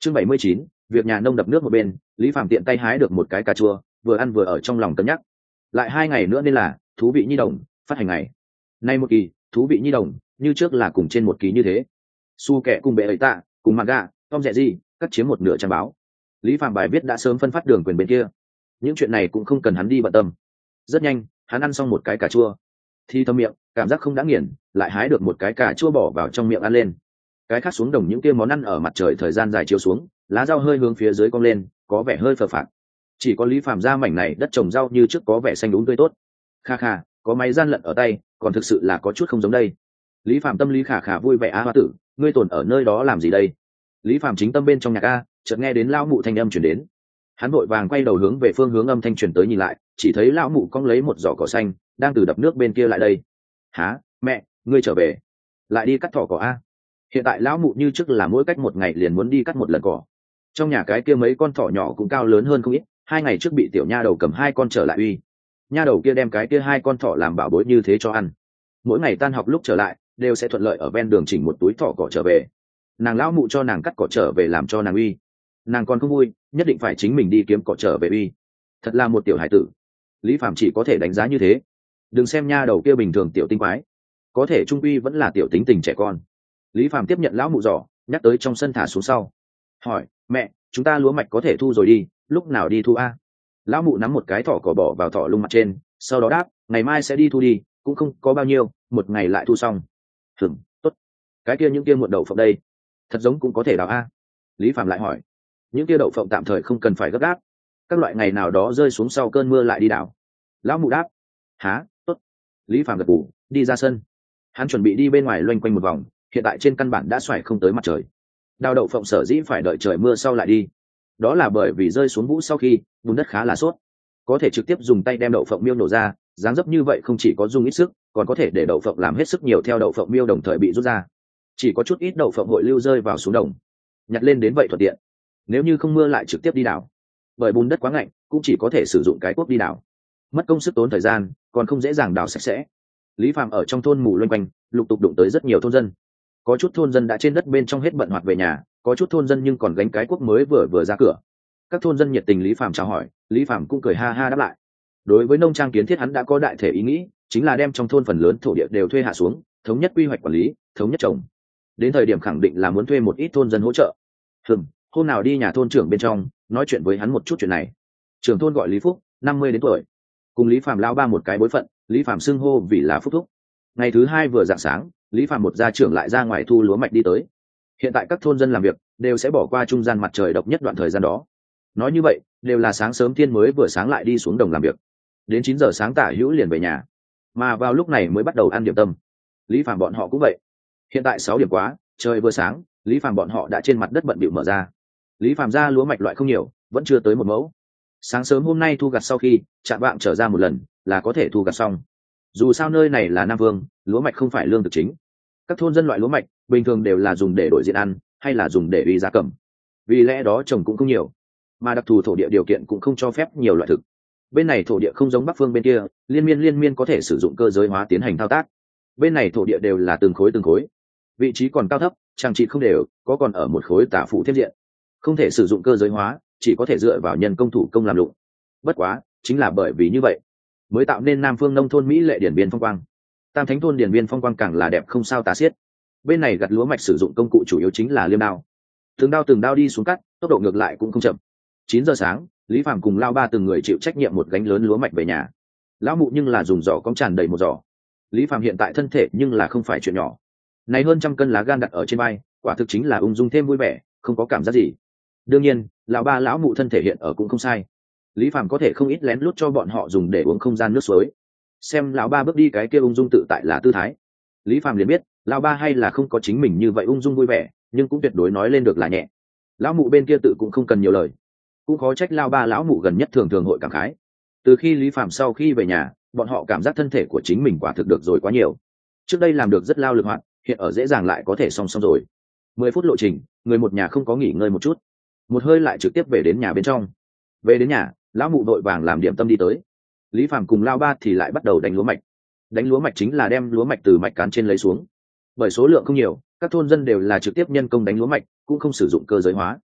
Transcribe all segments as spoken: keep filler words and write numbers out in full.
Chương bảy mươi chín, việc nhà nông đập nước một bên, Lý Phàm tiện tay hái được một cái cà chua, vừa ăn vừa ở trong lòng cân nhắc. Lại hai ngày nữa nên là thú vị nhi đồng phát hành ngày. Nay một kỳ, thú vị nhi đồng như trước là cùng trên một kỳ như thế. Su kẻ cùng bệ ấy tạ, cùng Manga, Tom Rẻ gì, cắt chiếm một nửa trang báo. Lý Phàm bài viết đã sớm phân phát đường quyền bên kia. Những chuyện này cũng không cần hắn đi bận tâm. Rất nhanh, hắn ăn xong một cái cà chua, thì thâm miệng, cảm giác không đã nghiền, lại hái được một cái cà chua bỏ vào trong miệng ăn lên. Cái khác xuống đồng những kia món ăn ở mặt trời thời gian dài chiếu xuống, lá rau hơi hướng phía dưới cong lên, có vẻ hơi phờ phạc. Chỉ có Lý Phàm ra mảnh này đất trồng rau như trước có vẻ xanh đúng tươi tốt. Kha kha, có máy gian lận ở tay, còn thực sự là có chút không giống đây. Lý Phàm tâm lý khả khả vui vẻ á hoa tử, ngươi tồn ở nơi đó làm gì đây? Lý Phàm chính tâm bên trong nhạc a, chợt nghe đến lão mụ thanh âm truyền đến. Hắn vội vàng quay đầu hướng về phương hướng âm thanh truyền tới nhìn lại, chỉ thấy lão mụ cong lấy một giỏ cỏ xanh, đang từ đập nước bên kia lại đây. Hả, mẹ, ngươi trở về, lại đi cắt thỏ cỏ a? Hiện tại lão mụ như trước là mỗi cách một ngày liền muốn đi cắt một lần cỏ. Trong nhà cái kia mấy con thỏ nhỏ cũng cao lớn hơn không ít, hai ngày trước bị tiểu nha đầu cầm hai con trở lại uy. Nha đầu kia đem cái kia hai con thỏ làm bảo bối như thế cho ăn. Mỗi ngày tan học lúc trở lại đều sẽ thuận lợi ở ven đường chỉnh một túi thỏ cỏ trở về. Nàng lão mụ cho nàng cắt cỏ trở về làm cho nàng uy. Nàng còn không vui, nhất định phải chính mình đi kiếm cỏ trở về uy. Thật là một tiểu hải tử. Lý Phàm chỉ có thể đánh giá như thế. Đừng xem nha đầu kia bình thường tiểu tinh quái, có thể trung uy vẫn là tiểu tính tình trẻ con. Lý Phàm tiếp nhận lão mụ giỏ, nhắc tới trong sân thả xuống sau, hỏi mẹ, chúng ta lúa mạch có thể thu rồi đi, lúc nào đi thu a? Lão mụ nắm một cái thỏ cỏ bỏ vào thỏ lung mặt trên, sau đó đáp, ngày mai sẽ đi thu đi, cũng không có bao nhiêu, một ngày lại thu xong. Hửng, tốt. Cái kia những kia muộn đậu phộng đây, thật giống cũng có thể đào a? Lý Phàm lại hỏi. Những kia đậu phộng tạm thời không cần phải gấp gáp, các loại ngày nào đó rơi xuống sau cơn mưa lại đi đào. Lão mụ đáp. Há, tốt. Lý Phàm gật gù, đi ra sân. Hắn chuẩn bị đi bên ngoài loanh quanh một vòng, hiện tại trên căn bản đã xoài không tới mặt trời. Đào đậu phộng sở dĩ phải đợi trời mưa sau lại đi, đó là bởi vì rơi xuống vũ sau khi bùn đất khá là sốt, có thể trực tiếp dùng tay đem đậu phộng miêu nổ ra, dáng dấp như vậy không chỉ có dùng ít sức, còn có thể để đậu phộng làm hết sức nhiều theo đậu phộng miêu đồng thời bị rút ra. Chỉ có chút ít đậu phộng hội lưu rơi vào xuống đồng, nhặt lên đến vậy thuận tiện. Nếu như không mưa lại trực tiếp đi đào, bởi bùn đất quá ngạnh, cũng chỉ có thể sử dụng cái cuốc đi đào, mất công sức tốn thời gian, còn không dễ dàng đào sạch sẽ. Lý Phàm ở trong thôn mù loanh quanh, lục tục đụng tới rất nhiều thôn dân. Có chút thôn dân đã trên đất bên trong hết bận hoạt về nhà, có chút thôn dân nhưng còn gánh cái cuốc mới vừa vừa ra cửa. Các thôn dân nhiệt tình Lý Phàm chào hỏi, Lý Phàm cũng cười ha ha đáp lại. Đối với nông trang kiến thiết hắn đã có đại thể ý nghĩ, chính là đem trong thôn phần lớn thổ địa đều thuê hạ xuống, thống nhất quy hoạch quản lý, thống nhất trồng. Đến thời điểm khẳng định là muốn thuê một ít thôn dân hỗ trợ. Hừm, hôm nào đi nhà thôn trưởng bên trong nói chuyện với hắn một chút chuyện này. Trưởng thôn gọi Lý Phúc, năm mươi đến tuổi, cùng Lý Phàm lao ba một cái bối phận, Lý Phàm xưng hô vì là Phúc thúc. Ngày thứ hai vừa rạng sáng, Lý Phàm một gia trưởng lại ra ngoài thu lúa mạch đi tới. Hiện tại các thôn dân làm việc đều sẽ bỏ qua trung gian mặt trời độc nhất đoạn thời gian đó. Nói như vậy, đều là sáng sớm thiên mới vừa sáng lại đi xuống đồng làm việc, đến chín giờ sáng tả hữu liền về nhà, mà vào lúc này mới bắt đầu ăn điểm tâm. Lý Phàm bọn họ cũng vậy. Hiện tại sáu điểm quá, trời vừa sáng, Lý Phàm bọn họ đã trên mặt đất bận bịu mở ra. Lý Phàm ra lúa mạch loại không nhiều, vẫn chưa tới một mẫu. Sáng sớm hôm nay thu gặt sau khi chạm vạng trở ra một lần là có thể thu gặt xong. Dù sao nơi này là Nam Vương, lúa mạch không phải lương thực chính. Các thôn dân loại lúa mạch bình thường đều là dùng để đổi diện ăn, hay là dùng để uy giá cầm. Vì lẽ đó trồng cũng không nhiều, mà đặc thù thổ địa điều kiện cũng không cho phép nhiều loại thực. Bên này thổ địa không giống Bắc Phương bên kia, liên miên liên miên có thể sử dụng cơ giới hóa tiến hành thao tác. Bên này thổ địa đều là từng khối từng khối, vị trí còn cao thấp, trang trị không đều, có còn ở một khối tả phủ thêm diện, không thể sử dụng cơ giới hóa, chỉ có thể dựa vào nhân công thủ công làm lụng. Bất quá, chính là bởi vì như vậy, mới tạo nên Nam Phương nông thôn mỹ lệ điển biên phong quang. Tam Thánh thôn điển biên phong quang càng là đẹp không sao tả xiết. Bên này gặt lúa mạch sử dụng công cụ chủ yếu chính là liêm đao, từng đao từng đao đi xuống cắt, tốc độ ngược lại cũng không chậm. Chín giờ sáng, Lý Phàm cùng lao ba từng người chịu trách nhiệm một gánh lớn lúa mạch về nhà. Lão mụ nhưng là dùng giỏ cong tràn đầy một giỏ. Lý Phàm hiện tại thân thể nhưng là không phải chuyện nhỏ, này hơn trăm cân lá gan đặt ở trên vai, quả thực chính là ung dung thêm vui vẻ, không có cảm giác gì. Đương nhiên, lão ba lão mụ thân thể hiện ở cũng không sai. Lý Phàm có thể không ít lén lút cho bọn họ dùng để uống không gian nước suối. Xem lão ba bước đi cái kia ung dung tự tại là tư thái, Lý Phàm liền biết lão ba hay là không có chính mình như vậy ung dung vui vẻ, nhưng cũng tuyệt đối nói lên được là nhẹ. Lão mụ bên kia tự cũng không cần nhiều lời, cũng khó trách lão ba lão mụ gần nhất thường thường hội cảm khái. Từ khi Lý Phàm sau khi về nhà, bọn họ cảm giác thân thể của chính mình quả thực được rồi quá nhiều. Trước đây làm được rất lao lực hoạt, hiện ở dễ dàng lại có thể song song rồi. Mười phút lộ trình, người một nhà không có nghỉ ngơi một chút, một hơi lại trực tiếp về đến nhà bên trong. Về đến nhà, lão mụ đội vàng làm điểm tâm đi tới. Lý Phàm cùng lao ba thì lại bắt đầu đánh lúa mạch. Đánh lúa mạch chính là đem lúa mạch từ mạch cán trên lấy xuống. Bởi số lượng không nhiều, các thôn dân đều là trực tiếp nhân công đánh lúa mạch, cũng không sử dụng cơ giới hóa.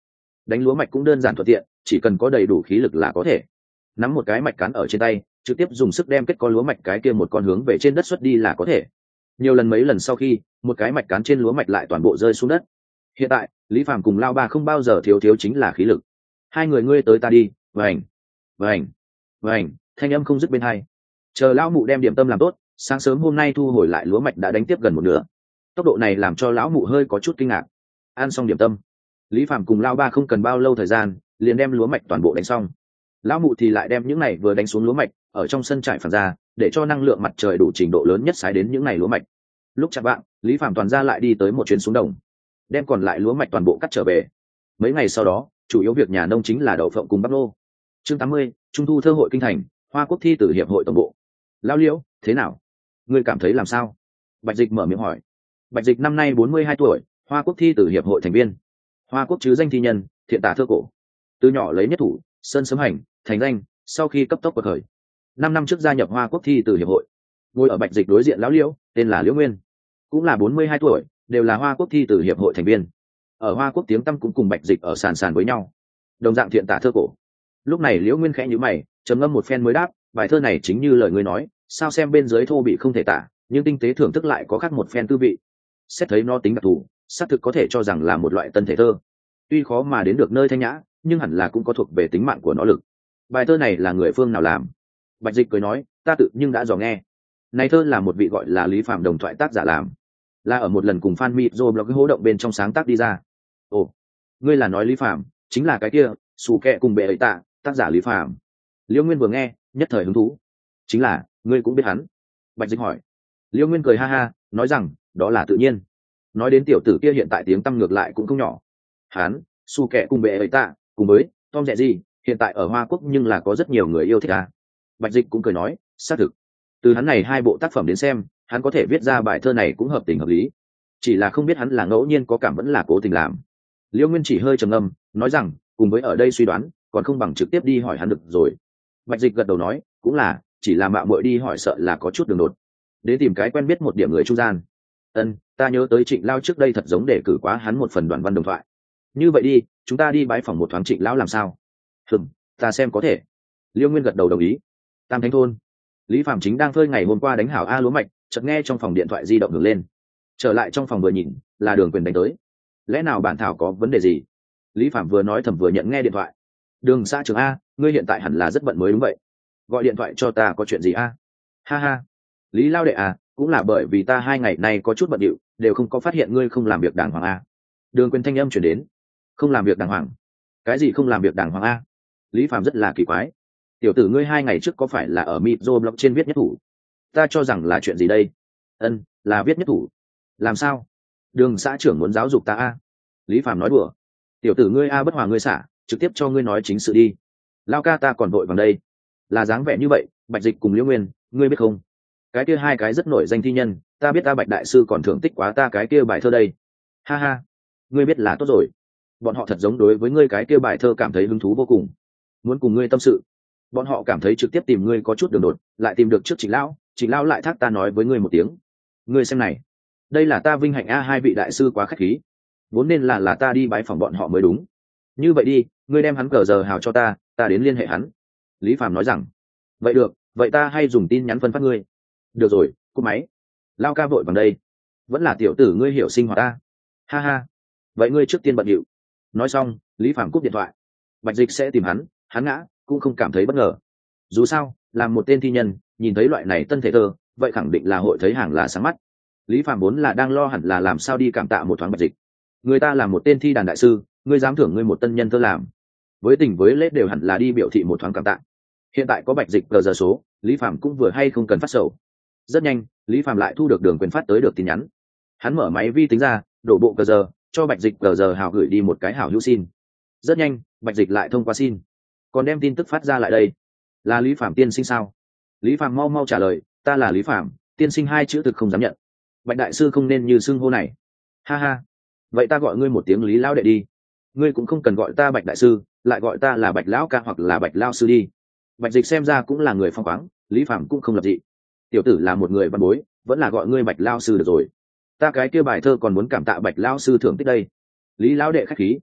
đánh lúa mạch cũng đơn giản thuận tiện, chỉ cần có đầy đủ khí lực là có thể nắm một cái mạch cán ở trên tay, trực tiếp dùng sức đem kết có lúa mạch cái kia một con hướng về trên đất xuất đi là có thể. Nhiều lần mấy lần sau khi một cái mạch cán trên lúa mạch lại toàn bộ rơi xuống đất. Hiện tại Lý Phàm cùng Lao Ba không bao giờ thiếu thiếu chính là khí lực. Hai người ngươi tới ta đi, vành vành vành, thanh âm không dứt bên hai. Chờ lão mụ đem điểm tâm làm tốt, sáng sớm hôm nay thu hồi lại lúa mạch đã đánh tiếp gần một nửa. Tốc độ này làm cho lão mụ hơi có chút kinh ngạc. Ăn xong điểm tâm, Lý Phàm cùng Lao Ba không cần bao lâu thời gian liền đem lúa mạch toàn bộ đánh xong. Lão mụ thì lại đem những này vừa đánh xuống lúa mạch ở trong sân trải phẳng ra, để cho năng lượng mặt trời đủ trình độ lớn nhất xái đến những này lúa mạch. Lúc chạm vạng, Lý Phàm toàn ra lại đi tới một chuyến xuống đồng, đem còn lại lúa mạch toàn bộ cắt trở về. Mấy ngày sau đó, chủ yếu việc nhà nông chính là đậu phộng cùng bắp lô. Chương tám mươi, Trung thu thơ hội kinh thành, Hoa Quốc thi tử hiệp hội tổng bộ. Lão Liễu, thế nào? Ngươi cảm thấy làm sao? Bạch Dịch mở miệng hỏi. Bạch Dịch năm nay bốn mươi hai tuổi, Hoa Quốc thi tử hiệp hội thành viên. Hoa Quốc chứ danh thi nhân, thiện tả thơ cổ. Từ nhỏ lấy nhất thủ, sơn sớm hành, thành danh, sau khi cấp tốc bậc khởi. Năm năm trước gia nhập Hoa Quốc thi tử hiệp hội. Ngồi ở Bạch Dịch đối diện lão Liễu, tên là Liễu Nguyên, cũng là bốn mươi hai tuổi, đều là Hoa Quốc thi tử hiệp hội thành viên. Ở Hoa Quốc tiếng tăm cũng cùng Bạch Dịch ở sàn sàn với nhau. Đồng dạng thiện tả thơ cổ. Lúc này Liễu Nguyên khẽ nhíu mày, trầm ngâm một phen mới đáp, bài thơ này chính như lời ngươi nói, sao xem bên dưới thô bị không thể tả, nhưng tinh tế thưởng thức lại có khác một phen tư vị. Xét thấy nó tính đặc thù, xác thực có thể cho rằng là một loại tân thể thơ. Tuy khó mà đến được nơi thanh nhã, nhưng hẳn là cũng có thuộc về tính mạng của nó lực. Bài thơ này là người phương nào làm? Bạch Dịch cười nói, ta tự nhưng đã dò nghe. Này thơ là một vị gọi là Lý Phàm đồng thoại tác giả làm, là ở một lần cùng fan mịt rồi blog hố động bên trong sáng tác đi ra. Ồ, ngươi là nói Lý Phàm chính là cái kia xù kẹ cùng bệ ấy tạ tác giả Lý Phàm? Liễu Nguyên vừa nghe nhất thời hứng thú. Chính là, ngươi cũng biết hắn? Bạch Dịch hỏi. Liễu Nguyên cười ha ha, nói rằng, đó là tự nhiên. Nói đến tiểu tử kia hiện tại tiếng tăm ngược lại cũng không nhỏ. Hắn, xù kẹ cùng bệ ấy tạ, cùng với Tom Dẹ gì, hiện tại ở Hoa Quốc nhưng là có rất nhiều người yêu thích à. Bạch Dịch cũng cười nói, xác thực. Từ hắn này hai bộ tác phẩm đến xem, hắn có thể viết ra bài thơ này cũng hợp tình hợp lý. Chỉ là không biết hắn là ngẫu nhiên có cảm vẫn là cố tình làm. Liễu Nguyên chỉ hơi trầm ngâm, nói rằng, cùng với ở đây suy đoán, còn không bằng trực tiếp đi hỏi hắn được rồi. Bạch Dịch gật đầu nói, cũng là, chỉ là mạo muội đi hỏi sợ là có chút đường đột. Để tìm cái quen biết một điểm người trung gian. Ân, ta nhớ tới Trịnh Lao trước đây thật giống để cử quá hắn một phần đoạn văn đồng thoại. Như vậy đi, chúng ta đi bái phỏng một thoáng Trịnh Lão làm sao? Hừm, ta xem có thể. Liễu Nguyên gật đầu đồng ý. Tam Thánh thôn, Lý Phàm chính đang phơi ngày hôm qua đánh hảo a lúa mạch, chợt nghe trong phòng điện thoại di động hưởng lên. Trở lại trong phòng vừa nhìn, là Đường Quyền đánh tới. Lẽ nào bản thảo có vấn đề gì? Lý Phàm vừa nói thầm vừa nhận nghe điện thoại. Đường xã trưởng a, ngươi hiện tại hẳn là rất bận mới đúng vậy. Gọi điện thoại cho ta có chuyện gì a? Ha ha. Lý Lao đệ à, cũng là bởi vì ta hai ngày nay có chút bận điệu, đều không có phát hiện ngươi không làm việc đàng hoàng a. Đường Quyền thanh âm chuyển đến. Không làm việc đàng hoàng? Cái gì không làm việc đàng hoàng a? Lý Phàm rất là kỳ quái. Tiểu tử ngươi hai ngày trước có phải là ở Mitro blog trên viết nhất thủ? Ta cho rằng là chuyện gì đây? Ân, là viết nhất thủ. Làm sao? Đường xã trưởng muốn giáo dục ta a? Lý Phàm nói đùa. Tiểu tử ngươi a bất hòa ngươi xả, trực tiếp cho ngươi nói chính sự đi. Lao ca ta còn vội vàng đây. Là dáng vẻ như vậy, Bạch Dịch cùng Liễu Nguyên, ngươi biết không? Cái kia hai cái rất nổi danh thi nhân, ta biết ta Bạch đại sư còn thưởng tích quá ta cái kia bài thơ đây. Ha ha, ngươi biết là tốt rồi. Bọn họ thật giống đối với ngươi cái kia bài thơ cảm thấy hứng thú vô cùng, muốn cùng ngươi tâm sự. Bọn họ cảm thấy trực tiếp tìm ngươi có chút đường đột, lại tìm được trước Trịnh Lão, Trịnh Lão lại thác ta nói với ngươi một tiếng. Ngươi xem này, đây là ta vinh hạnh a, hai vị đại sư quá khách khí, vốn nên là là ta đi bái phỏng bọn họ mới đúng. Như vậy đi, ngươi đem hắn cờ giờ hào cho ta, ta đến liên hệ hắn. Lý Phàm nói rằng, vậy được, vậy ta hay dùng tin nhắn phân phát ngươi. Được rồi, cúp máy. Lao ca vội bằng đây, vẫn là tiểu tử ngươi hiểu sinh hoạt ta. Ha ha, vậy ngươi trước tiên bận điệu. Nói xong, Lý Phàm cúp điện thoại. Bạch Dịch sẽ tìm hắn, hắn ngã cũng không cảm thấy bất ngờ. Dù sao, làm một tên thi nhân, nhìn thấy loại này tân thể thơ, vậy khẳng định là hội thấy hàng là sáng mắt. Lý Phàm vốn là đang lo hẳn là làm sao đi cảm tạ một thoáng Bạch Dịch. Người ta là một tên thi đàn đại sư, ngươi dám thưởng ngươi một tân nhân thơ làm, với tình với lễ đều hẳn là đi biểu thị một thoáng cảm tạ. Hiện tại có Bạch Dịch cờ giờ số, Lý Phàm cũng vừa hay không cần phát sầu. Rất nhanh, Lý Phàm lại thu được Đường Quyền phát tới được tin nhắn. Hắn mở máy vi tính ra, đổ bộ cờ giờ, cho Bạch Dịch cờ giờ hào gửi đi một cái hảo hữu xin. Rất nhanh, Bạch Dịch lại thông qua xin, còn đem tin tức phát ra lại đây. Là Lý Phàm tiên sinh sao? Lý Phàm mau mau trả lời, ta là Lý Phàm, tiên sinh hai chữ thực không dám nhận. Bạch đại sư không nên như xưng hô này. Ha ha, vậy ta gọi ngươi một tiếng Lý lão đệ đi. Ngươi cũng không cần gọi ta Bạch đại sư, lại gọi ta là Bạch lão ca hoặc là Bạch lao sư đi. Bạch Dịch xem ra cũng là người phong khoáng, Lý Phàm cũng không lập dị. Tiểu tử là một người văn bối, vẫn là gọi ngươi Bạch lao sư được rồi. Ta cái kia bài thơ còn muốn cảm tạ Bạch lao sư thưởng tích đây. Lý lão đệ khách khí.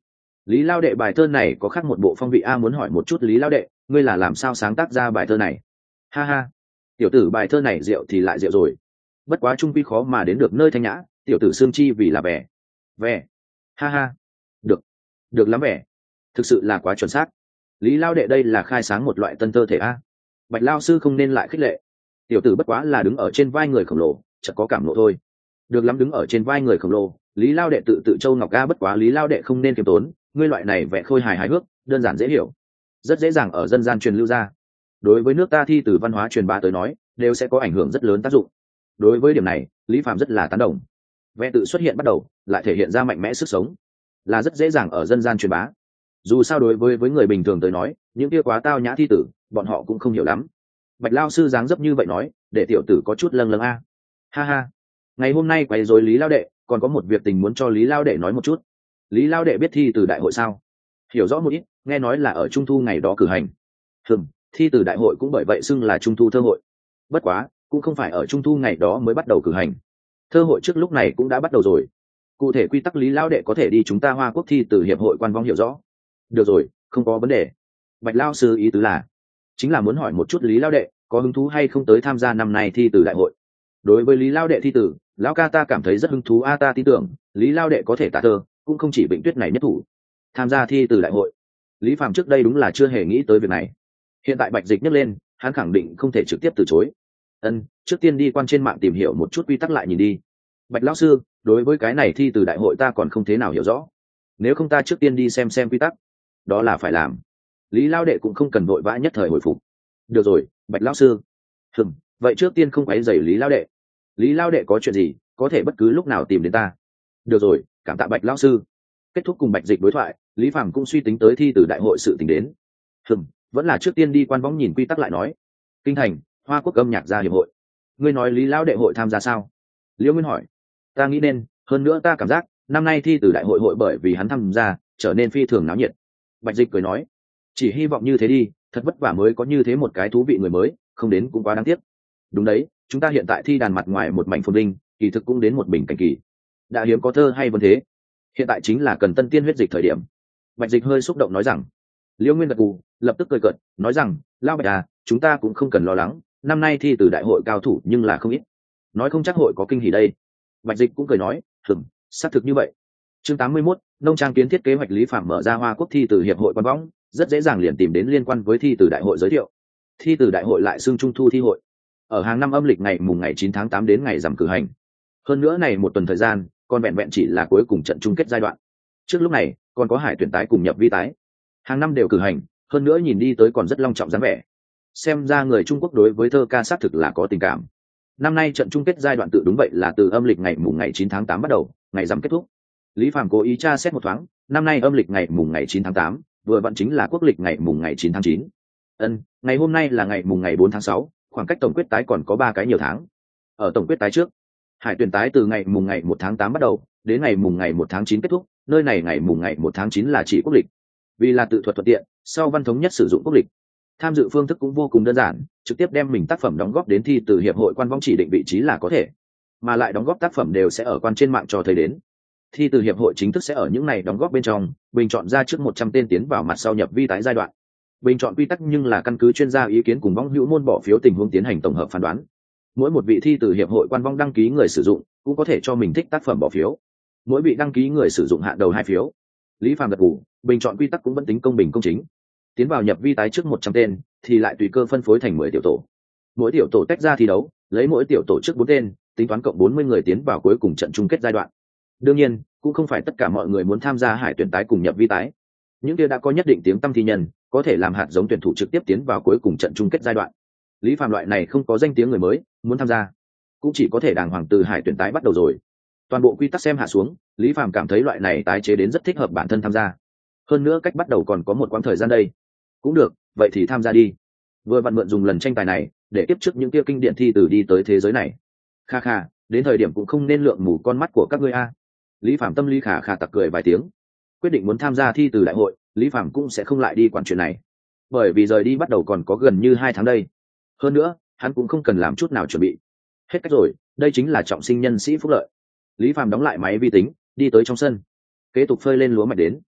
Lý Lao Đệ bài thơ này có khác một bộ phong vị a, muốn hỏi một chút Lý Lao Đệ, ngươi là làm sao sáng tác ra bài thơ này? Ha ha, tiểu tử bài thơ này rượu thì lại rượu rồi, bất quá trung quy khó mà đến được nơi thanh nhã, tiểu tử xương chi vì là vẻ vẻ. Ha ha, được được lắm vẻ, thực sự là quá chuẩn xác. Lý Lao Đệ đây là khai sáng một loại tân thơ thể a. Bạch Lao sư không nên lại khích lệ, tiểu tử bất quá là đứng ở trên vai người khổng lồ, chợt có cảm nộ thôi. Được lắm, đứng ở trên vai người khổng lồ, Lý Lao Đệ tự tự châu ngọc a, bất quá Lý Lao Đệ không nên kiêm tốn, ngươi loại này vẽ khôi hài hài hước, đơn giản dễ hiểu, rất dễ dàng ở dân gian truyền lưu ra. Đối với nước ta thi từ văn hóa truyền bá tới nói, đều sẽ có ảnh hưởng rất lớn tác dụng. Đối với điểm này, Lý Phạm rất là tán đồng. Vẽ tự xuất hiện bắt đầu, lại thể hiện ra mạnh mẽ sức sống, là rất dễ dàng ở dân gian truyền bá. Dù sao đối với với người bình thường tới nói, những kia quá tao nhã thi tử, bọn họ cũng không hiểu lắm. Bạch Lao sư dáng dấp như vậy nói, để tiểu tử có chút lâng lâng a. Ha ha, ngày hôm nay quấy rối Lý Lao Đệ, còn có một việc tình muốn cho Lý Lao Đệ nói một chút. Lý Lao Đệ biết thi từ đại hội sao? Hiểu rõ một ít, nghe nói là ở trung thu ngày đó cử hành. Hừm, thi từ đại hội cũng bởi vậy xưng là trung thu thơ hội. Bất quá, cũng không phải ở trung thu ngày đó mới bắt đầu cử hành. Thơ hội trước lúc này cũng đã bắt đầu rồi. Cụ thể quy tắc Lý Lao Đệ có thể đi chúng ta Hoa Quốc thi từ hiệp hội quan vong hiểu rõ. Được rồi, không có vấn đề. Bạch Lao sư ý tứ là, chính là muốn hỏi một chút Lý Lao Đệ có hứng thú hay không tới tham gia năm nay thi từ đại hội. Đối với Lý Lao Đệ thi tử, lão ca ta cảm thấy rất hứng thú a, ta tin tưởng Lý Lao Đệ có thể tả thơ, cũng không chỉ Vịnh Tuyết này nhất thủ. Tham gia thi từ đại hội, Lý Phạm trước đây đúng là chưa hề nghĩ tới việc này. Hiện tại Bạch Dịch nhắc lên, hắn khẳng định không thể trực tiếp từ chối. Ân, trước tiên đi quan trên mạng tìm hiểu một chút quy tắc lại nhìn đi. Bạch lão sư, đối với cái này thi từ đại hội ta còn không thế nào hiểu rõ, nếu không ta trước tiên đi xem xem quy tắc. Đó là phải làm. Lý Lao Đệ cũng không cần vội vã nhất thời hồi phục. Được rồi, Bạch lão sư. Hừm, vậy trước tiên không quấy rầy Lý Lao Đệ. Lý Lao Đệ có chuyện gì, có thể bất cứ lúc nào tìm đến ta. Được rồi, cảm tạ Bạch lão sư. Kết thúc cùng Bạch Dịch đối thoại, Lý Phàm cũng suy tính tới thi từ đại hội sự tình đến. Hừm, vẫn là trước tiên đi quan võng nhìn quy tắc lại nói. Kinh thành, Hoa Quốc âm nhạc gia hiệp hội. Ngươi nói Lý Lão Đệ hội tham gia sao? Liễu Nguyên hỏi. Ta nghĩ nên, hơn nữa ta cảm giác năm nay thi từ đại hội hội bởi vì hắn tham gia trở nên phi thường náo nhiệt. Bạch Dịch cười nói. Chỉ hy vọng như thế đi, thật vất vả mới có như thế một cái thú vị người mới, không đến cũng quá đáng tiếc. Đúng đấy, chúng ta hiện tại thi đàn mặt ngoài một mảnh phồn vinh, kỳ thực cũng đến một bình cảnh kỳ. Đã hiếm có thơ hay vân thế, hiện tại chính là cần tân tiên huyết dịch thời điểm. Bạch Dịch hơi xúc động nói rằng. Liễu Nguyên gật gù, lập tức cười cợt, nói rằng, Lao Bạch à, chúng ta cũng không cần lo lắng, năm nay thi từ đại hội cao thủ nhưng là không ít, nói không chắc hội có kinh hỉ đây. Bạch Dịch cũng cười nói, hừm, xác thực như vậy. Chương tám mươi mốt, nông trang kiến thiết kế hoạch. Lý Phạm mở ra Hoa Quốc thi từ hiệp hội quan võng, rất dễ dàng liền tìm đến liên quan với thi từ đại hội giới thiệu. Thi từ đại hội lại xưng trung thu thi hội, ở hàng năm âm lịch ngày mùng ngày chín tháng tám đến ngày rằm cử hành. Hơn nữa này một tuần thời gian, còn vẹn vẹn chỉ là cuối cùng trận chung kết giai đoạn. Trước lúc này, còn có hải tuyển tái cùng nhập vi tái, hàng năm đều cử hành, hơn nữa nhìn đi tới còn rất long trọng dáng vẻ. Xem ra người Trung Quốc đối với thơ ca xác thực là có tình cảm. Năm nay trận chung kết giai đoạn tự đúng vậy là từ âm lịch ngày mùng ngày chín tháng tám bắt đầu, ngày rằm kết thúc. Lý Phàm cố ý tra xét một thoáng, năm nay âm lịch ngày mùng ngày chín tháng tám, vừa vặn chính là quốc lịch ngày mùng ngày chín tháng chín. Ân, ngày hôm nay là ngày mùng ngày bốn tháng sáu, khoảng cách tổng quyết tái còn có ba cái nhiều tháng. Ở tổng quyết tái trước, hải tuyển tái từ ngày mùng ngày một tháng tám bắt đầu, đến ngày mùng ngày một tháng chín kết thúc, nơi này ngày mùng ngày một tháng chín là chỉ quốc lịch. Vì là tự thuật thuận tiện, sau văn thống nhất sử dụng quốc lịch. Tham dự phương thức cũng vô cùng đơn giản, trực tiếp đem mình tác phẩm đóng góp đến thi từ hiệp hội quan vong chỉ định vị trí là có thể, mà lại đóng góp tác phẩm đều sẽ ở quan trên mạng cho thấy đến. Thi từ hiệp hội chính thức sẽ ở những này đóng góp bên trong bình chọn ra trước một trăm tên tiến vào mặt sau nhập vi tái giai đoạn. Bình chọn quy tắc nhưng là căn cứ chuyên gia ý kiến cùng vong hữu môn bỏ phiếu tình huống tiến hành tổng hợp phán đoán. Mỗi một vị thi từ hiệp hội quan vong đăng ký người sử dụng cũng có thể cho mình thích tác phẩm bỏ phiếu. Mỗi vị đăng ký người sử dụng hạn đầu hai phiếu. Lý Phàm gật gù, bình chọn quy tắc cũng vẫn tính công bình công chính. Tiến vào nhập vi tái trước một trăm tên thì lại tùy cơ phân phối thành mười tiểu tổ. Mỗi tiểu tổ tách ra thi đấu, lấy mỗi tiểu tổ trước bốn tên, tính toán cộng bốn mươi người tiến vào cuối cùng trận chung kết giai đoạn. Đương nhiên, cũng không phải tất cả mọi người muốn tham gia hải tuyển tái cùng nhập vi tái. Những kia đã có nhất định tiếng tăm thi nhân, có thể làm hạt giống tuyển thủ trực tiếp tiến vào cuối cùng trận chung kết giai đoạn. Lý Phàm loại này không có danh tiếng người mới, muốn tham gia, cũng chỉ có thể đàng hoàng từ hải tuyển tái bắt đầu rồi. Toàn bộ quy tắc xem hạ xuống, Lý Phàm cảm thấy loại này tái chế đến rất thích hợp bản thân tham gia. Hơn nữa cách bắt đầu còn có một quãng thời gian đây. Cũng được, vậy thì tham gia đi. Vừa vặn mượn dùng lần tranh tài này để tiếp trước những kia kinh điển thi từ đi tới thế giới này. Kha kha, đến thời điểm cũng không nên lượng mù con mắt của các ngươi a. Lý Phàm tâm lý khả khả tặc cười vài tiếng. Quyết định muốn tham gia thi từ đại hội, Lý Phàm cũng sẽ không lại đi quản chuyện này, bởi vì rời đi bắt đầu còn có gần như hai tháng đây. Hơn nữa, hắn cũng không cần làm chút nào chuẩn bị. Hết cách rồi, đây chính là trọng sinh nhân sĩ phúc lợi. Lý Phàm đóng lại máy vi tính, đi tới trong sân, kế tục phơi lên lúa mạch đến.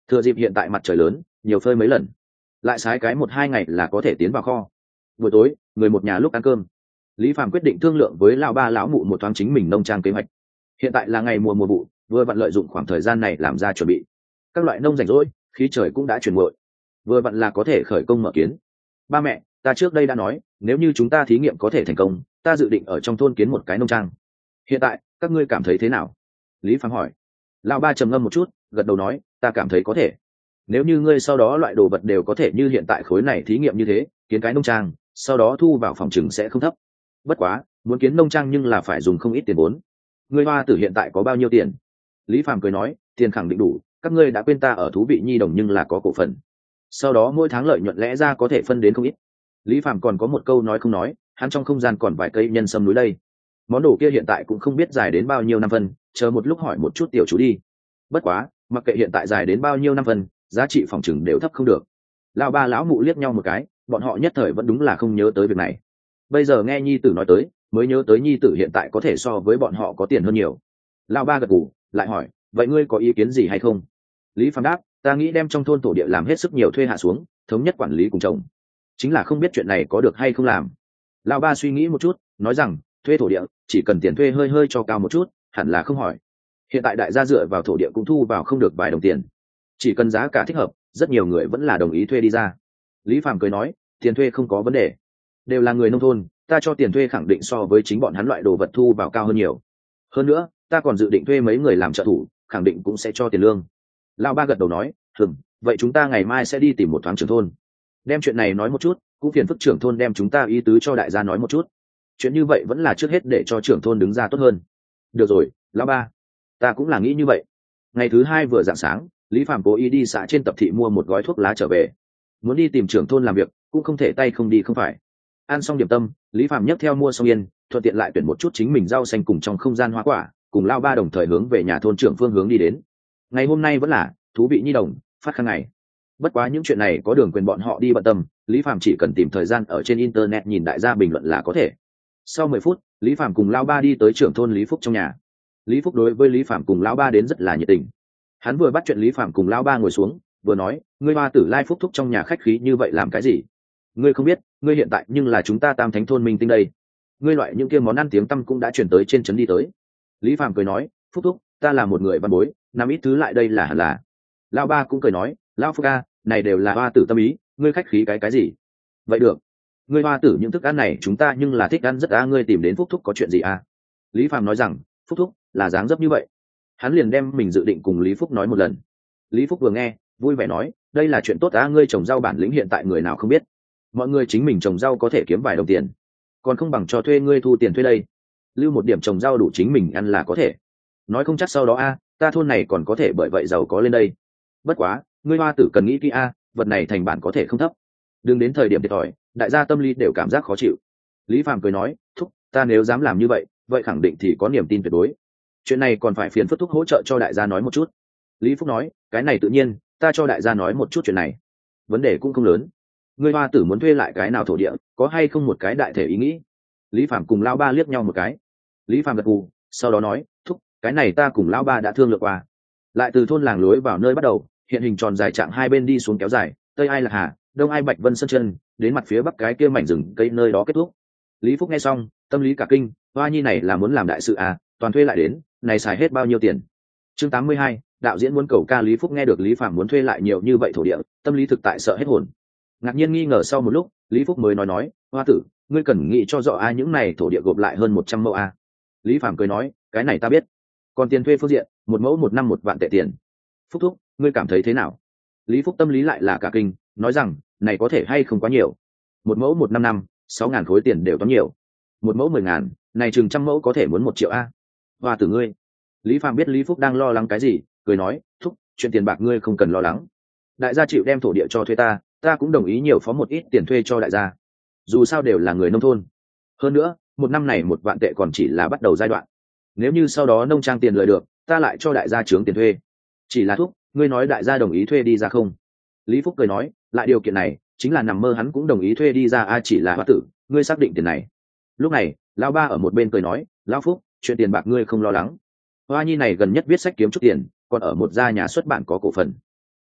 thừa dịp hiện tại mặt trời lớn nhiều phơi mấy lần, lại sái cái một hai ngày là có thể tiến vào kho. Buổi tối người một nhà lúc ăn cơm, Lý Phàm quyết định thương lượng với lão ba lão mụ một thoáng chính mình nông trang kế hoạch. Hiện tại là ngày mùa mùa vụ, vừa vặn lợi dụng khoảng thời gian này làm ra chuẩn bị các loại nông rảnh rỗi, khí trời cũng đã chuyển nguội, vừa vặn là có thể khởi công mở kiến. Ba mẹ, ta trước đây đã nói nếu như chúng ta thí nghiệm có thể thành công, ta dự định ở trong thôn kiến một cái nông trang. Hiện tại các ngươi cảm thấy thế nào? Lý Phàm hỏi. Lão ba trầm ngâm một chút, gật đầu nói, ta cảm thấy có thể. Nếu như ngươi sau đó loại đồ vật đều có thể như hiện tại khối này thí nghiệm như thế, kiến cái nông trang, sau đó thu vào phòng chừng sẽ không thấp. Bất quá muốn kiến nông trang nhưng là phải dùng không ít tiền vốn. Ngươi hoa tử hiện tại có bao nhiêu tiền? Lý Phàm cười nói, tiền khẳng định đủ, các ngươi đã quên ta ở thú vị nhi đồng nhưng là có cổ phần, sau đó mỗi tháng lợi nhuận lẽ ra có thể phân đến không ít. Lý Phàm còn có một câu nói không nói, hắn trong không gian còn vài cây nhân sâm núi đây, món đồ kia hiện tại cũng không biết dài đến bao nhiêu năm phân, chờ một lúc hỏi một chút tiểu chú đi. Bất quá mặc kệ hiện tại dài đến bao nhiêu năm phân, giá trị phòng chừng đều thấp không được. Lão ba lão mụ liếc nhau một cái, bọn họ nhất thời vẫn đúng là không nhớ tới việc này, bây giờ nghe nhi tử nói tới mới nhớ tới nhi tử hiện tại có thể so với bọn họ có tiền hơn nhiều. Lão ba gật gù lại hỏi, vậy ngươi có ý kiến gì hay không? Lý Phàm đáp, ta nghĩ đem trong thôn thổ địa làm hết sức nhiều thuê hạ xuống, thống nhất quản lý cùng chồng, chính là không biết chuyện này có được hay không làm. Lão ba suy nghĩ một chút, nói rằng thuê thổ địa chỉ cần tiền thuê hơi hơi cho cao một chút hẳn là không hỏi. Hiện tại đại gia dựa vào thổ địa cũng thu vào không được vài đồng tiền, chỉ cần giá cả thích hợp, rất nhiều người vẫn là đồng ý thuê đi ra. Lý Phàm cười nói, tiền thuê không có vấn đề, đều là người nông thôn, ta cho tiền thuê khẳng định so với chính bọn hắn loại đồ vật thu vào cao hơn nhiều. Hơn nữa ta còn dự định thuê mấy người làm trợ thủ, khẳng định cũng sẽ cho tiền lương. Lão ba gật đầu nói, hừm, vậy chúng ta ngày mai sẽ đi tìm một thoáng trưởng thôn, đem chuyện này nói một chút, cũng phiền phức trưởng thôn đem chúng ta ý tứ cho đại gia nói một chút. Chuyện như vậy vẫn là trước hết để cho trưởng thôn đứng ra tốt hơn. Được rồi lão ba, ta cũng là nghĩ như vậy. Ngày thứ hai vừa rạng sáng, Lý Phàm cố ý đi xã trên tập thị mua một gói thuốc lá trở về, muốn đi tìm trưởng thôn làm việc cũng không thể tay không đi không phải. Ăn xong điểm tâm, Lý Phàm nhấc theo mua xong yên, thuận tiện lại tuyển một chút chính mình rau xanh cùng trong không gian hoa quả, cùng lao ba đồng thời hướng về nhà thôn trưởng phương hướng đi đến. Ngày hôm nay vẫn là thú vị nhi đồng phát khang ngày, bất quá những chuyện này có đường quyền bọn họ đi bận tâm, Lý Phàm chỉ cần tìm thời gian ở trên internet nhìn đại gia bình luận là có thể. Sau mười phút, Lý Phàm cùng lao ba đi tới trưởng thôn Lý Phúc trong nhà. Lý Phúc đối với Lý Phàm cùng lao ba đến rất là nhiệt tình, hắn vừa bắt chuyện Lý Phàm cùng lao ba ngồi xuống, vừa nói, ngươi hoa tử lai phúc thúc trong nhà khách khí như vậy làm cái gì? Ngươi không biết, ngươi hiện tại nhưng là chúng ta tam thánh thôn minh tinh đây, ngươi loại những kia món ăn tiếng tăm cũng đã chuyển tới trên trấn đi tới. Lý Phàm cười nói, phúc thúc, ta là một người văn bối, nắm ít thứ lại đây là hẳn là. Lão ba cũng cười nói, lão phúc ca, này đều là hoa tử tâm ý, ngươi khách khí cái cái gì? Vậy được, ngươi hoa tử những thức ăn này chúng ta nhưng là thích ăn rất, a ngươi tìm đến phúc thúc có chuyện gì à? Lý Phàm nói rằng, phúc thúc là dáng dấp như vậy, hắn liền đem mình dự định cùng Lý Phúc nói một lần. Lý Phúc vừa nghe vui vẻ nói, đây là chuyện tốt á, ngươi trồng rau bản lĩnh hiện tại người nào không biết, mọi người chính mình trồng rau có thể kiếm vài đồng tiền, còn không bằng cho thuê ngươi thu tiền thuê đây, lưu một điểm trồng rau đủ chính mình ăn là có thể. Nói không chắc sau đó a ta thôn này còn có thể bởi vậy giàu có lên đây. Bất quá ngươi hoa tử cần nghĩ kỹ a, vật này thành bản có thể không thấp, đừng đến thời điểm thiệt thòi đại gia tâm lý đều cảm giác khó chịu. Lý Phàm cười nói, thúc, ta nếu dám làm như vậy vậy khẳng định thì có niềm tin tuyệt đối, chuyện này còn phải phiền phức thúc hỗ trợ cho đại gia nói một chút. Lý Phúc nói, cái này tự nhiên, ta cho đại gia nói một chút chuyện này, vấn đề cũng không lớn. Ngươi hoa tử muốn thuê lại cái nào thổ địa, có hay không một cái đại thể ý nghĩ? Lý Phàm cùng lão ba liếc nhau một cái. Lý Phàm gật gù, sau đó nói, thúc, cái này ta cùng lão ba đã thương lượng qua, lại từ thôn làng lối vào nơi bắt đầu, hiện hình tròn dài trạng hai bên đi xuống kéo dài, tây ai là hà, đông ai bạch vân sơn chân, đến mặt phía bắc cái kia mảnh rừng cây nơi đó kết thúc. Lý Phúc nghe xong tâm lý cả kinh, hoa nhi này là muốn làm đại sự à, toàn thuê lại đến, này xài hết bao nhiêu tiền? Chương tám mươi hai, đạo diễn muốn cầu ca. Lý Phúc nghe được Lý Phàm muốn thuê lại nhiều như vậy thổ địa, tâm lý thực tại sợ hết hồn. Ngạc nhiên nghi ngờ sau một lúc, Lý Phúc mới nói nói, hoa tử, ngươi cần nghĩ cho rõ ai những này thổ địa gộp lại hơn một trăm mẫu a. Lý Phàm cười nói, cái này ta biết, còn tiền thuê phương diện, một mẫu một năm một vạn tệ tiền. Phúc thúc, ngươi cảm thấy thế nào? Lý Phúc tâm lý lại là cả kinh, nói rằng, này có thể hay không quá nhiều, một mẫu một năm năm, sáu ngàn khối tiền đều toán nhiều, một mẫu mười ngàn, này chừng trăm mẫu có thể muốn một triệu a. Hoa tử ngươi. Lý Phàm biết Lý Phúc đang lo lắng cái gì, cười nói, thúc, chuyện tiền bạc ngươi không cần lo lắng, đại gia chịu đem thổ địa cho thuê ta, ta cũng đồng ý nhiều phó một ít tiền thuê cho đại gia, dù sao đều là người nông thôn. Hơn nữa một năm này một vạn tệ còn chỉ là bắt đầu giai đoạn, nếu như sau đó nông trang tiền lời được, ta lại cho đại gia trướng tiền thuê. Chỉ là thúc, ngươi nói đại gia đồng ý thuê đi ra không? Lý Phúc cười nói, lại điều kiện này chính là nằm mơ hắn cũng đồng ý thuê đi ra a. Chỉ là hoa tử, ngươi xác định tiền này? Lúc này lão ba ở một bên cười nói, lão Phúc, chuyện tiền bạc ngươi không lo lắng, hoa nhi này gần nhất viết sách kiếm chút tiền, còn ở một gia nhà xuất bản có cổ phần,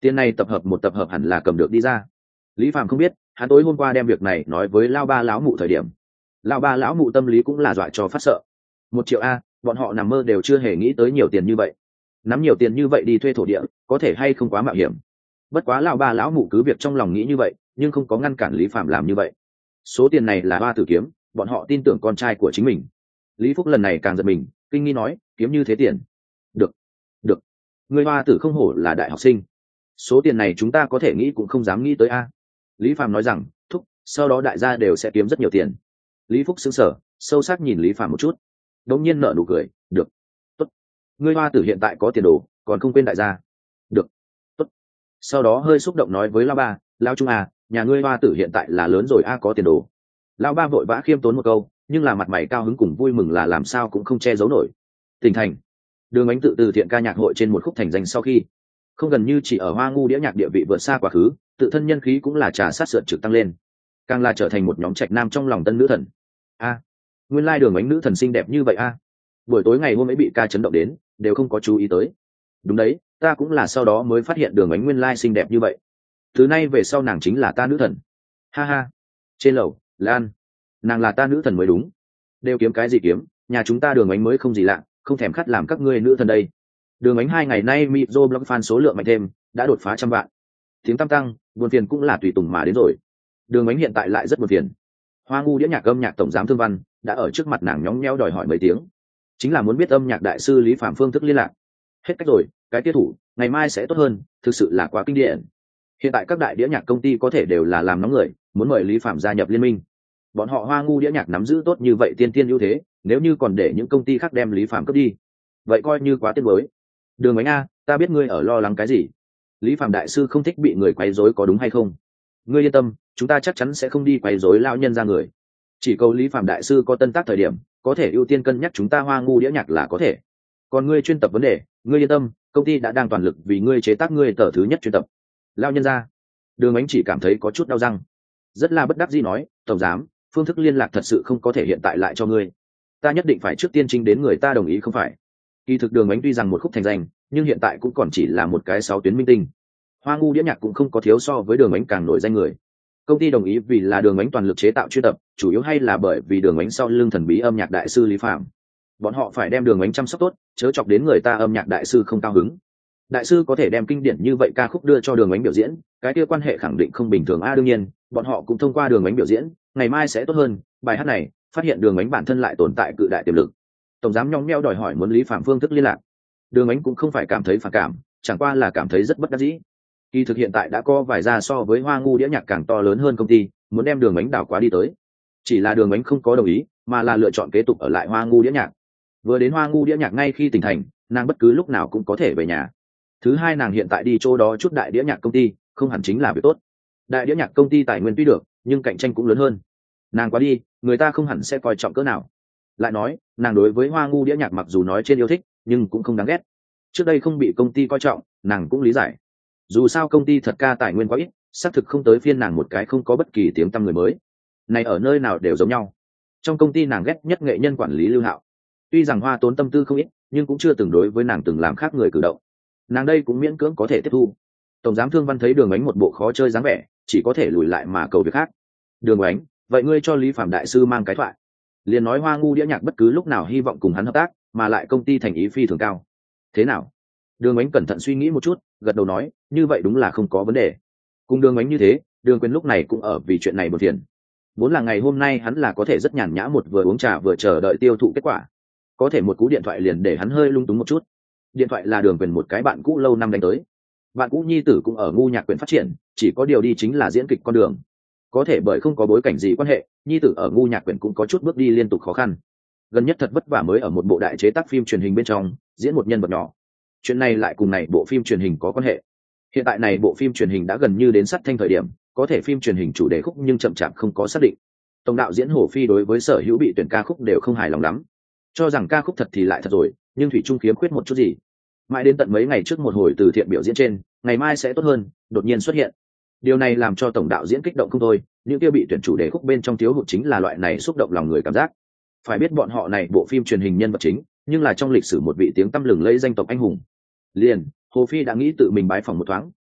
Tiền này tập hợp một tập hợp hẳn là cầm được đi ra. Lý Phàm không biết, hắn tối hôm qua đem việc này nói với lao ba lão mụ thời điểm, lao ba lão mụ tâm lý cũng là dọa cho phát sợ. Một triệu a, bọn họ nằm mơ đều chưa hề nghĩ tới nhiều tiền như vậy. Nắm nhiều tiền như vậy đi thuê thổ địa, có thể hay không quá mạo hiểm. Bất quá lão ba lão mụ cứ việc trong lòng nghĩ như vậy, nhưng không có ngăn cản Lý Phàm làm như vậy. Số tiền này là hoa tử kiếm, bọn họ tin tưởng con trai của chính mình. Lý Phúc lần này càng giật mình, kinh nghi nói, kiếm như thế tiền. Được, được. Người hoa tử không hổ là đại học sinh. Số tiền này chúng ta có thể nghĩ cũng không dám nghĩ tới a. Lý Phàm nói rằng, thúc, sau đó đại gia đều sẽ kiếm rất nhiều tiền. Lý Phúc sững sờ, sâu sắc nhìn Lý Phàm một chút, đống nhiên nở nụ cười, được, tốt. Ngươi hoa tử hiện tại có tiền đồ, còn không quên đại gia. Được, tốt. Sau đó hơi xúc động nói với lão ba, lão trung à, nhà ngươi hoa tử hiện tại là lớn rồi a, có tiền đồ. Lão ba vội vã khiêm tốn một câu, nhưng là mặt mày cao hứng cùng vui mừng là làm sao cũng không che giấu nổi. Tỉnh thành, Đường Ánh tự từ thiện ca nhạc hội trên một khúc thành danh sau khi, không gần như chỉ ở Hoa Ngu đĩa nhạc địa vị vượt xa quá khứ, tự thân nhân khí cũng là trà sát sượt trực tăng lên, càng là trở thành một nhóm trạch nam trong lòng tân nữ thần. A, nguyên lai Đường Ánh nữ thần xinh đẹp như vậy a. Buổi tối ngày hôm ấy bị ca chấn động đến, đều không có chú ý tới. Đúng đấy, ta cũng là sau đó mới phát hiện Đường Ánh nguyên lai xinh đẹp như vậy. Từ nay về sau nàng chính là ta nữ thần. Ha ha. Trên lầu, Lan, nàng là ta nữ thần mới đúng. Đều kiếm cái gì kiếm, nhà chúng ta Đường Ánh mới không gì lạ, không thèm khát làm các ngươi nữ thần đây. Đường Ánh hai ngày nay micro blog fan số lượng mạnh thêm, đã đột phá trăm vạn. Tiếng tăng tăng, buồn phiền cũng là tùy tùng mà đến rồi. Đường Ánh hiện tại lại rất buồn phiền. Hoa Ngu đĩa nhạc âm nhạc tổng giám Thương Văn đã ở trước mặt nàng nhõng nhẽo đòi hỏi mấy tiếng, chính là muốn biết âm nhạc đại sư Lý Phàm phương thức liên lạc. Hết cách rồi, cái tiết thủ ngày mai sẽ tốt hơn, thực sự là quá kinh điển. Hiện tại các đại đĩa nhạc công ty có thể đều là làm nóng người, muốn mời Lý Phàm gia nhập liên minh. Bọn họ Hoa Ngu đĩa nhạc nắm giữ tốt như vậy tiên tiên ưu thế, nếu như còn để những công ty khác đem Lý Phàm cướp đi, vậy coi như quá tiếc nuối. Đường Ánh a, ta biết ngươi ở lo lắng cái gì. Lý Phàm đại sư không thích bị người quấy rối có đúng hay không? Ngươi yên tâm, chúng ta chắc chắn sẽ không đi quấy rối lão nhân ra người. Chỉ cầu Lý Phàm đại sư có tân tác thời điểm, có thể ưu tiên cân nhắc chúng ta Hoa Ngu đĩa nhạc là có thể. Còn ngươi chuyên tập vấn đề, ngươi yên tâm, công ty đã đang toàn lực vì ngươi chế tác ngươi tờ thứ nhất chuyên tập. Lão nhân ra. Đường Ánh chỉ cảm thấy có chút đau răng, rất là bất đắc dĩ nói, tổng giám, phương thức liên lạc thật sự không có thể hiện tại lại cho ngươi. Ta nhất định phải trước tiên chính đến người ta đồng ý không phải? Kỳ thực Đường Ánh tuy rằng một khúc thành danh, nhưng hiện tại cũng còn chỉ là một cái sáu tuyến minh tinh. Hoa Ngu đĩa nhạc cũng không có thiếu so với Đường Ánh càng nổi danh người. Công ty đồng ý vì là Đường Ánh toàn lực chế tạo chuyên tập, chủ yếu hay là bởi vì Đường Ánh sau lưng thần bí âm nhạc đại sư Lý Phàm. Bọn họ phải đem Đường Ánh chăm sóc tốt, chớ chọc đến người ta âm nhạc đại sư không cao hứng. Đại sư có thể đem kinh điển như vậy ca khúc đưa cho Đường Ánh biểu diễn, cái kia quan hệ khẳng định không bình thường a. Đương nhiên, bọn họ cũng thông qua Đường Ánh biểu diễn, ngày mai sẽ tốt hơn. Bài hát này, phát hiện Đường Ánh bản thân lại tồn tại cự đại tiềm lực. Tổng giám nhõng nhẽo đòi hỏi muốn Lý Phàm phương thức liên lạc. Đường Ánh cũng không phải cảm thấy phản cảm, chẳng qua là cảm thấy rất bất đắc dĩ. Kỳ thực hiện tại đã có vài gia so với Hoa Ngu đĩa nhạc càng to lớn hơn công ty, muốn đem Đường Ánh đảo quá đi tới. Chỉ là Đường Ánh không có đồng ý, mà là lựa chọn kế tục ở lại Hoa Ngu đĩa nhạc. Vừa đến Hoa Ngu đĩa nhạc ngay khi tỉnh thành, nàng bất cứ lúc nào cũng có thể về nhà. Thứ hai, nàng hiện tại đi chỗ đó chút đại đĩa nhạc công ty, không hẳn chính là việc tốt. Đại đĩa nhạc công ty tài nguyên tuy được, nhưng cạnh tranh cũng lớn hơn. Nàng quá đi, người ta không hẳn sẽ coi trọng cỡ nào. Lại nói, nàng đối với Hoa Ngu đĩa nhạc mặc dù nói trên yêu thích, nhưng cũng không đáng ghét. Trước đây không bị công ty coi trọng, nàng cũng lý giải. Dù sao công ty thật ca tài nguyên quá ít, xác thực không tới phiên nàng một cái không có bất kỳ tiếng tăm người mới. Này ở nơi nào đều giống nhau. Trong công ty nàng ghét nhất nghệ nhân quản lý Lưu Hạo. Tuy rằng Hoa tốn tâm tư không ít, nhưng cũng chưa từng đối với nàng từng làm khác người cử động. Nàng đây cũng miễn cưỡng có thể tiếp thu. Tổng giám Thương Văn thấy Đường Ánh một bộ khó chơi dáng vẻ, chỉ có thể lùi lại mà cầu việc khác. Đường Ánh, vậy ngươi cho Lý Phàm đại sư mang cái thoại, liền nói Hoa Ngu đĩa nhạc bất cứ lúc nào hy vọng cùng hắn hợp tác, mà lại công ty thành ý phi thường cao. Thế nào? Đường Ánh cẩn thận suy nghĩ một chút, gật đầu nói, như vậy đúng là không có vấn đề. Cùng Đường Ánh như thế, Đường Quyền lúc này cũng ở vì chuyện này buồn phiền. Vốn là ngày hôm nay hắn là có thể rất nhàn nhã một vừa uống trà vừa chờ đợi tiêu thụ kết quả, có thể một cú điện thoại liền để hắn hơi lung túng một chút. Điện thoại là Đường Quyền một cái bạn cũ lâu năm đánh tới. Bạn cũ nhi tử cũng ở ngu nhạc quyển phát triển, chỉ có điều đi chính là diễn kịch con đường. Có thể bởi không có bối cảnh gì quan hệ, nhi tử ở ngu nhạc quyển cũng có chút bước đi liên tục khó khăn. Gần nhất thật vất vả mới ở một bộ đại chế tác phim truyền hình bên trong diễn một nhân vật nhỏ. Chuyện này lại cùng này bộ phim truyền hình có quan hệ. Hiện tại này bộ phim truyền hình đã gần như đến sắt thanh thời điểm, có thể phim truyền hình chủ đề khúc nhưng chậm chạp không có xác định. Tổng đạo diễn Hồ Phi đối với sở hữu bị tuyển ca khúc đều không hài lòng lắm, cho rằng ca khúc thật thì lại thật rồi, nhưng thủy chung khiếm khuyết một chút gì. Mãi đến tận mấy ngày trước một hồi từ thiện biểu diễn trên, ngày mai sẽ tốt hơn, đột nhiên xuất hiện. Điều này làm cho tổng đạo diễn kích động không thôi, những kia bị tuyển chủ đề khúc bên trong thiếu hụt chính là loại này xúc động lòng người cảm giác. Phải biết bọn họ này bộ phim truyền hình nhân vật chính, nhưng là trong lịch sử một vị tiếng tăm lừng lẫy danh tộc anh hùng. Liền, Hồ Phi đã nghĩ tự mình bái phỏng một thoáng,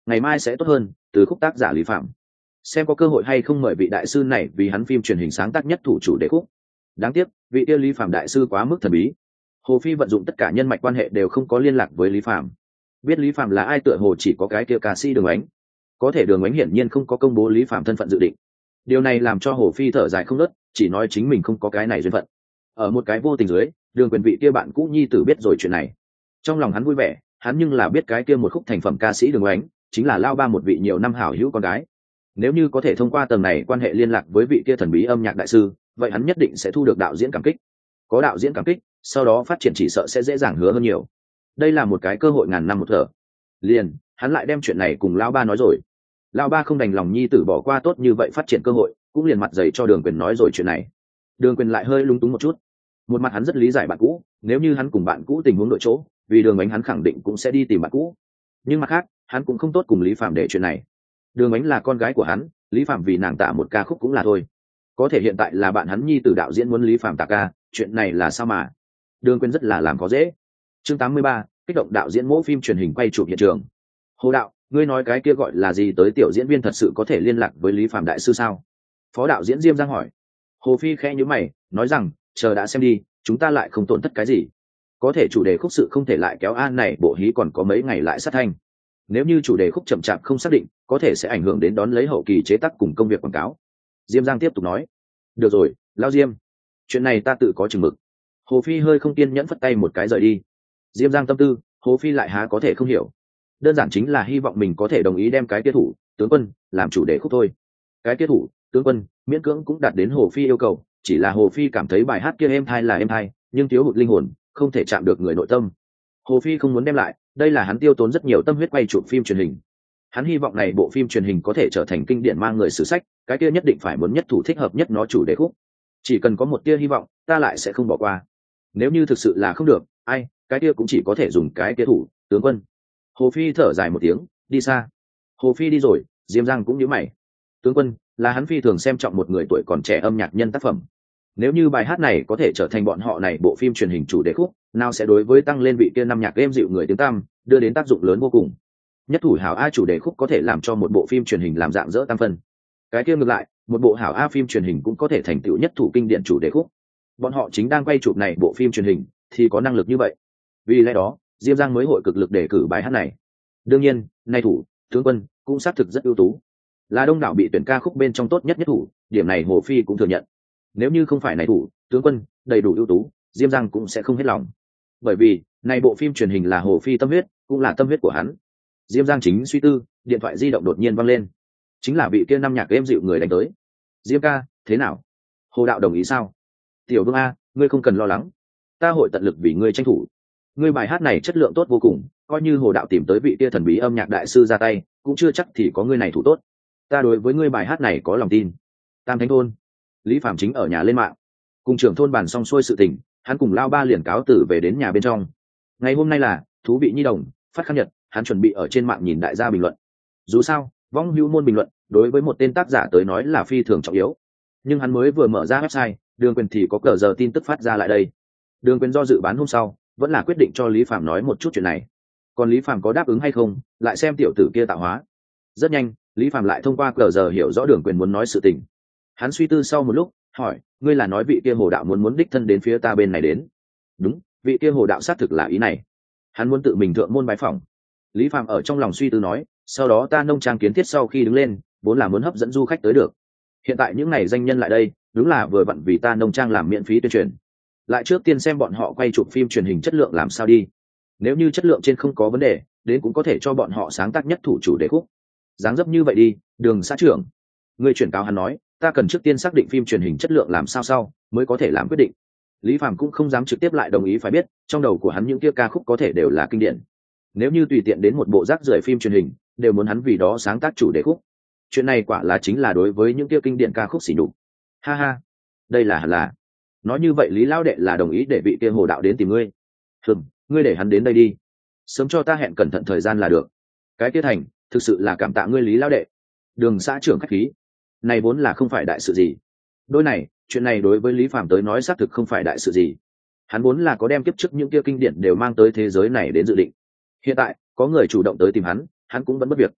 ngày mai sẽ tốt hơn. Từ khúc tác giả Lý Phạm. Xem có cơ hội hay không mời vị đại sư này vì hắn phim truyền hình sáng tác nhất thủ chủ đề khúc. Đáng tiếc vị kia Lý Phạm đại sư quá mức thần bí. Hồ Phi vận dụng tất cả nhân mạch quan hệ đều không có liên lạc với Lý Phạm. Biết Lý Phạm là ai tựa hồ chỉ có cái kia ca sĩ Đường Ánh. Có thể Đường Ánh hiển nhiên không có công bố Lý Phạm thân phận dự định. Điều này làm cho Hồ Phi thở dài không ngớt, chỉ nói chính mình không có cái này duyên phận. Ở một cái vô tình dưới, Đường Quyền vị kia bạn cũ nhi tử biết rồi chuyện này. Trong lòng hắn vui vẻ, hắn nhưng là biết cái kia một khúc thành phẩm ca sĩ Đường Ánh chính là lao ba một vị nhiều năm hảo hữu con gái. Nếu như có thể thông qua tầng này quan hệ liên lạc với vị kia thần bí âm nhạc đại sư, vậy hắn nhất định sẽ thu được đạo diễn cảm kích. Có đạo diễn cảm kích, sau đó phát triển chỉ sợ sẽ dễ dàng hứa hơn nhiều. Đây là một cái cơ hội ngàn năm một thở. Liền, hắn lại đem chuyện này cùng lão ba nói rồi. Lão ba không đành lòng nhi tử bỏ qua tốt như vậy phát triển cơ hội, cũng liền mặt dày cho Đường Quyền nói rồi chuyện này. Đường Quyền lại hơi lung túng một chút. Một mặt hắn rất lý giải bạn cũ, nếu như hắn cùng bạn cũ tình huống đổi chỗ, vì Đường Ánh hắn khẳng định cũng sẽ đi tìm bạn cũ. Nhưng mặt khác, hắn cũng không tốt cùng Lý Phạm để chuyện này. Đường Ánh là con gái của hắn, Lý Phạm vì nàng tả một ca khúc cũng là thôi. Có thể hiện tại là bạn hắn nhi tử đạo diễn muốn Lý Phạm tả ca, chuyện này là sao mà? Đường Quyền rất là làm có dễ. Chương tám mươi ba, kích động đạo diễn mẫu phim truyền hình quay chụp hiện trường. Hồ đạo, ngươi nói cái kia gọi là gì tới tiểu diễn viên thật sự có thể liên lạc với Lý Phạm đại sư sao? Phó đạo diễn Diêm Giang hỏi. Hồ Phi khẽ nhíu mày, nói rằng, chờ đã xem đi, chúng ta lại không tổn thất cái gì. Có thể chủ đề khúc sự không thể lại kéo an này bộ hí còn có mấy ngày lại sát thanh. Nếu như chủ đề khúc chậm chạp không xác định, có thể sẽ ảnh hưởng đến đón lấy hậu kỳ chế tác cùng công việc quảng cáo. Diêm Giang tiếp tục nói. Được rồi, Lao Diêm. Chuyện này ta tự có chừng mực. Hồ Phi hơi không kiên nhẫn phất tay một cái rời đi. Diêm Giang tâm tư, Hồ Phi lại há có thể không hiểu. Đơn giản chính là hy vọng mình có thể đồng ý đem cái kia thủ, tướng quân, làm chủ đề khúc thôi. Cái kia thủ, tướng quân, miễn cưỡng cũng đạt đến Hồ Phi yêu cầu, chỉ là Hồ Phi cảm thấy bài hát kia êm thai là êm thai, nhưng thiếu hụt linh hồn, không thể chạm được người nội tâm. Hồ Phi không muốn đem lại, đây là hắn tiêu tốn rất nhiều tâm huyết quay chụp phim truyền hình. Hắn hy vọng này bộ phim truyền hình có thể trở thành kinh điển mang người sử sách, cái kia nhất định phải muốn nhất thủ thích hợp nhất nó chủ đề khúc. Chỉ cần có một tia hy vọng, ta lại sẽ không bỏ qua. Nếu như thực sự là không được, ai, cái kia cũng chỉ có thể dùng cái kia thủ, tướng quân. Hồ Phi thở dài một tiếng, đi xa. Hồ Phi đi rồi, Diêm Giang cũng nhíu mày. Tướng quân, là hắn phi thường xem trọng một người tuổi còn trẻ âm nhạc nhân tác phẩm. Nếu như bài hát này có thể trở thành bọn họ này bộ phim truyền hình chủ đề khúc, nào sẽ đối với tăng lên vị kia năm nhạc êm dịu người tiếng tăm, đưa đến tác dụng lớn vô cùng. Nhất thủ hảo A chủ đề khúc có thể làm cho một bộ phim truyền hình làm dạng dỡ tam phân. Cái kia ngược lại, một bộ hảo A phim truyền hình cũng có thể thành tựu nhất thủ kinh điển chủ đề khúc. Bọn họ chính đang quay chụp này bộ phim truyền hình, thì có năng lực như vậy. Vì lẽ đó, Diêm Giang mới hội cực lực đề cử bài hát này. Đương nhiên, nay thủ, tướng quân cũng xác thực rất ưu tú, là đông đảo bị tuyển ca khúc bên trong tốt nhất nhất thủ, điểm này Hồ Phi cũng thừa nhận. Nếu như không phải này thủ, tướng quân đầy đủ ưu tú, Diêm Giang cũng sẽ không hết lòng. Bởi vì, này bộ phim truyền hình là Hồ Phi tâm huyết, cũng là tâm huyết của hắn. Diêm Giang chính suy tư, điện thoại di động đột nhiên vang lên. Chính là vị kia năm nhạc êm dịu người đánh tới. Diêm ca, thế nào? Hồ đạo đồng ý sao? Tiểu Vương A, ngươi không cần lo lắng, ta hội tận lực vì ngươi tranh thủ. Ngươi bài hát này chất lượng tốt vô cùng, coi như Hồ đạo tìm tới vị kia thần bí âm nhạc đại sư ra tay, cũng chưa chắc thì có ngươi này thủ tốt. Ta đối với ngươi bài hát này có lòng tin. Tam Thánh thôn, Lý Phạm chính ở nhà lên mạng, cùng trưởng thôn bàn xong xuôi sự tình, hắn cùng Lao Ba liền cáo tử về đến nhà bên trong. Ngày hôm nay là thú vị nhi đồng phát khắc nhật, hắn chuẩn bị ở trên mạng nhìn đại gia bình luận. Dù sao, vong hữu môn bình luận đối với một tên tác giả tới nói là phi thường trọng yếu. Nhưng hắn mới vừa mở ra website, Đường Quyền thì có cờ giờ tin tức phát ra lại đây. Đường Quyền do dự bán hôm sau, vẫn là quyết định cho Lý Phạm nói một chút chuyện này. Còn Lý Phạm có đáp ứng hay không, lại xem tiểu tử kia tạo hóa. Rất nhanh, Lý Phạm lại thông qua cờ giờ hiểu rõ Đường Quyền muốn nói sự tình. Hắn suy tư sau một lúc, hỏi, ngươi là nói vị kia Hồ đạo muốn muốn đích thân đến phía ta bên này đến? Đúng, vị kia Hồ đạo xác thực là ý này. Hắn muốn tự mình thượng môn bái phỏng. Lý Phạm ở trong lòng suy tư nói, sau đó ta nông trang kiến thiết sau khi đứng lên, vốn là muốn hấp dẫn du khách tới được. Hiện tại những ngày danh nhân lại đây, đúng là vừa vặn vì ta nông trang làm miễn phí tuyên truyền. Lại trước tiên xem bọn họ quay chụp phim truyền hình chất lượng làm sao đi. Nếu như chất lượng trên không có vấn đề, đến cũng có thể cho bọn họ sáng tác nhất thủ chủ đề khúc. Dáng dấp như vậy đi, Đường xã trưởng. Người chuyển cáo hắn nói, ta cần trước tiên xác định phim truyền hình chất lượng làm sao sau, mới có thể làm quyết định. Lý Phạm cũng không dám trực tiếp lại đồng ý, phải biết, trong đầu của hắn những kia ca khúc có thể đều là kinh điển. Nếu như tùy tiện đến một bộ rác rưởi phim truyền hình, đều muốn hắn vì đó sáng tác chủ đề khúc. Chuyện này quả là chính là đối với những kia kinh điển ca khúc xỉ nhục. Ha ha, đây là hẳn là. Nói như vậy Lý lão đệ là đồng ý để vị kia Hồ đạo đến tìm ngươi. Hừm, ngươi để hắn đến đây đi. Sớm cho ta hẹn cẩn thận thời gian là được. Cái kia thành, thực sự là cảm tạ ngươi Lý lão đệ. Đường xã trưởng khách khí. Này vốn là không phải đại sự gì. Đôi này, chuyện này đối với Lý Phạm tới nói xác thực không phải đại sự gì. Hắn vốn là có đem kiếp trước những kia kinh điển đều mang tới thế giới này đến dự định. Hiện tại, có người chủ động tới tìm hắn, hắn cũng vẫn bất việc.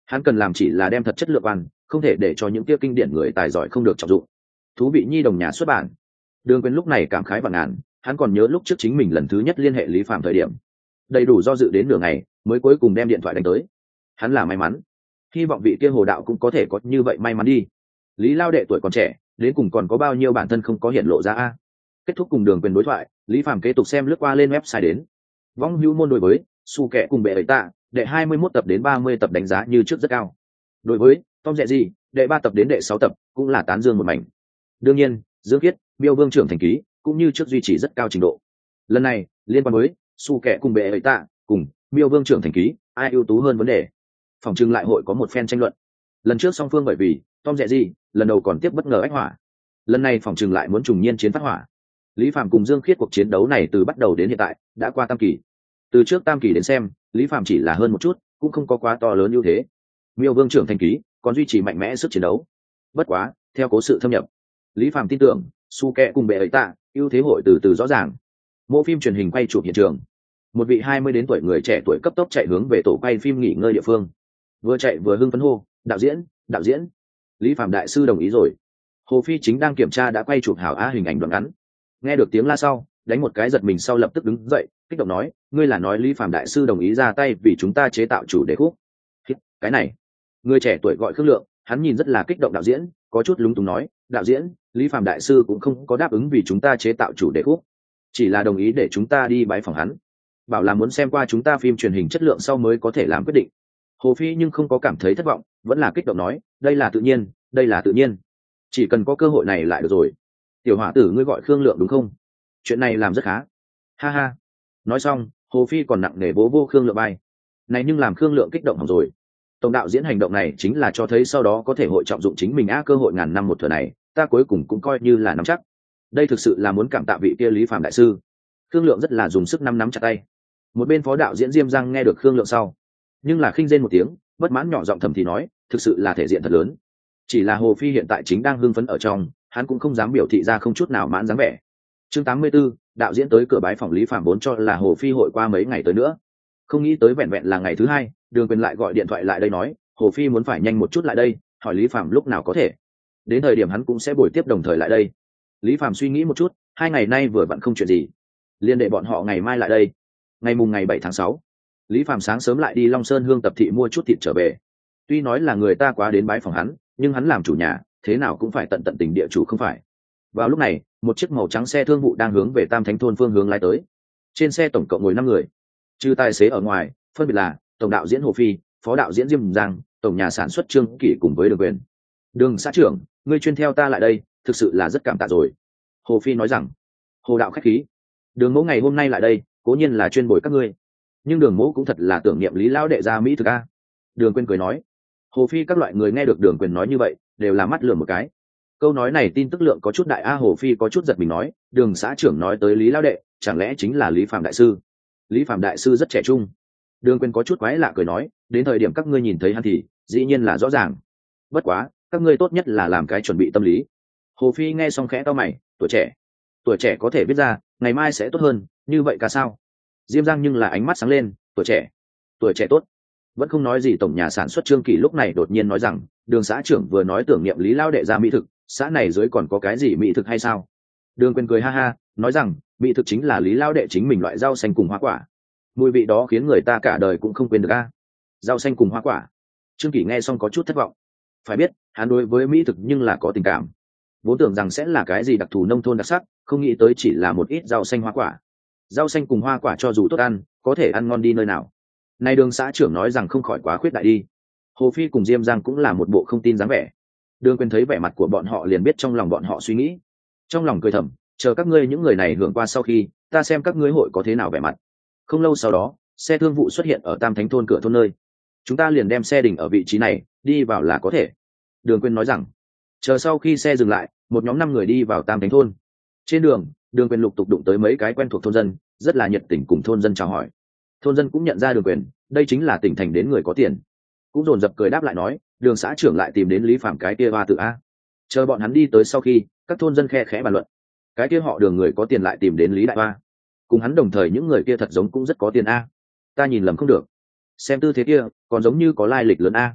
hắn cần làm chỉ là đem thật chất lượng văn, không thể để cho những kia kinh điển người tài giỏi không được trọng dụng. Thú vị nhi đồng nhà xuất bản. Đường Quyền lúc này cảm khái và ngàn, hắn còn nhớ lúc trước chính mình lần thứ nhất liên hệ Lý Phàm thời điểm, đầy đủ do dự đến nửa ngày mới cuối cùng đem điện thoại đánh tới. Hắn là may mắn, hy vọng vị kia Hồ đạo cũng có thể có như vậy may mắn đi. Lý Lao đệ tuổi còn trẻ, đến cùng còn có bao nhiêu bản thân không có hiện lộ ra a. Kết thúc cùng Đường Quyền đối thoại, Lý Phàm kế tục xem lướt qua lên website đến. Vong hữu môn đối với su kẹ cùng bệ ấy tạ, đệ hai mươi mốt tập đến ba mươi tập đánh giá như trước rất cao. Đối với Tom Dẹ Gì, đệ ba tập đến đệ sáu tập cũng là tán dương một mảnh. Đương nhiên, Dương Kiết, Miêu Vương trưởng thành ký cũng như trước duy trì rất cao trình độ. Lần này, liên quan với su kẹ cùng bệ ấy tạ, cùng Miêu Vương trưởng thành ký, ai ưu tú hơn vấn đề. Phòng trưng lại hội có một phen tranh luận. Lần trước song phương bởi vì Tom Dẹ Gì, lần đầu còn tiếp bất ngờ ách hỏa. Lần này phòng trừng lại muốn trùng nhiên chiến phát hỏa. Lý Phàm cùng Dương Khiết cuộc chiến đấu này từ bắt đầu đến hiện tại đã qua tam kỳ. Từ trước tam kỳ đến xem, Lý Phàm chỉ là hơn một chút, cũng không có quá to lớn ưu thế. Miêu Vương trưởng thành ký còn duy trì mạnh mẽ sức chiến đấu. Bất quá, theo cố sự thâm nhập, Lý Phàm tin tưởng, su kẹ cùng bệ ấy tạ, ưu thế hội từ từ rõ ràng. Mô phim truyền hình quay chụp hiện trường. Một vị hai mươi đến tuổi người trẻ tuổi cấp tốc chạy hướng về tổ quay phim nghỉ ngơi địa phương. Vừa chạy vừa hưng phấn hô, "Đạo diễn, đạo diễn." Lý Phàm đại sư đồng ý rồi. Hồ Phi chính đang kiểm tra đã quay chụp hảo á hình ảnh đoạn ngắn. Nghe được tiếng la sau, đánh một cái giật mình sau lập tức đứng dậy, kích động nói, "Ngươi là nói Lý Phàm đại sư đồng ý ra tay vì chúng ta chế tạo chủ đề khúc?" Cái này, người trẻ tuổi gọi Khương Lượng, hắn nhìn rất là kích động đạo diễn, có chút lúng túng nói, "Đạo diễn, Lý Phàm đại sư cũng không có đáp ứng vì chúng ta chế tạo chủ đề khúc, chỉ là đồng ý để chúng ta đi bái phòng hắn, bảo là muốn xem qua chúng ta phim truyền hình chất lượng sau mới có thể làm quyết định." Hồ Phi nhưng không có cảm thấy thất vọng, vẫn là kích động nói, "Đây là tự nhiên, đây là tự nhiên, chỉ cần có cơ hội này lại được rồi. Tiểu hỏa tử ngươi gọi Khương Lượng đúng không? Chuyện này làm rất khá." Ha ha. Nói xong, Hồ Phi còn nặng nề vỗ vô Khương Lượng bay. Này nhưng làm Khương Lượng kích động hỏng rồi. Tổng đạo diễn hành động này chính là cho thấy sau đó có thể hội trọng dụng chính mình á, cơ hội ngàn năm một thừa này, ta cuối cùng cũng coi như là nắm chắc. Đây thực sự là muốn cảm tạ vị kia Lý Phàm đại sư. Khương Lượng rất là dùng sức năm nắm chặt tay. Một bên phó đạo diễn Diêm Giang nghe được Khương Lượng sau, nhưng là khinh rên một tiếng, bất mãn nhỏ giọng thầm thì nói, thực sự là thể diện thật lớn. Chỉ là Hồ Phi hiện tại chính đang hưng phấn ở trong, hắn cũng không dám biểu thị ra không chút nào mãn dáng vẻ. Chương tám mươi 84, đạo diễn tới cửa bái phòng Lý Phàm vốn cho là Hồ Phi hội qua mấy ngày tới nữa, không nghĩ tới vẹn vẹn là ngày thứ hai, Đường Quyền lại gọi điện thoại lại đây nói, Hồ Phi muốn phải nhanh một chút lại đây, hỏi Lý Phàm lúc nào có thể. Đến thời điểm hắn cũng sẽ buổi tiếp đồng thời lại đây. Lý Phàm suy nghĩ một chút, hai ngày nay vừa vặn không chuyện gì, liền để bọn họ ngày mai lại đây. Ngày mùng ngày bảy tháng sáu, Lý Phàm sáng sớm lại đi Long Sơn Hương tập thị mua chút thịt trở về. Tuy nói là người ta quá đến bái phòng hắn, nhưng hắn làm chủ nhà, thế nào cũng phải tận tận tình địa chủ không phải. Vào lúc này, một chiếc màu trắng xe thương vụ đang hướng về Tam Thánh thôn phương hướng lái tới. Trên xe tổng cộng ngồi năm người, trừ tài xế ở ngoài, phân biệt là tổng đạo diễn Hồ Phi, phó đạo diễn Diêm Giang, tổng nhà sản xuất Trương Kỷ cùng với Đường Quyền. "Đường xã trưởng, ngươi chuyên theo ta lại đây, thực sự là rất cảm tạ rồi." Hồ Phi nói rằng. "Hồ đạo khách khí. Đường mẫu ngày hôm nay lại đây, cố nhiên là chuyên bồi các ngươi, nhưng Đường mẫu cũng thật là tưởng niệm Lý lão đệ gia mỹ thực a." Đường Quyền cười nói. Hồ Phi các loại người nghe được Đường Quyền nói như vậy, đều là mắt lườm một cái. Câu nói này tin tức lượng có chút đại a. Hồ Phi có chút giật mình nói, Đường xã trưởng nói tới Lý lão đệ, chẳng lẽ chính là Lý Phàm đại sư? Lý Phàm đại sư rất trẻ trung. Đường Quyền có chút quái lạ cười nói, đến thời điểm các ngươi nhìn thấy hắn thì dĩ nhiên là rõ ràng. Bất quá, các ngươi tốt nhất là làm cái chuẩn bị tâm lý. Hồ Phi nghe xong khẽ cau mày, tuổi trẻ, tuổi trẻ có thể viết ra, ngày mai sẽ tốt hơn, như vậy cả sao? Diêm Giang nhưng là ánh mắt sáng lên, tuổi trẻ, tuổi trẻ tốt. Vẫn không nói gì tổng nhà sản xuất Trương Kỷ lúc này đột nhiên nói rằng, Đường xã trưởng vừa nói tưởng niệm Lý lão đệ ra mỹ thực, xã này dưới còn có cái gì mỹ thực hay sao? Đường Quyền cười ha ha, nói rằng, mỹ thực chính là Lý lão đệ chính mình loại rau xanh cùng hoa quả. Mùi vị đó khiến người ta cả đời cũng không quên được a. Rau xanh cùng hoa quả. Trương Kỷ nghe xong có chút thất vọng. Phải biết, hắn đối với mỹ thực nhưng là có tình cảm. Vốn tưởng rằng sẽ là cái gì đặc thù nông thôn đặc sắc, không nghĩ tới chỉ là một ít rau xanh hoa quả. Rau xanh cùng hoa quả cho dù tốt ăn, có thể ăn ngon đi nơi nào. Này Đường xã trưởng nói rằng không khỏi quá khuyết đại đi. Hồ Phi cùng Diêm Giang cũng là một bộ không tin dáng vẻ. Đường Quyền thấy vẻ mặt của bọn họ liền biết trong lòng bọn họ suy nghĩ. Trong lòng cười thầm, chờ các ngươi những người này hưởng qua sau khi, ta xem các ngươi hội có thế nào vẻ mặt. Không lâu sau đó, xe thương vụ xuất hiện ở Tam Thánh thôn cửa thôn nơi. Chúng ta liền đem xe đình ở vị trí này, đi vào là có thể. Đường Quyền nói rằng. Chờ sau khi xe dừng lại, một nhóm năm người đi vào Tam Thánh thôn. Trên đường, Đường Quyền lục tục đụng tới mấy cái quen thuộc thôn dân, rất là nhiệt tình cùng thôn dân chào hỏi. Thôn dân cũng nhận ra Đường Quyền, đây chính là tỉnh thành đến người có tiền, cũng dồn dập cười đáp lại nói, Đường xã trưởng lại tìm đến Lý Phàm cái kia ba tự a. Chờ bọn hắn đi tới sau khi, các thôn dân khe khẽ bàn luận, cái kia họ Đường người có tiền lại tìm đến Lý đại ba, cùng hắn đồng thời những người kia thật giống cũng rất có tiền a. Ta nhìn lầm không được, xem tư thế kia còn giống như có lai lịch lớn a.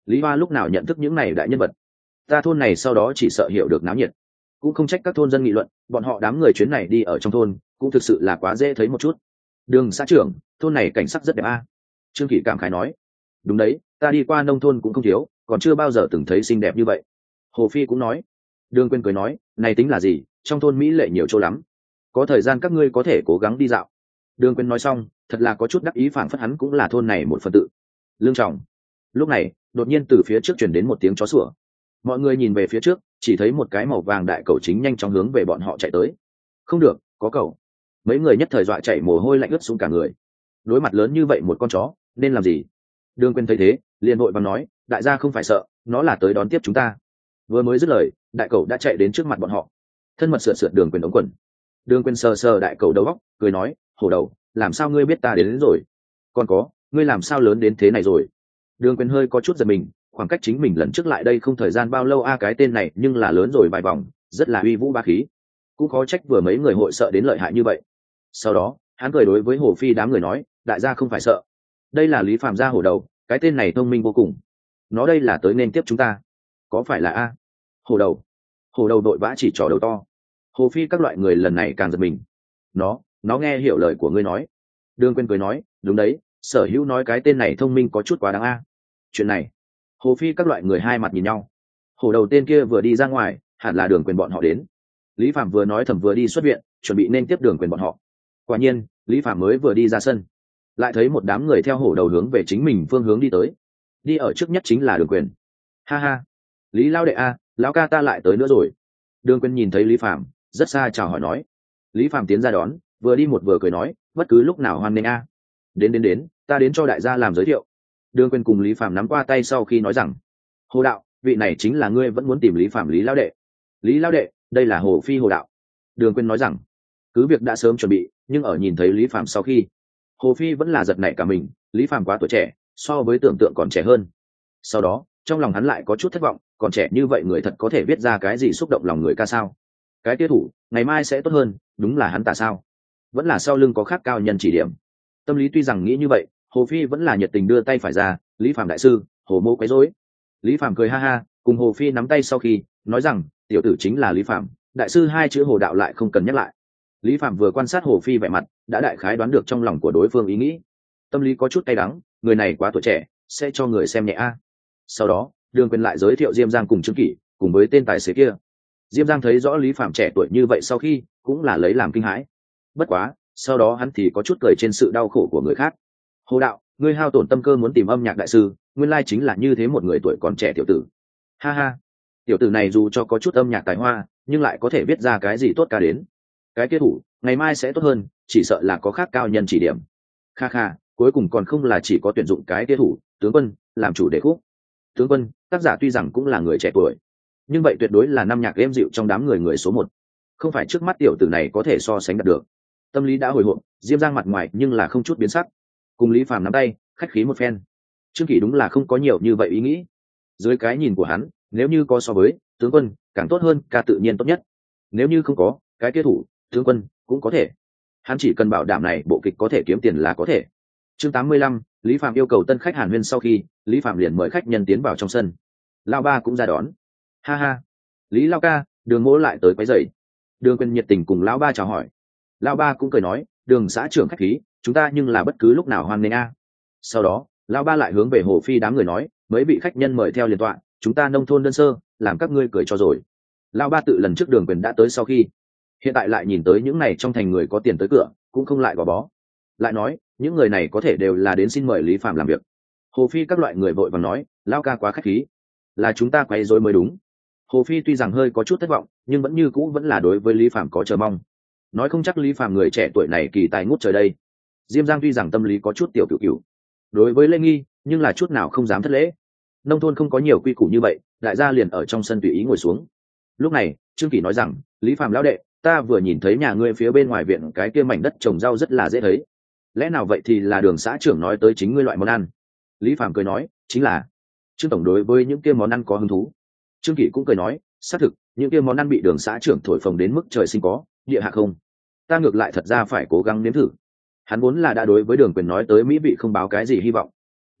Lý Hoa lúc nào nhận thức những này đại nhân vật, ta thôn này sau đó chỉ sợ hiểu được náo nhiệt, cũng không trách các thôn dân nghị luận, bọn họ đám người chuyến này đi ở trong thôn cũng thực sự là quá dễ thấy một chút. Đường xã trưởng, thôn này cảnh sắc rất đẹp a. Trương Kỷ cảm khái nói. Đúng đấy, ta đi qua nông thôn cũng không thiếu, còn chưa bao giờ từng thấy xinh đẹp như vậy. Hồ Phi cũng nói. Đường Quyên cười nói, này tính là gì, trong thôn mỹ lệ nhiều chỗ lắm, có thời gian các ngươi có thể cố gắng đi dạo. Đường Quyên nói xong thật là có chút đắc ý, phảng phất hắn cũng là thôn này một phần tự. Lương Trọng. Lúc này đột nhiên từ phía trước chuyển đến một tiếng chó sủa, mọi người nhìn về phía trước, chỉ thấy một cái màu vàng đại cẩu chính nhanh chóng hướng về bọn họ chạy tới. Không được, có cẩu. Mấy người nhất thời dọa chảy mồ hôi lạnh ướt xuống cả người. Đối mặt lớn như vậy một con chó nên làm gì? Đường Quyên thấy thế liền vội vàng nói, đại gia không phải sợ, nó là tới đón tiếp chúng ta. Vừa mới dứt lời, đại cẩu đã chạy đến trước mặt bọn họ, thân mật sượt sượt Đường Quyên ống quần. Đường Quyên sờ sờ đại cẩu đầu óc, cười nói, hổ đầu, làm sao ngươi biết ta đến, đến rồi? Còn có, ngươi làm sao lớn đến thế này rồi? Đường Quyên hơi có chút giật mình, khoảng cách chính mình lần trước lại đây không thời gian bao lâu a, cái tên này nhưng là lớn rồi vài vòng, rất là uy vũ bá khí, cũng khó trách vừa mấy người hội sợ đến lợi hại như vậy. Sau đó hắn cười đối với Hồ Phi đám người nói, đại gia không phải sợ, đây là Lý Phạm gia hổ đầu, cái tên này thông minh vô cùng, nó đây là tới nên tiếp chúng ta, có phải là a? Hổ đầu. Hổ đầu đội vã chỉ trỏ đầu to. Hồ Phi các loại người lần này càng giật mình, nó nó nghe hiểu lời của ngươi nói. Đường Quyên cười nói, đúng đấy, Sở Hữu nói cái tên này thông minh có chút quá đáng a. Chuyện này, Hồ Phi các loại người hai mặt nhìn nhau. Hổ đầu tên kia vừa đi ra ngoài, hẳn là Đường Quyên bọn họ đến. Lý Phạm vừa nói thầm vừa đi xuất viện, chuẩn bị nên tiếp Đường Quyên bọn họ. Quả nhiên Lý Phạm mới vừa đi ra sân, lại thấy một đám người theo hổ đầu hướng về chính mình phương hướng đi tới. Đi ở trước nhất chính là Đường Quyên. Ha ha, Lý lao đệ a, lão ca ta lại tới nữa rồi. Đường Quyên nhìn thấy Lý Phạm rất xa chào hỏi nói. Lý Phạm tiến ra đón, vừa đi một vừa cười nói, bất cứ lúc nào hoan nghênh a. Đến đến đến, ta đến cho đại gia làm giới thiệu. Đường Quyên cùng Lý Phạm nắm qua tay sau khi nói rằng, Hồ đạo, vị này chính là ngươi vẫn muốn tìm Lý Phạm Lý lao đệ. Lý lao đệ, đây là Hồ Phi Hồ đạo. Đường Quyên nói rằng, cứ việc đã sớm chuẩn bị, nhưng ở nhìn thấy Lý Phạm sau khi, Hồ Phi vẫn là giật nảy cả mình, Lý Phạm quá tuổi trẻ, so với tưởng tượng còn trẻ hơn. Sau đó trong lòng hắn lại có chút thất vọng, còn trẻ như vậy người thật có thể viết ra cái gì xúc động lòng người ca sao? Cái tiêu thủ ngày mai sẽ tốt hơn, đúng là hắn tả sao? Vẫn là sau lưng có khác cao nhân chỉ điểm. Tâm lý tuy rằng nghĩ như vậy, Hồ Phi vẫn là nhiệt tình đưa tay phải ra, Lý Phạm đại sư, Hồ mô quấy rối. Lý Phạm cười ha ha, cùng Hồ Phi nắm tay sau khi nói rằng, tiểu tử chính là Lý Phạm, đại sư hai chữ Hồ đạo lại không cần nhắc lại. Lý Phạm vừa quan sát Hồ Phi vẻ mặt, đã đại khái đoán được trong lòng của đối phương ý nghĩ. Tâm lý có chút cay đắng, người này quá tuổi trẻ, sẽ cho người xem nhẹ a. Sau đó Đường Quyên lại giới thiệu Diêm Giang cùng Trương Kỷ, cùng với tên tài xế kia. Diêm Giang thấy rõ Lý Phạm trẻ tuổi như vậy sau khi cũng là lấy làm kinh hãi. Bất quá sau đó hắn thì có chút cười trên sự đau khổ của người khác. Hồ đạo, ngươi hao tổn tâm cơ muốn tìm âm nhạc đại sư, nguyên lai chính là như thế một người tuổi còn trẻ tiểu tử. Ha ha, tiểu tử này dù cho có chút âm nhạc tài hoa, nhưng lại có thể viết ra cái gì tốt ca đến. Cái kia thủ ngày mai sẽ tốt hơn, chỉ sợ là có khác cao nhân chỉ điểm. Kha kha, cuối cùng còn không là chỉ có tuyển dụng cái kia thủ tướng quân làm chủ đề khúc. Tướng quân tác giả tuy rằng cũng là người trẻ tuổi, nhưng vậy tuyệt đối là năm nhạc êm dịu trong đám người người số một, không phải trước mắt tiểu tử này có thể so sánh đạt được. Tâm lý đã hồi hộp, Diêm Giang mặt ngoài nhưng là không chút biến sắc, cùng Lý Phạm nắm tay khách khí một phen. Trương Kỷ đúng là không có nhiều như vậy ý nghĩ, dưới cái nhìn của hắn, nếu như có so với tướng quân càng tốt hơn, ca tự nhiên tốt nhất. Nếu như không có cái kia thủ tướng quân cũng có thể, hắn chỉ cần bảo đảm này bộ kịch có thể kiếm tiền là có thể. Chương tám mươi lăm, Lý Phạm yêu cầu tân khách hàn huyên sau khi, Lý Phạm liền mời khách nhân tiến vào trong sân. Lao ba cũng ra đón. Ha ha, Lý lao ca, Đường mỗ lại tới quấy rầy. Đường Quyên nhiệt tình cùng lão ba chào hỏi. Lão ba cũng cười nói, Đường xã trưởng khách khí, chúng ta nhưng là bất cứ lúc nào hoan nghênh a. Sau đó lão ba lại hướng về Hồ Phi đám người nói, mấy vị khách nhân mời theo liền tọa, chúng ta nông thôn đơn sơ, làm các ngươi cười cho rồi. Lão ba tự lần trước Đường Quyên đã tới sau khi, hiện tại lại nhìn tới những này trong thành người có tiền tới cửa, cũng không lại gò bó. Lại nói những người này có thể đều là đến xin mời Lý Phạm làm việc. Hồ Phi các loại người vội vàng nói, lão ca quá khách khí, là chúng ta quấy rối mới đúng. Hồ Phi tuy rằng hơi có chút thất vọng, nhưng vẫn như cũ vẫn là đối với Lý Phạm có chờ mong. Nói không chắc Lý Phạm người trẻ tuổi này kỳ tài ngút trời đây. Diêm Giang tuy rằng tâm lý có chút tiểu cửu cửu đối với lễ nghi, nhưng là chút nào không dám thất lễ. Nông thôn không có nhiều quy củ như vậy, đại gia liền ở trong sân tùy ý ngồi xuống. Lúc này Trương Kỷ nói rằng, Lý Phạm lão đệ, ta vừa nhìn thấy nhà ngươi phía bên ngoài viện cái kia mảnh đất trồng rau rất là dễ thấy, lẽ nào vậy thì là Đường xã trưởng nói tới chính ngươi loại món ăn? Lý Phạm cười nói, chính là. Trương tổng đối với những kia món ăn có hứng thú. Trương Kỷ cũng cười nói, xác thực những kia món ăn bị Đường xã trưởng thổi phồng đến mức trời sinh có địa hạ không, ta ngược lại thật ra phải cố gắng nếm thử. Hắn vốn là đã đối với Đường Quyền nói tới mỹ vị không báo cái gì hy vọng,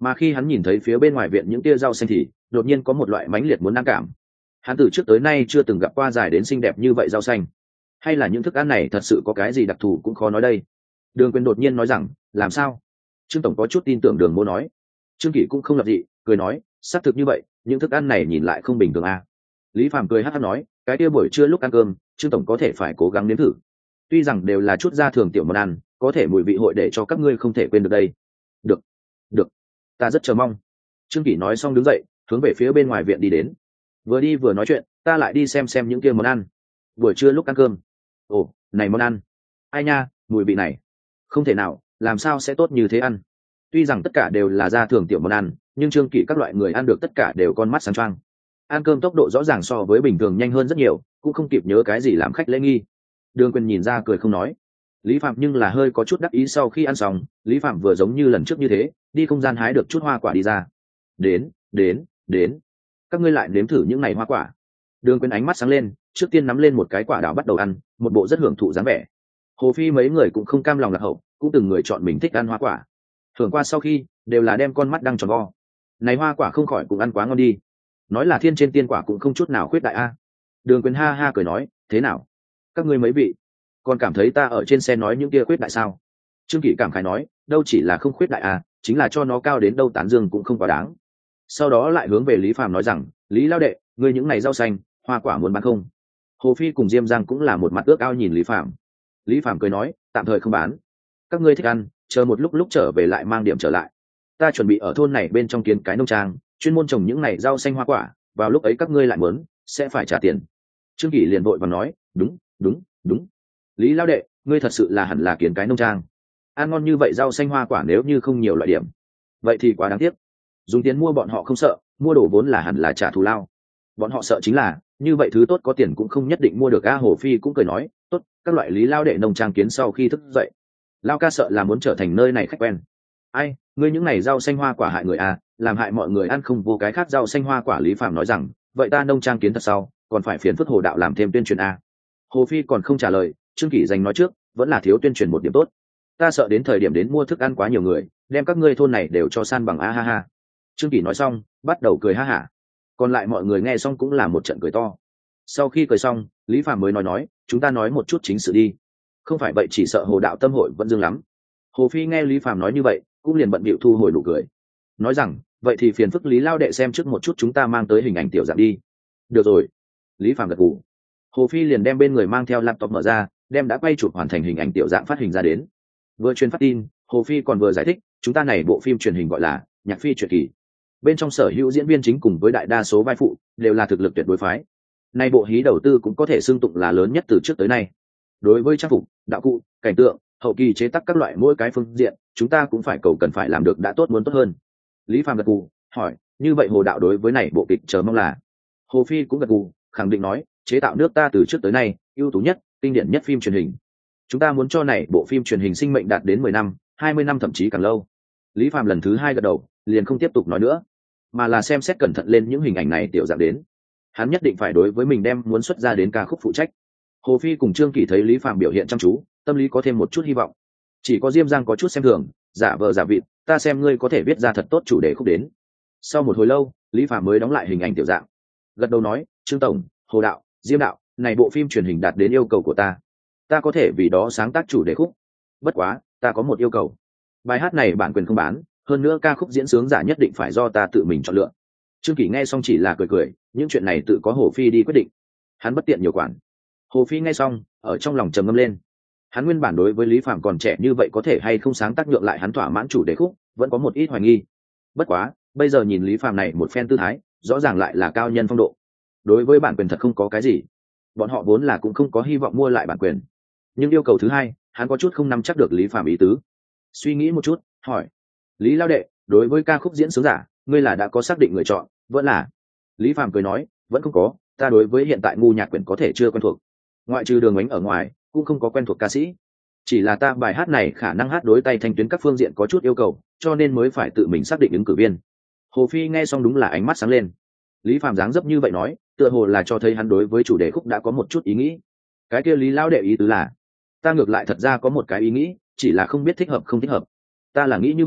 mà khi hắn nhìn thấy phía bên ngoài viện những tia rau xanh thì đột nhiên có một loại mãnh liệt muốn ăn cảm. Hắn từ trước tới nay chưa từng gặp qua dài đến xinh đẹp như vậy rau xanh, hay là những thức ăn này thật sự có cái gì đặc thù cũng khó nói đây. Đường Quyền đột nhiên nói rằng, làm sao? Trương tổng có chút tin tưởng Đường Mỗ nói. Trương Kỷ cũng không lập dị, cười nói, xác thực như vậy, những thức ăn này nhìn lại không bình thường à. Lý Phàm cười hắc hắc nói, cái kia buổi trưa lúc ăn cơm, Trương tổng có thể phải cố gắng nếm thử. Tuy rằng đều là chút gia thường tiểu món ăn, có thể mùi vị hội để cho các ngươi không thể quên được đây. Được, được, ta rất chờ mong. Trương Kỷ nói xong đứng dậy, hướng về phía bên ngoài viện đi đến. Vừa đi vừa nói chuyện, ta lại đi xem xem những kia món ăn. Buổi trưa lúc ăn cơm. Ồ, này món ăn. Ai nha, mùi vị này. Không thể nào, làm sao sẽ tốt như thế ăn. Tuy rằng tất cả đều là gia thường tiểu món ăn, nhưng Trương Kỷ các loại người ăn được tất cả đều con mắt sáng choang. Ăn cơm tốc độ rõ ràng so với bình thường nhanh hơn rất nhiều, cũng không kịp nhớ cái gì làm khách lễ nghi. Đường Quyền nhìn ra cười không nói. Lý Phạm nhưng là hơi có chút đắc ý. Sau khi ăn xong, Lý Phạm vừa giống như lần trước như thế, đi không gian hái được chút hoa quả đi ra. Đến, đến, đến. Các ngươi lại nếm thử những ngày hoa quả. Đường Quyền ánh mắt sáng lên, trước tiên nắm lên một cái quả đào bắt đầu ăn, một bộ rất hưởng thụ dáng vẻ. Hồ Phi mấy người cũng không cam lòng lạc hậu, cũng từng người chọn mình thích ăn hoa quả. Thưởng qua sau khi, đều là đem con mắt đang tròn vo. Này hoa quả không khỏi cũng ăn quá ngon đi. Nói là thiên trên tiên quả cũng không chút nào khuyết đại a. Đường Quyền ha ha cười nói, thế nào? Các ngươi mấy vị, còn cảm thấy ta ở trên xe nói những kia khuyết đại sao? Trương Kỷ cảm khái nói, đâu chỉ là không khuyết đại a, chính là cho nó cao đến đâu tán dương cũng không quá đáng. Sau đó lại hướng về Lý Phàm nói rằng, Lý lão đệ, ngươi những này rau xanh, hoa quả muốn bán không? Hồ Phi cùng Diêm Giang cũng là một mặt ước ao nhìn Lý Phàm. Lý Phàm cười nói, tạm thời không bán. Các ngươi thích ăn, chờ một lúc lúc trở về lại mang điểm trở lại. Ta chuẩn bị ở thôn này bên trong kiến cái nông trang, chuyên môn trồng những này rau xanh hoa quả, vào lúc ấy các ngươi lại muốn, sẽ phải trả tiền. Trương Kỷ liền vội và nói, đúng, đúng, đúng. Lý lão đệ, ngươi thật sự là hẳn là kiến cái nông trang. Ăn ngon như vậy rau xanh hoa quả nếu như không nhiều loại điểm, vậy thì quá đáng tiếc. Dùng tiền mua bọn họ không sợ, mua đồ vốn là hẳn là trả thù lao. Bọn họ sợ chính là, như vậy thứ tốt có tiền cũng không nhất định mua được. A Hồ Phi cũng cười nói, tốt, các loại Lý lão đệ nông trang kiến sau khi thức dậy. Lao ca sợ là muốn trở thành nơi này khách quen. Ai, ngươi những này rau xanh hoa quả hại người à, làm hại mọi người ăn không vô cái khác rau xanh hoa quả. Lý Phạm nói rằng, vậy ta nông trang kiến thật sau, còn phải phiền phức Hồ đạo làm thêm tuyên truyền à. Hồ Phi còn không trả lời, Trương Kỷ dành nói trước, vẫn là thiếu tuyên truyền một điểm tốt. Ta sợ đến thời điểm đến mua thức ăn quá nhiều người, đem các ngươi thôn này đều cho san bằng a ha ha. Trương Kỷ nói xong, bắt đầu cười ha hả. Còn lại mọi người nghe xong cũng là một trận cười to. Sau khi cười xong, Lý Phạm mới nói nói, chúng ta nói một chút chính sự đi. Không phải vậy chỉ sợ Hồ đạo tâm hội vẫn dương lắm. Hồ Phi nghe Lý Phạm nói như vậy, cũng liền bận bịu thu hồi nụ cười, nói rằng, vậy thì phiền phức Lý lao đệ xem trước một chút chúng ta mang tới hình ảnh tiểu dạng đi. Được rồi. Lý Phạm gật gù. Hồ Phi liền đem bên người mang theo laptop mở ra, đem đã quay chụp hoàn thành hình ảnh tiểu dạng phát hình ra đến. Vừa truyền phát tin, Hồ Phi còn vừa giải thích, chúng ta này bộ phim truyền hình gọi là Nhạc Phi truyện kỳ. Bên trong sở hữu diễn viên chính cùng với đại đa số vai phụ đều là thực lực tuyệt đối phái. Nay bộ hí đầu tư cũng có thể xưng tụng là lớn nhất từ trước tới nay. Đối với trang phục, đạo cụ, cảnh tượng, hậu kỳ chế tác các loại mỗi cái phương diện, chúng ta cũng phải cầu cần phải làm được đã tốt muốn tốt hơn. Lý Phạm gật gù, hỏi, như vậy Hồ đạo đối với này bộ kịch chờ mong là? Hồ Phi cũng gật gù, khẳng định nói, chế tạo nước ta từ trước tới nay ưu tú nhất, kinh điển nhất phim truyền hình. Chúng ta muốn cho này bộ phim truyền hình sinh mệnh đạt đến mười năm, hai mươi năm thậm chí càng lâu. Lý Phạm lần thứ hai gật đầu, liền không tiếp tục nói nữa, mà là xem xét cẩn thận lên những hình ảnh này tiểu dạng đến. Hắn nhất định phải đối với mình đem muốn xuất ra đến ca khúc phụ trách. Hồ Phi cùng Trương Kỷ thấy Lý Phạm biểu hiện chăm chú, tâm lý có thêm một chút hy vọng. Chỉ có Diêm Giang có chút xem thường, giả vờ giả vịt, ta xem ngươi có thể viết ra thật tốt chủ đề khúc đến. Sau một hồi lâu, Lý Phạm mới đóng lại hình ảnh tiểu dạng, gật đầu nói, Trương tổng, Hồ đạo, Diêm đạo, này bộ phim truyền hình đạt đến yêu cầu của ta, ta có thể vì đó sáng tác chủ đề khúc. Bất quá, ta có một yêu cầu, bài hát này bản quyền không bán, hơn nữa ca khúc diễn sướng giả nhất định phải do ta tự mình chọn lựa. Trương Kỷ nghe xong chỉ là cười cười, những chuyện này tự có Hồ Phi đi quyết định, hắn bất tiện nhiều quản. Hồ Phi nghe xong, ở trong lòng trầm ngâm lên. Hắn nguyên bản đối với Lý Phạm còn trẻ như vậy có thể hay không sáng tác nhượng lại hắn thỏa mãn chủ đề khúc, vẫn có một ít hoài nghi. Bất quá, bây giờ nhìn Lý Phạm này một phen tư thái, rõ ràng lại là cao nhân phong độ. Đối với bản quyền thật không có cái gì, bọn họ vốn là cũng không có hy vọng mua lại bản quyền. Nhưng yêu cầu thứ hai, hắn có chút không nắm chắc được Lý Phạm ý tứ. Suy nghĩ một chút, hỏi, Lý lao đệ, đối với ca khúc diễn sướng giả, ngươi là đã có xác định người chọn, vẫn là? Lý Phạm cười nói, vẫn không có, ta đối với hiện tại ngu nhạc quyển có thể chưa quen thuộc, ngoại trừ Đường Ánh ở ngoài cũng không có quen thuộc ca sĩ. Chỉ là ta bài hát này khả năng hát đối tay thanh tuyến các phương diện có chút yêu cầu, cho nên mới phải tự mình xác định ứng cử viên. Hồ Phi nghe xong đúng là ánh mắt sáng lên. Lý Phạm dáng dấp như vậy nói, tựa hồ là cho thấy hắn đối với chủ đề khúc đã có một chút ý nghĩ. Cái kia Lý lão đệ ý tứ là, ta ngược lại thật ra có một cái ý nghĩ, chỉ là không biết thích hợp không thích hợp. Ta là nghĩ như vậy,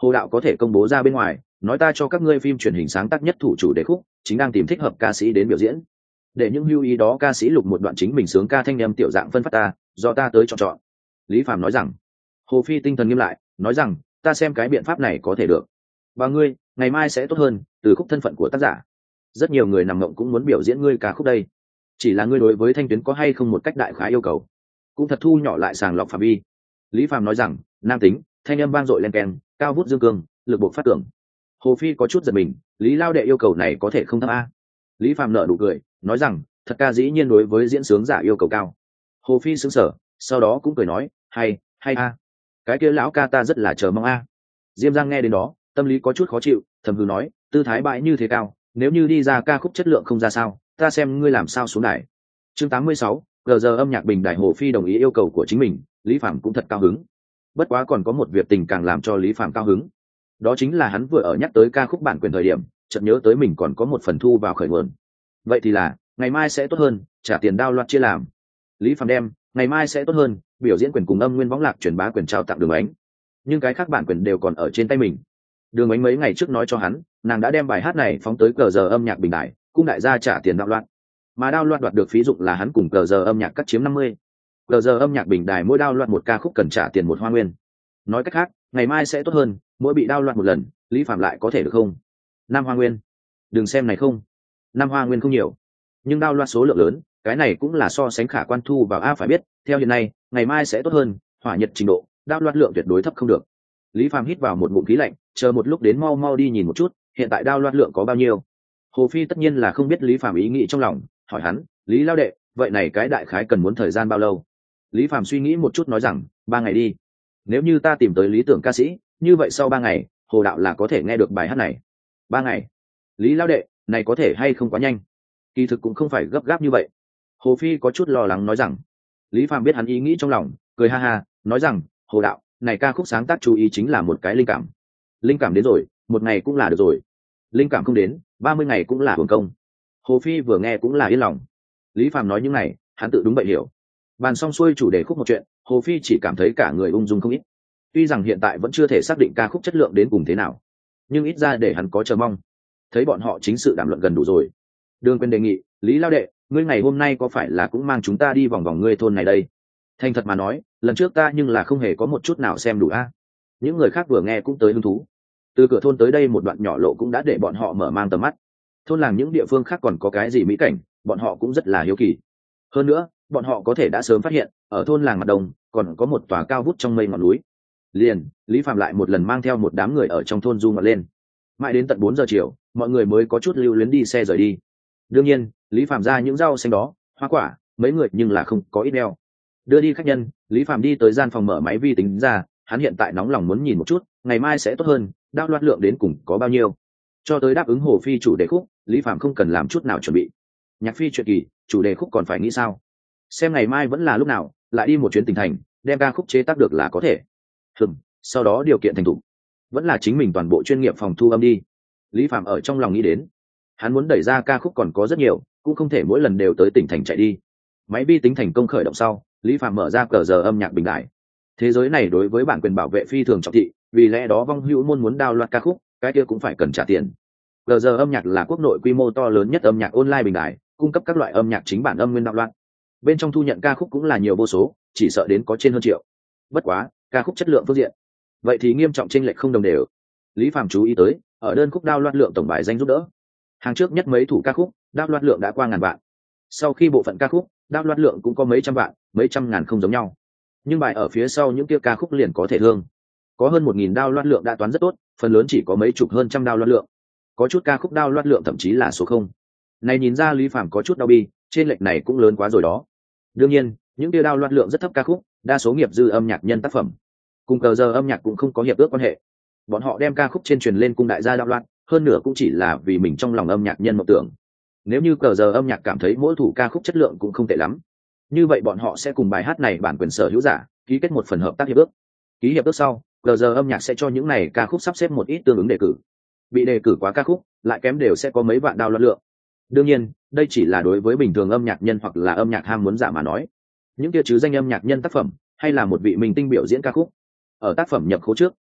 Hồ đạo có thể công bố ra bên ngoài, nói ta cho các ngươi phim truyền hình sáng tác nhất thủ chủ đề khúc, chính đang tìm thích hợp ca sĩ đến biểu diễn, để những hưu ý đó ca sĩ lục một đoạn chính mình sướng ca thanh âm tiểu dạng phân phát ta, do ta tới chọn chọn. Lý Phạm nói rằng. Hồ Phi tinh thần nghiêm lại, nói rằng ta xem cái biện pháp này có thể được. Và ngươi, ngày mai sẽ tốt hơn, từ khúc thân phận của tác giả. Rất nhiều người nằm mộng cũng muốn biểu diễn ngươi ca khúc đây. Chỉ là ngươi đối với thanh tuyến có hay không một cách đại khái yêu cầu, cũng thật thu nhỏ lại sàng lọc phạm vi. Lý Phạm nói rằng, nam tính, thanh âm vang dội len keng, cao vút dương cương, lực buộc phát tưởng. Hồ Phi có chút giật mình, Lý Lao đệ yêu cầu này có thể không thấp a. Lý Phạm nở nụ cười, nói rằng, thật ca dĩ nhiên đối với diễn sướng giả yêu cầu cao. Hồ Phi sững sờ, sau đó cũng cười nói, hay, hay a. Cái kia lão ca ta rất là chờ mong a. Diêm Giang nghe đến đó, tâm lý có chút khó chịu, thầm hừ nói, tư thái bại như thế cao, nếu như đi ra ca khúc chất lượng không ra sao, ta xem ngươi làm sao xuống đài. Chương tám mươi sáu, gờ giờ âm nhạc bình đài. Hồ Phi đồng ý yêu cầu của chính mình, Lý Phạm cũng thật cao hứng. Bất quá còn có một việc tình càng làm cho Lý Phạm cao hứng, đó chính là hắn vừa ở nhắc tới ca khúc bản quyền thời điểm, chợt nhớ tới mình còn có một phần thu vào khởi nguồn. Vậy thì là ngày mai sẽ tốt hơn, trả tiền đao loạt chia làm. Lý Phạm đem ngày mai sẽ tốt hơn biểu diễn quyền cùng âm nguyên võng lạc truyền bá quyền trao tặng Đường Ánh, nhưng cái khác bản quyền đều còn ở trên tay mình. Đường Ánh mấy ngày trước nói cho hắn, nàng đã đem bài hát này phóng tới cờ giờ âm nhạc bình đại, cung đại gia trả tiền đạo loạt, mà đao loạt đoạt được phí dụng là hắn cùng cờ giờ âm nhạc cắt chiếm năm mươi. Cờ giờ âm nhạc bình đài mỗi đao loạt một ca khúc cần trả tiền một hoa nguyên. Nói cách khác, ngày mai sẽ tốt hơn, mỗi bị đao loạt một lần, Lý Phạm lại có thể được không? Năm hoa nguyên. Đừng xem này không, năm hoa nguyên không nhiều, nhưng đao loạt số lượng lớn, cái này cũng là so sánh khả quan thu vào a. Phải biết, theo hiện nay, ngày mai sẽ tốt hơn, hỏa nhiệt trình độ, đao loạt lượng tuyệt đối thấp không được. Lý Phạm hít vào một ngụm khí lạnh, chờ một lúc đến mau mau đi nhìn một chút, hiện tại đao loạt lượng có bao nhiêu. Hồ Phi tất nhiên là không biết Lý Phạm ý nghĩ trong lòng, hỏi hắn, Lý Lao đệ, vậy này cái đại khái cần muốn thời gian bao lâu? Lý Phạm suy nghĩ một chút nói rằng, ba ngày đi. Nếu như ta tìm tới lý tưởng ca sĩ, như vậy sau ba ngày, Hồ đạo là có thể nghe được bài hát này. Ba ngày? Lý Lao đệ, này có thể hay không quá nhanh? Kỳ thực cũng không phải gấp gáp như vậy. Hồ Phi có chút lo lắng nói rằng. Lý Phạm biết hắn ý nghĩ trong lòng, cười ha ha, nói rằng, Hồ đạo, này ca khúc sáng tác chú ý chính là một cái linh cảm. Linh cảm đến rồi, một ngày cũng là được rồi. Linh cảm không đến, ba mươi ngày cũng là hưởng công. Hồ Phi vừa nghe cũng là yên lòng. Lý Phạm nói những này, hắn tự đúng bậy hiểu. Bàn xong xuôi chủ đề khúc một chuyện, Hồ Phi chỉ cảm thấy cả người ung dung không ít. Tuy rằng hiện tại vẫn chưa thể xác định ca khúc chất lượng đến cùng thế nào, nhưng ít ra để hắn có chờ mong. Thấy bọn họ chính sự đàm luận gần đủ rồi. Đường Quyền đề nghị, Lý Lao đệ, ngươi ngày hôm nay có phải là cũng mang chúng ta đi vòng vòng ngươi thôn này đây? Thành thật mà nói, lần trước ta nhưng là không hề có một chút nào xem đủ a. Những người khác vừa nghe cũng tới hứng thú. Từ cửa thôn tới đây một đoạn nhỏ lộ cũng đã để bọn họ mở mang tầm mắt. Thôn làng những địa phương khác còn có cái gì mỹ cảnh, bọn họ cũng rất là hiếu kỳ. Hơn nữa, bọn họ có thể đã sớm phát hiện, ở thôn làng mặt đông còn có một tòa cao vút trong mây ngọn núi. Liền, Lý Phạm lại một lần mang theo một đám người ở trong thôn du ngoạn lên. Mãi đến tận bốn giờ chiều, mọi người mới có chút lưu luyến đi xe rời đi. Đương nhiên, Lý Phạm ra những rau xanh đó, hoa quả, mấy người nhưng là không có ít đeo. Đưa đi khách nhân, Lý Phạm đi tới gian phòng mở máy vi tính ra, hắn hiện tại nóng lòng muốn nhìn một chút, ngày mai sẽ tốt hơn, đao loạt lượng đến cùng có bao nhiêu. Cho tới đáp ứng Hồ Phi chủ đề khúc, Lý Phạm không cần làm chút nào chuẩn bị. Nhạc phi chuyện kỳ, chủ đề khúc còn phải nghĩ sao? Xem ngày mai vẫn là lúc nào, lại đi một chuyến tỉnh thành, đem ca khúc chế tác được là có thể. Hừm, sau đó điều kiện thành thục, vẫn là chính mình toàn bộ chuyên nghiệp phòng thu âm đi. Lý Phạm ở trong lòng nghĩ đến, hắn muốn đẩy ra ca khúc còn có rất nhiều, cũng không thể mỗi lần đều tới tỉnh thành chạy đi. Máy vi tính thành công khởi động sau, Lý Phạm mở ra cờ giờ âm nhạc bình đại. Thế giới này đối với bản quyền bảo vệ phi thường trọng thị, vì lẽ đó vong hữu môn muốn download ca khúc, cái kia cũng phải cần trả tiền. Cờ giờ âm nhạc là quốc nội quy mô to lớn nhất âm nhạc online bình đại, cung cấp các loại âm nhạc chính bản âm nguyên đạo loạn. Bên trong thu nhận ca khúc cũng là nhiều vô số, chỉ sợ đến có trên hơn triệu. Bất quá, ca khúc chất lượng phương diện, vậy thì nghiêm trọng chênh lệch không đồng đều. Lý Phạm chú ý tới, ở đơn khúc download lượng tổng bài danh giúp đỡ, hàng trước nhất mấy thủ ca khúc, download lượng đã qua ngàn vạn. Sau khi bộ phận ca khúc, download lượng cũng có mấy trăm vạn, mấy trăm ngàn không giống nhau. Nhưng bài ở phía sau những kia ca khúc liền có thể thương. Có hơn một nghìn download lượng đã toán rất tốt, phần lớn chỉ có mấy chục hơn trăm download lượng. Có chút ca khúc download lượng thậm chí là số không. Này nhìn ra Lý Phạm có chút đau bi, trên lệch này cũng lớn quá rồi đó. Đương nhiên, những kia download lượng rất thấp ca khúc, đa số nghiệp dư âm nhạc nhân tác phẩm. Cùng cờ giờ âm nhạc cũng không có hiệp ước quan hệ. Bọn họ đem ca khúc trên truyền lên cung đại gia download, hơn nữa cũng chỉ là vì mình trong lòng âm nhạc nhân mộng tưởng. Nếu như cờ giờ âm nhạc cảm thấy mỗi thủ ca khúc chất lượng cũng không tệ lắm, như vậy bọn họ sẽ cùng bài hát này bản quyền sở hữu giả ký kết một phần hợp tác hiệp ước. Ký hiệp ước sau, cờ giờ âm nhạc sẽ cho những này ca khúc sắp xếp một ít tương ứng đề cử. Bị đề cử quá ca khúc, lại kém đều sẽ có mấy vạn download lượng. Đương nhiên, đây chỉ là đối với bình thường âm nhạc nhân hoặc là âm nhạc ham muốn giả mà nói. Những kia chứ danh âm nhạc nhân tác phẩm, hay là một vị minh tinh biểu diễn ca khúc, ở tác phẩm nhập khố trước,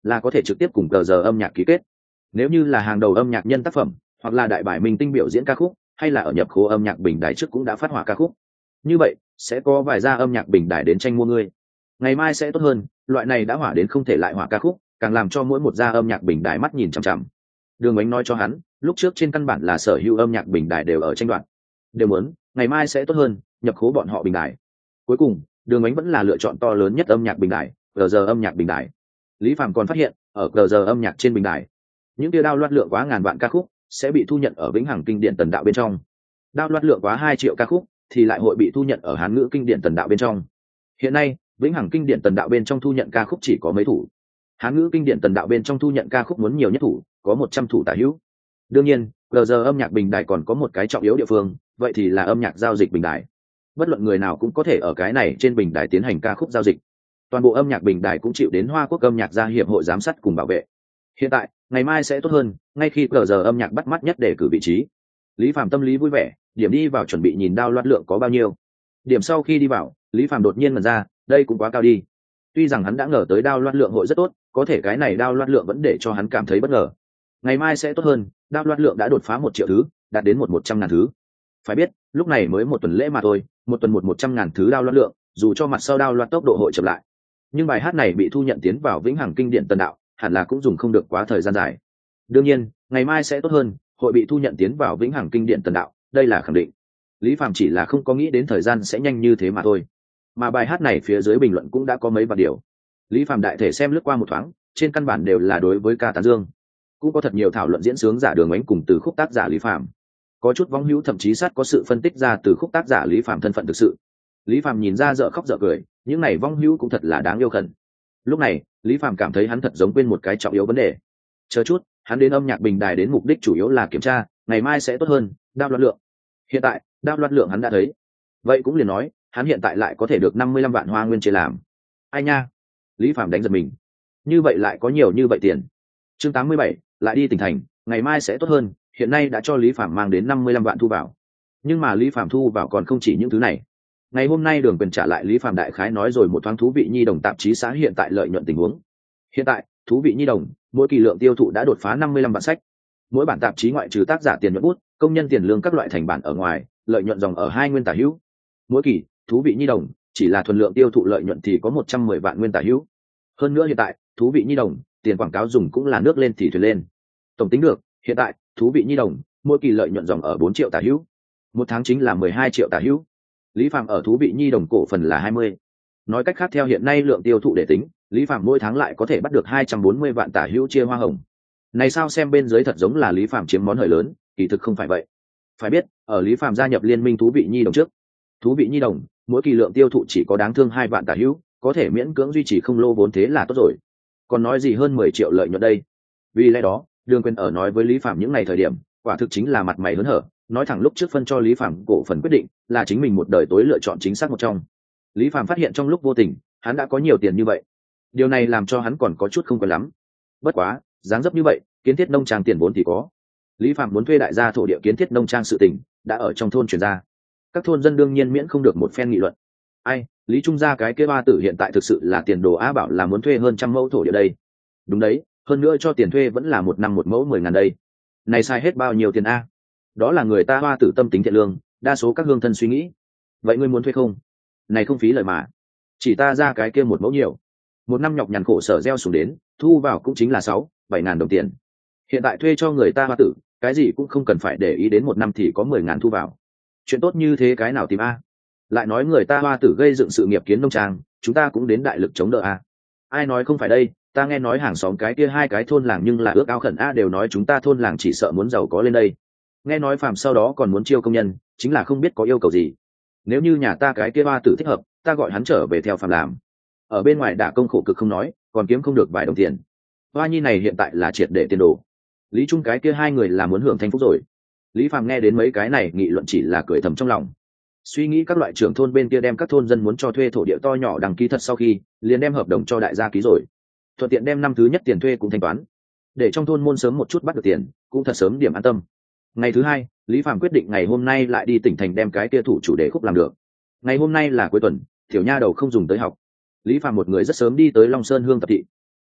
là có thể trực tiếp cùng cờ giờ âm nhạc ký kết. Nếu như là hàng đầu âm nhạc nhân tác phẩm hoặc là đại bài minh tinh biểu diễn ca khúc, hay là ở nhập khố âm nhạc bình đài trước cũng đã phát hỏa ca khúc, như vậy sẽ có vài gia âm nhạc bình đài đến tranh mua ngươi. Ngày mai sẽ tốt hơn, loại này đã hỏa đến không thể lại hỏa ca khúc, càng làm cho mỗi một gia âm nhạc bình đài mắt nhìn chằm chằm. Đường Ánh nói cho hắn, lúc trước trên căn bản là sở hữu âm nhạc bình đài đều ở tranh đoạt, đều muốn ngày mai sẽ tốt hơn, nhập khố bọn họ bình đài. Cuối cùng, Đường Ánh vẫn là lựa chọn to lớn nhất âm nhạc bình đài, gờ giờ âm nhạc bình đài. Lý Phàm còn phát hiện, ở gờ giờ âm nhạc trên bình đài, những tiêu đao loạt lượng quá ngàn vạn ca khúc sẽ bị thu nhận ở vĩnh hằng kinh điển tần đạo bên trong. Đao loạt lượng quá hai triệu ca khúc thì lại hội bị thu nhận ở hán ngữ kinh điển tần đạo bên trong. Hiện nay, vĩnh hằng kinh điển tần đạo bên trong thu nhận ca khúc chỉ có mấy thủ. Hán ngữ kinh điển tần đạo bên trong thu nhận ca khúc muốn nhiều nhất thủ, có một trăm thủ tả hữu. Đương nhiên, gờ giờ âm nhạc bình đài còn có một cái trọng yếu địa phương, vậy thì là âm nhạc giao dịch bình đài. Bất luận người nào cũng có thể ở cái này trên bình đài tiến hành ca khúc giao dịch. Toàn bộ âm nhạc bình đài cũng chịu đến Hoa Quốc âm nhạc gia hiệp hội giám sát cùng bảo vệ. Hiện tại, ngày mai sẽ tốt hơn, ngay khi gờ giờ âm nhạc bắt mắt nhất để cử vị trí. Lý Phàm tâm lý vui vẻ, điểm đi vào chuẩn bị nhìn đao loạt lượng có bao nhiêu. Điểm sau khi đi vào, Lý Phàm đột nhiên ngẩn ra, đây cũng quá cao đi. Tuy rằng hắn đã ngờ tới đao loạt lượng hội rất tốt, có thể cái này đao loạt lượng vẫn để cho hắn cảm thấy bất ngờ. Ngày mai sẽ tốt hơn, đao loạt lượng đã đột phá một triệu thứ, đạt đến một một trăm ngàn thứ. Phải biết, lúc này mới một tuần lễ mà thôi, một tuần một một trăm ngàn thứ đao loạt lượng, dù cho mặt sau đao loạt tốc độ hội chậm lại, nhưng bài hát này bị thu nhận tiến vào vĩnh hằng kinh điển tần đạo, hẳn là cũng dùng không được quá thời gian dài. Đương nhiên, ngày mai sẽ tốt hơn, hội bị thu nhận tiến vào vĩnh hằng kinh điển tần đạo, đây là khẳng định. Lý Phàm chỉ là không có nghĩ đến thời gian sẽ nhanh như thế mà thôi. Mà bài hát này phía dưới bình luận cũng đã có mấy vạn điều. Lý Phàm đại thể xem lướt qua một thoáng, trên căn bản đều là đối với ca tán dương. Cũng có thật nhiều thảo luận diễn sướng giả Đường Ánh cùng từ khúc tác giả Lý Phàm. Có chút vong hữu thậm chí sát có sự phân tích ra từ khúc tác giả Lý Phàm thân phận thực sự. Lý Phàm nhìn ra dở khóc dở cười, những này vong hữu cũng thật là đáng yêu khẩn. Lúc này, Lý Phàm cảm thấy hắn thật giống quên một cái trọng yếu vấn đề. Chờ chút, hắn đến âm nhạc bình đài đến mục đích chủ yếu là kiểm tra, ngày mai sẽ tốt hơn, đao loạt lượng. Hiện tại, đao loạt lượng hắn đã thấy. Vậy cũng liền nói, hắn hiện tại lại có thể được năm mươi lăm vạn hoa nguyên chế làm. Ai nha? Lý Phàm đánh giật mình. Như vậy lại có nhiều như vậy tiền. Chương tám mươi bảy, lại đi tỉnh thành, ngày mai sẽ tốt hơn, hiện nay đã cho Lý Phàm mang đến năm mươi lăm vạn thu vào. Nhưng mà Lý Phàm thu vào còn không chỉ những thứ này. Ngày hôm nay Đường Quyền trả lại Lý Phàm đại khái nói rồi một thoáng thú vị nhi đồng tạp chí xã hiện tại lợi nhuận tình huống. Hiện tại, thú vị nhi đồng, mỗi kỳ lượng tiêu thụ đã đột phá năm mươi lăm bản sách. Mỗi bản tạp chí ngoại trừ tác giả tiền nhuận bút, công nhân tiền lương các loại thành bản ở ngoài, lợi nhuận dòng ở hai nguyên tả hữu. Mỗi kỳ, thú vị nhi đồng, chỉ là thuần lượng tiêu thụ lợi nhuận thì có một trăm mười vạn nguyên tả hữu. Hơn nữa hiện tại, thú vị nhi đồng, tiền quảng cáo dùng cũng là nước lên thì thuyền lên. Tổng tính được, hiện tại, thú vị nhi đồng, mỗi kỳ lợi nhuận dòng ở bốn triệu tả hữu. Một tháng chính là mười hai triệu tả hữu. Lý Phàm ở thú vị nhi đồng cổ phần là hai mươi. Nói cách khác theo hiện nay lượng tiêu thụ để tính, Lý Phàm mỗi tháng lại có thể bắt được hai trăm bốn mươi vạn tả hữu chia hoa hồng. Này sao xem bên dưới thật giống là Lý Phàm chiếm món hời lớn, kỳ thực không phải vậy. Phải biết, ở Lý Phàm gia nhập liên minh thú vị nhi đồng trước, thú vị nhi đồng, mỗi kỳ lượng tiêu thụ chỉ có đáng thương hai vạn tả hữu, có thể miễn cưỡng duy trì không lô vốn thế là tốt rồi. Còn nói gì hơn mười triệu lợi nhuận đây. Vì lẽ đó, Đường Quyền ở nói với Lý Phàm những ngày thời điểm, quả thực chính là mặt mày hớn hở, nói thẳng lúc trước phân cho Lý Phàm cổ phần quyết định là chính mình một đời tối lựa chọn chính xác một trong. Lý Phàm phát hiện trong lúc vô tình, hắn đã có nhiều tiền như vậy. Điều này làm cho hắn còn có chút không quen lắm. Bất quá, dáng dấp như vậy, kiến thiết nông trang tiền vốn thì có. Lý Phàm muốn thuê đại gia thổ địa kiến thiết nông trang sự tình, đã ở trong thôn truyền ra. Các thôn dân đương nhiên miễn không được một phen nghị luận. Ai, Lý Trung gia cái kia ba tử hiện tại thực sự là tiền đồ á, bảo là muốn thuê hơn trăm mẫu thổ địa đây. Đúng đấy, hơn nữa cho tiền thuê vẫn là một năm một mẫu mười ngàn đây. Này sai hết bao nhiêu tiền a? Đó là người ta hoa tử tâm tính thiện lương, đa số các hương thân suy nghĩ. Vậy ngươi muốn thuê không? Này không phí lời mà. Chỉ ta ra cái kia một mẫu nhiều. Một năm nhọc nhằn khổ sở gieo xuống đến, thu vào cũng chính là sáu, bảy ngàn đồng tiền. Hiện tại thuê cho người ta hoa tử, cái gì cũng không cần phải để ý đến một năm thì có mười ngàn thu vào. Chuyện tốt như thế cái nào tìm a? Lại nói người ta hoa tử gây dựng sự nghiệp kiến nông trang, chúng ta cũng đến đại lực chống đỡ a. Ai nói không phải đây, ta nghe nói hàng xóm cái kia hai cái thôn làng nhưng là ước ao khẩn a đều nói chúng ta thôn làng chỉ sợ muốn giàu có lên đây. Nghe nói Phàm sau đó còn muốn chiêu công nhân, chính là không biết có yêu cầu gì. Nếu như nhà ta cái kia hoa tử thích hợp, ta gọi hắn trở về theo Phàm làm. Ở bên ngoài đả công khổ cực không nói, còn kiếm không được vài đồng tiền. Hoa nhi này hiện tại là triệt để tiền đồ. Lý Trung cái kia hai người là muốn hưởng thanh phúc rồi. Lý Phàm nghe đến mấy cái này nghị luận chỉ là cười thầm trong lòng. Suy nghĩ các loại trưởng thôn bên kia đem các thôn dân muốn cho thuê thổ địa to nhỏ đăng ký thật sau khi, liền đem hợp đồng cho đại gia ký rồi. Thuận tiện đem năm thứ nhất tiền thuê cũng thanh toán. Để trong thôn môn sớm một chút bắt được tiền, cũng thật sớm điểm an tâm. Ngày thứ hai, Lý Phàm quyết định ngày hôm nay lại đi tỉnh thành đem cái kia thủ chủ đề khúc làm được. Ngày hôm nay là cuối tuần, tiểu nha đầu không dùng tới học. Lý Phàm một người rất sớm đi tới Long Sơn Hương tập thị.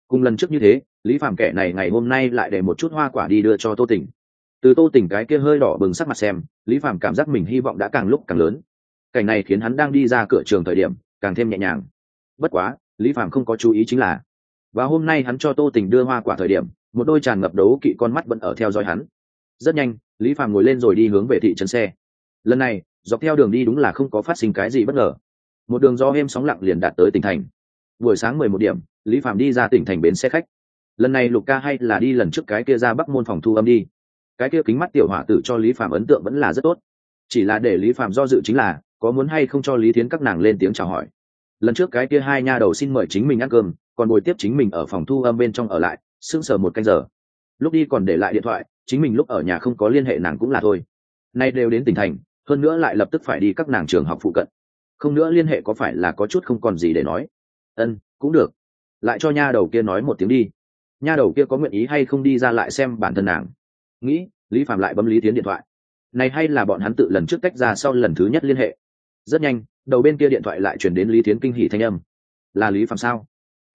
Cùng lần trước như thế, Lý Phàm kẻ này ngày hôm nay lại để một chút hoa quả đi đưa cho Tô Tỉnh. Từ Tô Tỉnh cái kia hơi đỏ bừng sắc mặt xem, Lý Phàm cảm giác mình hy vọng đã càng lúc càng lớn. Cảnh này khiến hắn đang đi ra cửa trường thời điểm càng thêm nhẹ nhàng. Bất quá, Lý Phàm không có chú ý chính là, và hôm nay hắn cho Tô Tỉnh đưa hoa quả thời điểm, một đôi tràn ngập đấu kỵ con mắt vẫn ở theo dõi hắn. Rất nhanh, Lý Phàm ngồi lên rồi đi hướng về thị trấn xe. Lần này, dọc theo đường đi đúng là không có phát sinh cái gì bất ngờ. Một đường gió êm sóng lặng liền đạt tới tỉnh thành. Buổi sáng mười một điểm, Lý Phàm đi ra tỉnh thành bến xe khách. Lần này Lục Ca hay là đi lần trước cái kia ra Bắc Môn phòng thu âm đi. Cái kia kính mắt tiểu hỏa tử cho Lý Phàm ấn tượng vẫn là rất tốt. Chỉ là để Lý Phàm do dự chính là, có muốn hay không cho Lý Thiến các nàng lên tiếng chào hỏi. Lần trước cái kia hai nha đầu xin mời chính mình ăn cơm, còn buổi tiếp chính mình ở phòng thu âm bên trong ở lại, sững sờ một canh giờ. Lúc đi còn để lại điện thoại, chính mình lúc ở nhà không có liên hệ nàng cũng là thôi. Nay đều đến tỉnh thành, hơn nữa lại lập tức phải đi các nàng trường học phụ cận. Không nữa liên hệ có phải là có chút không còn gì để nói. Ân, cũng được. Lại cho nha đầu kia nói một tiếng đi. Nha đầu kia có nguyện ý hay không đi ra lại xem bản thân nàng. Nghĩ, Lý Phạm lại bấm Lý Thiến điện thoại. Này hay là bọn hắn tự lần trước tách ra sau lần thứ nhất liên hệ. Rất nhanh, đầu bên kia điện thoại lại chuyển đến Lý Thiến kinh hỉ thanh âm. Là Lý Phạm sao?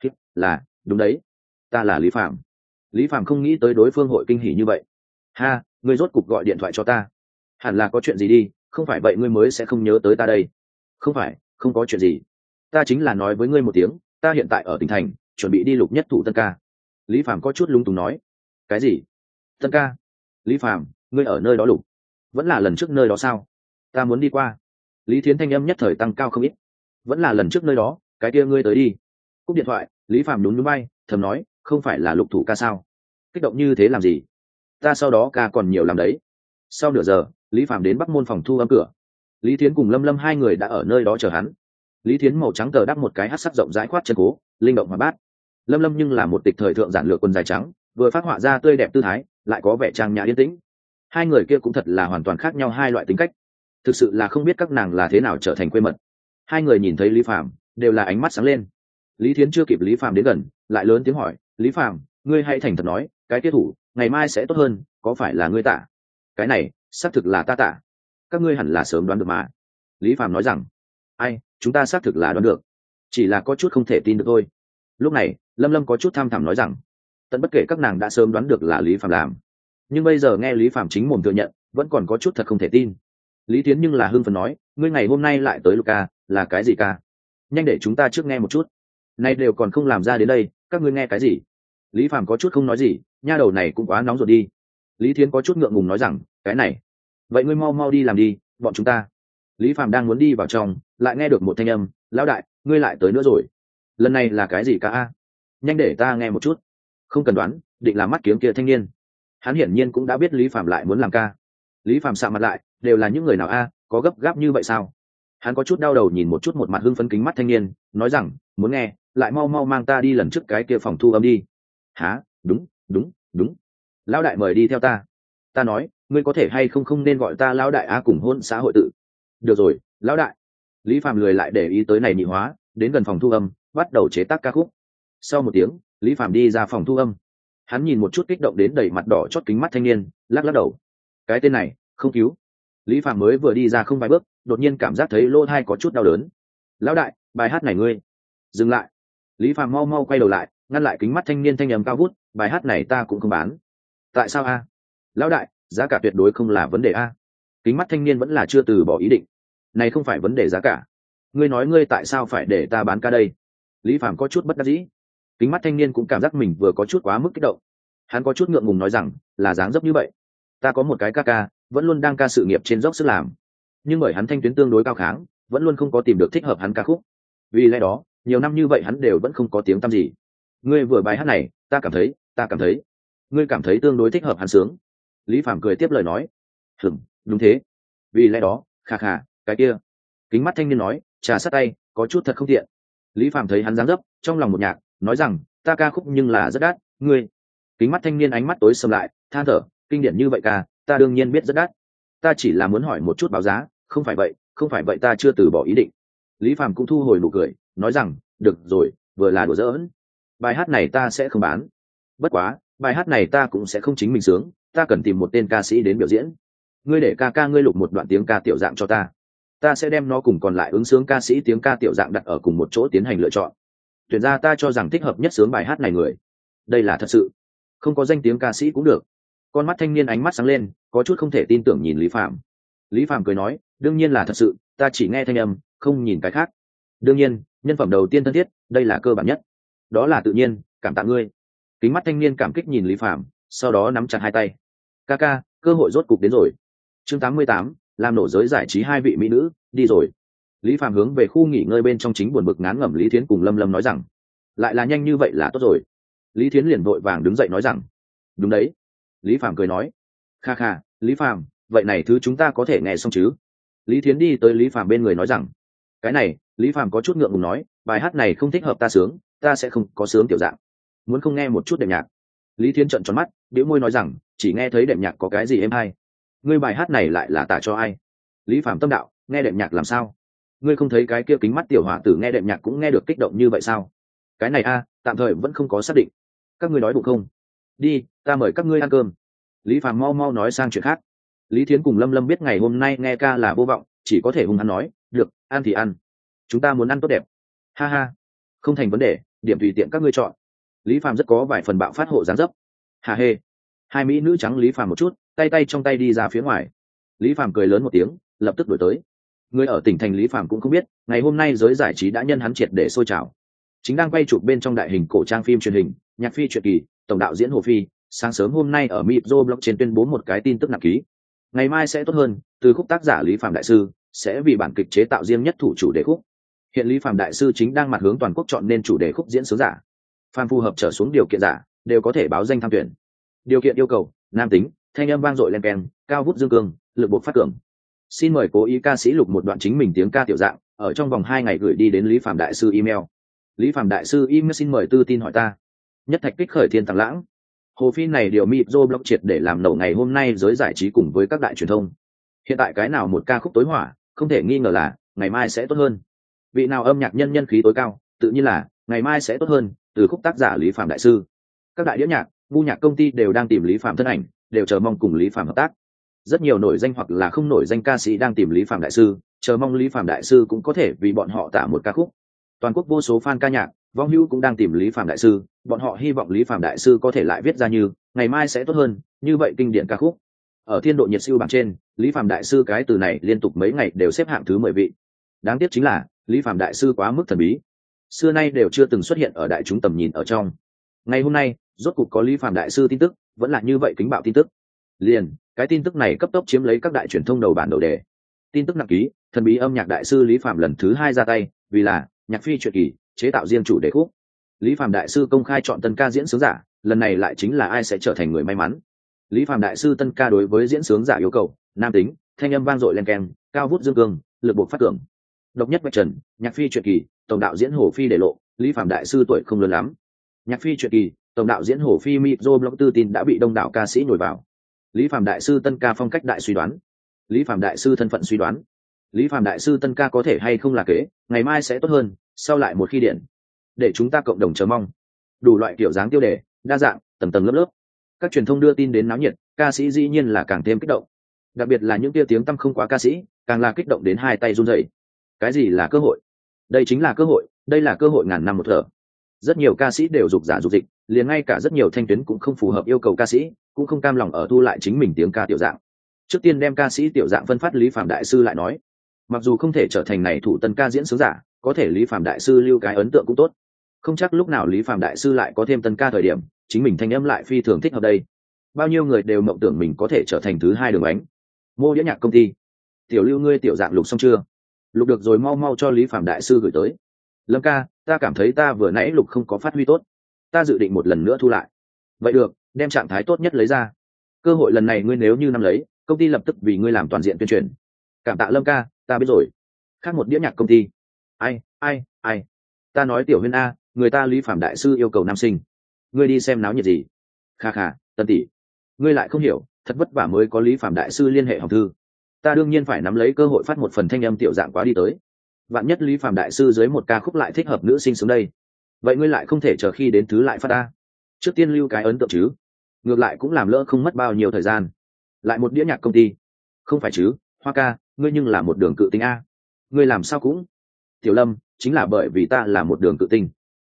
Là, đúng đấy. Ta là Lý Phạm. Lý Phạm không nghĩ tới đối phương hội kinh hỉ như vậy. Ha, ngươi rốt cục gọi điện thoại cho ta. Hẳn là có chuyện gì đi, không phải vậy ngươi mới sẽ không nhớ tới ta đây. Không phải, không có chuyện gì. Ta chính là nói với ngươi một tiếng, ta hiện tại ở tỉnh thành, chuẩn bị đi lục nhất thủ Tân Ca. Lý Phạm có chút lung túng nói. Cái gì? Tân Ca? Lý Phạm, ngươi ở nơi đó lục? Vẫn là lần trước nơi đó sao? Ta muốn đi qua. Lý Thiến thanh âm nhất thời tăng cao không ít. Vẫn là lần trước nơi đó, cái kia ngươi tới đi. Cúp điện thoại, Lý Phạm đúng núi bay, thầm nói, không phải là lục thủ ca sao? Kích động như thế làm gì? Ta sau đó ca còn nhiều làm đấy. Sau nửa giờ, Lý Phạm đến Bắc Môn phòng thu âm cửa. Lý Thiến cùng Lâm Lâm hai người đã ở nơi đó chờ hắn. Lý Thiến màu trắng tờ đắp một cái hắc sắc rộng rãi khoát chân cố, linh động mà bát. Lâm Lâm nhưng là một tịch thời thượng giản lược quần dài trắng, vừa phát họa ra tươi đẹp tư thái, lại có vẻ trang nhã yên tĩnh. Hai người kia cũng thật là hoàn toàn khác nhau hai loại tính cách. Thực sự là không biết các nàng là thế nào trở thành quê mật. Hai người nhìn thấy Lý Phạm, đều là ánh mắt sáng lên. Lý Thiến chưa kịp Lý Phạm đến gần, lại lớn tiếng hỏi, Lý Phạm, ngươi hãy thành thật nói, cái tiết thủ ngày mai sẽ tốt hơn, có phải là ngươi tả? Cái này xác thực là ta tả. Các ngươi hẳn là sớm đoán được mà. Lý Phạm nói rằng, ai, chúng ta xác thực là đoán được, chỉ là có chút không thể tin được thôi. Lúc này Lâm Lâm có chút tham thẳm nói rằng, tận bất kể các nàng đã sớm đoán được là Lý Phạm làm, nhưng bây giờ nghe Lý Phạm chính mồm thừa nhận, vẫn còn có chút thật không thể tin. Lý Tiến nhưng là hưng phấn nói, ngươi ngày hôm nay lại tới Luca, là cái gì ca? Nhanh để chúng ta trước nghe một chút. Nay đều còn không làm ra đến đây, các ngươi nghe cái gì? Lý Phạm có chút không nói gì, nha đầu này cũng quá nóng rồi đi. Lý Thiến có chút ngượng ngùng nói rằng, cái này, vậy ngươi mau mau đi làm đi, bọn chúng ta. Lý Phạm đang muốn đi vào trong, lại nghe được một thanh âm, lão đại, ngươi lại tới nữa rồi. Lần này là cái gì ca a? Nhanh để ta nghe một chút. Không cần đoán, định là mắt kiếm kia thanh niên. Hắn hiển nhiên cũng đã biết Lý Phạm lại muốn làm ca. Lý Phạm sạm mặt lại, đều là những người nào a, có gấp gáp như vậy sao? Hắn có chút đau đầu nhìn một chút một mặt hưng phấn kính mắt thanh niên, nói rằng, muốn nghe, lại mau mau mang ta đi lần trước cái kia phòng thu âm đi. Hả? Đúng, đúng, đúng. Lão đại mời đi theo ta. Ta nói, ngươi có thể hay không không nên gọi ta lão đại a cùng hôn xã hội tự. Được rồi, lão đại. Lý Phạm lười lại để ý tới này nhị hóa, đến gần phòng thu âm, bắt đầu chế tác ca khúc. Sau một tiếng, Lý Phạm đi ra phòng thu âm. Hắn nhìn một chút kích động đến đầy mặt đỏ chót kính mắt thanh niên, lắc lắc đầu. Cái tên này, không cứu. Lý Phạm mới vừa đi ra không vài bước, đột nhiên cảm giác thấy lỗ tai có chút đau đớn. Lão đại, bài hát này ngươi. Dừng lại. Lý Phạm mau mau quay đầu lại, ngăn lại kính mắt thanh niên thanh âm cao vút, bài hát này ta cũng không bán. Tại sao a? Lão đại, giá cả tuyệt đối không là vấn đề a. Kính mắt thanh niên vẫn là chưa từ bỏ ý định. Này không phải vấn đề giá cả. Ngươi nói ngươi tại sao phải để ta bán ca đây? Lý Phạm có chút bất đắc dĩ. Kính mắt thanh niên cũng cảm giác mình vừa có chút quá mức kích động. Hắn có chút ngượng ngùng nói rằng, là dáng dấp như vậy. Ta có một cái ca ca, vẫn luôn đang ca sự nghiệp trên dốc sức làm. Nhưng bởi hắn thanh tuyến tương đối cao kháng, vẫn luôn không có tìm được thích hợp hắn ca khúc. Vì lẽ đó, nhiều năm như vậy hắn đều vẫn không có tiếng tăm gì. Ngươi vừa bài hát này, ta cảm thấy, ta cảm thấy, ngươi cảm thấy tương đối thích hợp hắn sướng. Lý Phạm cười tiếp lời nói, hừm, đúng thế. Vì lẽ đó, khà khà, cái kia. Kính mắt thanh niên nói, trà sát tay, có chút thật không tiện. Lý Phạm thấy hắn dáng dấp, trong lòng một nhạc, nói rằng, ta ca khúc nhưng là rất đắt, ngươi. Kính mắt thanh niên ánh mắt tối sầm lại, than thở, kinh điển như vậy ca, ta đương nhiên biết rất đắt. Ta chỉ là muốn hỏi một chút báo giá, không phải vậy, không phải vậy ta chưa từ bỏ ý định. Lý Phạm cũng thu hồi nụ cười, nói rằng, được rồi, vừa là đùa giỡn. Bài hát này ta sẽ không bán. Bất quá, bài hát này ta cũng sẽ không chính mình sướng, ta cần tìm một tên ca sĩ đến biểu diễn. Ngươi để ca ca ngươi lục một đoạn tiếng ca tiểu dạng cho ta. Ta sẽ đem nó cùng còn lại ứng sướng ca sĩ tiếng ca tiểu dạng đặt ở cùng một chỗ tiến hành lựa chọn. tuyển ra ta cho rằng thích hợp nhất sướng bài hát này người. Đây là thật sự, không có danh tiếng ca sĩ cũng được. Con mắt thanh niên ánh mắt sáng lên, có chút không thể tin tưởng nhìn Lý Phạm. Lý Phạm cười nói, đương nhiên là thật sự, ta chỉ nghe thanh âm, không nhìn cái khác. Đương nhiên, nhân phẩm đầu tiên thân thiết, đây là cơ bản nhất. Đó là tự nhiên, cảm tạ ngươi. Kính mắt thanh niên cảm kích nhìn Lý Phạm, sau đó nắm chặt hai tay. Ca ca, cơ hội rốt cục đến rồi. Chương tám mươi tám, làm nổ giới giải trí hai vị mỹ nữ, đi rồi. Lý Phạm hướng về khu nghỉ ngơi bên trong chính buồn bực ngán ngẩm Lý Thiến cùng Lâm Lâm nói rằng, lại là nhanh như vậy là tốt rồi. Lý Thiến liền vội vàng đứng dậy nói rằng, đúng đấy. Lý Phạm cười nói, kha kha, Lý Phạm, vậy này thứ chúng ta có thể nghe xong chứ? Lý Thiến đi tới Lý Phạm bên người nói rằng, cái này, Lý Phạm có chút ngượng ngùng nói, bài hát này không thích hợp ta sướng, ta sẽ không có sướng tiểu dạng. Muốn không nghe một chút đệm nhạc? Lý Thiến trợn tròn mắt, bĩu môi nói rằng, chỉ nghe thấy đệm nhạc có cái gì êm hay. Ngươi bài hát này lại là tả cho ai? Lý Phạm tâm đạo, nghe đệm nhạc làm sao? Ngươi không thấy cái kia kính mắt tiểu hỏa tử nghe đệm nhạc cũng nghe được kích động như vậy sao? Cái này a, tạm thời vẫn không có xác định. Các ngươi đói bụng không? Đi, ta mời các ngươi ăn cơm. Lý Phạm mau mau nói sang chuyện khác. Lý Thiến cùng Lâm Lâm biết ngày hôm nay nghe ca là vô vọng, chỉ có thể hung hăng nói, được, ăn thì ăn. Chúng ta muốn ăn tốt đẹp. Ha ha, không thành vấn đề, điểm tùy tiện các ngươi chọn. Lý Phạm rất có vài phần bạo phát hộ dáng dấp. Hà hê. Hai mỹ nữ trắng Lý Phạm một chút, tay tay trong tay đi ra phía ngoài. Lý Phạm cười lớn một tiếng, lập tức đuổi tới. Người ở tỉnh thành Lý Phạm cũng không biết, ngày hôm nay giới giải trí đã nhân hắn triệt để sôi trào. Chính đang quay chụp bên trong đại hình cổ trang phim truyền hình, nhạc phi truyện kỳ, tổng đạo diễn Hồ Phi, sáng sớm hôm nay ở Mipzo Blog trên tuyên bố một cái tin tức nặng ký. Ngày mai sẽ tốt hơn, từ khúc tác giả Lý Phạm đại sư sẽ vì bản kịch chế tạo riêng nhất thủ chủ đề khúc. Hiện Lý Phạm đại sư chính đang mặt hướng toàn quốc chọn nên chủ đề khúc diễn sướng giả. Phàm phù hợp trở xuống điều kiện giả đều có thể báo danh tham tuyển. Điều kiện yêu cầu: nam tính, thanh âm vang dội len keng, cao vút dương cương, lực buộc phát cường. Xin mời cố ý ca sĩ lục một đoạn chính mình tiếng ca tiểu dạng, ở trong vòng hai ngày gửi đi đến Lý Phạm đại sư email. Lý Phạm đại sư email xin mời tư tin hỏi ta. Nhất thạch kích khởi thiên tàng lãng. Hồ Phi này điều Mipzo Blog triệt để làm nổ ngày hôm nay giới giải trí cùng với các đại truyền thông. Hiện tại cái nào một ca khúc tối hỏa, không thể nghi ngờ là ngày mai sẽ tốt hơn. Vị nào âm nhạc nhân nhân khí tối cao, tự nhiên là ngày mai sẽ tốt hơn, từ khúc tác giả Lý Phạm đại sư. Các đại đĩa nhạc, vu nhạc công ty đều đang tìm Lý Phạm thân ảnh, đều chờ mong cùng Lý Phạm hợp tác. Rất nhiều nổi danh hoặc là không nổi danh ca sĩ đang tìm Lý Phạm đại sư, chờ mong Lý Phạm đại sư cũng có thể vì bọn họ tả một ca khúc. Toàn quốc vô số fan ca nhạc, vong hữu cũng đang tìm Lý Phạm đại sư, bọn họ hy vọng Lý Phạm đại sư có thể lại viết ra như ngày mai sẽ tốt hơn, như vậy kinh điển ca khúc. Ở thiên độ nhiệt siêu bảng trên, Lý Phạm đại sư cái từ này liên tục mấy ngày đều xếp hạng thứ mười vị. Đáng tiếc chính là Lý Phạm đại sư quá mức thần bí, xưa nay đều chưa từng xuất hiện ở đại chúng tầm nhìn ở trong. Ngày hôm nay, rốt cục có Lý Phạm đại sư tin tức, vẫn là như vậy kính bạo tin tức. Liền, cái tin tức này cấp tốc chiếm lấy các đại truyền thông đầu bản đầu đề. Tin tức nặng ký, thần bí âm nhạc đại sư Lý Phạm lần thứ hai ra tay, vì là nhạc phi truyện kỳ, chế tạo riêng chủ đề khúc. Lý Phạm đại sư công khai chọn tân ca diễn sướng giả, lần này lại chính là ai sẽ trở thành người may mắn. Lý Phạm đại sư tân ca đối với diễn sướng giả yêu cầu: nam tính, thanh âm vang dội len keng, cao vút dương cương, lực buộc phát cường. Độc nhất bạch trần, nhạc phi truyện kỳ, tổng đạo diễn Hồ Phi để lộ, Lý Phạm đại sư tuổi không lớn lắm. Nhạc phi truyện kỳ, tổng đạo diễn Hồ Phi Mipzo Blog tư tin đã bị đông đảo ca sĩ nhồi vào. Lý Phạm đại sư tân ca phong cách đại suy đoán, Lý Phạm đại sư thân phận suy đoán, Lý Phạm đại sư tân ca có thể hay không là kế, ngày mai sẽ tốt hơn, sau lại một khi điện, để chúng ta cộng đồng chờ mong. Đủ loại kiểu dáng tiêu đề, đa dạng, tầng tầng lớp lớp. Các truyền thông đưa tin đến náo nhiệt, ca sĩ dĩ nhiên là càng thêm kích động. Đặc biệt là những tia tiếng tăm không quá ca sĩ, càng là kích động đến hai tay run rẩy. Cái gì là cơ hội? Đây chính là cơ hội, đây là cơ hội ngàn năm một thở. Rất nhiều ca sĩ đều dục giả dục dịch, liền ngay cả rất nhiều thanh tuyến cũng không phù hợp yêu cầu ca sĩ, cũng không cam lòng ở thu lại chính mình tiếng ca tiểu dạng. Trước tiên đem ca sĩ tiểu dạng phân phát, Lý Phạm đại sư lại nói, mặc dù không thể trở thành này thủ tân ca diễn sướng giả, có thể Lý Phạm đại sư lưu cái ấn tượng cũng tốt. Không chắc lúc nào Lý Phạm đại sư lại có thêm tân ca thời điểm, chính mình thanh âm lại phi thường thích hợp đây. Bao nhiêu người đều mộng tưởng mình có thể trở thành thứ hai đường ánh. Mô đĩa nhạc công ty, tiểu lưu ngươi tiểu dạng lục xong chưa? Lục được rồi, mau mau cho Lý Phạm đại sư gửi tới. Lâm ca, ta cảm thấy ta vừa nãy lục không có phát huy tốt, ta dự định một lần nữa thu lại. Vậy được, đem trạng thái tốt nhất lấy ra. Cơ hội lần này ngươi nếu như nắm lấy, công ty lập tức vì ngươi làm toàn diện tuyên truyền. Cảm tạ Lâm ca, ta biết rồi. Khác một đĩa nhạc công ty. Ai, ai, ai. Ta nói tiểu Huyên a, người ta Lý Phạm đại sư yêu cầu nam sinh, ngươi đi xem náo nhiệt gì? Kha kha, Tân tỷ, ngươi lại không hiểu, thật vất vả mới có Lý Phạm đại sư liên hệ hồng thư, ta đương nhiên phải nắm lấy cơ hội phát một phần thanh âm tiểu dạng quá đi tới. Vạn nhất Lý Phạm đại sư dưới một ca khúc lại thích hợp nữ sinh xuống đây, vậy ngươi lại không thể chờ khi đến thứ lại phát ta. Trước tiên lưu cái ấn tượng chứ, ngược lại cũng làm lỡ không mất bao nhiêu thời gian. Lại một đĩa nhạc công ty, không phải chứ? Hoa ca, ngươi nhưng là một đường cự tinh a, ngươi làm sao cũng. Tiểu Lâm, chính là bởi vì ta là một đường cự tinh,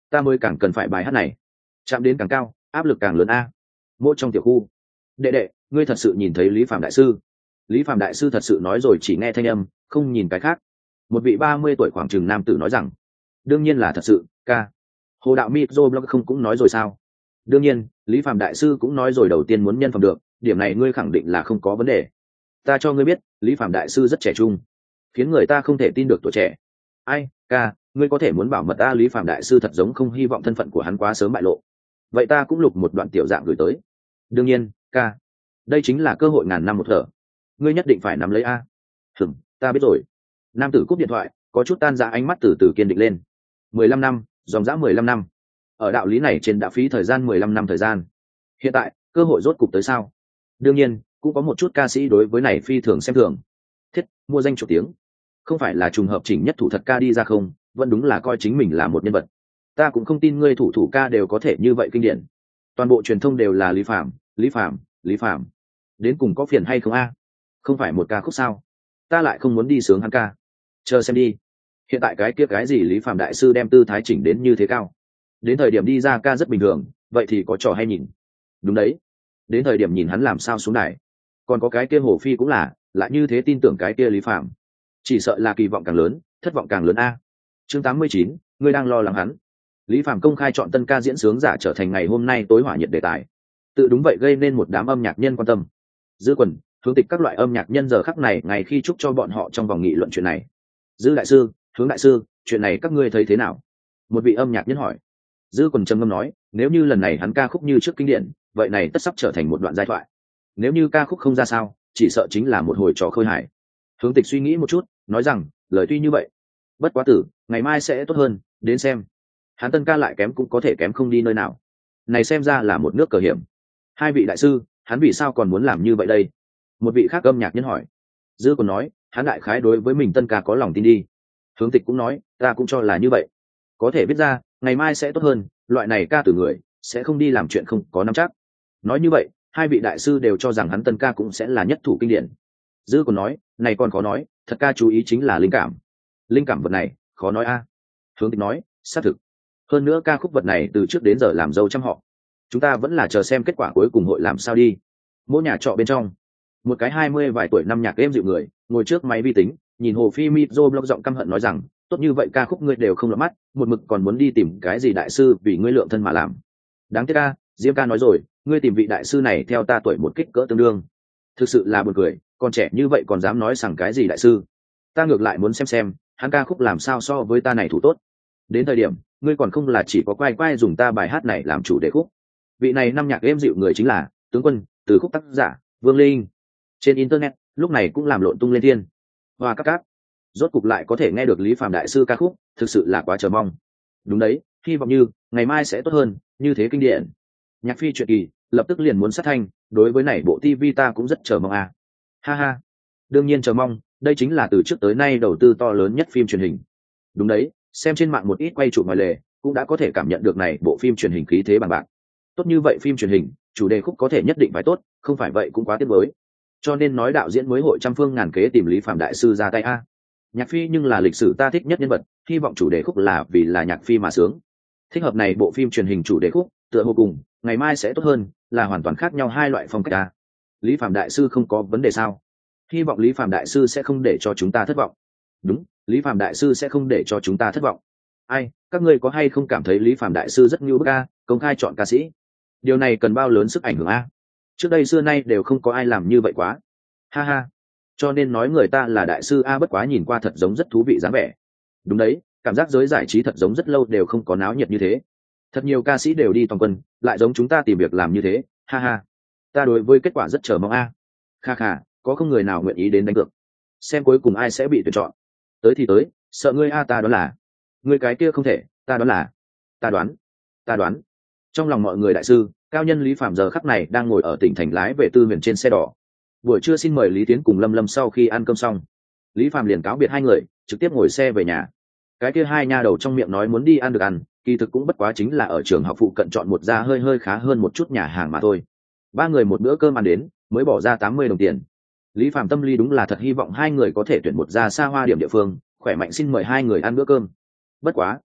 ta mới càng cần phải bài hát này. Chạm đến càng cao, áp lực càng lớn a. Mỗi trong tiểu khu. Đệ đệ, ngươi thật sự nhìn thấy Lý Phạm đại sư? Lý Phạm đại sư thật sự nói rồi, chỉ nghe thanh âm, không nhìn cái khác. Một vị ba mươi tuổi khoảng chừng nam tử nói rằng, đương nhiên là thật sự, ca. Hồ đạo Microblog không cũng nói rồi sao? Đương nhiên, Lý Phạm đại sư cũng nói rồi, đầu tiên muốn nhân phẩm được, điểm này ngươi khẳng định là không có vấn đề. Ta cho ngươi biết, Lý Phạm đại sư rất trẻ trung, khiến người ta không thể tin được tuổi trẻ. Ai, ca, ngươi có thể muốn bảo mật ta? Lý Phạm đại sư thật giống không hy vọng thân phận của hắn quá sớm bại lộ. Vậy ta cũng lục một đoạn tiểu dạng gửi tới. Đương nhiên, ca. Đây chính là cơ hội ngàn năm một thở. Ngươi nhất định phải nắm lấy a. Hừm, ta biết rồi. Nam tử cúp điện thoại, có chút tan ra, ánh mắt từ từ kiên định lên. Mười lăm năm, dòng dã mười lăm năm. Ở đạo lý này trên đã phí thời gian mười lăm năm thời gian. Hiện tại, cơ hội rốt cục tới sao? Đương nhiên, cũng có một chút ca sĩ đối với này phi thường xem thường. Thiết, mua danh chủ tiếng. Không phải là trùng hợp chỉnh nhất thủ thật ca đi ra không, vẫn đúng là coi chính mình là một nhân vật. Ta cũng không tin ngươi thủ thủ ca đều có thể như vậy kinh điển. Toàn bộ truyền thông đều là Lý Phạm, Lý Phạm, Lý Phạm. Đến cùng có phiền hay không a? Không phải một ca khúc sao? Ta lại không muốn đi sướng hắn ca. Chờ xem đi. Hiện tại cái kia cái gì Lý Phạm đại sư đem tư thái chỉnh đến như thế cao. Đến thời điểm đi ra ca rất bình thường, vậy thì có trò hay nhìn. Đúng đấy. Đến thời điểm nhìn hắn làm sao xuống đài. Còn có cái kia Hồ Phi cũng là, lại như thế tin tưởng cái kia Lý Phạm. Chỉ sợ là kỳ vọng càng lớn, thất vọng càng lớn a. Chương tám mươi chín, ngươi đang lo lắng hắn. Lý Phạm công khai chọn tân ca diễn sướng giả trở thành ngày hôm nay tối hỏa nhiệt đề tài. Tự đúng vậy gây nên một đám âm nhạc nhân quan tâm. Dư Quần, Hướng Tịch các loại âm nhạc nhân giờ khắc này ngày khi chúc cho bọn họ trong vòng nghị luận chuyện này. Dư đại sư, Hướng đại sư, chuyện này các ngươi thấy thế nào? Một vị âm nhạc nhân hỏi. Dư Quần trầm ngâm nói, nếu như lần này hắn ca khúc như trước kinh điển, vậy này tất sắp trở thành một đoạn giai thoại. Nếu như ca khúc không ra sao, chỉ sợ chính là một hồi trò khơi hài. Hướng Tịch suy nghĩ một chút, nói rằng, lời tuy như vậy, bất quá tử, ngày mai sẽ tốt hơn, đến xem. Hắn tân ca lại kém cũng có thể kém không đi nơi nào. Này xem ra là một nước cờ hiểm. Hai vị đại sư, hắn vì sao còn muốn làm như vậy đây? Một vị khác âm nhạc nhân hỏi. Dư còn nói, hắn đại khái đối với mình tân ca có lòng tin đi. Hướng Tịch cũng nói, ta cũng cho là như vậy. Có thể viết ra, ngày mai sẽ tốt hơn, loại này ca từ người, sẽ không đi làm chuyện không có nắm chắc. Nói như vậy, hai vị đại sư đều cho rằng hắn tân ca cũng sẽ là nhất thủ kinh điển. Dư còn nói, này còn khó nói, thật ca chú ý chính là linh cảm. Linh cảm vật này, khó nói a. Hướng Tịch nói, xác thực. Hơn nữa ca khúc vật này từ trước đến giờ làm dâu trăm họ. Chúng ta vẫn là chờ xem kết quả cuối cùng hội làm sao đi. Mỗi nhà trọ bên trong, một cái hai mươi vài tuổi năm nhạc êm dịu người, ngồi trước máy vi tính, nhìn Hồ Phi Mizzo blog giọng căm hận nói rằng, tốt như vậy ca khúc ngươi đều không lọt mắt, một mực còn muốn đi tìm cái gì đại sư vì ngươi lượng thân mà làm. Đáng tiếc ca, Diêm ca nói rồi, ngươi tìm vị đại sư này theo ta tuổi một kích cỡ tương đương. Thực sự là buồn cười, còn trẻ như vậy còn dám nói rằng cái gì đại sư. Ta ngược lại muốn xem xem, hắn ca khúc làm sao so với ta này thủ tốt. Đến thời điểm, ngươi còn không là chỉ có quay quay dùng ta bài hát này làm chủ đề khúc. Vị này năm nhạc êm dịu người chính là Tướng Quân, từ khúc tác giả Vương Linh. Trên internet lúc này cũng làm lộn tung lên thiên. Hoa các cáp, rốt cục lại có thể nghe được Lý Phạm đại sư ca khúc, thực sự là quá chờ mong. Đúng đấy, hy vọng như ngày mai sẽ tốt hơn, như thế kinh điển. Nhạc phi truyện kỳ lập tức liền muốn sát thanh, đối với này bộ ti vi ta cũng rất chờ mong à. Ha ha, đương nhiên chờ mong, đây chính là từ trước tới nay đầu tư to lớn nhất phim truyền hình. Đúng đấy, xem trên mạng một ít quay chụp ngoài lề, cũng đã có thể cảm nhận được này bộ phim truyền hình khí thế bằng bạc. Tốt như vậy phim truyền hình, chủ đề khúc có thể nhất định phải tốt, không phải vậy cũng quá tiếc nuối. Cho nên nói đạo diễn mới hội trăm phương ngàn kế tìm Lý Phạm đại sư ra tay a. Nhạc phi nhưng là lịch sử ta thích nhất nhân vật, hy vọng chủ đề khúc là vì là nhạc phi mà sướng. Thích hợp này bộ phim truyền hình chủ đề khúc, tựa hồ cùng ngày mai sẽ tốt hơn, là hoàn toàn khác nhau hai loại phong cách a. Lý Phạm đại sư không có vấn đề sao? Hy vọng Lý Phạm đại sư sẽ không để cho chúng ta thất vọng. Đúng, Lý Phạm đại sư sẽ không để cho chúng ta thất vọng. Ai, các ngươi có hay không cảm thấy Lý Phạm đại sư rất nhu bức a, công khai chọn ca sĩ? Điều này cần bao lớn sức ảnh hưởng a? Trước đây xưa nay đều không có ai làm như vậy quá. Ha ha. Cho nên nói người ta là đại sư a, bất quá nhìn qua thật giống rất thú vị dáng vẻ. Đúng đấy, cảm giác giới giải trí thật giống rất lâu đều không có náo nhiệt như thế. Thật nhiều ca sĩ đều đi toàn quân, lại giống chúng ta tìm việc làm như thế. Ha ha. Ta đối với kết quả rất chờ mong a. Kha kha, có không người nào nguyện ý đến đánh cược, xem cuối cùng ai sẽ bị tuyển chọn. Tới thì tới, sợ ngươi a, ta đoán là ngươi cái kia không thể, ta đoán là ta đoán ta đoán trong lòng mọi người đại sư cao nhân Lý Phạm giờ khắc này đang ngồi ở tỉnh thành lái về Tư Huyền trên xe đỏ. Buổi trưa xin mời Lý Tiến cùng Lâm Lâm sau khi ăn cơm xong, Lý Phạm liền cáo biệt hai người, trực tiếp ngồi xe về nhà. Cái kia hai nha đầu trong miệng nói muốn đi ăn được ăn, kỳ thực cũng bất quá chính là ở trường học phụ cận chọn một gia hơi hơi khá hơn một chút nhà hàng mà thôi. Ba người một bữa cơm ăn đến mới bỏ ra tám mươi đồng tiền. Lý Phạm tâm lý đúng là thật hy vọng hai người có thể tuyển một gia xa hoa điểm địa phương, khỏe mạnh xin mời hai người ăn bữa cơm. Bất quá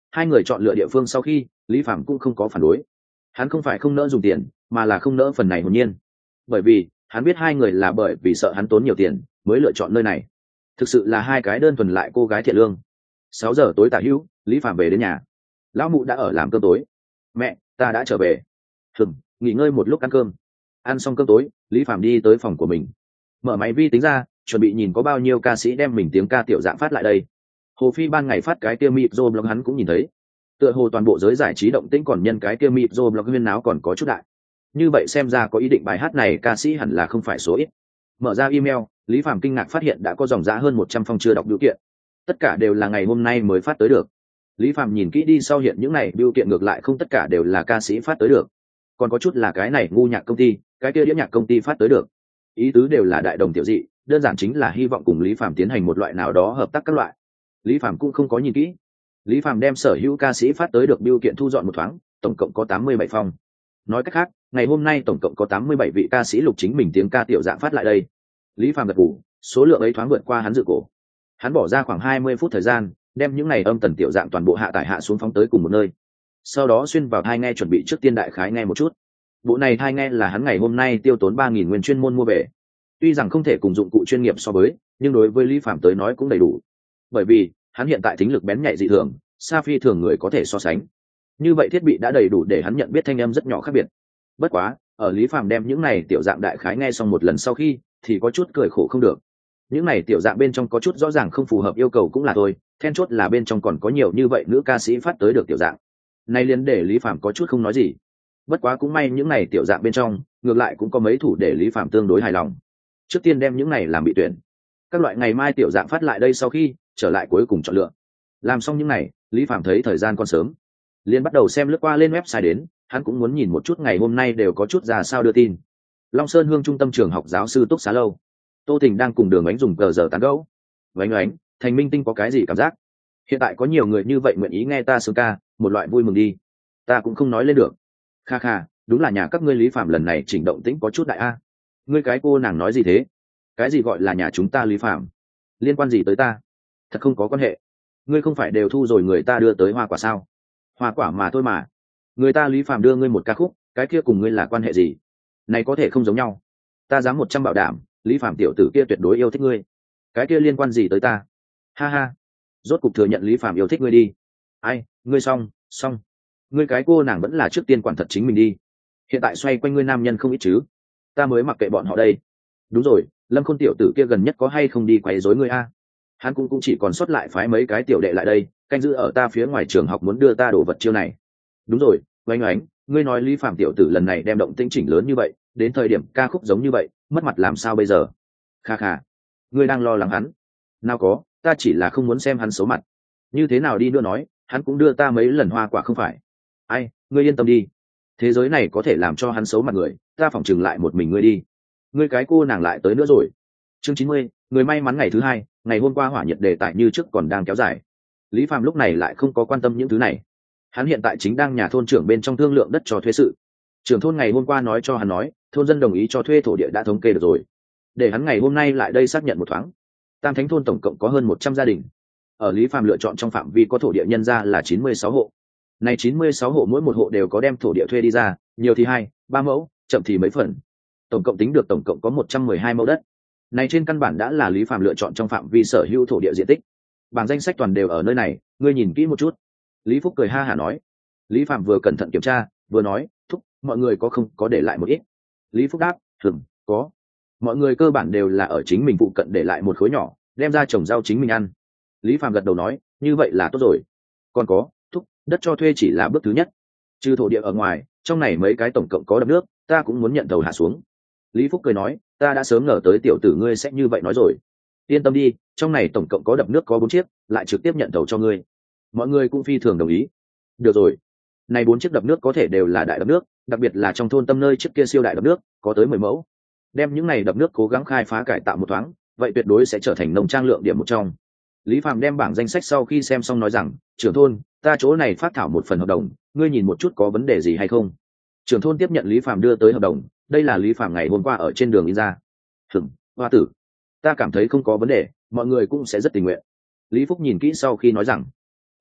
hai người chọn lựa địa phương sau khi, Lý Phạm cũng không có phản đối. Hắn không phải không nỡ dùng tiền, mà là không nỡ phần này hồn nhiên. Bởi vì hắn biết hai người là bởi vì sợ hắn tốn nhiều tiền mới lựa chọn nơi này. Thực sự là hai cái đơn thuần lại cô gái thiện lương. Sáu giờ tối tả hữu, Lý Phạm về đến nhà. Lão mụ đã ở làm cơm tối. Mẹ, ta đã trở về. Hừm, nghỉ ngơi một lúc ăn cơm. Ăn xong cơm tối, Lý Phạm đi tới phòng của mình, mở máy vi tính ra, chuẩn bị nhìn có bao nhiêu ca sĩ đem mình tiếng ca tiểu dạng phát lại đây. Hồ Phi ban ngày phát cái kia micro blog hắn cũng nhìn thấy. Tựa hồ toàn bộ giới giải trí động tĩnh còn nhân cái kia micro blog huyên náo còn có chút đại. Như vậy xem ra có ý định bài hát này ca sĩ hẳn là không phải số ít. Mở ra email, Lý Phạm kinh ngạc phát hiện đã có dòng giá hơn một trăm phong chưa đọc biểu kiện. Tất cả đều là ngày hôm nay mới phát tới được. Lý Phạm nhìn kỹ đi sau hiện những này biểu kiện ngược lại không tất cả đều là ca sĩ phát tới được. Còn có chút là cái này ngu nhạc công ty, cái kia đĩa nhạc công ty phát tới được. Ý tứ đều là đại đồng tiểu dị, đơn giản chính là hy vọng cùng Lý Phạm tiến hành một loại nào đó hợp tác các loại. Lý Phạm cũng không có nhìn kỹ. Lý Phạm đem sở hữu ca sĩ phát tới được biểu kiện thu dọn một thoáng, tổng cộng có tám mươi bảy phong. Nói cách khác, ngày hôm nay tổng cộng có tám mươi bảy vị ca sĩ lục chính mình tiếng ca tiểu dạng phát lại đây. Lý Phạm gật gù, số lượng ấy thoáng vượt qua hắn dự cổ. Hắn bỏ ra khoảng hai mươi phút thời gian, đem những này âm tần tiểu dạng toàn bộ hạ tải hạ xuống phóng tới cùng một nơi. Sau đó xuyên vào thai nghe chuẩn bị trước tiên đại khái nghe một chút. Bộ này thai nghe là hắn ngày hôm nay tiêu tốn ba nghìn nguyên chuyên môn mua về. Tuy rằng không thể cùng dụng cụ chuyên nghiệp so với, nhưng đối với Lý Phạm tới nói cũng đầy đủ. Bởi vì, hắn hiện tại thính lực bén nhạy dị thường, xa phi thường người có thể so sánh. Như vậy thiết bị đã đầy đủ để hắn nhận biết thanh âm rất nhỏ khác biệt. Bất quá, ở Lý Phạm đem những này tiểu dạng đại khái nghe xong một lần sau khi, thì có chút cười khổ không được. Những này tiểu dạng bên trong có chút rõ ràng không phù hợp yêu cầu cũng là thôi, then chốt là bên trong còn có nhiều như vậy nữ ca sĩ phát tới được tiểu dạng. Này liền để Lý Phạm có chút không nói gì. Bất quá cũng may những này tiểu dạng bên trong, ngược lại cũng có mấy thủ để Lý Phạm tương đối hài lòng. Trước tiên đem những này làm bị tuyển. Các loại ngày mai tiểu dạng phát lại đây sau khi, trở lại cuối cùng chọn lựa. Làm xong những này, Lý Phạm thấy thời gian còn sớm, liền bắt đầu xem lướt qua lên website đến, hắn cũng muốn nhìn một chút ngày hôm nay đều có chút ra sao đưa tin. Long Sơn Hương trung tâm trường học giáo sư Túc Xá Lâu. Tô Thình đang cùng Đường Ánh dùng cờ giờ tán gẫu. Ánh Ánh, Thành Minh Tinh có cái gì cảm giác? Hiện tại có nhiều người như vậy nguyện ý nghe ta sướng ca, một loại vui mừng đi. Ta cũng không nói lên được. Kha kha, đúng là nhà các ngươi Lý Phạm lần này chỉnh động tĩnh có chút đại a. Ngươi cái cô nàng nói gì thế? Cái gì gọi là nhà chúng ta Lý Phạm? Liên quan gì tới ta? Thật không có quan hệ. Ngươi không phải đều thu rồi người ta đưa tới hoa quả sao? Hoa quả mà thôi mà. Người ta Lý Phạm đưa ngươi một ca khúc, cái kia cùng ngươi là quan hệ gì? Này có thể không giống nhau. Ta dám một trăm bảo đảm, Lý Phạm tiểu tử kia tuyệt đối yêu thích ngươi. Cái kia liên quan gì tới ta? Ha ha. Rốt cục thừa nhận Lý Phạm yêu thích ngươi đi. Ai, ngươi xong, xong. Ngươi cái cô nàng vẫn là trước tiên quản thật chính mình đi. Hiện tại xoay quanh ngươi nam nhân không ít chứ? Ta mới mặc kệ bọn họ đây. Đúng rồi, Lâm Khôn tiểu tử kia gần nhất có hay không đi quấy rối ngươi a? Hắn cũng cũng chỉ còn sót lại phái mấy cái tiểu đệ lại đây, canh giữ ở ta phía ngoài trường học muốn đưa ta đổ vật chiêu này. Đúng rồi, Oanh Oánh, ngươi nói Lý Phạm tiểu tử lần này đem động tĩnh chỉnh lớn như vậy, đến thời điểm ca khúc giống như vậy, mất mặt làm sao bây giờ? Kha kha, ngươi đang lo lắng hắn? Nào có, ta chỉ là không muốn xem hắn xấu mặt. Như thế nào đi nữa nói, hắn cũng đưa ta mấy lần hoa quả không phải? Ai, ngươi yên tâm đi. Thế giới này có thể làm cho hắn xấu mặt người, ta phỏng chừng lại một mình ngươi đi. Ngươi cái cô nàng lại tới nữa rồi. Chương chín mươi, người may mắn ngày thứ hai, ngày hôm qua hỏa nhiệt đề tài như trước còn đang kéo dài. Lý Phạm lúc này lại không có quan tâm những thứ này. Hắn hiện tại chính đang nhà thôn trưởng bên trong thương lượng đất cho thuê sự. Trưởng thôn ngày hôm qua nói cho hắn nói, thôn dân đồng ý cho thuê thổ địa đã thống kê được rồi. Để hắn ngày hôm nay lại đây xác nhận một thoáng. Tam Thánh thôn tổng cộng có hơn một trăm gia đình. Ở Lý Phạm lựa chọn trong phạm vi có thổ địa nhân ra là chín mươi sáu hộ. Này chín mươi sáu hộ mỗi một hộ đều có đem thổ địa thuê đi ra, nhiều thì hai, ba mẫu, chậm thì mấy phần. Tổng cộng tính được tổng cộng có một trăm mười hai mẫu đất. Này trên căn bản đã là Lý Phạm lựa chọn trong phạm vi sở hữu thổ địa diện tích. Bảng danh sách toàn đều ở nơi này, ngươi nhìn kỹ một chút. Lý Phúc cười ha hả nói. Lý Phạm vừa cẩn thận kiểm tra, vừa nói, thúc, mọi người có không có để lại một ít. Lý Phúc đáp, hừm, có. Mọi người cơ bản đều là ở chính mình phụ cận để lại một khối nhỏ, đem ra trồng rau chính mình ăn. Lý Phạm gật đầu nói, như vậy là tốt rồi. Còn có, thúc, đất cho thuê chỉ là bước thứ nhất. Trừ thổ địa ở ngoài, trong này mấy cái tổng cộng có đập nước, ta cũng muốn nhận đầu hạ xuống. Lý Phúc cười nói, ta đã sớm ngờ tới tiểu tử ngươi sẽ như vậy nói rồi. Yên tâm đi, trong này tổng cộng có đập nước có bốn chiếc, lại trực tiếp nhận đầu cho ngươi. Mọi người cũng phi thường đồng ý. Được rồi, này bốn chiếc đập nước có thể đều là đại đập nước, đặc biệt là trong thôn tâm nơi chiếc kia siêu đại đập nước, có tới mười mẫu. Đem những này đập nước cố gắng khai phá cải tạo một thoáng, vậy tuyệt đối sẽ trở thành nông trang lượng điểm một trong. Lý Phạm đem bảng danh sách sau khi xem xong nói rằng, trưởng thôn, ta chỗ này phát thảo một phần hợp đồng, ngươi nhìn một chút có vấn đề gì hay không. Trưởng thôn tiếp nhận Lý Phạm đưa tới hợp đồng, đây là Lý Phạm ngày hôm qua ở trên đường in ra. Hửm, hoa tử, ta cảm thấy không có vấn đề, mọi người cũng sẽ rất tình nguyện. Lý Phúc nhìn kỹ sau khi nói rằng, thành,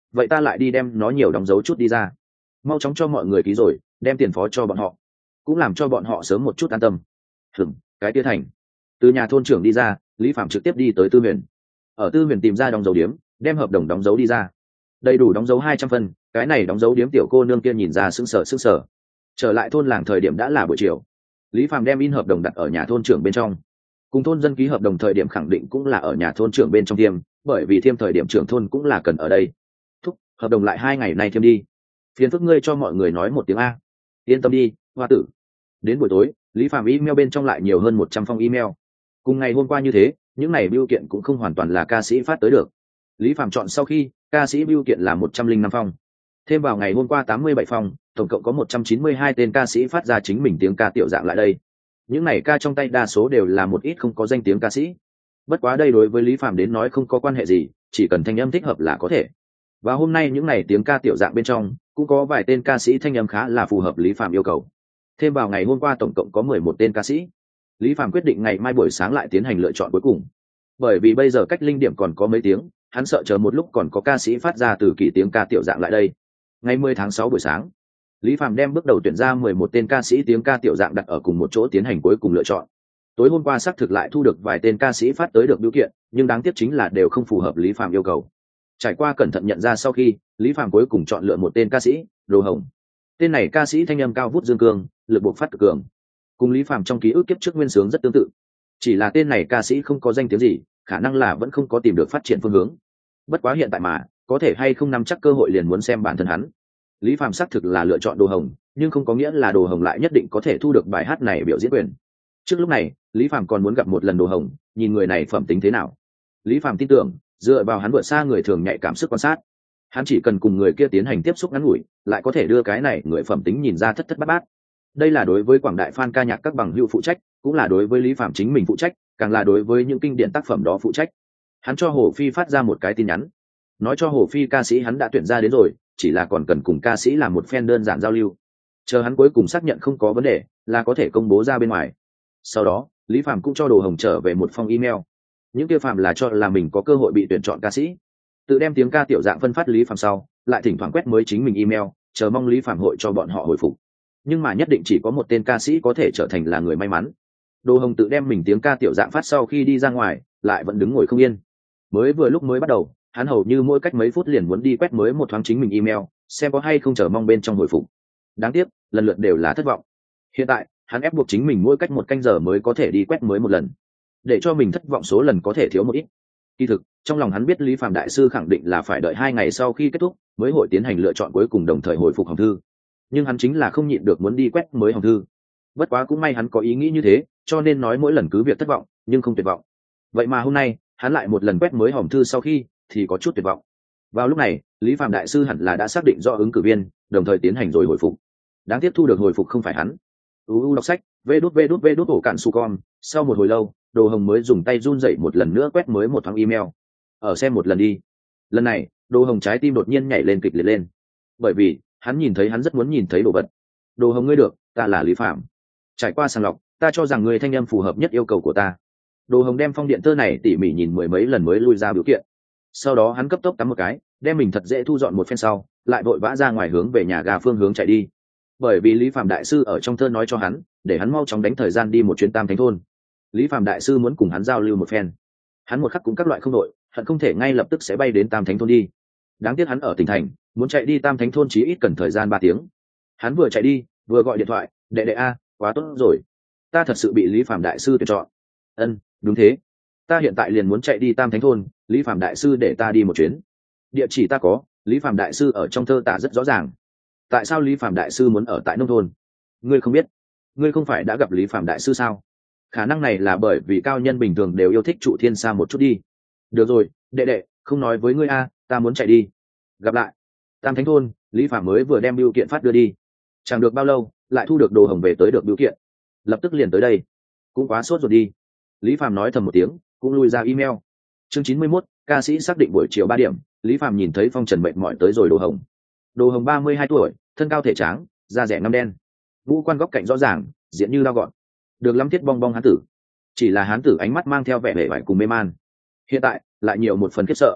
vậy ta lại đi đem nó nhiều đóng dấu chút đi ra, mau chóng cho mọi người ký rồi đem tiền phó cho bọn họ, cũng làm cho bọn họ sớm một chút an tâm. Hửng, cái tia thành. Từ nhà thôn trưởng đi ra, Lý Phạm trực tiếp đi tới Tư Huyền. Ở Tư Huyền tìm ra đóng dấu điếm, đem hợp đồng đóng dấu đi ra, đầy đủ đóng dấu hai trăm phân. Cái này đóng dấu điếm tiểu cô nương kia nhìn ra sững sờ sững sờ. Trở lại thôn làng thời điểm đã là buổi chiều, Lý Phạm đem in hợp đồng đặt ở nhà thôn trưởng bên trong, cùng thôn dân ký hợp đồng thời điểm khẳng định cũng là ở nhà thôn trưởng bên trong thiêm, bởi vì thiêm thời điểm trưởng thôn cũng là cần ở đây. Thúc, hợp đồng lại hai ngày nay thiêm đi, phiền phức ngươi cho mọi người nói một tiếng a. Yên tâm đi, hoa tử. Đến buổi tối, Lý Phạm email bên trong lại nhiều hơn một trăm phong email. Cùng ngày hôm qua như thế, những này bưu kiện cũng không hoàn toàn là ca sĩ phát tới được. Lý Phạm chọn sau khi, ca sĩ bưu kiện là một trăm linh năm phong. Thêm vào ngày hôm qua tám mươi bảy phong, tổng cộng có một trăm chín mươi hai tên ca sĩ phát ra chính mình tiếng ca tiểu dạng lại đây. Những này ca trong tay đa số đều là một ít không có danh tiếng ca sĩ. Bất quá đây đối với Lý Phạm đến nói không có quan hệ gì, chỉ cần thanh âm thích hợp là có thể. Và hôm nay những này tiếng ca tiểu dạng bên trong, cũng có vài tên ca sĩ thanh âm khá là phù hợp Lý Phạm yêu cầu. Thêm vào ngày hôm qua tổng cộng có mười một tên ca sĩ. Lý Phạm quyết định ngày mai buổi sáng lại tiến hành lựa chọn cuối cùng. Bởi vì bây giờ cách linh điểm còn có mấy tiếng, hắn sợ chờ một lúc còn có ca sĩ phát ra từ kỳ tiếng ca tiểu dạng lại đây. Ngày mười tháng sáu buổi sáng, Lý Phạm đem bước đầu tuyển ra mười một tên ca sĩ tiếng ca tiểu dạng đặt ở cùng một chỗ tiến hành cuối cùng lựa chọn. Tối hôm qua xác thực lại thu được vài tên ca sĩ phát tới được biểu kiện, nhưng đáng tiếc chính là đều không phù hợp Lý Phạm yêu cầu. Trải qua cẩn thận nhận ra sau khi, Lý Phạm cuối cùng chọn lựa một tên ca sĩ, Đồ Hồng. Tên này ca sĩ thanh âm cao vút dương cương, lực buộc phát cực cường, cùng Lý Phạm trong ký ức kiếp trước nguyên sướng rất tương tự. Chỉ là tên này ca sĩ không có danh tiếng gì, khả năng là vẫn không có tìm được phát triển phương hướng. Bất quá hiện tại mà, có thể hay không nắm chắc cơ hội liền muốn xem bản thân hắn. Lý Phạm xác thực là lựa chọn Đồ Hồng, nhưng không có nghĩa là Đồ Hồng lại nhất định có thể thu được bài hát này biểu diễn quyền. Trước lúc này, Lý Phạm còn muốn gặp một lần Đồ Hồng, nhìn người này phẩm tính thế nào. Lý Phạm tin tưởng, dựa vào hắn vượt xa người thường nhạy cảm sức quan sát, hắn chỉ cần cùng người kia tiến hành tiếp xúc ngắn ngủi, lại có thể đưa cái này người phẩm tính nhìn ra thất thất bát bát. Đây là đối với quảng đại fan ca nhạc các bằng hữu phụ trách, cũng là đối với Lý Phạm chính mình phụ trách, càng là đối với những kinh điển tác phẩm đó phụ trách. Hắn cho Hồ Phi phát ra một cái tin nhắn, nói cho Hồ Phi ca sĩ hắn đã tuyển ra đến rồi, chỉ là còn cần cùng ca sĩ làm một phen đơn giản giao lưu. Chờ hắn cuối cùng xác nhận không có vấn đề, là có thể công bố ra bên ngoài. Sau đó, Lý Phạm cũng cho Đồ Hồng trở về một phong email. Những kia phạm là cho là mình có cơ hội bị tuyển chọn ca sĩ, tự đem tiếng ca tiểu dạng phân phát Lý Phạm sau, lại thỉnh thoảng quét mới chính mình email, chờ mong Lý Phạm hội cho bọn họ hồi phục. Nhưng mà nhất định chỉ có một tên ca sĩ có thể trở thành là người may mắn. Đồ Hồng tự đem mình tiếng ca tiểu dạng phát sau khi đi ra ngoài, lại vẫn đứng ngồi không yên. Mới vừa lúc mới bắt đầu, hắn hầu như mỗi cách mấy phút liền muốn đi quét mới một thoáng chính mình email, xem có hay không chờ mong bên trong hồi phục. Đáng tiếc, lần lượt đều là thất vọng. Hiện tại, hắn ép buộc chính mình mỗi cách một canh giờ mới có thể đi quét mới một lần, để cho mình thất vọng số lần có thể thiếu một ít. Kỳ thực, trong lòng hắn biết Lý Phạm đại sư khẳng định là phải đợi hai ngày sau khi kết thúc mới hội tiến hành lựa chọn cuối cùng đồng thời hồi phục hòm thư, nhưng hắn chính là không nhịn được muốn đi quét mới hòm thư. Bất quá cũng may hắn có ý nghĩ như thế, cho nên nói mỗi lần cứ việc thất vọng nhưng không tuyệt vọng. Vậy mà hôm nay hắn lại một lần quét mới hòm thư sau khi thì có chút tuyệt vọng. Vào lúc này, Lý Phạm đại sư hẳn là đã xác định rõ ứng cử viên, đồng thời tiến hành rồi hồi phục. Đáng tiếc thu được hồi phục không phải hắn. uu đọc sách vê đút vê đút vê đút ổ cạn su con. Sau một hồi lâu, Đồ Hồng mới dùng tay run dậy một lần nữa quét mới một thoáng email. Ở xem một lần đi. Lần này, Đồ Hồng trái tim đột nhiên nhảy lên kịch liệt lên, bởi vì hắn nhìn thấy hắn rất muốn nhìn thấy đồ vật. Đồ Hồng ngươi được, ta là Lý Phạm. Trải qua sàng lọc, ta cho rằng người thanh âm phù hợp nhất yêu cầu của ta. Đồ Hồng đem phong điện tơ này tỉ mỉ nhìn mười mấy lần mới lui ra biểu kiện. Sau đó hắn cấp tốc tắm một cái, đem mình thật dễ thu dọn một phen sau, lại vội vã ra ngoài hướng về nhà ga phương hướng chạy đi. Bởi vì Lý Phạm đại sư ở trong thơ nói cho hắn, để hắn mau chóng đánh thời gian đi một chuyến Tam Thánh thôn. Lý Phạm đại sư muốn cùng hắn giao lưu một phen. Hắn một khắc cũng các loại không đội, hận không thể ngay lập tức sẽ bay đến Tam Thánh thôn đi. Đáng tiếc hắn ở tỉnh thành, muốn chạy đi Tam Thánh thôn chí ít cần thời gian ba tiếng. Hắn vừa chạy đi, vừa gọi điện thoại, "Đệ đệ a, quá tốt rồi. Ta thật sự bị Lý Phạm đại sư tuyển chọn." "Ân, đúng thế. Ta hiện tại liền muốn chạy đi Tam Thánh thôn, Lý Phạm đại sư để ta đi một chuyến. Địa chỉ ta có, Lý Phạm đại sư ở trong thơ tả rất rõ ràng." "Tại sao Lý Phạm đại sư muốn ở tại nông thôn?" "Ngươi không biết? Ngươi không phải đã gặp Lý Phạm đại sư sao? Khả năng này là bởi vì cao nhân bình thường đều yêu thích trụ thiên xa một chút đi." "Được rồi, đệ đệ, không nói với ngươi a, ta muốn chạy đi. Gặp lại." Tam Thánh thôn, Lý Phạm mới vừa đem bưu kiện phát đưa đi, chẳng được bao lâu lại thu được Đồ Hồng về tới được bưu kiện, lập tức liền tới đây. Cũng quá sốt ruột đi. Lý Phạm nói thầm một tiếng, cũng lui ra email. Chương chín mươi mốt, ca sĩ xác định buổi chiều ba điểm, Lý Phạm nhìn thấy phong trần mệt mỏi tới rồi Đồ Hồng. Đồ Hồng ba mươi hai tuổi, thân cao thể tráng, da rẻ ngăm đen, ngũ quan góc cạnh rõ ràng, diện như lao gọn, được lắm thiết bong bong hán tử. Chỉ là hán tử ánh mắt mang theo vẻ vẻ vải cùng mê man. Hiện tại lại nhiều một phần khiếp sợ.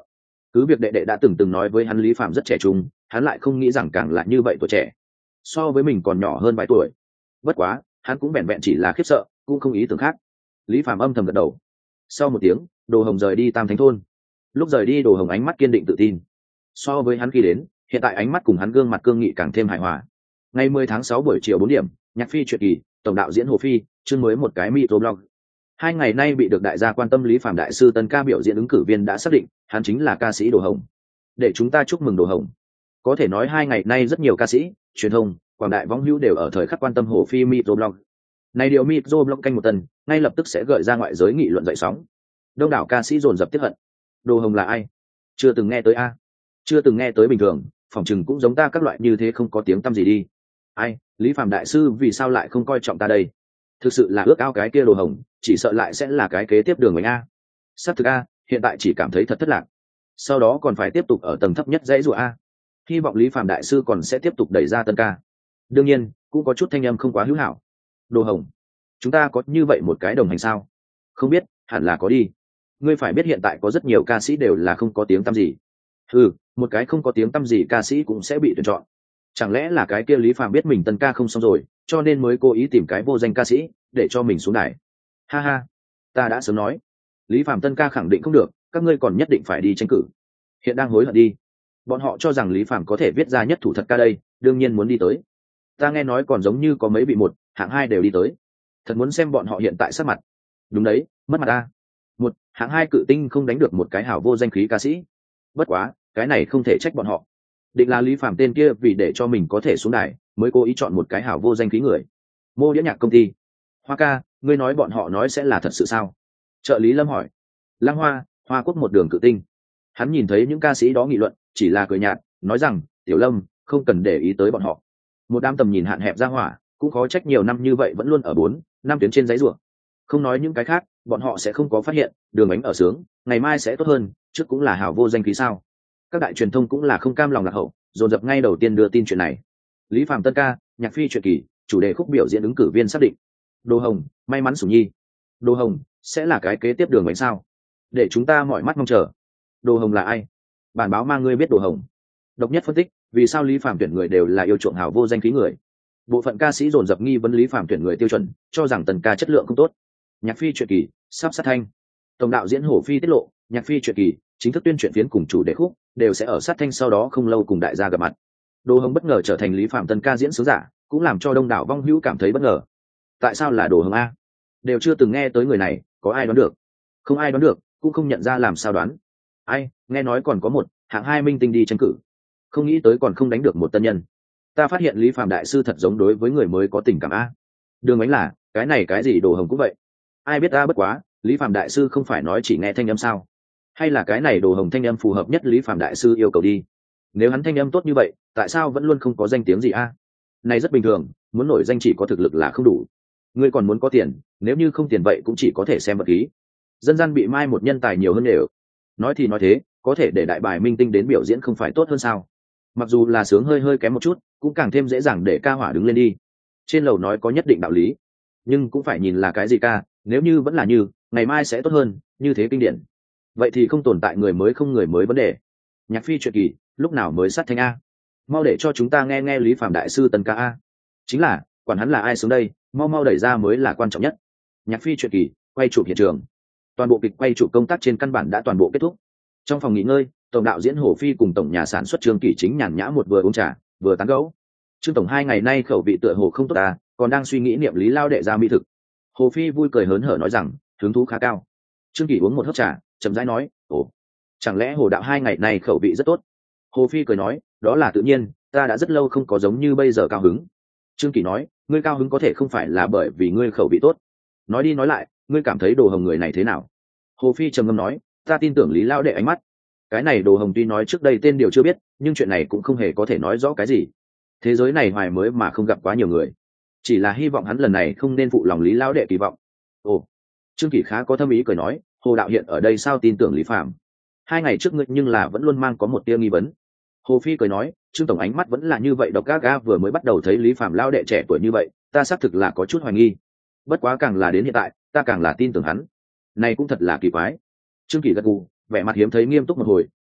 cứ việc đệ đệ đã từng từng nói với hắn Lý Phạm rất trẻ trung, hắn lại không nghĩ rằng càng là như vậy tuổi trẻ, so với mình còn nhỏ hơn vài tuổi. Bất quá hắn cũng vẹn vẹn chỉ là khiếp sợ, cũng không ý tưởng khác. Lý Phạm âm thầm gật đầu. Sau một tiếng, Đồ Hồng rời đi Tam Thánh thôn. Lúc rời đi, Đồ Hồng ánh mắt kiên định tự tin, so với hắn khi đến, hiện tại ánh mắt cùng hắn gương mặt cương nghị càng thêm hài hòa. Ngày mười tháng sáu buổi chiều bốn điểm, Nhạc Phi truyện kỳ, tổng đạo diễn Hồ Phi, chương mới một cái microblog. Hai ngày nay bị được đại gia quan tâm Lý Phạm đại sư tân ca biểu diễn ứng cử viên đã xác định, hắn chính là ca sĩ Đồ Hồng. Để chúng ta chúc mừng Đồ Hồng. Có thể nói hai ngày nay rất nhiều ca sĩ, truyền thông, quảng đại võng hữu đều ở thời khắc quan tâm Hồ Phi microblog. Này điều microblog canh một tuần, ngay lập tức sẽ gợi ra ngoại giới nghị luận dậy sóng. Đông đảo ca sĩ dồn dập tiếp hận. Đồ Hồng là ai? Chưa từng nghe tới a? Chưa từng nghe tới bình thường, phỏng chừng cũng giống ta các loại như thế không có tiếng tăm gì đi. Ai, Lý Phạm đại sư vì sao lại không coi trọng ta đây? Thực sự là ước ao cái kia Đồ Hồng, chỉ sợ lại sẽ là cái kế tiếp đường mình a. Sắp thực a, hiện tại chỉ cảm thấy thật thất lạc. Sau đó còn phải tiếp tục ở tầng thấp nhất dãy rùa a. Hy vọng Lý Phạm đại sư còn sẽ tiếp tục đẩy ra tân ca. Đương nhiên, cũng có chút thanh âm không quá hữu hảo. Đồ Hồng, chúng ta có như vậy một cái đồng hành sao? Không biết, hẳn là có đi. Ngươi phải biết hiện tại có rất nhiều ca sĩ đều là không có tiếng tăm gì. Ừ, một cái không có tiếng tăm gì ca sĩ cũng sẽ bị tuyển chọn. Chẳng lẽ là cái kia Lý Phạm biết mình tân ca không xong rồi, cho nên mới cố ý tìm cái vô danh ca sĩ để cho mình xuống đài? Ha ha, ta đã sớm nói, Lý Phạm tân ca khẳng định không được, các ngươi còn nhất định phải đi tranh cử. Hiện đang hối hận đi. Bọn họ cho rằng Lý Phạm có thể viết ra nhất thủ thật ca đây, đương nhiên muốn đi tới. Ta nghe nói còn giống như có mấy bị một, hạng hai đều đi tới. Thật muốn xem bọn họ hiện tại sắc mặt. Đúng đấy, mất mặt ta. Một, hạng hai cự tinh không đánh được một cái hảo vô danh khí ca sĩ. Bất quá, cái này không thể trách bọn họ. Định là Lý Phạm tên kia vì để cho mình có thể xuống đài, mới cố ý chọn một cái hảo vô danh khí người. Mô đĩa nhạc công ty. Hoa ca, ngươi nói bọn họ nói sẽ là thật sự sao? Trợ lý Lâm hỏi. Lăng Hoa, Hoa Quốc một đường cự tinh. Hắn nhìn thấy những ca sĩ đó nghị luận, chỉ là cười nhạt, nói rằng, Tiểu Lâm, không cần để ý tới bọn họ. Một đám tầm nhìn hạn hẹp ra hỏa, cũng khó trách nhiều năm như vậy vẫn luôn ở bốn, năm tuyến trên giấy ruộng. Không nói những cái khác, bọn họ sẽ không có phát hiện, đường ánh ở sướng, ngày mai sẽ tốt hơn, trước cũng là hảo vô danh khí sao? Các đại truyền thông cũng là không cam lòng lạc hậu, dồn dập ngay đầu tiên đưa tin chuyện này. Lý Phạm tân ca, Nhạc Phi truyện kỳ, chủ đề khúc biểu diễn ứng cử viên xác định. Đồ Hồng, may mắn sủng nhi. Đồ Hồng sẽ là cái kế tiếp đường ánh sao? Để chúng ta mọi mắt mong chờ. Đồ Hồng là ai? Bản báo mang ngươi biết Đồ Hồng. Độc nhất phân tích, vì sao Lý Phạm tuyển người đều là yêu chuộng hảo vô danh khí người? Bộ phận ca sĩ dồn dập nghi vấn Lý Phạm tuyển người tiêu chuẩn, cho rằng tần ca chất lượng không tốt. Nhạc Phi truyện kỳ, sắp sát thanh. Tổng đạo diễn Hồ Phi tiết lộ, Nhạc Phi truyện kỳ, chính thức tuyên truyện phiến cùng chủ đề khúc đều sẽ ở sát thanh sau đó không lâu cùng đại gia gặp mặt. Đồ Hồng bất ngờ trở thành Lý Phạm tân ca diễn sướng giả, cũng làm cho đông đảo vong hữu cảm thấy bất ngờ. Tại sao là Đồ Hồng a? Đều chưa từng nghe tới người này, có ai đoán được? Không ai đoán được, cũng không nhận ra làm sao đoán. Ai, nghe nói còn có một hạng hai minh tinh đi tranh cử, không nghĩ tới còn không đánh được một tân nhân. Ta phát hiện Lý Phạm đại sư thật giống đối với người mới có tình cảm a. Đường ánh là cái này cái gì Đồ Hồng cũng vậy. Ai biết ta bất quá, Lý Phạm đại sư không phải nói chỉ nghe thanh âm sao? Hay là cái này Đồ Hồng thanh âm phù hợp nhất Lý Phạm đại sư yêu cầu đi? Nếu hắn thanh âm tốt như vậy, tại sao vẫn luôn không có danh tiếng gì a? Này rất bình thường, muốn nổi danh chỉ có thực lực là không đủ. Ngươi còn muốn có tiền, nếu như không tiền vậy cũng chỉ có thể xem vật khí. Dân gian bị mai một nhân tài nhiều hơn đều. Nói thì nói thế, có thể để đại bài minh tinh đến biểu diễn không phải tốt hơn sao? Mặc dù là sướng hơi hơi kém một chút, cũng càng thêm dễ dàng để ca hỏa đứng lên đi. Trên lầu nói có nhất định đạo lý, nhưng cũng phải nhìn là cái gì ca. Nếu như vẫn là như ngày mai sẽ tốt hơn, như thế kinh điển, vậy thì không tồn tại người mới không người mới vấn đề. Nhạc Phi truyện kỳ, lúc nào mới sát thanh a? Mau để cho chúng ta nghe nghe Lý Phạm đại sư tân ca a. Chính là, quản hắn là ai xuống đây, mau mau đẩy ra mới là quan trọng nhất. Nhạc Phi truyện kỳ, quay chụp hiện trường. Toàn bộ kịch quay chụp công tác trên căn bản đã toàn bộ kết thúc. Trong phòng nghỉ ngơi, tổng đạo diễn Hồ Phi cùng tổng nhà sản xuất Trương Kỷ chính nhàn nhã một vừa uống trà vừa tán gẫu. Trương tổng hai ngày nay khẩu vị tựa hồ không tốt à, còn đang suy nghĩ niệm Lý lao đệ ra mỹ thực. Hồ Phi vui cười hớn hở nói rằng hứng thú khá cao. Trương Kỷ uống một hớp trà, chậm rãi nói, ồ, chẳng lẽ Hồ đạo hai ngày này khẩu vị rất tốt? Hồ Phi cười nói, đó là tự nhiên, ta đã rất lâu không có giống như bây giờ cao hứng. Trương Kỷ nói, ngươi cao hứng có thể không phải là bởi vì ngươi khẩu vị tốt. Nói đi nói lại, ngươi cảm thấy Đồ Hồng người này thế nào? Hồ Phi trầm ngâm nói, ta tin tưởng Lý lão đệ ánh mắt. Cái này Đồ Hồng tuy nói trước đây tên điều chưa biết, nhưng chuyện này cũng không hề có thể nói rõ cái gì. Thế giới này hoài mới mà không gặp quá nhiều người, chỉ là hy vọng hắn lần này không nên phụ lòng Lý lão đệ kỳ vọng. Ồ, Trương Kỷ khá có thâm ý cười nói, Hồ đạo hiện ở đây sao tin tưởng Lý Phạm? Hai ngày trước ngươi nhưng là vẫn luôn mang có một tia nghi vấn. Hồ Phi cười nói, Trương tổng ánh mắt vẫn là như vậy độc ác ga, vừa mới bắt đầu thấy Lý Phạm lão đệ trẻ tuổi như vậy, ta xác thực là có chút hoài nghi. Bất quá càng là đến hiện tại, ta càng là tin tưởng hắn. Này cũng thật là kỳ quái. Trương Kỷ gật gù, vẻ mặt hiếm thấy nghiêm túc một hồi,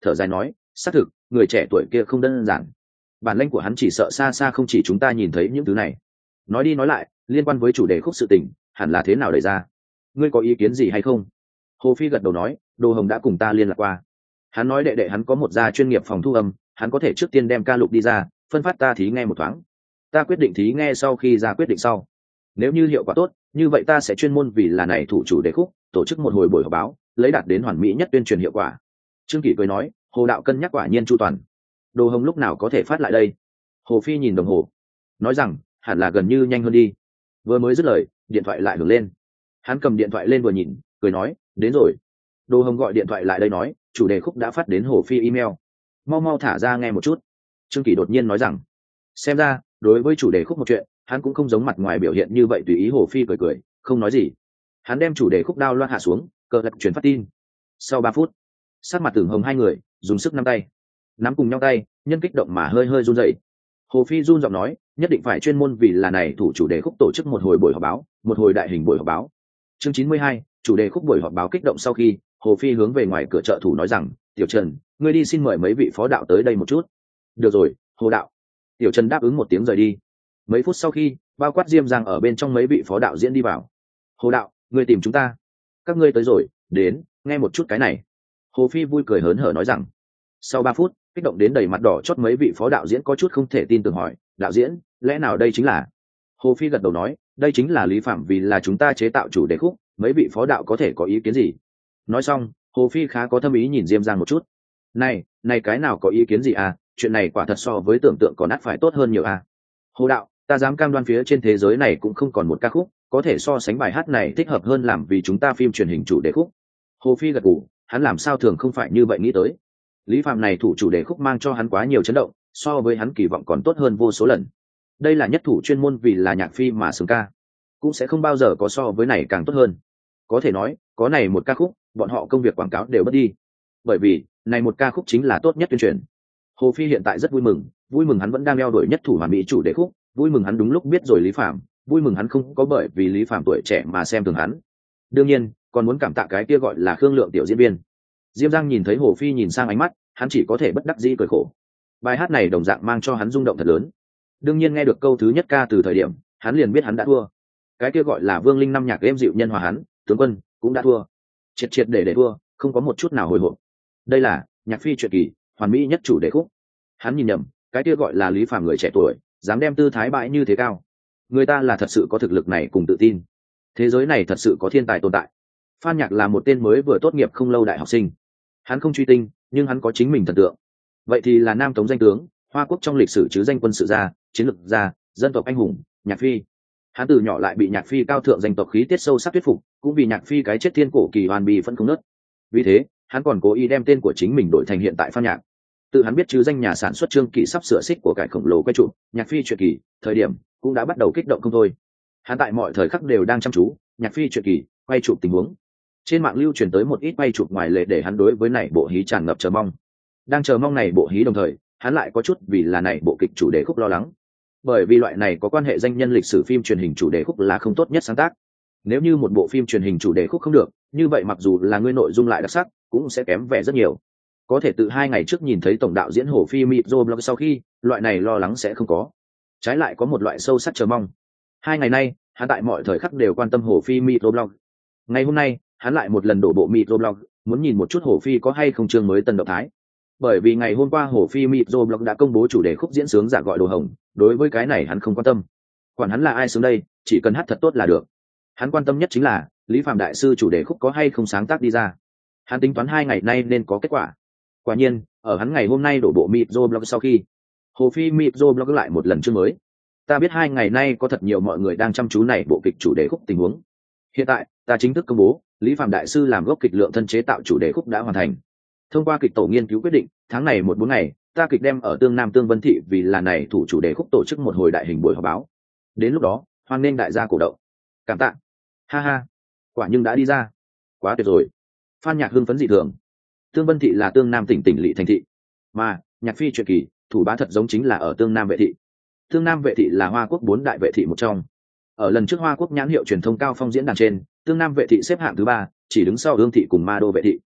thở dài nói, xác thực người trẻ tuổi kia không đơn giản, bản lĩnh của hắn chỉ sợ xa xa không chỉ chúng ta nhìn thấy những thứ này. Nói đi nói lại, liên quan với chủ đề khúc sự tình hẳn là thế nào đẩy ra, ngươi có ý kiến gì hay không? Hồ Phi gật đầu nói, Đồ Hồng đã cùng ta liên lạc qua, hắn nói đệ đệ hắn có một gia chuyên nghiệp phòng thu âm, hắn có thể trước tiên đem ca lục đi ra, phân phát ta thí nghe một thoáng, ta quyết định thí nghe sau khi ra quyết định sau, nếu như hiệu quả tốt, như vậy ta sẽ chuyên môn vì là này thủ chủ đề khúc tổ chức một hồi buổi họp báo, lấy đạt đến hoàn mỹ nhất tuyên truyền hiệu quả. Trương Kỷ cười nói, Hồ đạo cân nhắc quả nhiên chu toàn. Đồ Hồng lúc nào có thể phát lại đây? Hồ Phi nhìn đồng hồ, nói rằng hẳn là gần như nhanh hơn đi. Vừa mới dứt lời, điện thoại lại hưởng lên. Hắn cầm điện thoại lên vừa nhìn, cười nói, đến rồi. Đồ Hồng gọi điện thoại lại đây nói, chủ đề khúc đã phát đến Hồ Phi email, mau mau thả ra nghe một chút. Trương Kỷ đột nhiên nói rằng, xem ra đối với chủ đề khúc một chuyện, hắn cũng không giống mặt ngoài biểu hiện như vậy tùy ý. Hồ Phi cười cười, không nói gì. Hắn đem chủ đề khúc đao loa hạ xuống, cờ lật chuyển phát tin. Sau ba phút, sắc mặt Tưởng Hồng hai người dùng sức nắm tay, nắm cùng nhau tay, nhân kích động mà hơi hơi run rẩy. Hồ Phi run giọng nói, nhất định phải chuyên môn vì là này thủ chủ đề khúc tổ chức một hồi buổi họp báo, một hồi đại hình buổi họp báo. Chương chín mươi hai, chủ đề khúc buổi họp báo kích động. Sau khi Hồ Phi hướng về ngoài cửa trợ thủ nói rằng, Tiểu Trần, ngươi đi xin mời mấy vị phó đạo tới đây một chút. Được rồi, Hồ đạo. Tiểu Trần đáp ứng một tiếng rời đi. Mấy phút sau khi, bao quát Diêm Giang ở bên trong mấy vị phó đạo diễn đi vào. Hồ đạo, ngươi tìm chúng ta. Các ngươi tới rồi, đến nghe một chút cái này. Hồ Phi vui cười hớn hở nói rằng. Sau ba phút, kích động đến đầy mặt đỏ chót mấy vị phó đạo diễn có chút không thể tin tưởng hỏi, đạo diễn, lẽ nào đây chính là? Hồ Phi gật đầu nói, đây chính là Lý Phạm vì là chúng ta chế tạo chủ đề khúc, mấy vị phó đạo có thể có ý kiến gì? Nói xong, Hồ Phi khá có thâm ý nhìn Diêm Giang một chút. Này, này cái nào có ý kiến gì à, chuyện này quả thật so với tưởng tượng còn ắt phải tốt hơn nhiều à. Hồ đạo, ta dám cam đoan phía trên thế giới này cũng không còn một ca khúc có thể so sánh bài hát này thích hợp hơn làm vì chúng ta phim truyền hình chủ đề khúc. Hồ Phi gật gù, hắn làm sao thường không phải như vậy nghĩ tới. Lý Phạm này thủ chủ đề khúc mang cho hắn quá nhiều chấn động, so với hắn kỳ vọng còn tốt hơn vô số lần. Đây là nhất thủ chuyên môn vì là nhạc phi mà xướng ca, cũng sẽ không bao giờ có so với này càng tốt hơn. Có thể nói, có này một ca khúc, bọn họ công việc quảng cáo đều mất đi, bởi vì này một ca khúc chính là tốt nhất tuyên truyền. Hồ Phi hiện tại rất vui mừng, vui mừng hắn vẫn đang đeo đuổi nhất thủ hoàn mỹ chủ đề khúc, vui mừng hắn đúng lúc biết rồi Lý Phạm, vui mừng hắn không có bởi vì Lý Phạm tuổi trẻ mà xem thường hắn. Đương nhiên, còn muốn cảm tạ cái kia gọi là Khương Lượng tiểu diễn viên. Diêm Giang nhìn thấy Hồ Phi nhìn sang ánh mắt, hắn chỉ có thể bất đắc dĩ cười khổ. Bài hát này đồng dạng mang cho hắn rung động thật lớn. Đương nhiên nghe được câu thứ nhất ca từ thời điểm, hắn liền biết hắn đã thua. Cái kia gọi là Vương Linh năm nhạc êm dịu nhân hòa hắn, tướng quân cũng đã thua. Triệt triệt để để thua, không có một chút nào hồi hộp. Đây là nhạc phi truyện kỳ, hoàn mỹ nhất chủ đề khúc. Hắn nhìn nhầm, cái kia gọi là Lý Phạm người trẻ tuổi, dám đem tư thái bãi như thế cao. Người ta là thật sự có thực lực này cùng tự tin. Thế giới này thật sự có thiên tài tồn tại. Phan Nhạc là một tên mới vừa tốt nghiệp không lâu đại học sinh. Hắn không truy tinh, nhưng hắn có chính mình thần tượng. Vậy thì là nam tống danh tướng, Hoa Quốc trong lịch sử chứ danh quân sự gia, chiến lược gia, dân tộc anh hùng, Nhạc Phi. Hắn từ nhỏ lại bị Nhạc Phi cao thượng danh tộc khí tiết sâu sắc thuyết phục, cũng vì Nhạc Phi cái chết thiên cổ kỳ hoàn bì phân không nớt. Vì thế, hắn còn cố ý đem tên của chính mình đổi thành hiện tại Phan Nhạc. Tự hắn biết chứ danh nhà sản xuất Trương Kỷ sắp sửa xích của cải khổng lồ quay trụ, Nhạc Phi truyện kỳ, thời điểm cũng đã bắt đầu kích động không thôi. Hắn tại mọi thời khắc đều đang chăm chú, Nhạc Phi truyện kỳ, quay chụp tình huống. Trên mạng lưu truyền tới một ít quay chụp ngoài lệ để hắn đối với này bộ hí tràn ngập chờ mong. Đang chờ mong này bộ hí đồng thời, hắn lại có chút vì là này bộ kịch chủ đề khúc lo lắng. Bởi vì loại này có quan hệ danh nhân lịch sử phim truyền hình chủ đề khúc là không tốt nhất sáng tác. Nếu như một bộ phim truyền hình chủ đề khúc không được, như vậy mặc dù là nguyên nội dung lại đặc sắc, cũng sẽ kém vẻ rất nhiều. Có thể từ hai ngày trước nhìn thấy tổng đạo diễn Hồ Phi Mitro blog sau khi, loại này lo lắng sẽ không có. Trái lại có một loại sâu sắc chờ mong. Hai ngày nay, hắn tại mọi thời khắc đều quan tâm Hồ Phi Mitro blog. Ngày hôm nay, hắn lại một lần đổ bộ Mitro muốn nhìn một chút Hồ Phi có hay không chương mới tân động thái. Bởi vì ngày hôm qua Hồ Phi Mitro đã công bố chủ đề khúc diễn sướng giả gọi Đồ Hồng, đối với cái này hắn không quan tâm. Quản hắn là ai sướng đây, chỉ cần hát thật tốt là được. Hắn quan tâm nhất chính là Lý Phạm đại sư chủ đề khúc có hay không sáng tác đi ra. Hắn tính toán hai ngày nay nên có kết quả. Quả nhiên, ở hắn ngày hôm nay đổ bộ Mitro sau khi, Hồ Phi Mitro lại một lần chương mới. Ta biết hai ngày nay có thật nhiều mọi người đang chăm chú này bộ kịch chủ đề khúc tình huống. Hiện tại, ta chính thức công bố, Lý Phạm đại sư làm gốc kịch lượng thân chế tạo chủ đề khúc đã hoàn thành. Thông qua kịch tổ nghiên cứu quyết định, tháng này một bốn ngày, ta kịch đem ở Tương Nam Tương Vân Thị vì là này thủ chủ đề khúc tổ chức một hồi đại hình buổi họp báo. Đến lúc đó, hoan nghênh đại gia cổ động. Cảm tạ. Ha ha, quả nhưng đã đi ra. Quá tuyệt rồi. Phan Nhạc hưng phấn dị thường. Tương Vân Thị là Tương Nam tỉnh tỉnh lỵ thành thị, mà Nhạc Phi truyện kỳ, thủ bá thật giống chính là ở Tương Nam Vệ thị. Tương Nam Vệ thị là Hoa Quốc bốn đại vệ thị một trong. Ở lần trước Hoa Quốc nhãn hiệu truyền thông cao phong diễn đàn trên, Tương Nam Vệ thị xếp hạng thứ ba, chỉ đứng sau Ương thị cùng Ma Đô Vệ thị.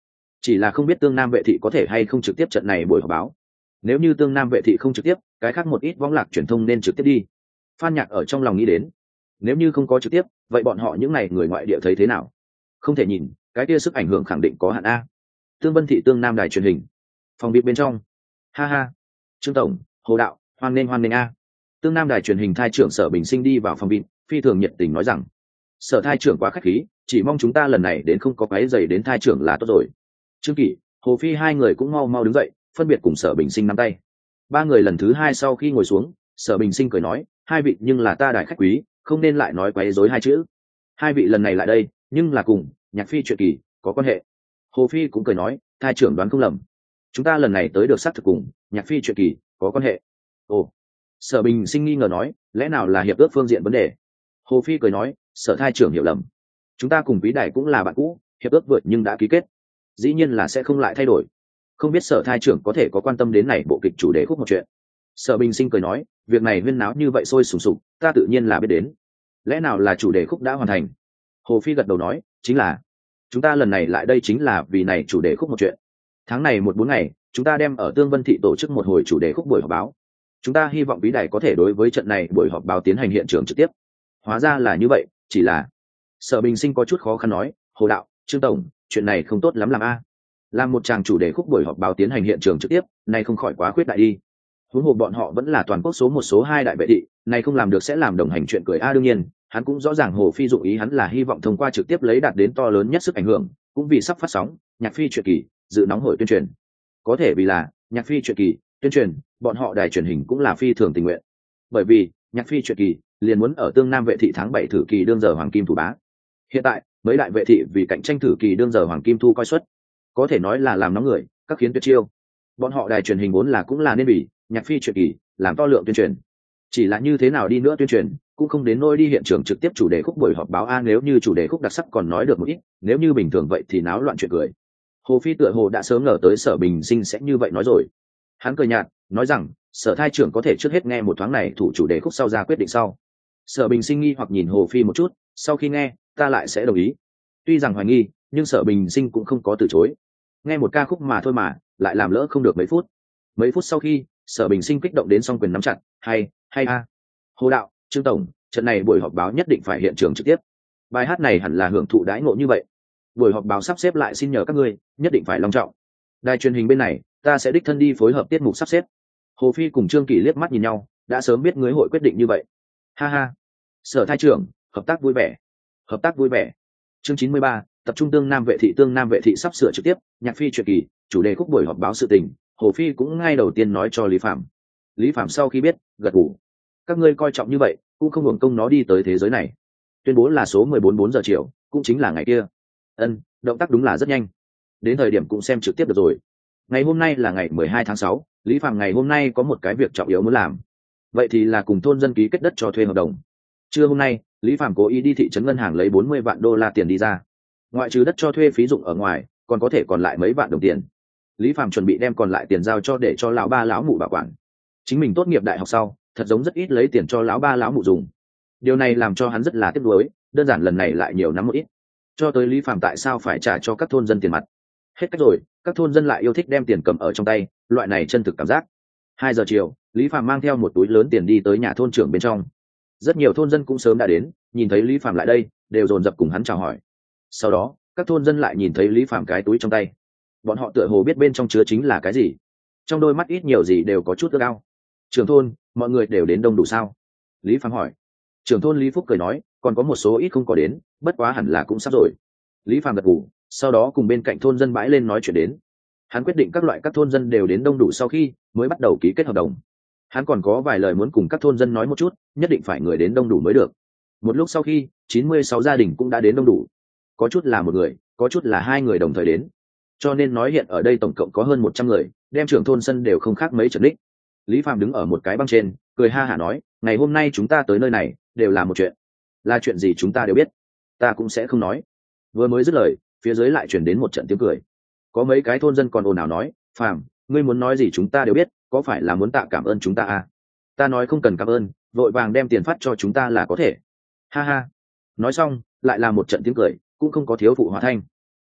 chỉ là không biết tương nam vệ thị có thể hay không trực tiếp trận này buổi họp báo. Nếu như tương nam vệ thị không trực tiếp, cái khác một ít võng lạc truyền thông nên trực tiếp đi. Phan Nhạc ở trong lòng nghĩ đến, nếu như không có trực tiếp, vậy bọn họ những này người ngoại địa thấy thế nào? Không thể nhìn, cái kia sức ảnh hưởng khẳng định có hạn a. Tương Vân thị tương nam đài truyền hình, phòng bịp bên trong. Ha ha, Trương tổng, Hồ đạo, hoan nghênh hoan nghênh a. Tương nam đài truyền hình thai trưởng Sở Bình Sinh đi vào phòng bịp, phi thường nhiệt tình nói rằng, Sở thai trưởng quá khách khí, chỉ mong chúng ta lần này đến không có quấy rầy đến thai trưởng là tốt rồi. Trương Kỷ, Hồ Phi hai người cũng mau mau đứng dậy, phân biệt cùng Sở Bình Sinh nắm tay. Ba người lần thứ hai sau khi ngồi xuống, Sở Bình Sinh cười nói, hai vị nhưng là ta đại khách quý, không nên lại nói quấy rối hai chữ. Hai vị lần này lại đây, nhưng là cùng Nhạc Phi chuyện kỳ có quan hệ. Hồ Phi cũng cười nói, thai trưởng đoán không lầm, chúng ta lần này tới được xác thực cùng Nhạc Phi chuyện kỳ có quan hệ. Ồ, Sở Bình Sinh nghi ngờ nói, lẽ nào là hiệp ước phương diện vấn đề? Hồ Phi cười nói, Sở thai trưởng hiểu lầm, chúng ta cùng Quý Đài cũng là bạn cũ, hiệp ước vượt nhưng đã ký kết, dĩ nhiên là sẽ không lại thay đổi. Không biết Sở thai trưởng có thể có quan tâm đến này bộ kịch chủ đề khúc một chuyện. Sở Bình Sinh cười nói, việc này huyên náo như vậy sôi sùng sục, ta tự nhiên là biết đến. Lẽ nào là chủ đề khúc đã hoàn thành? Hồ Phi gật đầu nói, chính là chúng ta lần này lại đây chính là vì này chủ đề khúc một chuyện. Tháng này một bốn ngày, chúng ta đem ở Tương Vân thị tổ chức một hồi chủ đề khúc buổi họp báo. Chúng ta hy vọng Quý Đài có thể đối với trận này buổi họp báo tiến hành hiện trường trực tiếp. Hóa ra là như vậy, chỉ là Sở Bình Sinh có chút khó khăn nói, Hồ đạo, Trương tổng, chuyện này không tốt lắm làm a. Làm một chàng chủ đề khúc buổi họp báo tiến hành hiện trường trực tiếp, này không khỏi quá khuyết đại đi. Huống hồ bọn họ vẫn là toàn quốc số một số hai đại vệ thị, này không làm được sẽ làm đồng hành chuyện cười a. Đương nhiên, hắn cũng rõ ràng Hồ Phi dụng ý hắn là hy vọng thông qua trực tiếp lấy đạt đến to lớn nhất sức ảnh hưởng, cũng vì sắp phát sóng Nhạc Phi chuyện kỳ, dự nóng hội tuyên truyền. Có thể vì là Nhạc Phi chuyện kỳ, tuyên truyền, bọn họ đài truyền hình cũng là phi thường tình nguyện. Bởi vì, Nhạc Phi chuyện kỳ liền muốn ở Tương Nam vệ thị tháng bảy thử kỳ đương giờ hoàng kim thủ bá. Hiện tại, mấy đại vệ thị vì cạnh tranh thử kỳ đương giờ hoàng kim thu coi suất, có thể nói là làm nóng người, các khiến tuyệt chiêu. Bọn họ đài truyền hình vốn là cũng là nên bị Nhạc Phi chuyện kỳ làm to lượng tuyên truyền. Chỉ là như thế nào đi nữa tuyên truyền, cũng không đến nôi đi hiện trường trực tiếp chủ đề khúc buổi họp báo a. Nếu như chủ đề khúc đặc sắc còn nói được một ít, nếu như bình thường vậy thì náo loạn chuyện cười. Hồ Phi tựa hồ đã sớm ngờ tới Sở Bình Sinh sẽ như vậy nói rồi. Hắn cười nhạt, nói rằng, Sở thai trưởng có thể trước hết nghe một thoáng này thủ chủ đề khúc sau ra quyết định sau. Sở Bình Sinh nghi hoặc nhìn Hồ Phi một chút, sau khi nghe, ta lại sẽ đồng ý. Tuy rằng hoài nghi, nhưng Sở Bình Sinh cũng không có từ chối. Nghe một ca khúc mà thôi mà, lại làm lỡ không được mấy phút. Mấy phút sau khi, Sở Bình Sinh kích động đến song quyền nắm chặt, hay, hay a. Hồ đạo, Trương tổng, trận này buổi họp báo nhất định phải hiện trường trực tiếp. Bài hát này hẳn là hưởng thụ đãi ngộ như vậy. Buổi họp báo sắp xếp lại xin nhờ các ngươi, nhất định phải long trọng. Đài truyền hình bên này, ta sẽ đích thân đi phối hợp tiết mục sắp xếp. Hồ Phi cùng Trương Kỷ liếc mắt nhìn nhau, đã sớm biết người hội quyết định như vậy. Ha ha. Sở thai trưởng, hợp tác vui vẻ. Hợp tác vui vẻ. Chương chín mươi ba, tập trung Tương Nam vệ thị Tương Nam vệ thị sắp sửa trực tiếp, Nhạc Phi chuyện kỳ, chủ đề khúc buổi họp báo sự tình, Hồ Phi cũng ngay đầu tiên nói cho Lý Phạm. Lý Phạm sau khi biết, gật gù. Các ngươi coi trọng như vậy, cũng không hưởng công nó đi tới thế giới này. Tuyên bố là số mười bốn bốn giờ chiều, cũng chính là ngày kia. Ân, động tác đúng là rất nhanh. Đến thời điểm cũng xem trực tiếp được rồi. Ngày hôm nay là ngày mười hai tháng sáu, Lý Phạm ngày hôm nay có một cái việc trọng yếu muốn làm. Vậy thì là cùng thôn dân ký kết đất cho thuê hợp đồng. Trưa hôm nay, Lý Phạm cố ý đi thị trấn ngân hàng lấy bốn mươi vạn đô la tiền đi ra. Ngoại trừ đất cho thuê phí dụng ở ngoài, còn có thể còn lại mấy vạn đồng tiền. Lý Phạm chuẩn bị đem còn lại tiền giao cho để cho lão ba lão mụ bảo quản. Chính mình tốt nghiệp đại học sau, thật giống rất ít lấy tiền cho lão ba lão mụ dùng. Điều này làm cho hắn rất là tiếc nuối, đơn giản lần này lại nhiều nắm một ít. Cho tới Lý Phạm tại sao phải trả cho các thôn dân tiền mặt? Hết cách rồi, các thôn dân lại yêu thích đem tiền cầm ở trong tay, loại này chân thực cảm giác. Hai giờ chiều, Lý Phạm mang theo một túi lớn tiền đi tới nhà thôn trưởng bên trong. Rất nhiều thôn dân cũng sớm đã đến, nhìn thấy Lý Phạm lại đây, đều dồn dập cùng hắn chào hỏi. Sau đó, các thôn dân lại nhìn thấy Lý Phạm cái túi trong tay. Bọn họ tựa hồ biết bên trong chứa chính là cái gì. Trong đôi mắt ít nhiều gì đều có chút ước ao. Trưởng thôn, mọi người đều đến đông đủ sao? Lý Phạm hỏi. Trưởng thôn Lý Phúc cười nói, còn có một số ít không có đến, bất quá hẳn là cũng sắp rồi. Lý Phạm gật gù, sau đó cùng bên cạnh thôn dân bãi lên nói chuyện đến. Hắn quyết định các loại các thôn dân đều đến đông đủ sau khi mới bắt đầu ký kết hợp đồng. Hắn còn có vài lời muốn cùng các thôn dân nói một chút, nhất định phải người đến đông đủ mới được. Một lúc sau khi, chín mươi sáu gia đình cũng đã đến đông đủ. Có chút là một người, có chút là hai người đồng thời đến. Cho nên nói hiện ở đây tổng cộng có hơn một trăm người, đem trưởng thôn sân đều không khác mấy trận đích. Lý Phạm đứng ở một cái băng trên, cười ha hả nói, ngày hôm nay chúng ta tới nơi này, đều là một chuyện. Là chuyện gì chúng ta đều biết. Ta cũng sẽ không nói. Vừa mới dứt lời, phía dưới lại chuyển đến một trận tiếng cười. Có mấy cái thôn dân còn ồn ào nói, Phạm, ngươi muốn nói gì chúng ta đều biết, có phải là muốn tạ cảm ơn chúng ta à? Ta nói không cần cảm ơn, vội vàng đem tiền phát cho chúng ta là có thể. Ha ha. Nói xong, lại là một trận tiếng cười, cũng không có thiếu phụ hòa thanh.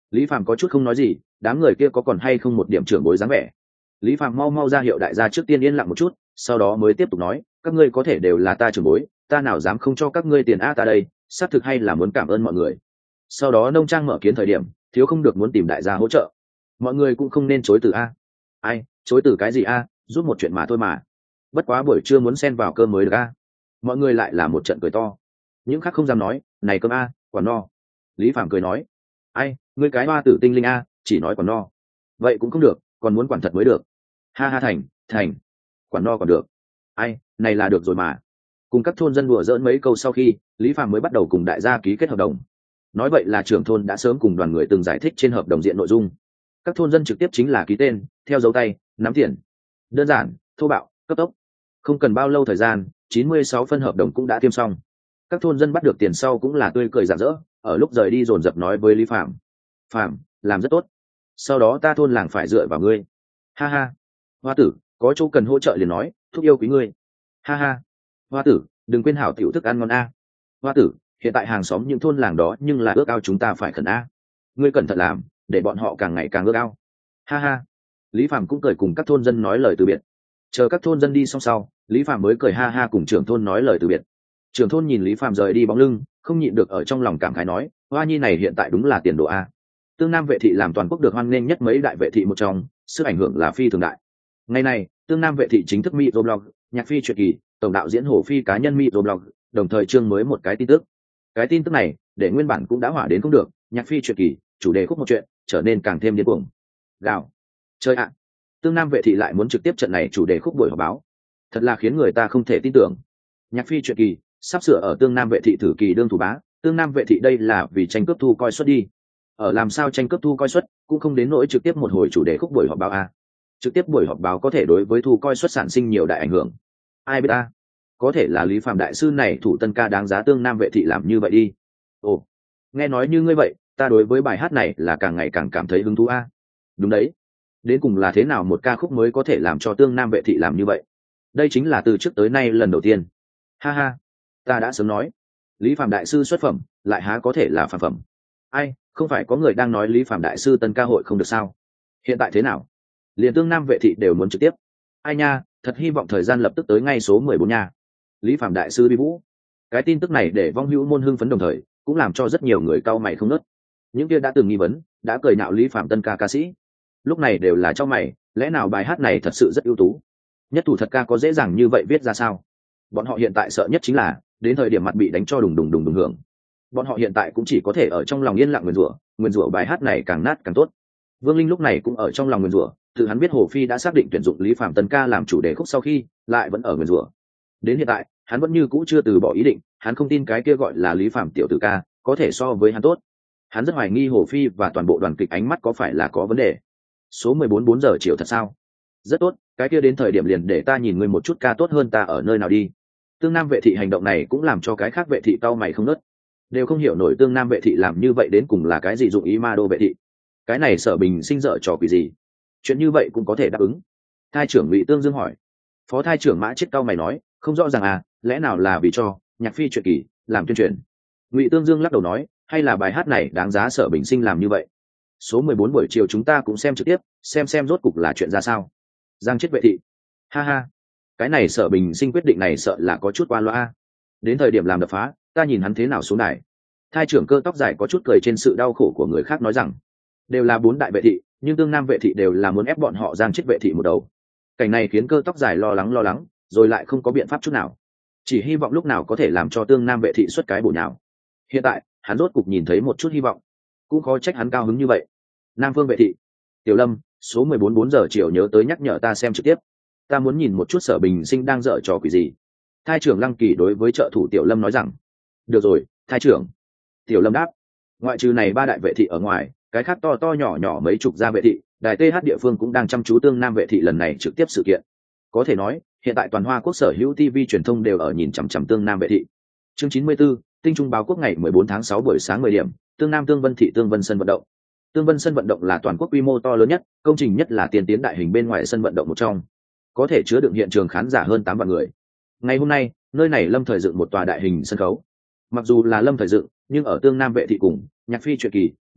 Lý Phàm có chút không nói gì, đám người kia có còn hay không một điểm trưởng bối dáng vẻ. Lý Phàm mau mau ra hiệu đại gia trước tiên yên lặng một chút, sau đó mới tiếp tục nói, các ngươi có thể đều là ta trưởng bối, ta nào dám không cho các ngươi tiền a ta đây, xác thực hay là muốn cảm ơn mọi người. Sau đó nông trang mở kiến thời điểm, thiếu không được muốn tìm đại gia hỗ trợ. Mọi người cũng không nên chối từ a. Ai, chối từ cái gì a, giúp một chuyện mà thôi mà. Bất quá buổi trưa muốn xen vào cơm mới được a. Mọi người lại là một trận cười to. Những khác không dám nói, này cơm a, quả no. Lý Phàm cười nói, ai, ngươi cái hoa tử tinh linh a, chỉ nói quả no. Vậy cũng không được, còn muốn quản thật mới được. Ha ha thành, thành. Quản no còn được. Ai, này là được rồi mà. Cùng các thôn dân đùa giỡn mấy câu sau khi, Lý Phàm mới bắt đầu cùng đại gia ký kết hợp đồng. Nói vậy là trưởng thôn đã sớm cùng đoàn người từng giải thích trên hợp đồng diện nội dung. Các thôn dân trực tiếp chính là ký tên, theo dấu tay, nắm tiền. Đơn giản, thô bạo, cấp tốc. Không cần bao lâu thời gian, chín mươi sáu phân hợp đồng cũng đã tiêm xong. Các thôn dân bắt được tiền sau cũng là tươi cười rạng rỡ, ở lúc rời đi dồn dập nói với Lý Phàm, Phàm, làm rất tốt. Sau đó ta thôn làng phải dựa vào ngươi. Ha ha. Hoa tử, có chỗ cần hỗ trợ liền nói, thúc yêu quý ngươi. Ha ha. Hoa tử, đừng quên hảo tiểu thức ăn ngon a. Hoa tử, hiện tại hàng xóm những thôn làng đó nhưng là ước ao chúng ta phải khẩn a. Ngươi cẩn thận làm, để bọn họ càng ngày càng ước ao. Ha ha. Lý Phàm cũng cười cùng các thôn dân nói lời từ biệt. Chờ các thôn dân đi xong sau, Lý Phàm mới cười ha ha cùng trưởng thôn nói lời từ biệt. Trưởng thôn nhìn Lý Phàm rời đi bóng lưng, không nhịn được ở trong lòng cảm khái nói, hoa nhi này hiện tại đúng là tiền đồ a. Tương Nam vệ thị làm toàn quốc được hoan nghênh nhất mấy đại vệ thị một trong, sức ảnh hưởng là phi thường đại. Ngày này, Tương Nam vệ thị chính thức microblog, nhạc phi truyện kỳ, tổng đạo diễn Hồ Phi cá nhân microblog, đồng thời chương mới một cái tin tức. Cái tin tức này, để nguyên bản cũng đã hỏa đến không được, nhạc phi truyện kỳ, chủ đề khúc một chuyện, trở nên càng thêm điên cuồng. Gào. Chơi ạ. Tương Nam vệ thị lại muốn trực tiếp trận này chủ đề khúc buổi họp báo. Thật là khiến người ta không thể tin tưởng. Nhạc phi truyện kỳ, sắp sửa ở Tương Nam vệ thị thử kỳ đương thủ bá, Tương Nam vệ thị đây là vì tranh cướp thu coi suất đi. Ở làm sao tranh cướp thu coi suất, cũng không đến nỗi trực tiếp một hồi chủ đề khúc buổi họp báo a. Trực tiếp buổi họp báo có thể đối với thu coi suất sản sinh nhiều đại ảnh hưởng. Ai biết a? Có thể là Lý Phạm đại sư này thủ tân ca đáng giá Tương Nam vệ thị làm như vậy đi. Ồ, nghe nói như ngươi vậy, ta đối với bài hát này là càng ngày càng cảm thấy hứng thú a. Đúng đấy. Đến cùng là thế nào một ca khúc mới có thể làm cho Tương Nam vệ thị làm như vậy? Đây chính là từ trước tới nay lần đầu tiên. Ha ha, ta đã sớm nói, Lý Phạm đại sư xuất phẩm, lại há có thể là phàm phẩm. Ai, không phải có người đang nói Lý Phạm đại sư tân ca hội không được sao? Hiện tại thế nào? Liền Tương Nam vệ thị đều muốn trực tiếp. Ai nha, thật hy vọng thời gian lập tức tới ngay số mười bốn nha. Lý Phạm đại sư đi vũ. Cái tin tức này để vong hữu môn hưng phấn đồng thời, cũng làm cho rất nhiều người cau mày không nớt. Những kia đã từng nghi vấn, đã cười nhạo Lý Phạm tân ca ca sĩ, lúc này đều là cho mày, lẽ nào bài hát này thật sự rất ưu tú? Nhất thủ thật ca có dễ dàng như vậy viết ra sao? Bọn họ hiện tại sợ nhất chính là đến thời điểm mặt bị đánh cho đùng đùng đùng đùng hưởng. Bọn họ hiện tại cũng chỉ có thể ở trong lòng yên lặng nguyền rủa, nguyền rủa bài hát này càng nát càng tốt. Vương Linh lúc này cũng ở trong lòng nguyền rủa, tự hắn biết Hồ Phi đã xác định tuyển dụng Lý Phạm tân ca làm chủ đề khúc sau khi, lại vẫn ở nguyền rủa. Đến hiện tại, hắn vẫn như cũ chưa từ bỏ ý định, hắn không tin cái kia gọi là Lý Phạm tiểu tử ca có thể so với hắn tốt. Hắn rất hoài nghi Hồ Phi và toàn bộ đoàn kịch ánh mắt có phải là có vấn đề. Số mười bốn bốn giờ chiều thật sao? Rất tốt, cái kia đến thời điểm liền để ta nhìn ngươi một chút ca tốt hơn ta ở nơi nào đi. Tương Nam vệ thị hành động này cũng làm cho cái khác vệ thị cau mày không nớt, đều không hiểu nổi Tương Nam vệ thị làm như vậy đến cùng là cái gì dụng ý ma đô vệ thị. Cái này Sở Bình sinh dở trò quỷ gì? Chuyện như vậy cũng có thể đáp ứng? Thai trưởng Ngụy Tương Dương hỏi. Phó thai trưởng Mã Chết cau mày nói, không rõ ràng à, lẽ nào là vì cho nhạc phi truyện kỳ làm tuyên truyền? Ngụy Tương Dương lắc đầu nói, hay là bài hát này đáng giá Sở Bình sinh làm như vậy? Số mười bốn buổi chiều chúng ta cũng xem trực tiếp, xem xem rốt cục là chuyện ra sao. Giang Chết vệ thị. Ha ha, cái này Sở Bình sinh quyết định này sợ là có chút qua loa. Đến thời điểm làm đập phá, ta nhìn hắn thế nào xuống này. Thai trưởng Cơ tóc dài có chút cười trên sự đau khổ của người khác nói rằng, đều là bốn đại vệ thị, nhưng Tương Nam vệ thị đều là muốn ép bọn họ Giang Chết vệ thị một đầu. Cảnh này khiến Cơ tóc dài lo lắng lo lắng, rồi lại không có biện pháp chút nào. Chỉ hy vọng lúc nào có thể làm cho Tương Nam vệ thị xuất cái bổ nhào. Hiện tại, hắn rốt cục nhìn thấy một chút hy vọng, cũng khó trách hắn cao hứng như vậy. Nam Phương vệ thị. Tiểu Lâm, số mười bốn bốn giờ chiều nhớ tới nhắc nhở ta xem trực tiếp. Ta muốn nhìn một chút Sở Bình sinh đang dở trò quỷ gì. Thai trưởng Lăng Kỳ đối với trợ thủ Tiểu Lâm nói rằng, được rồi, thai trưởng. Tiểu Lâm đáp, ngoại trừ này ba đại vệ thị ở ngoài, cái khác to to nhỏ nhỏ mấy chục gia vệ thị, đài tê hát địa phương cũng đang chăm chú Tương Nam vệ thị lần này trực tiếp sự kiện. Có thể nói, hiện tại toàn Hoa Quốc sở hữu ti vi truyền thông đều ở nhìn chằm chằm Tương Nam vệ thị. Chương chín mươi tư, Tinh Trung báo quốc ngày mười bốn tháng sáu buổi sáng mười điểm, Tương Nam Tương Vân thị Tương Vân sân vận động. Tương Vân sân vận động là toàn quốc quy mô to lớn nhất, công trình nhất là tiên tiến đại hình bên ngoài sân vận động một trong, có thể chứa đựng hiện trường khán giả hơn tám vạn người. Ngày hôm nay, nơi này lâm thời dựng một tòa đại hình sân khấu. Mặc dù là lâm thời dựng, nhưng ở Tương Nam vệ thị cùng nhạc phi truyện kỳ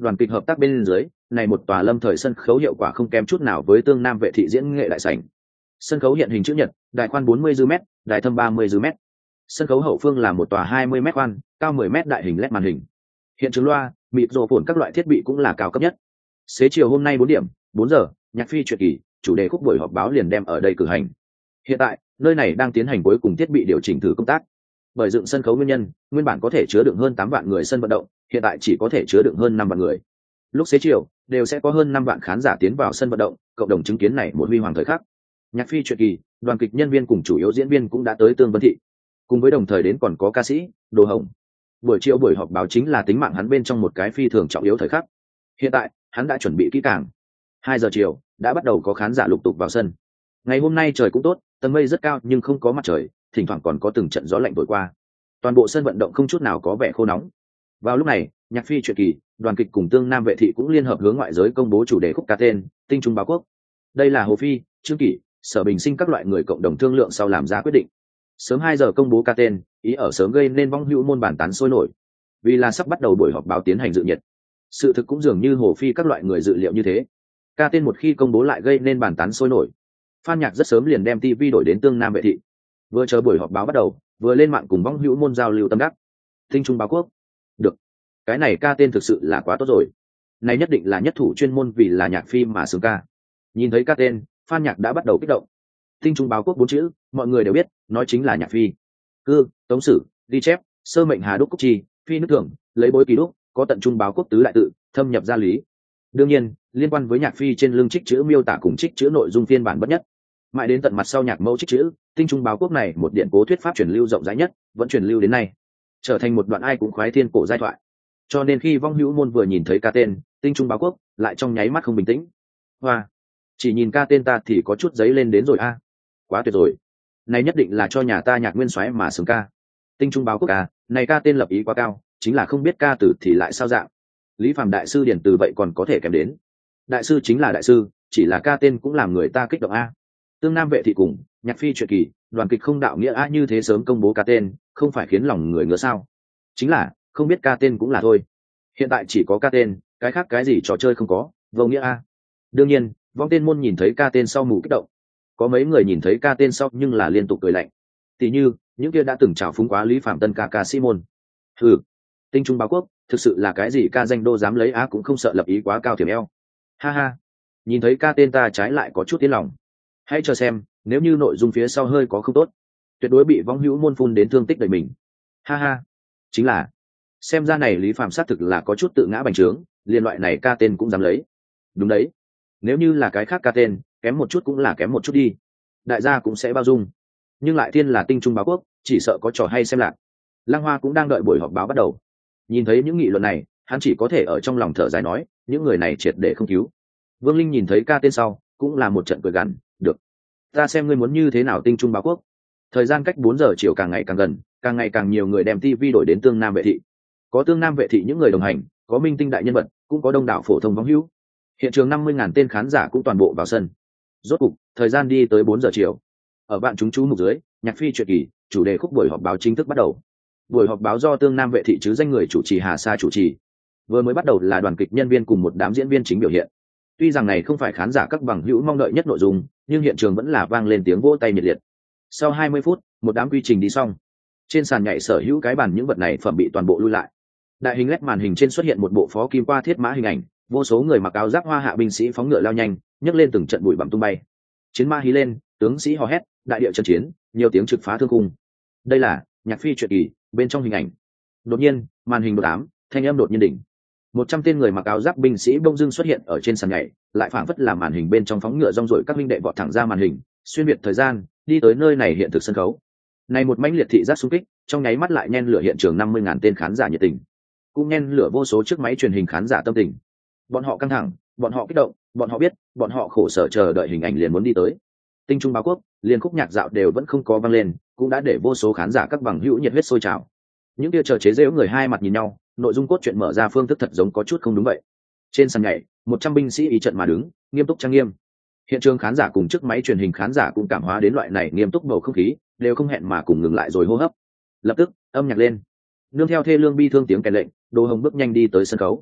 đoàn kịch hợp tác bên dưới, này một tòa lâm thời sân khấu hiệu quả không kém chút nào với tương nam vệ thị diễn nghệ đại sảnh. Sân khấu hiện hình chữ nhật, đài khoan bốn mươi dư mét, đài thâm ba mươi dư mét. Sân khấu hậu phương là một tòa hai mươi mét khoan, cao mười mét đại hình led màn hình. Hiện trường loa, mịt rộ phồn các loại thiết bị cũng là cao cấp nhất. Xế chiều hôm nay bốn điểm, bốn giờ, nhạc phi truyện kỳ, chủ đề khúc buổi họp báo liền đem ở đây cử hành. Hiện tại, nơi này đang tiến hành cuối cùng thiết bị điều chỉnh thử công tác. Bởi dựng sân khấu nguyên nhân, nguyên bản có thể chứa đựng hơn tám vạn người sân vận động, hiện tại chỉ có thể chứa đựng hơn năm vạn người. Lúc xế chiều, đều sẽ có hơn năm vạn khán giả tiến vào sân vận động, cộng đồng chứng kiến này một huy hoàng thời khắc. Nhạc phi truyện kỳ, đoàn kịch nhân viên cùng chủ yếu diễn viên cũng đã tới Tương Vân Thị. Cùng với đồng thời đến còn có ca sĩ Đồ Hồng. Buổi chiều buổi họp báo chính là tính mạng hắn bên trong một cái phi thường trọng yếu thời khắc. Hiện tại, hắn đã chuẩn bị kỹ càng. Hai giờ chiều, đã bắt đầu có khán giả lục tục vào sân. Ngày hôm nay trời cũng tốt, tầng mây rất cao nhưng không có mặt trời, thỉnh thoảng còn có từng trận gió lạnh thổi qua. Toàn bộ sân vận động không chút nào có vẻ khô nóng. Vào lúc này, nhạc phi truyện kỳ, đoàn kịch cùng Tương Nam vệ thị cũng liên hợp hướng ngoại giới công bố chủ đề khúc ca tên Tinh Trung Báo Quốc. Đây là Hồ Phi, Trương Kỷ, Sở Bình Sinh các loại người cộng đồng thương lượng sau làm ra quyết định. Sớm hai giờ công bố ca tên, ý ở sớm gây nên vong hữu môn bàn tán sôi nổi. Vì là sắp bắt đầu buổi họp báo tiến hành dự nhiệt. Sự thực cũng dường như Hồ Phi các loại người dự liệu như thế. Ca tên một khi công bố lại gây nên bàn tán sôi nổi. Phan Nhạc rất sớm liền đem ti vi đổi đến Tương Nam vệ thị. Vừa chờ buổi họp báo bắt đầu, vừa lên mạng cùng vong hữu môn giao lưu tâm đắc. Tinh Trung Báo Quốc. Được. Cái này ca tên thực sự là quá tốt rồi. Này nhất định là nhất thủ chuyên môn vì là nhạc phim mà xướng ca. Nhìn thấy ca tên, Phan Nhạc đã bắt đầu kích động. Tinh Trung Báo Quốc bốn chữ, mọi người đều biết, nói chính là nhạc phi. Cư, Tống Sử, ghi chép, sơ mệnh Hà Đúc Cúc Chi, phi nước thường, lấy bối kỳ đúc, có tận Trung Báo Quốc tứ đại tự, thâm nhập gia lý. Đương nhiên, liên quan với nhạc phi trên lưng trích chữ miêu tả cùng trích chữ nội dung phiên bản bất nhất. Mãi đến tận mặt sau nhạc mẫu trích chữ, Tinh Trung Báo Quốc này một điện cố thuyết pháp truyền lưu rộng rãi nhất, vẫn truyền lưu đến nay, trở thành một đoạn ai cũng khoái thiên cổ giai thoại. Cho nên khi vong hữu môn vừa nhìn thấy ca tên Tinh Trung Báo Quốc, lại trong nháy mắt không bình tĩnh. Hoa, chỉ nhìn ca tên ta thì có chút giấy lên đến rồi a. Quá tuyệt rồi. Này nhất định là cho nhà ta nhạc nguyên soái mà xướng ca. Tinh Trung Báo Quốc à, này ca tên lập ý quá cao, chính là không biết ca từ thì lại sao dạng. Lý Phàm đại sư điển từ vậy còn có thể kèm đến. Đại sư chính là đại sư, chỉ là ca tên cũng làm người ta kích động a. Tương Nam vệ thị cùng nhạc phi truyện kỳ, đoàn kịch không đạo nghĩa a như thế sớm công bố ca tên, không phải khiến lòng người ngứa sao? Chính là không biết ca tên cũng là thôi. Hiện tại chỉ có ca tên, cái khác cái gì trò chơi không có, vô nghĩa a. Đương nhiên, vong tên môn nhìn thấy ca tên sau mù kích động. Có mấy người nhìn thấy ca tên sau nhưng là liên tục cười lạnh. Tỷ như những kia đã từng trào phúng quá Lý Phạm Tân ca ca sĩ môn. Ừ, Tinh Trung Báo Quốc thực sự là cái gì ca danh đô dám lấy á, cũng không sợ lập ý quá cao thiểm eo. Ha ha, nhìn thấy ca tên ta trái lại có chút tiếng lòng. Hãy chờ xem, nếu như nội dung phía sau hơi có không tốt, tuyệt đối bị vong hữu môn phun đến thương tích đời mình. Ha ha, chính là xem ra này Lý Phạm xác thực là có chút tự ngã bành trướng, liên loại này ca tên cũng dám lấy. Đúng đấy, nếu như là cái khác ca tên kém một chút cũng là kém một chút đi, đại gia cũng sẽ bao dung. Nhưng lại thiên là Tinh Trung Báo Quốc, chỉ sợ có trò hay xem lạc. Lăng Hoa cũng đang đợi buổi họp báo bắt đầu. Nhìn thấy những nghị luận này, hắn chỉ có thể ở trong lòng thở dài nói, những người này triệt để không cứu. Vương Linh nhìn thấy ca tên sau, cũng là một trận cười gằn, được, ta xem ngươi muốn như thế nào Tinh Trung Báo Quốc. Thời gian cách bốn giờ chiều càng ngày càng gần, càng ngày càng nhiều người đem tivi đổi đến Tương Nam vệ thị. Có Tương Nam vệ thị những người đồng hành, có minh tinh đại nhân vật, cũng có đông đảo phổ thông vong hữu. Hiện trường năm mươi ngàn tên khán giả cũng toàn bộ vào sân. Rốt cục, thời gian đi tới bốn giờ chiều. Ở bạn chúng chú mục dưới, nhạc phi truyện kỳ, chủ đề khúc buổi họp báo chính thức bắt đầu. Buổi họp báo do Tương Nam vệ thị chứ danh người chủ trì Hà Sa chủ trì. Vừa mới bắt đầu là đoàn kịch nhân viên cùng một đám diễn viên chính biểu hiện. Tuy rằng này không phải khán giả các bằng hữu mong đợi nhất nội dung, nhưng hiện trường vẫn là vang lên tiếng vỗ tay nhiệt liệt. Sau hai mươi phút, một đám quy trình đi xong. Trên sàn nhảy sở hữu cái bàn những vật này phẩm bị toàn bộ lui lại. Đại hình led màn hình trên xuất hiện một bộ phó kim qua thiết mã hình ảnh, vô số người mặc áo giáp hoa hạ binh sĩ phóng ngựa lao nhanh, nhấc lên từng trận bụi bặm tung bay. Chiến ma hí lên, tướng sĩ hò hét, đại địa trận chiến, nhiều tiếng trực phá thương khung. Đây là nhạc phi truyện kỳ, bên trong hình ảnh. Đột nhiên, màn hình đột ám, thanh âm đột nhiên đỉnh. Một trăm tên người mặc áo giáp binh sĩ bỗng dưng xuất hiện ở trên sàn nhảy, lại phảng phất làm màn hình bên trong phóng ngựa rong rổi các minh đệ vọt thẳng ra màn hình, xuyên việt thời gian, đi tới nơi này hiện thực sân khấu. Này một mãnh liệt thị giác xung kích, trong nháy mắt lại nhen lửa hiện trường năm mươi ngàn tên khán giả nhiệt tình, cũng nhen lửa vô số chiếc máy truyền hình khán giả tâm tình. Bọn họ căng thẳng, bọn họ kích động, bọn họ biết, bọn họ khổ sở chờ đợi hình ảnh liền muốn đi tới. Tinh Trung Báo Quốc, liên khúc nhạc dạo đều vẫn không có vang lên, cũng đã để vô số khán giả các bằng hữu nhiệt huyết sôi trào. Những kia chờ chế giễu người hai mặt nhìn nhau, nội dung cốt truyện mở ra phương thức thật giống có chút không đúng vậy. Trên sàn nhảy, một trăm binh sĩ ý trận mà đứng, nghiêm túc trang nghiêm. Hiện trường khán giả cùng chiếc máy truyền hình khán giả cũng cảm hóa đến loại này nghiêm túc bầu không khí, đều không hẹn mà cùng ngừng lại rồi hô hấp. Lập tức, âm nhạc lên. Nương theo thê lương bi thương tiếng kèn lệnh, Đồ Hồng bước nhanh đi tới sân khấu.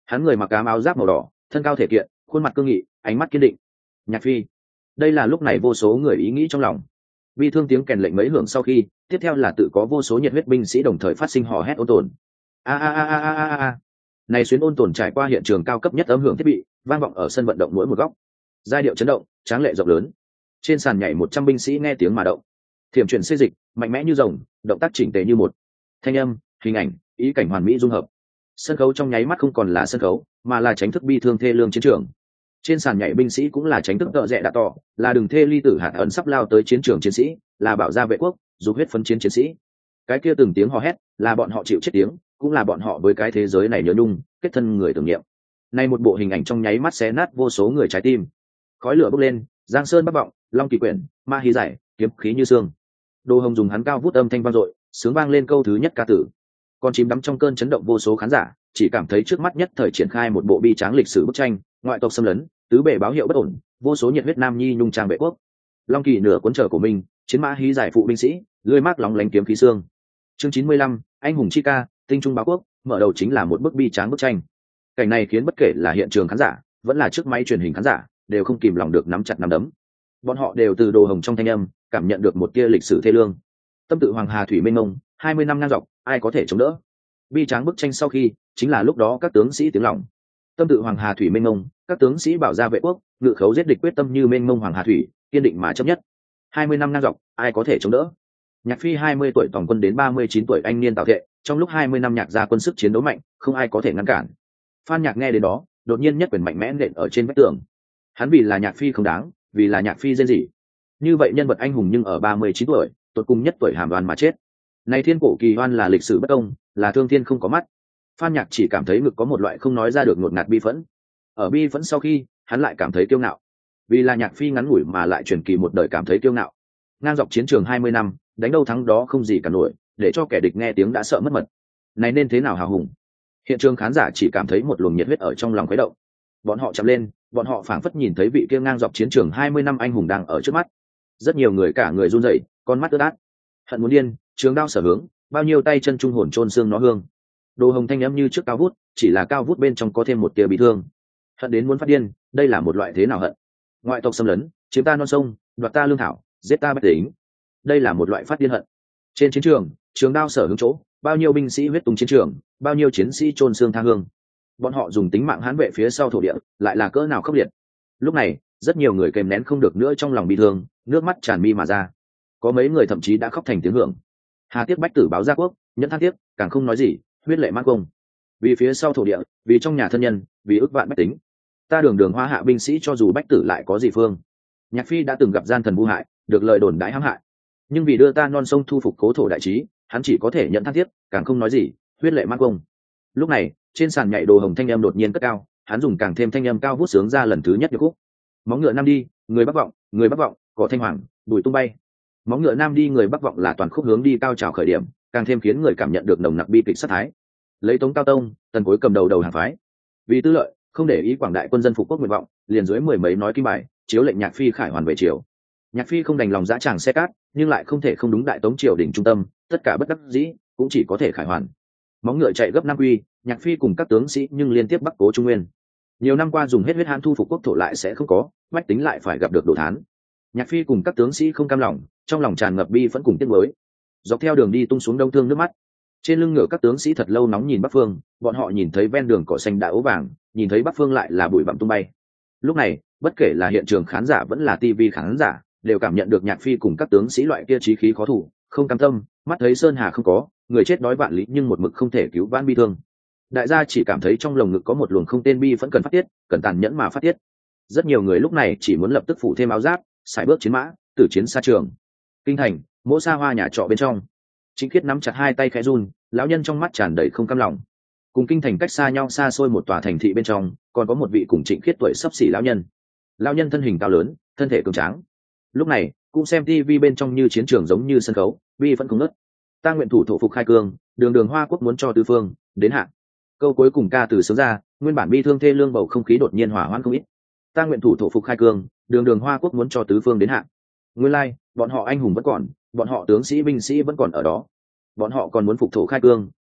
Hắn người mặc ám áo giáp màu đỏ, thân cao thể kiện, khuôn mặt cương nghị, ánh mắt kiên định. Nhạc Phi. Đây là lúc này vô số người ý nghĩ trong lòng. Bi thương tiếng kèn lệnh mấy hưởng sau khi, tiếp theo là tự có vô số nhiệt huyết binh sĩ đồng thời phát sinh hò hét ôn tồn. A a a a a a a. Này xuyến ôn tồn trải qua hiện trường cao cấp nhất âm hưởng thiết bị, vang vọng ở sân vận động mỗi một góc. Giai điệu chấn động, tráng lệ rộng lớn. Trên sàn nhảy một trăm binh sĩ nghe tiếng mà động. Thiểm chuyển xê dịch, mạnh mẽ như rồng, động tác chỉnh tề như một. Thanh âm, hình ảnh, ý cảnh hoàn mỹ dung hợp. Sân khấu trong nháy mắt không còn là sân khấu, mà là tránh thức bi thương thê lương chiến trường. Trên sàn nhảy binh sĩ cũng là tránh thức tợ rẽ đã tỏ, là đường thê ly tử hạt ẩn sắp lao tới chiến trường chiến sĩ, là bảo gia vệ quốc, dục huyết phấn chiến chiến sĩ. Cái kia từng tiếng hò hét, là bọn họ chịu chết tiếng, cũng là bọn họ với cái thế giới này nhớ nhung, kết thân người tưởng niệm. Nay một bộ hình ảnh trong nháy mắt xé nát vô số người trái tim. Khói lửa bốc lên, giang sơn bắc vọng, long kỳ quyển, ma hí giải, kiếm khí như xương. Đồ Hồng dùng hắn cao vút âm thanh vang dội, sướng vang lên câu thứ nhất ca tử. Còn chìm đắm trong cơn chấn động vô số khán giả, chỉ cảm thấy trước mắt nhất thời triển khai một bộ bi tráng lịch sử bức tranh, ngoại tộc xâm lấn, tứ bề báo hiệu bất ổn, vô số nhiệt huyết nam nhi nhung trang vệ quốc. Long kỳ nửa cuốn trở của mình, chiến mã hí giải phụ binh sĩ, lưỡi mác lóng lánh kiếm khí xương. Chương chín mươi lăm, anh hùng chi ca, tinh trung báo quốc, mở đầu chính là một bức bi tráng bức tranh. Cảnh này khiến bất kể là hiện trường khán giả, vẫn là trước máy truyền hình khán giả, đều không kìm lòng được nắm chặt nắm đấm. Bọn họ đều từ Đồ Hồng trong thanh âm, cảm nhận được một tia lịch sử thê lương. Tâm tự hoàng hà thủy mênh mông, hai mươi năm ngang dọc, ai có thể chống đỡ? Bi tráng bức tranh sau khi, chính là lúc đó các tướng sĩ tiếng lòng. Tâm tự hoàng hà thủy mênh mông, các tướng sĩ bảo gia vệ quốc, ngự khấu giết địch quyết tâm như mênh mông hoàng hà thủy, kiên định mà chấp nhất. hai mươi năm ngang dọc, ai có thể chống đỡ? Nhạc Phi hai mươi tuổi tổng quân đến ba mươi chín tuổi anh niên tạo thệ, trong lúc hai mươi năm nhạc gia quân sức chiến đấu mạnh, không ai có thể ngăn cản. Phan Nhạc nghe đến đó, đột nhiên nhất quyền mạnh mẽ nện ở trên vách tường. Hắn vì là Nhạc Phi không đáng, vì là Nhạc Phi rên rỉ. Như vậy nhân vật anh hùng nhưng ở ba mươi chín tuổi, tột cùng nhất tuổi hàm đoan mà chết. Này thiên cổ kỳ oan là lịch sử bất công, là thương thiên không có mắt. Phan Nhạc chỉ cảm thấy ngực có một loại không nói ra được ngột ngạt bi phẫn. Ở bi phẫn sau khi, hắn lại cảm thấy kiêu ngạo. Vì là Nhạc Phi ngắn ngủi mà lại truyền kỳ một đời cảm thấy kiêu ngạo. Ngang dọc chiến trường hai mươi năm, đánh đâu thắng đó không gì cả nổi, để cho kẻ địch nghe tiếng đã sợ mất mật. Này nên thế nào hào hùng? Hiện trường khán giả chỉ cảm thấy một luồng nhiệt huyết ở trong lòng khuấy động. Bọn họ chạm lên, bọn họ phảng phất nhìn thấy vị kia ngang dọc chiến trường hai mươi năm anh hùng đang ở trước mắt. Rất nhiều người cả người run rẩy, con mắt ướt át. Hận muốn điên, trường đao sở hướng, bao nhiêu tay chân trung hồn chôn xương nó hương. Đồ Hồng thanh âm như trước cao vút, chỉ là cao vút bên trong có thêm một tia bị thương. Hận đến muốn phát điên, đây là một loại thế nào hận? Ngoại tộc xâm lấn, chiếm ta non sông, đoạt ta lương thảo, giết ta bách tính. Đây là một loại phát điên hận. Trên chiến trường, trường đao sở hướng chỗ, bao nhiêu binh sĩ huyết tung chiến trường, bao nhiêu chiến sĩ chôn xương tha hương. Bọn họ dùng tính mạng hãn vệ phía sau thổ địa, lại là cỡ nào khốc liệt. Lúc này, rất nhiều người kèm nén không được nữa trong lòng bi thương, nước mắt tràn mi mà ra. Có mấy người thậm chí đã khóc thành tiếng hưởng. Hà tiếc bách tử báo gia quốc, nhẫn than tiếc, càng không nói gì, huyết lệ mãn công. Vì phía sau thổ địa, vì trong nhà thân nhân, vì ức vạn bách tính. Ta đường đường hoa hạ binh sĩ cho dù bách tử lại có gì phương. Nhạc Phi đã từng gặp gian thần vu hại, được lời đồn đãi hãm hại. Nhưng vì đưa ta non sông thu phục cố thổ đại trí, hắn chỉ có thể nhận than tiếc, càng không nói gì, huyết lệ mãn công. Lúc này, trên sàn nhảy Đồ Hồng thanh âm đột nhiên cất cao, hắn dùng càng thêm thanh âm cao vút sướng ra lần thứ nhất điệp khúc. Móng ngựa nam đi, người bắc vọng, người bắc vọng, cỏ thanh hoàng, bụi tung bay. Móng ngựa nam đi, người bắc vọng là toàn khúc hướng đi cao trào khởi điểm, càng thêm khiến người cảm nhận được nồng nặc bi kịch sát thái. Lấy Tống Cao Tông, Tần Cối cầm đầu đầu hàng phái, vì tư lợi, không để ý quảng đại quân dân phục quốc nguyện vọng, liền dưới mười mấy nói kim bài, chiếu lệnh Nhạc Phi khải hoàn về triều. Nhạc Phi không đành lòng dã tràng xe cát, nhưng lại không thể không đúng đại tống triều đỉnh trung tâm, tất cả bất đắc dĩ, cũng chỉ có thể khải hoàn. Móng ngựa chạy gấp năm quy, Nhạc Phi cùng các tướng sĩ nhưng liên tiếp bắc cố Trung Nguyên. Nhiều năm qua dùng hết huyết hãn thu phục quốc thổ lại sẽ không có, bách tính lại phải gặp được đồ thán. Nhạc Phi cùng các tướng sĩ không cam lòng, trong lòng tràn ngập bi phẫn cùng tiếc nuối. Dọc theo đường đi tung xuống đông thương nước mắt. Trên lưng ngựa các tướng sĩ thật lâu nóng nhìn bắc phương, bọn họ nhìn thấy ven đường cỏ xanh đã ố vàng, nhìn thấy bắc phương lại là bụi bặm tung bay. Lúc này, bất kể là hiện trường khán giả vẫn là tivi khán giả, đều cảm nhận được Nhạc Phi cùng các tướng sĩ loại kia chí khí khó thủ, không cam tâm, mắt thấy sơn hà không có, người chết đói vạn lý nhưng một mực không thể cứu vãn bi thương. Đại gia chỉ cảm thấy trong lồng ngực có một luồng không tên bi vẫn cần phát tiết, cần tàn nhẫn mà phát tiết. Rất nhiều người lúc này chỉ muốn lập tức phủ thêm áo giáp, sải bước chiến mã, tử chiến xa trường. Kinh thành, mỗi xa hoa nhà trọ bên trong, Trịnh Khiết nắm chặt hai tay khẽ run, lão nhân trong mắt tràn đầy không cam lòng. Cùng kinh thành cách xa nhau xa xôi một tòa thành thị bên trong, còn có một vị cùng Trịnh Khiết tuổi sắp xỉ lão nhân. Lão nhân thân hình cao lớn, thân thể cường tráng. Lúc này, cũng xem tivi bên trong như chiến trường giống như sân khấu, bi vẫn không ngớt. Ta nguyện thủ thổ phục khai cương, đường đường hoa quốc muốn cho tứ phương đến hạn. Câu cuối cùng ca từ sướng ra, nguyên bản bi thương thê lương bầu không khí đột nhiên hỏa hoãn không ít. Ta nguyện thủ thổ phục khai cương, đường đường hoa quốc muốn cho tứ phương đến hạn. Nguyên lai, like, bọn họ anh hùng vẫn còn, bọn họ tướng sĩ binh sĩ vẫn còn ở đó. Bọn họ còn muốn phục thổ khai cương,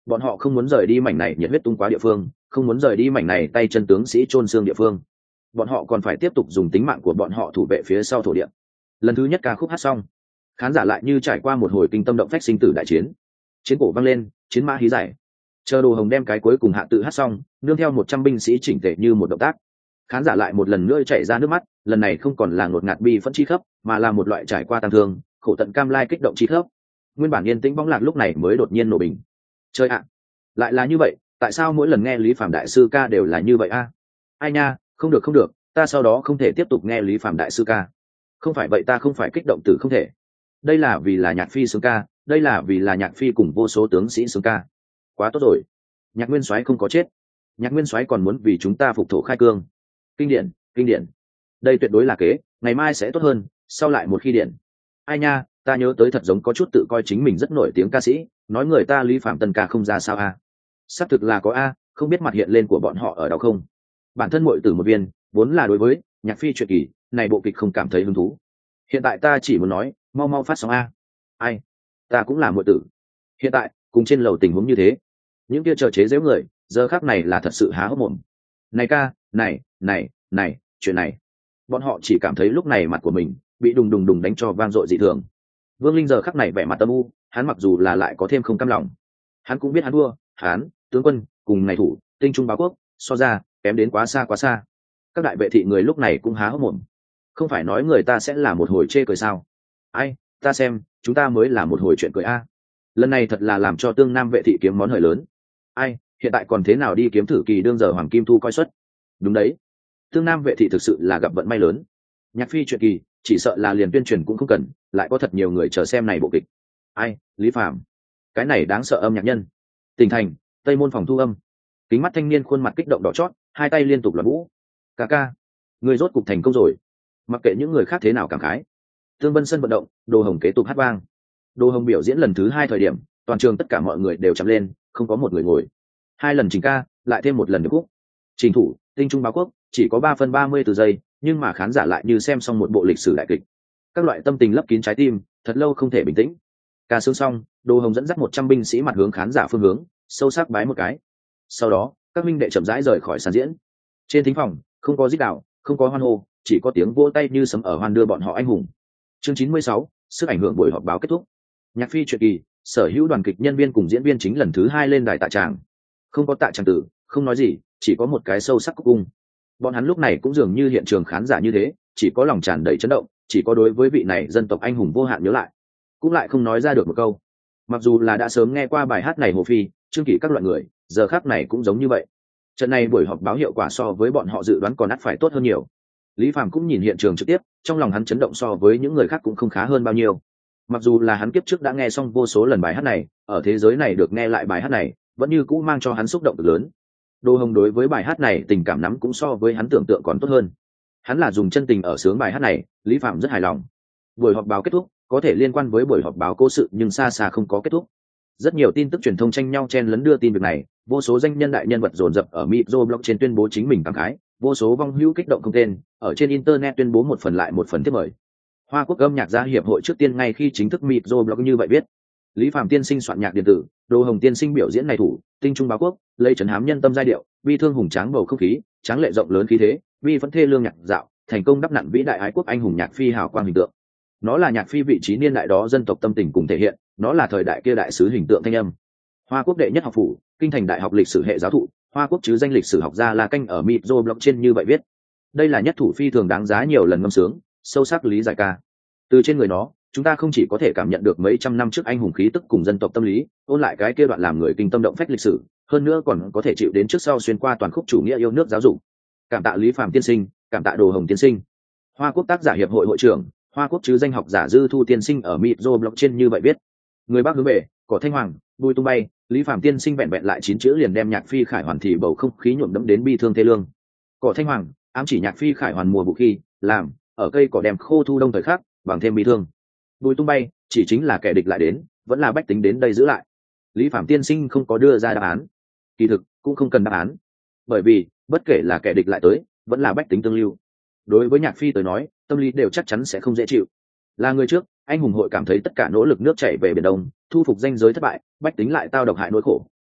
bọn họ không muốn rời đi mảnh này nhiệt huyết tung quá địa phương, không muốn rời đi mảnh này tay chân tướng sĩ chôn xương địa phương. Bọn họ còn phải tiếp tục dùng tính mạng của bọn họ thủ vệ phía sau thổ địa. Lần thứ nhất ca khúc hát xong, khán giả lại như trải qua một hồi kinh tâm động phách sinh tử đại chiến. Chiến cổ vang lên, chiến mã hí giải. Chờ Đồ Hồng đem cái cuối cùng hạ tự hát xong, nương theo một trăm binh sĩ chỉnh tề như một động tác, khán giả lại một lần nữa chảy ra nước mắt. Lần này không còn là ngột ngạt bi phẫn chi khóc, mà là một loại trải qua tang thương, khổ tận cam lai kích động chi khóc. Nguyên bản yên tĩnh bóng lạc lúc này mới đột nhiên nổ bình. Chơi ạ, lại là như vậy, tại sao mỗi lần nghe Lý Phạm đại sư ca đều là như vậy a? Ai nha, không được không được, ta sau đó không thể tiếp tục nghe Lý Phạm đại sư ca. Không phải vậy ta không phải kích động từ không thể. Đây là vì là Nhạc Phi sướng ca, đây là vì là Nhạc Phi cùng vô số tướng sĩ sướng ca. Quá tốt rồi, Nhạc Nguyên Soái không có chết, Nhạc Nguyên Soái còn muốn vì chúng ta phục thổ khai cương. Kinh điển, kinh điển. Đây tuyệt đối là kế, ngày mai sẽ tốt hơn, sau lại một khi điển. Ai nha, ta nhớ tới thật giống có chút tự coi chính mình rất nổi tiếng ca sĩ, nói người ta Lý Phạm tân ca không ra sao a. Xác thực là có a, không biết mặt hiện lên của bọn họ ở đâu không. Bản thân muội tử một viên, vốn là đối với Nhạc Phi truyện kỳ này bộ kịch không cảm thấy hứng thú. Hiện tại ta chỉ muốn nói, mau mau phát sóng a. Ai, ta cũng là muội tử. Hiện tại cùng trên lầu tình huống như thế, những kia chờ chế giễu người, giờ khắc này là thật sự há hốc mồm. Này ca, này, này, này, chuyện này, bọn họ chỉ cảm thấy lúc này mặt của mình bị đùng đùng đùng đánh cho vang dội dị thường. Vương Linh giờ khắc này vẻ mặt âm u, hắn mặc dù là lại có thêm không cam lòng, hắn cũng biết hắn thua, hắn tướng quân cùng ngày thủ tinh trung báo quốc so ra kém đến quá xa quá xa. Các đại vệ thị người lúc này cũng há hốc mồm, không phải nói người ta sẽ là một hồi chê cười sao? Ai, ta xem chúng ta mới là một hồi chuyện cười a. Lần này thật là làm cho tương nam vệ thị kiếm món hời lớn. Ai, hiện tại còn thế nào đi kiếm thử kỳ đương giờ hoàng kim thu coi suất. Đúng đấy, tương nam vệ thị thực sự là gặp vận may lớn. Nhạc Phi chuyện kỳ chỉ sợ là liền tuyên truyền cũng không cần, lại có thật nhiều người chờ xem này bộ kịch. Ai, Lý Phạm, cái này đáng sợ âm nhạc nhân. Tỉnh thành Tây Môn phòng thu âm, kính mắt thanh niên khuôn mặt kích động đỏ chót, hai tay liên tục loạn vũ. Ca ca, người rốt cục thành công rồi. Mặc kệ những người khác thế nào cảm khái, Tương Vân sân vận động, Đồ Hồng kế tục hát vang. Đồ Hồng biểu diễn lần thứ hai thời điểm, toàn trường tất cả mọi người đều chạm lên, không có một người ngồi. Hai lần trình ca, lại thêm một lần điệp khúc. Trình thủ tinh trung báo quốc chỉ có ba phân ba mươi từ giây, nhưng mà khán giả lại như xem xong một bộ lịch sử đại kịch. Các loại tâm tình lấp kín trái tim, thật lâu không thể bình tĩnh. Ca sướng xong, Đồ Hồng dẫn dắt một trăm binh sĩ mặt hướng khán giả phương hướng, sâu sắc bái một cái. Sau đó, các minh đệ chậm rãi rời khỏi sàn diễn. Trên thính phòng, không có rít đạo, không có hoan hô, chỉ có tiếng vỗ tay như sấm ở hoan đưa bọn họ anh hùng. Chương chín mươi sáu, sức ảnh hưởng buổi họp báo kết thúc. Nhạc Phi chuyện kỳ, sở hữu đoàn kịch nhân viên cùng diễn viên chính lần thứ hai lên đài tạ tràng. Không có tạ tràng tử, không nói gì, chỉ có một cái sâu sắc cúc cung. Bọn hắn lúc này cũng dường như hiện trường khán giả như thế, chỉ có lòng tràn đầy chấn động, chỉ có đối với vị này dân tộc anh hùng vô hạn nhớ lại, cũng lại không nói ra được một câu. Mặc dù là đã sớm nghe qua bài hát này Hồ Phi, Trương Kỷ các loại người, giờ khắc này cũng giống như vậy. Trận này buổi họp báo hiệu quả so với bọn họ dự đoán còn ắt phải tốt hơn nhiều. Lý Phàm cũng nhìn hiện trường trực tiếp, trong lòng hắn chấn động so với những người khác cũng không khá hơn bao nhiêu. Mặc dù là hắn kiếp trước đã nghe xong vô số lần bài hát này, ở thế giới này được nghe lại bài hát này, vẫn như cũ mang cho hắn xúc động cực lớn. Đồ Hồng đối với bài hát này tình cảm nắm cũng so với hắn tưởng tượng còn tốt hơn. Hắn là dùng chân tình ở sướng bài hát này, Lý Phạm rất hài lòng. Buổi họp báo kết thúc, có thể liên quan với buổi họp báo cố sự nhưng xa xa không có kết thúc. Rất nhiều tin tức truyền thông tranh nhau chen lấn đưa tin việc này, vô số danh nhân đại nhân vật dồn dập ở microblog trên tuyên bố chính mình cảm khái, vô số vong hữu kích động không tên, ở trên internet tuyên bố một phần lại một phần tiếp mời. Hoa Quốc âm nhạc gia hiệp hội trước tiên ngay khi chính thức microblog như vậy viết, Lý Phạm tiên sinh soạn nhạc điện tử, Đồ Hồng tiên sinh biểu diễn này thủ, tinh trung báo quốc, lấy trấn hám nhân tâm giai điệu, bi thương hùng tráng bầu không khí, tráng lệ rộng lớn khí thế, bi vẫn thê lương nhạc dạo, thành công đắp nặn vĩ đại ái quốc anh hùng Nhạc Phi hào quang hình tượng. Nó là Nhạc Phi vị trí niên đại đó dân tộc tâm tình cùng thể hiện, nó là thời đại kia đại sứ hình tượng thanh âm. Hoa Quốc đệ nhất học phủ, kinh thành đại học lịch sử hệ giáo thụ, Hoa Quốc chứ danh lịch sử học gia La Canh ở microblog trên như vậy viết. Đây là nhất thủ phi thường đáng giá nhiều lần ngâm sướng, sâu sắc lý giải ca. Từ trên người nó, chúng ta không chỉ có thể cảm nhận được mấy trăm năm trước anh hùng khí tức cùng dân tộc tâm lý, ôn lại cái kia đoạn làm người kinh tâm động phách lịch sử, hơn nữa còn có thể chịu đến trước sau xuyên qua toàn khúc chủ nghĩa yêu nước giáo dục. Cảm tạ Lý Phạm tiên sinh, cảm tạ Đồ Hồng tiên sinh. Hoa Quốc tác giả hiệp hội hội trưởng, Hoa Quốc chứ danh học giả Dư Thu tiên sinh ở microblog trên như vậy viết. Người Bắc hướng về, cỏ thanh hoàng, bùi tung bay, Lý Phạm tiên sinh vẹn vẹn lại chín chữ liền đem Nhạc Phi khải hoàn thì bầu không khí nhuộm đẫm đến bi thương thê lương. Cỏ thanh hoàng, ám chỉ Nhạc Phi khải hoàn mùa vụ khi, làm, ở cây cỏ đem khô thu đông thời khắc, bằng thêm bi thương. Bùi tung bay chỉ chính là kẻ địch lại đến, vẫn là bách tính đến đây giữ lại. Lý Phạm tiên sinh không có đưa ra đáp án, kỳ thực cũng không cần đáp án, bởi vì bất kể là kẻ địch lại tới, vẫn là bách tính tương lưu. Đối với Nhạc Phi tới nói, tâm lý đều chắc chắn sẽ không dễ chịu. Là người trước, anh hùng hội cảm thấy tất cả nỗ lực nước chảy về biển đông, thu phục danh giới thất bại, bách tính lại tao độc hại nỗi khổ,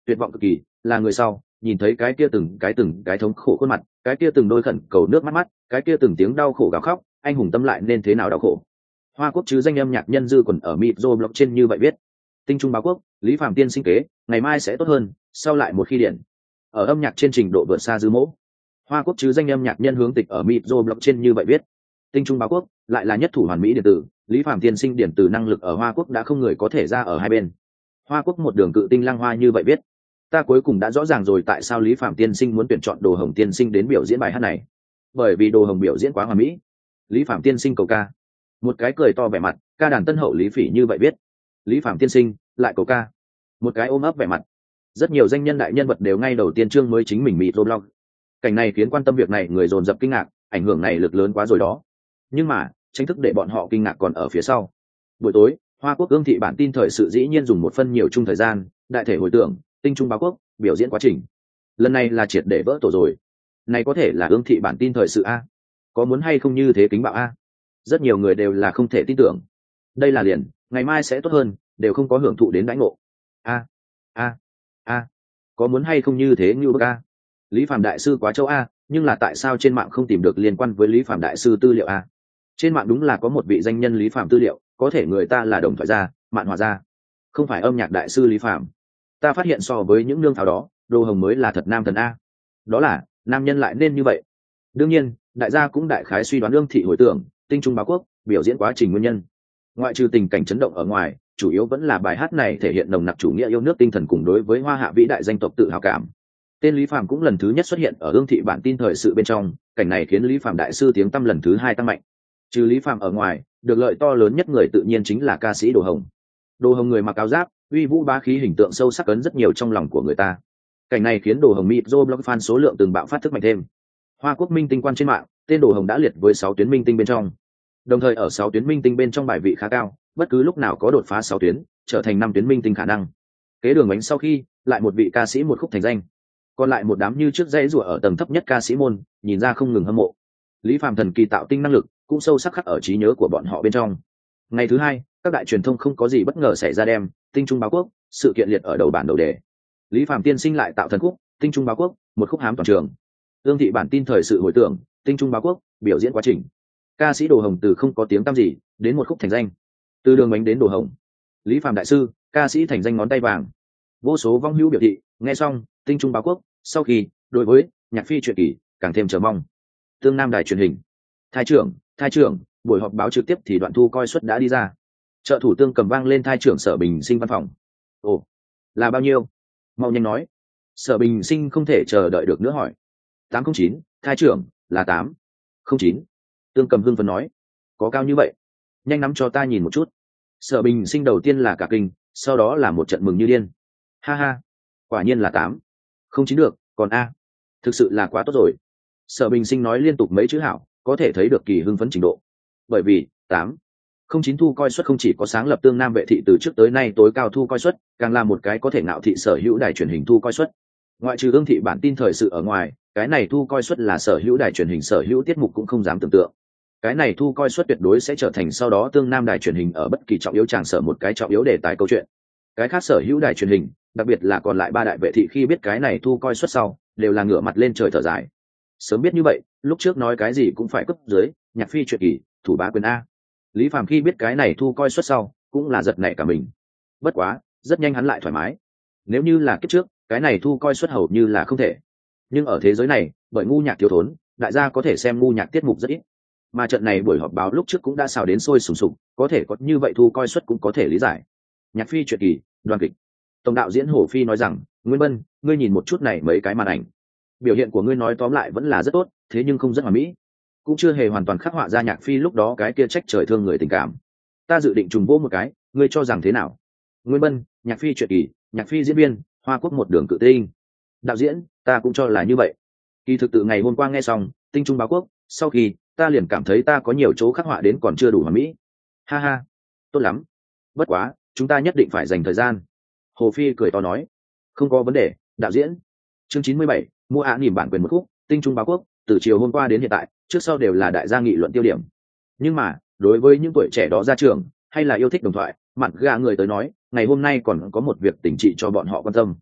tuyệt vọng cực kỳ là người sau nhìn thấy cái kia từng cái từng cái thống khổ khuôn mặt, cái kia từng đôi khẩn cầu nước mắt mắt, cái kia từng tiếng đau khổ gào khóc, anh hùng tâm lại nên thế nào đau khổ. Hoa Quốc chứ danh âm nhạc nhân dư quần ở Mitro Blog trên như vậy viết. Tinh Trung báo quốc, Lý Phạm tiên sinh kế, ngày mai sẽ tốt hơn, sau lại một khi điển. Ở âm nhạc trên trình độ vượt xa dư mẫu. Hoa Quốc chứ danh âm nhạc nhân hướng tịch ở Mitro Blog trên như vậy viết. Tinh Trung báo quốc, lại là nhất thủ hoàn mỹ điện tử, Lý Phạm tiên sinh điện tử năng lực ở Hoa Quốc đã không người có thể ra ở hai bên. Hoa Quốc một đường cự tinh lăng hoa như vậy viết. Ta cuối cùng đã rõ ràng rồi tại sao Lý Phạm tiên sinh muốn tuyển chọn Đồ Hồng tiên sinh đến biểu diễn bài hát này. Bởi vì Đồ Hồng biểu diễn quá hoàn mỹ. Lý Phạm tiên sinh cầu ca. Một cái cười to vẻ mặt, ca đàn tân hậu Lý Phỉ như vậy viết. Lý Phạm tiên sinh lại cầu ca. Một cái ôm ấp vẻ mặt. Rất nhiều danh nhân đại nhân vật đều ngay đầu tiên chương mới chính mình Mitro Blog. Cảnh này khiến quan tâm việc này người dồn dập kinh ngạc, ảnh hưởng này lực lớn quá rồi đó. Nhưng mà tranh thức để bọn họ kinh ngạc còn ở phía sau. Buổi tối, Hoa Quốc ương thị bản tin thời sự dĩ nhiên dùng một phân nhiều chung thời gian đại thể hồi tưởng Tinh Trung báo quốc biểu diễn quá trình. Lần này là triệt để vỡ tổ rồi. Này có thể là ương thị bản tin thời sự a? Có muốn hay không như thế kính bạo a? Rất nhiều người đều là không thể tin tưởng. Đây là liền, ngày mai sẽ tốt hơn, đều không có hưởng thụ đến đãi ngộ. A a a, có muốn hay không như thế như bức a? Lý Phạm đại sư quá châu a, nhưng là tại sao trên mạng không tìm được liên quan với Lý Phạm đại sư tư liệu a? Trên mạng đúng là có một vị danh nhân Lý Phạm tư liệu, có thể người ta là đồng thoại gia, mạn hòa gia, không phải âm nhạc đại sư Lý Phạm. Ta phát hiện so với những nương thảo đó, Đồ Hồng mới là thật nam thần a. Đó là nam nhân lại nên như vậy. Đương nhiên, đại gia cũng đại khái suy đoán ương thị hồi tưởng Tinh Trung báo quốc biểu diễn quá trình nguyên nhân. Ngoại trừ tình cảnh chấn động ở ngoài, chủ yếu vẫn là bài hát này thể hiện nồng nặc chủ nghĩa yêu nước tinh thần cùng đối với hoa hạ vĩ đại danh tộc tự hào cảm. Tên Lý Phạm cũng lần thứ nhất xuất hiện ở ương thị bản tin thời sự bên trong, cảnh này khiến Lý Phạm đại sư tiếng tăm lần thứ hai tăng mạnh. Trừ Lý Phạm ở ngoài, được lợi to lớn nhất người tự nhiên chính là ca sĩ Đồ Hồng. Đồ Hồng người mặc áo giáp, uy vũ bá khí hình tượng sâu sắc ấn rất nhiều trong lòng của người ta. Cảnh này khiến Đồ Hồng Mitro Blog fan số lượng từng bạo phát thức mạnh thêm. Hoa Quốc minh tinh quan trên mạng, tên Đồ Hồng đã liệt với sáu tuyến minh tinh bên trong. Đồng thời ở sáu tuyến minh tinh bên trong bài vị khá cao, bất cứ lúc nào có đột phá sáu tuyến, trở thành năm tuyến minh tinh khả năng. Kế đường bánh sau khi, lại một vị ca sĩ một khúc thành danh. Còn lại một đám như trước dãy rủa ở tầng thấp nhất ca sĩ môn, nhìn ra không ngừng hâm mộ. Lý Phạm thần kỳ tạo tinh năng lực cũng sâu sắc khắc ở trí nhớ của bọn họ bên trong. Ngày thứ hai, các đại truyền thông không có gì bất ngờ xảy ra đem Tinh Trung báo quốc sự kiện liệt ở đầu bản đầu đề. Lý Phạm tiên sinh lại tạo thần khúc Tinh Trung báo quốc, một khúc hám toàn trường. Ương thị bản tin thời sự hồi tưởng Tinh Trung báo quốc biểu diễn quá trình. Ca sĩ Đồ Hồng từ không có tiếng tăm gì đến một khúc thành danh. Từ đường bánh đến Đồ Hồng, Lý Phạm đại sư, ca sĩ thành danh ngón tay vàng. Vô số vong hữu biểu thị nghe xong Tinh Trung báo quốc sau khi đối với nhạc phi truyện kỳ càng thêm chờ mong. Tương Nam đài truyền hình, thái trưởng thái trưởng buổi họp báo trực tiếp thì đoạn thu coi suất đã đi ra. Trợ thủ Tương cầm vang lên thái trưởng Sở Bình Sinh văn phòng. Ồ, là bao nhiêu? Mau nhanh nói. Sở Bình Sinh không thể chờ đợi được nữa hỏi. Tám không chín, thái trưởng là tám không chín. Tương cầm hưng phấn nói. Có cao như vậy? Nhanh nắm cho ta nhìn một chút. Sở Bình Sinh đầu tiên là cả kinh, sau đó là một trận mừng như điên. Ha ha, quả nhiên là tám không chín được, còn a, thực sự là quá tốt rồi. Sở Bình Sinh nói liên tục mấy chữ hảo, có thể thấy được kỳ hưng phấn trình độ. Bởi vì tám không chín thu coi suất không chỉ có sáng lập Tương Nam vệ thị từ trước tới nay tối cao thu coi suất, càng là một cái có thể ngạo thị sở hữu đài truyền hình thu coi suất. Ngoại trừ ương thị bản tin thời sự ở ngoài, cái này thu coi suất là sở hữu đài truyền hình sở hữu tiết mục cũng không dám tưởng tượng. Cái này thu coi suất tuyệt đối sẽ trở thành sau đó Tương Nam đài truyền hình ở bất kỳ trọng yếu tràng sở một cái trọng yếu đề tài câu chuyện. Cái khác sở hữu đài truyền hình, đặc biệt là còn lại ba đại vệ thị khi biết cái này thu coi suất sau, đều là ngửa mặt lên trời thở dài. Sớm biết như vậy, lúc trước nói cái gì cũng phải cấp dưới, nhạc phi truyện kỳ, thủ bá quyền a. Lý Phạm khi biết cái này thu coi suất sau, cũng là giật nảy cả mình. Bất quá, rất nhanh hắn lại thoải mái. Nếu như là kiếp trước, cái này thu coi suất hầu như là không thể. Nhưng ở thế giới này, bởi ngu nhạc thiếu thốn, đại gia có thể xem ngu nhạc tiết mục rất ít. Mà trận này buổi họp báo lúc trước cũng đã xào đến sôi sùng sục, có thể có như vậy thu coi suất cũng có thể lý giải. Nhạc phi truyện kỳ, đoàn kịch. Tổng đạo diễn Hồ Phi nói rằng, Nguyên Bân, ngươi nhìn một chút này mấy cái màn ảnh. Biểu hiện của ngươi nói tóm lại vẫn là rất tốt, thế nhưng không rất hoàn mỹ, cũng chưa hề hoàn toàn khắc họa ra nhạc phi lúc đó cái kia trách trời thương người tình cảm. Ta dự định trùng vô một cái, ngươi cho rằng thế nào? Nguyên Bân, nhạc phi truyện kỳ, nhạc phi diễn viên, Hoa Quốc một đường cự tinh. Đạo diễn, ta cũng cho là như vậy. Kỳ thực tự ngày hôm qua nghe xong Tinh Trung báo quốc, sau khi ta liền cảm thấy ta có nhiều chỗ khắc họa đến còn chưa đủ hoàn mỹ. Ha ha, tốt lắm. Bất quá, chúng ta nhất định phải dành thời gian. Hồ Phi cười to nói. Không có vấn đề, đạo diễn. Chương chín mươi bảy, mua án nỉm bản quyền một khúc, Tinh Trung báo quốc, từ chiều hôm qua đến hiện tại, trước sau đều là đại gia nghị luận tiêu điểm. Nhưng mà, đối với những tuổi trẻ đó ra trường, hay là yêu thích đồng thoại, mặt gà người tới nói, ngày hôm nay còn có một việc tỉnh trị cho bọn họ quan tâm.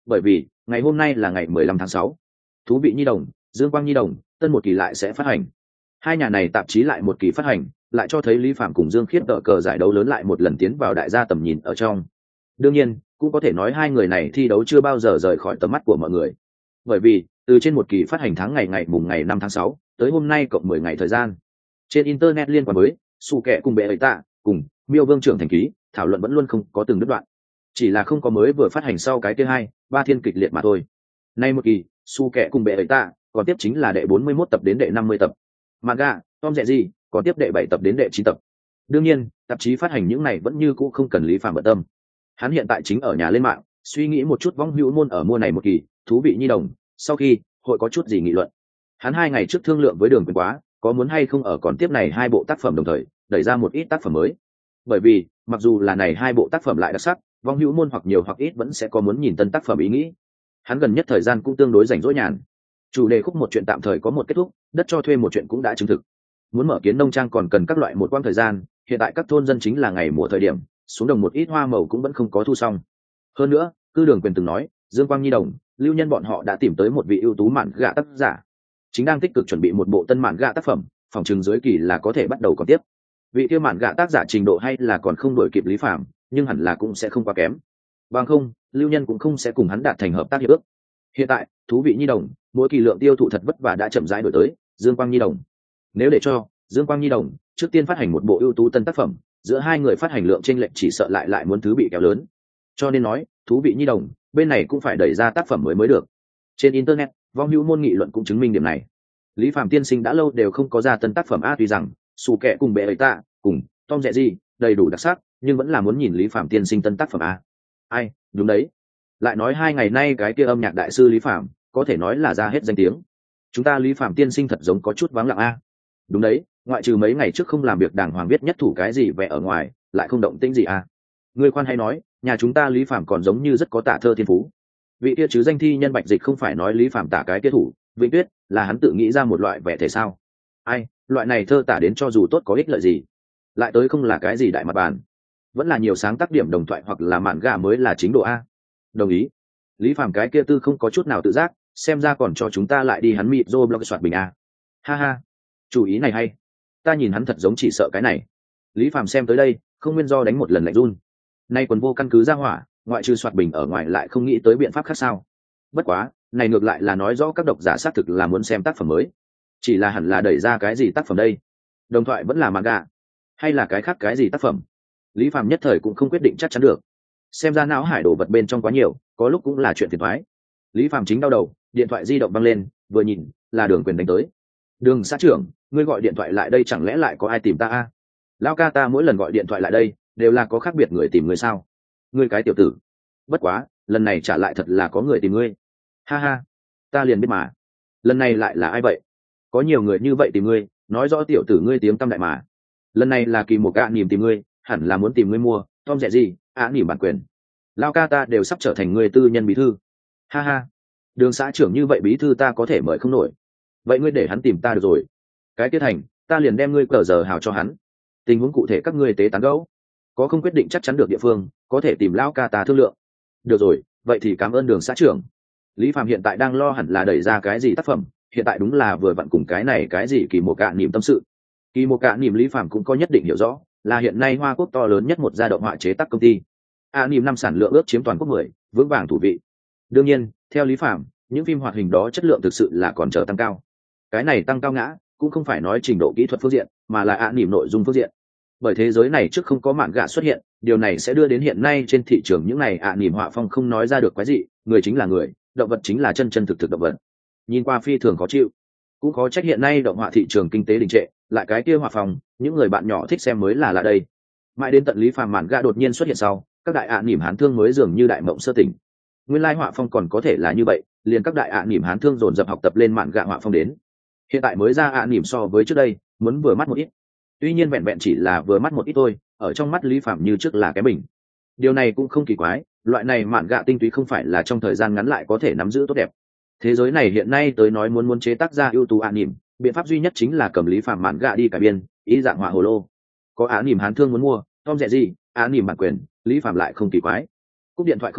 bởi vì ngày hôm nay là ngày mười lăm tháng sáu, thú vị nhi đồng, dương quang nhi đồng tân một kỳ lại sẽ phát hành. Hai nhà này tạp chí lại một kỳ phát hành, lại cho thấy Lý Phạm cùng Dương Khiết đỡ cờ giải đấu lớn lại một lần tiến vào đại gia tầm nhìn ở trong. Đương nhiên cũng có thể nói hai người này thi đấu chưa bao giờ rời khỏi tầm mắt của mọi người, bởi vì từ trên một kỳ phát hành tháng ngày ngày mùng ngày năm tháng sáu tới hôm nay cộng mười ngày thời gian, trên internet liên quan với Su Kẹ cùng bệ ấy tạ cùng Miêu Vương trưởng thành ký thảo luận vẫn luôn không có từng đứt đoạn, chỉ là không có mới vừa phát hành sau cái thứ hai ba thiên kịch liệt mà thôi. Nay một kỳ Su Kẹ cùng bệ ấy tạ còn tiếp chính là đệ bốn mươi mốt tập đến đệ năm mươi tập, manga Tom Dẹ Gì còn tiếp đệ bảy tập đến đệ chín tập. Đương nhiên tạp chí phát hành những này vẫn như cũ không cần Lý Phạm bận tâm, hắn hiện tại chính ở nhà lên mạng suy nghĩ một chút võng hữu môn ở mua này một kỳ thú vị nhi đồng sau khi hội có chút gì nghị luận. Hắn hai ngày trước thương lượng với Đường Quyền Quá có muốn hay không ở còn tiếp này hai bộ tác phẩm đồng thời đẩy ra một ít tác phẩm mới, bởi vì mặc dù là này hai bộ tác phẩm lại đặc sắc, vong hữu môn hoặc nhiều hoặc ít vẫn sẽ có muốn nhìn tân tác phẩm ý nghĩ. Hắn gần nhất thời gian cũng tương đối rảnh rỗi nhàn, chủ đề khúc một chuyện tạm thời có một kết thúc, đất cho thuê một chuyện cũng đã chứng thực, muốn mở kiến nông trang còn cần các loại một quãng thời gian, hiện tại các thôn dân chính là ngày mùa thời điểm xuống đồng một ít hoa màu cũng vẫn không có thu xong. Hơn nữa cư Đường Quyền từng nói Dương Quang nhi đồng Lưu Nhân bọn họ đã tìm tới một vị ưu tú mạn gạ tác giả, chính đang tích cực chuẩn bị một bộ tân mạn gạ tác phẩm, phòng chừng dưới kỳ là có thể bắt đầu còn tiếp. Vị kia mạn gạ tác giả trình độ hay là còn không đổi kịp Lý Phạm, nhưng hẳn là cũng sẽ không quá kém, bằng không Lưu Nhân cũng không sẽ cùng hắn đạt thành hợp tác hiệp ước. Hiện tại thú vị nhi đồng mỗi kỳ lượng tiêu thụ thật vất vả đã chậm rãi đổi tới Dương Quang nhi đồng, nếu để cho Dương Quang nhi đồng trước tiên phát hành một bộ ưu tú tân tác phẩm, giữa hai người phát hành lượng chênh lệch chỉ sợ lại lại muốn thứ bị kéo lớn, cho nên nói thú vị nhi đồng bên này cũng phải đẩy ra tác phẩm mới mới được. Trên internet vong hữu môn nghị luận cũng chứng minh điểm này. Lý Phạm tiên sinh đã lâu đều không có ra tân tác phẩm a, tuy rằng Su Kẹ cùng bệ ấy tạ cùng Tom Dẹ Gì đầy đủ đặc sắc, nhưng vẫn là muốn nhìn Lý Phạm tiên sinh tân tác phẩm a. Ai đúng đấy, lại nói hai ngày nay cái kia âm nhạc đại sư Lý Phạm có thể nói là ra hết danh tiếng, chúng ta Lý Phạm tiên sinh thật giống có chút vắng lặng a. Đúng đấy, ngoại trừ mấy ngày trước không làm việc đàng hoàng viết nhất thủ cái gì vẽ ở ngoài lại không động tĩnh gì a. Người khoan hay nói nhà chúng ta Lý Phạm còn giống như rất có tả thơ thiên phú. Vị kia chứ danh thi nhân Bạch Dịch không phải nói Lý Phạm tả cái kia thủ Vĩnh Tuyết là hắn tự nghĩ ra một loại vẽ thể sao? Ai, loại này thơ tả đến cho dù tốt có ích lợi gì, lại tới không là cái gì đại mặt bàn, vẫn là nhiều sáng tác điểm đồng thoại hoặc là mạn gà mới là chính độ a. Đồng ý. Lý Phạm cái kia tư không có chút nào tự giác, xem ra còn cho chúng ta lại đi hắn mịt rô blog soạt bình a. Ha ha, chủ ý này hay, ta nhìn hắn thật giống chỉ sợ cái này. Lý Phạm xem tới đây không nguyên do đánh một lần lạnh run. Nay quần vô căn cứ ra hỏa, ngoại trừ soạt bình ở ngoài lại không nghĩ tới biện pháp khác sao? Bất quá này ngược lại là nói rõ các độc giả xác thực là muốn xem tác phẩm mới, chỉ là hẳn là đẩy ra cái gì tác phẩm đây? Đồng thoại vẫn là manga hay là cái khác cái gì tác phẩm? Lý Phạm nhất thời cũng không quyết định chắc chắn được, xem ra não hải đồ vật bên trong quá nhiều, có lúc cũng là chuyện phiền toái. Lý Phạm chính đau đầu, điện thoại di động văng lên, vừa nhìn là Đường Quyền đánh tới. Đường xã trưởng, ngươi gọi điện thoại lại đây chẳng lẽ lại có ai tìm ta a? Lão ca ta mỗi lần gọi điện thoại lại đây đều là có khác biệt người tìm ngươi sao? Ngươi cái tiểu tử, bất quá lần này trả lại thật là có người tìm ngươi. Ha ha, ta liền biết mà. Lần này lại là ai vậy? Có nhiều người như vậy tìm ngươi, nói rõ tiểu tử ngươi tiếng tăm đại mà. Lần này là kỳ một gạ niềm tìm ngươi, hẳn là muốn tìm ngươi mua Tom Dẹ Gì ạ niềm bản quyền. Lao ca ta đều sắp trở thành người tư nhân bí thư. Ha ha, Đường xã trưởng như vậy bí thư ta có thể mời không nổi. Vậy ngươi để hắn tìm ta được rồi, cái tiết thành ta liền đem ngươi cờ giờ hào cho hắn. Tình huống cụ thể các ngươi tế tán gẫu, có không quyết định chắc chắn được địa phương có thể tìm Lao ca ta thương lượng. Được rồi, vậy thì cảm ơn Đường xã trưởng. Lý Phạm hiện tại đang lo hẳn là đẩy ra cái gì tác phẩm, hiện tại đúng là vừa vặn cùng cái này cái gì kỳ một cạn niềm tâm sự. Kỳ một cạn niềm Lý Phạm cũng có nhất định hiểu rõ, là hiện nay Hoa Quốc to lớn nhất một gia động họa chế tác công ty. A niềm năm sản lượng ước chiếm toàn quốc mười, vững vàng thủ vị. Đương nhiên, theo Lý Phạm, những phim hoạt hình đó chất lượng thực sự là còn chờ tăng cao. Cái này tăng cao ngã, cũng không phải nói trình độ kỹ thuật phương diện, mà là A niềm nội dung phương diện. Bởi thế giới này trước không có mạn gạ xuất hiện, điều này sẽ đưa đến hiện nay trên thị trường những này A niềm họa phong không nói ra được cái gì, người chính là người, động vật chính là chân chân thực thực động vật, nhìn qua phi thường khó chịu. Cũng khó trách hiện nay động họa thị trường kinh tế đình trệ, lại cái kia họa phòng những người bạn nhỏ thích xem mới là lạ đây. Mãi đến tận Lý Phạm mạn gạ đột nhiên xuất hiện sau, các đại ạ niềm hán thương mới dường như đại mộng sơ tỉnh. Nguyên lai họa phong còn có thể là như vậy, liền các đại ạ niềm hán thương dồn dập học tập lên mạn gạ họa phong đến. Hiện tại mới ra ạ niềm so với trước đây muốn vừa mắt một ít, tuy nhiên vẹn vẹn chỉ là vừa mắt một ít thôi, ở trong mắt Lý Phạm như trước là cái bình. Điều này cũng không kỳ quái, loại này mạn gạ tinh túy không phải là trong thời gian ngắn lại có thể nắm giữ tốt đẹp. Thế giới này hiện nay tới nói muốn muốn chế tác ra ưu tú ạ niềm, biện pháp duy nhất chính là cầm Lý Phạm mạn gạ đi cải biên, ý dạng họa hồ lô. Có ạ niềm hán thương muốn mua Tom Dẹ Gì ạ niềm bản quyền, Lý Phạm lại không kỳ quái. Cúp điện thoại không lâu,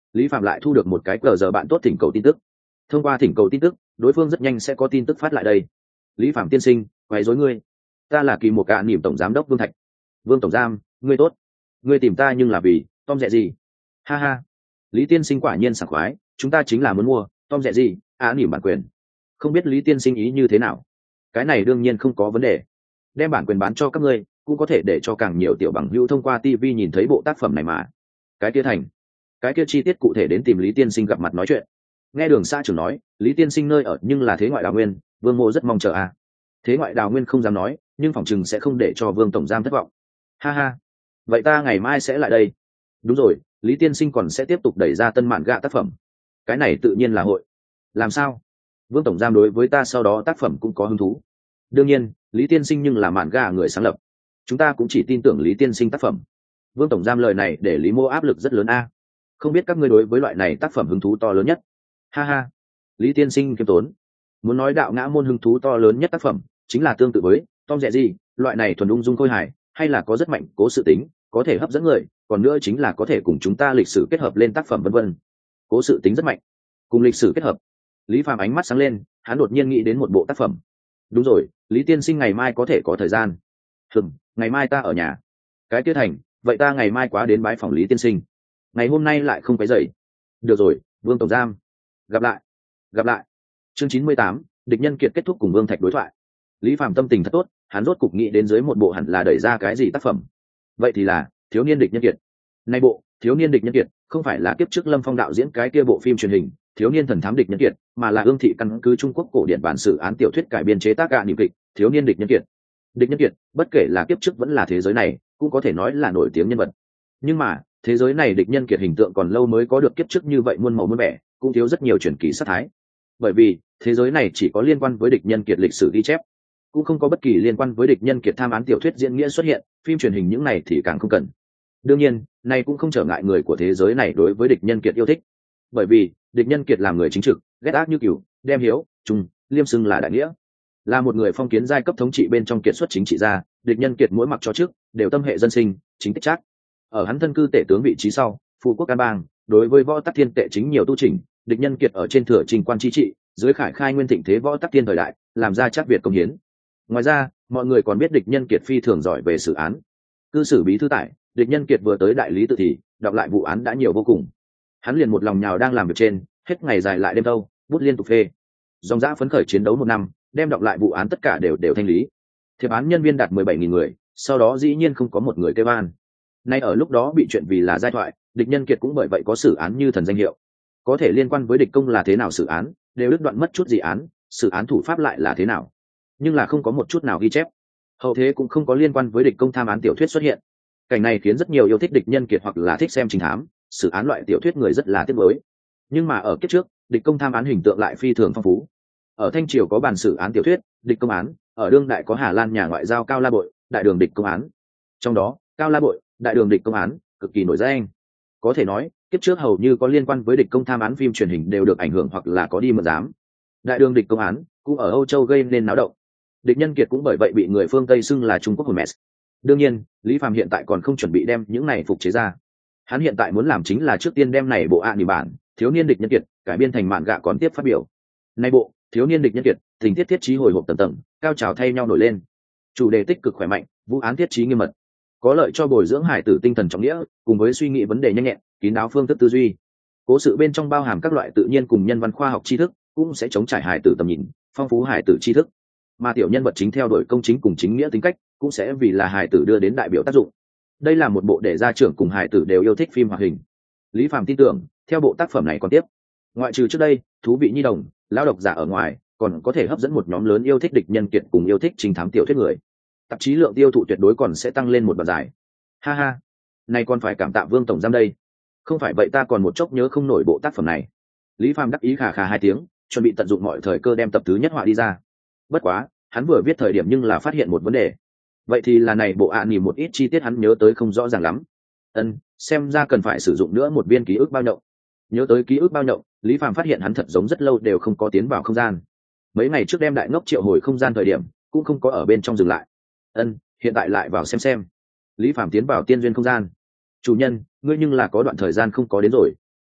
Lý Phạm lại thu được một cái cờ giờ bạn tốt thỉnh cầu tin tức. Thông qua thỉnh cầu tin tức, đối phương rất nhanh sẽ có tin tức phát lại đây. Lý Phạm tiên sinh, quấy rối ngươi. Ta là Kỳ một Cạ Nỉm tổng giám đốc Vương Thạch. Vương tổng giám, ngươi tốt. Ngươi tìm ta nhưng là vì Tom rẻ gì? Ha ha. Lý tiên sinh quả nhiên sảng khoái, chúng ta chính là muốn mua Tom rẻ gì, Á Nỉm bản quyền. Không biết Lý tiên sinh ý như thế nào? Cái này đương nhiên không có vấn đề. Đem bản quyền bán cho các ngươi, cũng có thể để cho càng nhiều tiểu bằng hữu thông qua ti vi nhìn thấy bộ tác phẩm này mà. Cái kia thành. Cái kia chi tiết cụ thể đến tìm Lý tiên sinh gặp mặt nói chuyện. Nghe Đường xã trưởng nói, Lý tiên sinh nơi ở nhưng là Thế Ngoại Đào Nguyên, Vương Mộ rất mong chờ à. Thế Ngoại Đào Nguyên không dám nói, nhưng phòng chừng sẽ không để cho Vương tổng giám thất vọng. Ha ha. Vậy ta ngày mai sẽ lại đây. Đúng rồi, Lý tiên sinh còn sẽ tiếp tục đẩy ra tân mạn gạ tác phẩm. Cái này tự nhiên là hội. Làm sao? Vương tổng giám đối với ta sau đó tác phẩm cũng có hứng thú. Đương nhiên, Lý tiên sinh nhưng là mạn gạ người sáng lập. Chúng ta cũng chỉ tin tưởng Lý tiên sinh tác phẩm. Vương tổng giám lời này để Lý Mô áp lực rất lớn a. Không biết các ngươi đối với loại này tác phẩm hứng thú to lớn nhất. Ha ha. Lý tiên sinh kiêm tốn. Muốn nói đạo ngã môn hứng thú to lớn nhất tác phẩm, chính là tương tự với Tom rẻ gì, loại này thuần ung dung khôi hài, hay là có rất mạnh cố sự tính, có thể hấp dẫn người, còn nữa chính là có thể cùng chúng ta lịch sử kết hợp lên tác phẩm vân vân. Cố sự tính rất mạnh, cùng lịch sử kết hợp. Lý Phàm ánh mắt sáng lên, hắn đột nhiên nghĩ đến một bộ tác phẩm. Đúng rồi, Lý tiên sinh ngày mai có thể có thời gian. Hừm, ngày mai ta ở nhà. Cái kia thành, vậy ta ngày mai quá đến bái phòng Lý tiên sinh. Ngày hôm nay lại không phải dậy. Được rồi, Vương tổng giám. Gặp lại. Gặp lại. Chương chín mươi tám, địch nhân kiệt kết thúc cùng Vương Thạch đối thoại. Lý Phàm tâm tình thật tốt, hắn rốt cục nghĩ đến dưới một bộ hẳn là đẩy ra cái gì tác phẩm. Vậy thì là Thiếu niên địch nhân kiệt. Nay bộ Thiếu niên địch nhân kiệt không phải là kiếp trước Lâm Phong đạo diễn cái kia bộ phim truyền hình Thiếu niên thần thám địch nhân kiệt, mà là ương thị căn cứ Trung Quốc cổ điển bản sử án tiểu thuyết cải biên chế tác gạ niệm kịch Thiếu niên địch nhân kiệt. Địch nhân kiệt, bất kể là kiếp trước vẫn là thế giới này, cũng có thể nói là nổi tiếng nhân vật. Nhưng mà, thế giới này địch nhân kiệt hình tượng còn lâu mới có được kiếp trước như vậy muôn màu muôn vẻ, cũng thiếu rất nhiều truyền kỳ sát thái. Bởi vì, thế giới này chỉ có liên quan với địch nhân kiệt lịch sử ghi chép, cũng không có bất kỳ liên quan với địch nhân kiệt tham án tiểu thuyết diễn nghĩa xuất hiện, phim truyền hình những này thì càng không cần. Đương nhiên, này cũng không trở ngại người của thế giới này đối với địch nhân kiệt yêu thích. Bởi vì, địch nhân kiệt làm người chính trực, ghét ác như cừu, đem hiếu, trung, liêm xưng là đại nghĩa. Là một người phong kiến giai cấp thống trị bên trong kiệt xuất chính trị gia, địch nhân kiệt mỗi mặc cho trước, đều tâm hệ dân sinh, chính tích chắc. Ở hắn thân cư tể tướng vị trí sau, phụ quốc can bang, đối với võ tắc thiên tệ chính nhiều tu chỉnh, địch nhân kiệt ở trên thừa trình quan chi trị, dưới khải khai nguyên thịnh thế võ tắc thiên thời đại, làm ra chắc việt công hiến. Ngoài ra, mọi người còn biết địch nhân kiệt phi thường giỏi về xử án. Cư xử bí thư tại, địch nhân kiệt vừa tới đại lý tự thì, đọc lại vụ án đã nhiều vô cùng. Hắn liền một lòng nhào đang làm việc trên, hết ngày dài lại đêm đâu, bút liên tục phê. Dòng dã phấn khởi chiến đấu một năm, đem đọc lại vụ án tất cả đều đều thanh lý. Thiệp án nhân viên đạt mười bảy nghìn người, sau đó dĩ nhiên không có một người kêu an. Nay ở lúc đó bị chuyện vì là giai thoại, địch nhân kiệt cũng bởi vậy có xử án như thần danh hiệu. Có thể liên quan với địch công là thế nào xử án, đều đứt đoạn mất chút gì án, xử án thủ pháp lại là thế nào, nhưng là không có một chút nào ghi chép. Hậu thế cũng không có liên quan với địch công tham án tiểu thuyết xuất hiện. Cảnh này khiến rất nhiều yêu thích địch nhân kiệt hoặc là thích xem trinh thám, xử án loại tiểu thuyết người rất là tiếc nuối. Nhưng mà ở kiếp trước, địch công tham án hình tượng lại phi thường phong phú. Ở Thanh Triều có bản xử án tiểu thuyết, địch công án, ở đương đại có Hà Lan nhà ngoại giao Cao La Bội, đại đường địch công án. Trong đó, Cao La Bội, đại đường địch công án, cực kỳ nổi danh. Có thể nói, kiếp trước hầu như có liên quan với địch công tham án phim truyền hình đều được ảnh hưởng hoặc là có đi mượn giám. Đại đường địch công án cũng ở Âu Châu gây nên náo động. Địch nhân kiệt cũng bởi vậy bị người phương Tây xưng là Trung Quốc Hermes. Đương nhiên, Lý Phàm hiện tại còn không chuẩn bị đem những này phục chế ra. Hắn hiện tại muốn làm chính là trước tiên đem này bộ ạ nỉ bản Thiếu niên địch nhân kiệt cải biên thành mạn gạ còn tiếp phát biểu. Này bộ Thiếu niên địch nhân kiệt, tình tiết thiết trí hồi hộp tầng tầng, cao trào thay nhau nổi lên. Chủ đề tích cực khỏe mạnh, vụ án thiết trí nghiêm mật, có lợi cho bồi dưỡng hải tử tinh thần trọng nghĩa, cùng với suy nghĩ vấn đề nhanh nhẹn, kín đáo phương thức tư duy. Cố sự bên trong bao hàm các loại tự nhiên cùng nhân văn khoa học tri thức, cũng sẽ chống trải hải tử tầm nhìn, phong phú hải tử tri thức. Mà tiểu nhân vật chính theo đuổi công chính cùng chính nghĩa tính cách, cũng sẽ vì là hải tử đưa đến đại biểu tác dụng. Đây là một bộ để gia trưởng cùng hải tử đều yêu thích phim hoạt hình. Lý Phàm tin tưởng, theo bộ tác phẩm này còn tiếp, ngoại trừ trước đây thú vị nhi đồng, lao độc giả ở ngoài, còn có thể hấp dẫn một nhóm lớn yêu thích địch nhân kiệt cùng yêu thích trinh thám tiểu thuyết người. Tạp chí lượng tiêu thụ tuyệt đối còn sẽ tăng lên một đoạn dài. Ha ha, này còn phải cảm tạ Vương tổng giám đây. Không phải vậy ta còn một chốc nhớ không nổi bộ tác phẩm này. Lý Phàm đắc ý khà khà hai tiếng, chuẩn bị tận dụng mọi thời cơ đem tập thứ nhất họa đi ra. Bất quá, hắn vừa viết thời điểm nhưng là phát hiện một vấn đề. Vậy thì là này bộ ạ nỉ một ít chi tiết hắn nhớ tới không rõ ràng lắm. Ân, xem ra cần phải sử dụng nữa một viên ký ức bao nhậu. Nhớ tới ký ức bao nhậu, Lý Phàm phát hiện hắn thật giống rất lâu đều không có tiến vào không gian. Mấy ngày trước đem đại ngốc triệu hồi không gian thời điểm, cũng không có ở bên trong dừng lại. Ân, hiện tại lại vào xem xem. Lý Phàm tiến vào tiên duyên không gian. Chủ nhân, ngươi nhưng là có đoạn thời gian không có đến rồi.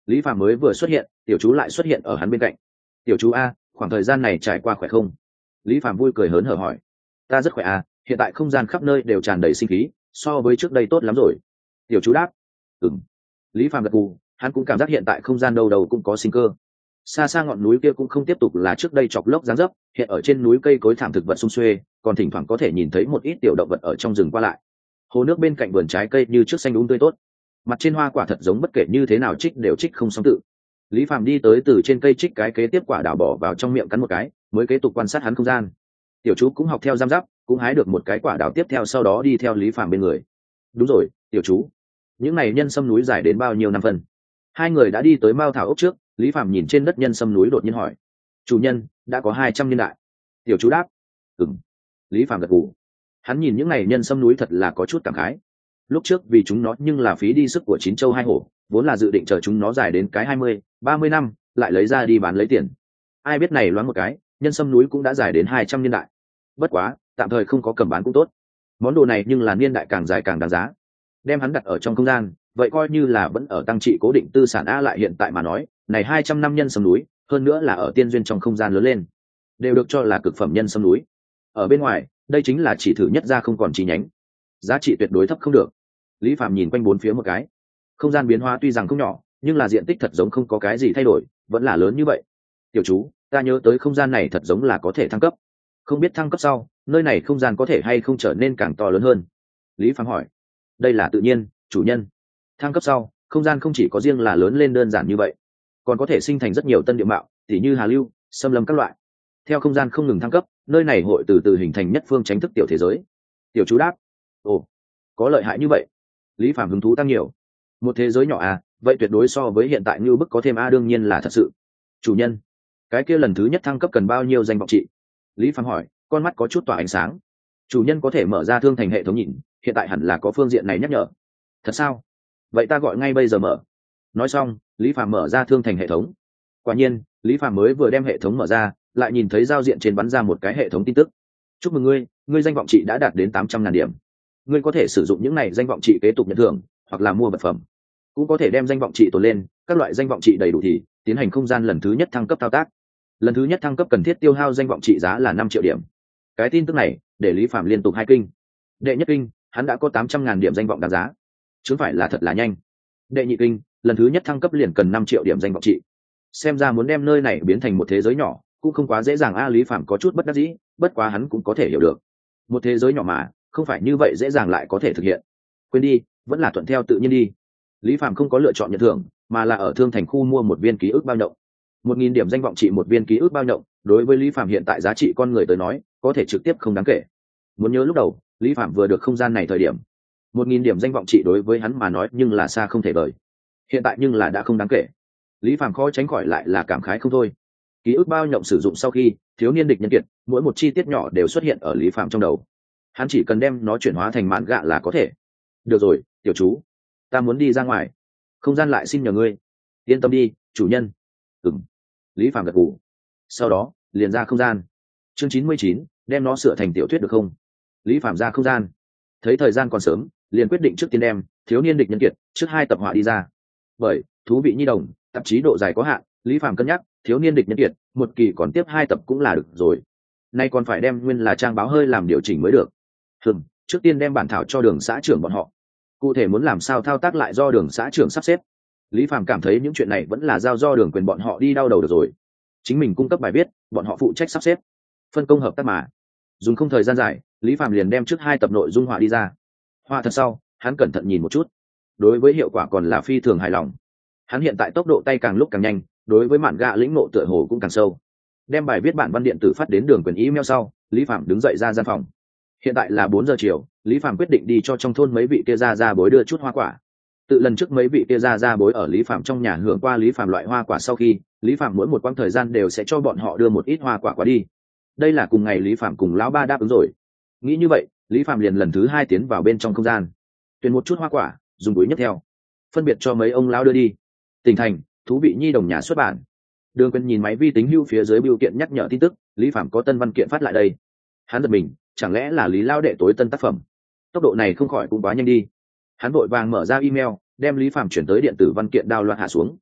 Lý Phàm mới vừa xuất hiện, tiểu chú lại xuất hiện ở hắn bên cạnh. Tiểu chú a, khoảng thời gian này trải qua khỏe không? Lý Phàm vui cười hớn hở hỏi. Ta rất khỏe a, hiện tại không gian khắp nơi đều tràn đầy sinh khí, so với trước đây tốt lắm rồi. Tiểu chú đáp. Ừm. Lý Phàm gật gù, hắn cũng cảm giác hiện tại không gian đâu đâu cũng có sinh cơ. Xa xa ngọn núi kia cũng không tiếp tục là trước đây chọc lốc giáng dấp, hiện ở trên núi cây cối thảm thực vật sum xuê, còn thỉnh thoảng có thể nhìn thấy một ít tiểu động vật ở trong rừng qua lại. Hồ nước bên cạnh vườn trái cây như trước xanh đúng tươi tốt, mặt trên hoa quả thật giống bất kể như thế nào trích đều trích không xong tự. Lý Phàm đi tới từ trên cây trích cái kế tiếp quả đào bỏ vào trong miệng cắn một cái, mới kế tục quan sát hắn không gian. Tiểu chú cũng học theo giam giáp, cũng hái được một cái quả đào tiếp theo, sau đó đi theo Lý Phàm bên người. Đúng rồi, tiểu chú, những này nhân sâm núi dài đến bao nhiêu năm phần? Hai người đã đi tới mao thảo ốc trước, Lý Phàm nhìn trên đất nhân sâm núi đột nhiên hỏi. Chủ nhân, đã có hai trăm niên đại. Tiểu chú đáp. Ừm. Lý Phàm gật gù. Hắn nhìn những này nhân sâm núi thật là có chút cảm khái. Lúc trước vì chúng nó nhưng là phí đi sức của chín châu hai hổ, vốn là dự định chờ chúng nó dài đến cái hai mươi, ba mươi năm, lại lấy ra đi bán lấy tiền. Ai biết này loáng một cái, nhân sâm núi cũng đã dài đến hai trăm niên đại. Bất quá, tạm thời không có cầm bán cũng tốt. Món đồ này nhưng là niên đại càng dài càng đáng giá. Đem hắn đặt ở trong không gian, vậy coi như là vẫn ở tăng trị cố định tư sản a, lại hiện tại mà nói, này hai trăm năm nhân sâm núi, hơn nữa là ở tiên duyên trong không gian lớn lên, đều được cho là cực phẩm nhân sâm núi. Ở bên ngoài, đây chính là chỉ thử nhất ra không còn chi nhánh, giá trị tuyệt đối thấp không được. Lý Phàm nhìn quanh bốn phía một cái, không gian biến hóa tuy rằng không nhỏ, nhưng là diện tích thật giống không có cái gì thay đổi, vẫn là lớn như vậy. Tiểu chú, ta nhớ tới không gian này thật giống là có thể thăng cấp, không biết thăng cấp sau, nơi này không gian có thể hay không trở nên càng to lớn hơn? Lý Phàm hỏi. Đây là tự nhiên, chủ nhân. Thăng cấp sau, không gian không chỉ có riêng là lớn lên đơn giản như vậy, còn có thể sinh thành rất nhiều tân địa mạo, tỉ như hà lưu, xâm lâm các loại. Theo không gian không ngừng thăng cấp, nơi này hội từ từ hình thành nhất phương tránh thức tiểu thế giới. Tiểu chú đáp. Ồ, có lợi hại như vậy? Lý Phàm hứng thú tăng nhiều. Một thế giới nhỏ à, vậy tuyệt đối so với hiện tại như bức có thêm a, đương nhiên là thật sự. Chủ nhân, cái kia lần thứ nhất thăng cấp cần bao nhiêu danh vọng trị? Lý Phàm hỏi, con mắt có chút tỏa ánh sáng. Chủ nhân có thể mở ra thương thành hệ thống nhìn, hiện tại hẳn là có phương diện này nhắc nhở. Thật sao? Vậy ta gọi ngay bây giờ mở. Nói xong, Lý Phàm mở ra thương thành hệ thống. Quả nhiên, Lý Phàm mới vừa đem hệ thống mở ra, lại nhìn thấy giao diện trên bắn ra một cái hệ thống tin tức. Chúc mừng ngươi, ngươi danh vọng trị đã đạt đến tám trăm ngàn điểm. Ngươi có thể sử dụng những này danh vọng trị kế tục nhận thưởng, hoặc là mua vật phẩm. Cũng có thể đem danh vọng trị tồn lên, các loại danh vọng trị đầy đủ thì tiến hành không gian lần thứ nhất thăng cấp thao tác. Lần thứ nhất thăng cấp cần thiết tiêu hao danh vọng trị giá là năm triệu điểm. Cái tin tức này để Lý Phàm liên tục hai kinh. Đệ nhất kinh, hắn đã có tám trăm ngàn điểm danh vọng đáng giá, chứ phải là thật là nhanh. Đệ nhị kinh, lần thứ nhất thăng cấp liền cần năm triệu điểm danh vọng trị. Xem ra muốn đem nơi này biến thành một thế giới nhỏ cũng không quá dễ dàng a. Lý Phàm có chút bất đắc dĩ, bất quá hắn cũng có thể hiểu được, một thế giới nhỏ mà không phải như vậy dễ dàng lại có thể thực hiện. Quên đi, vẫn là thuận theo tự nhiên đi. Lý Phàm không có lựa chọn nhận thưởng, mà là ở thương thành khu mua một viên ký ức bao động. Một nghìn điểm danh vọng trị một viên ký ức bao động, đối với Lý Phàm hiện tại giá trị con người tới nói, có thể trực tiếp không đáng kể. Muốn nhớ lúc đầu, Lý Phàm vừa được không gian này thời điểm, một nghìn điểm danh vọng trị đối với hắn mà nói nhưng là xa không thể vời. Hiện tại nhưng là đã không đáng kể. Lý Phàm khó tránh khỏi lại là cảm khái không thôi. Ký ức bao nhộng sử dụng sau khi, thiếu niên địch nhân kiệt, mỗi một chi tiết nhỏ đều xuất hiện ở Lý Phàm trong đầu. Hắn chỉ cần đem nó chuyển hóa thành mãn gạ là có thể. Được rồi, tiểu chú, ta muốn đi ra ngoài, không gian lại xin nhờ ngươi. Yên tâm đi, chủ nhân. Ừm. Lý Phàm gật gù. Sau đó, liền ra không gian. Chương chín mươi chín, đem nó sửa thành tiểu thuyết được không? Lý Phàm ra không gian. Thấy thời gian còn sớm, liền quyết định trước tiên đem thiếu niên địch nhân kiệt trước hai tập họa đi ra. Bởi thú vị nhi đồng, tạp chí độ dài có hạn, Lý Phàm cân nhắc, thiếu niên địch nhân kiệt, một kỳ còn tiếp hai tập cũng là được rồi. Nay còn phải đem nguyên là trang báo hơi làm điều chỉnh mới được. Hừm, trước tiên đem bản thảo cho Đường xã trưởng bọn họ. Cụ thể muốn làm sao thao tác lại do Đường xã trưởng sắp xếp. Lý Phàm cảm thấy những chuyện này vẫn là giao do Đường Quyền bọn họ đi đau đầu được rồi. Chính mình cung cấp bài viết, bọn họ phụ trách sắp xếp. Phân công hợp tác mà. Dùng không thời gian dài, Lý Phàm liền đem trước hai tập nội dung họa đi ra. Họa thật sau, hắn cẩn thận nhìn một chút. Đối với hiệu quả còn là phi thường hài lòng. Hắn hiện tại tốc độ tay càng lúc càng nhanh, đối với mạn gạ lĩnh ngộ tựa hồ cũng càng sâu. Đem bài viết bản văn điện tử phát đến Đường Quyền email sau, Lý Phàm đứng dậy ra gian phòng. Hiện tại là bốn giờ chiều, Lý Phàm quyết định đi cho trong thôn mấy vị kia ra ra bối đưa chút hoa quả. Tự lần trước mấy vị kia ra ra bối ở Lý Phàm trong nhà hưởng qua Lý Phàm loại hoa quả sau khi, Lý Phàm mỗi một quãng thời gian đều sẽ cho bọn họ đưa một ít hoa quả qua đi. Đây là cùng ngày Lý Phàm cùng lão ba đáp ứng rồi. Nghĩ như vậy, Lý Phàm liền lần thứ hai tiến vào bên trong không gian, tuyển một chút hoa quả, dùng túi nhấc theo, phân biệt cho mấy ông lão đưa đi. Tỉnh thành, thú vị nhi đồng nhà xuất bản. Đường Quyền nhìn máy vi tính hưu phía dưới bưu kiện nhắc nhở tin tức, Lý Phàm có tân văn kiện phát lại đây. Hắn giật mình, chẳng lẽ là Lý lao đệ tối tân tác phẩm? Tốc độ này không khỏi cũng quá nhanh đi. Hắn vội vàng mở ra email, đem Lý Phàm chuyển tới điện tử văn kiện đao loạt hạ xuống.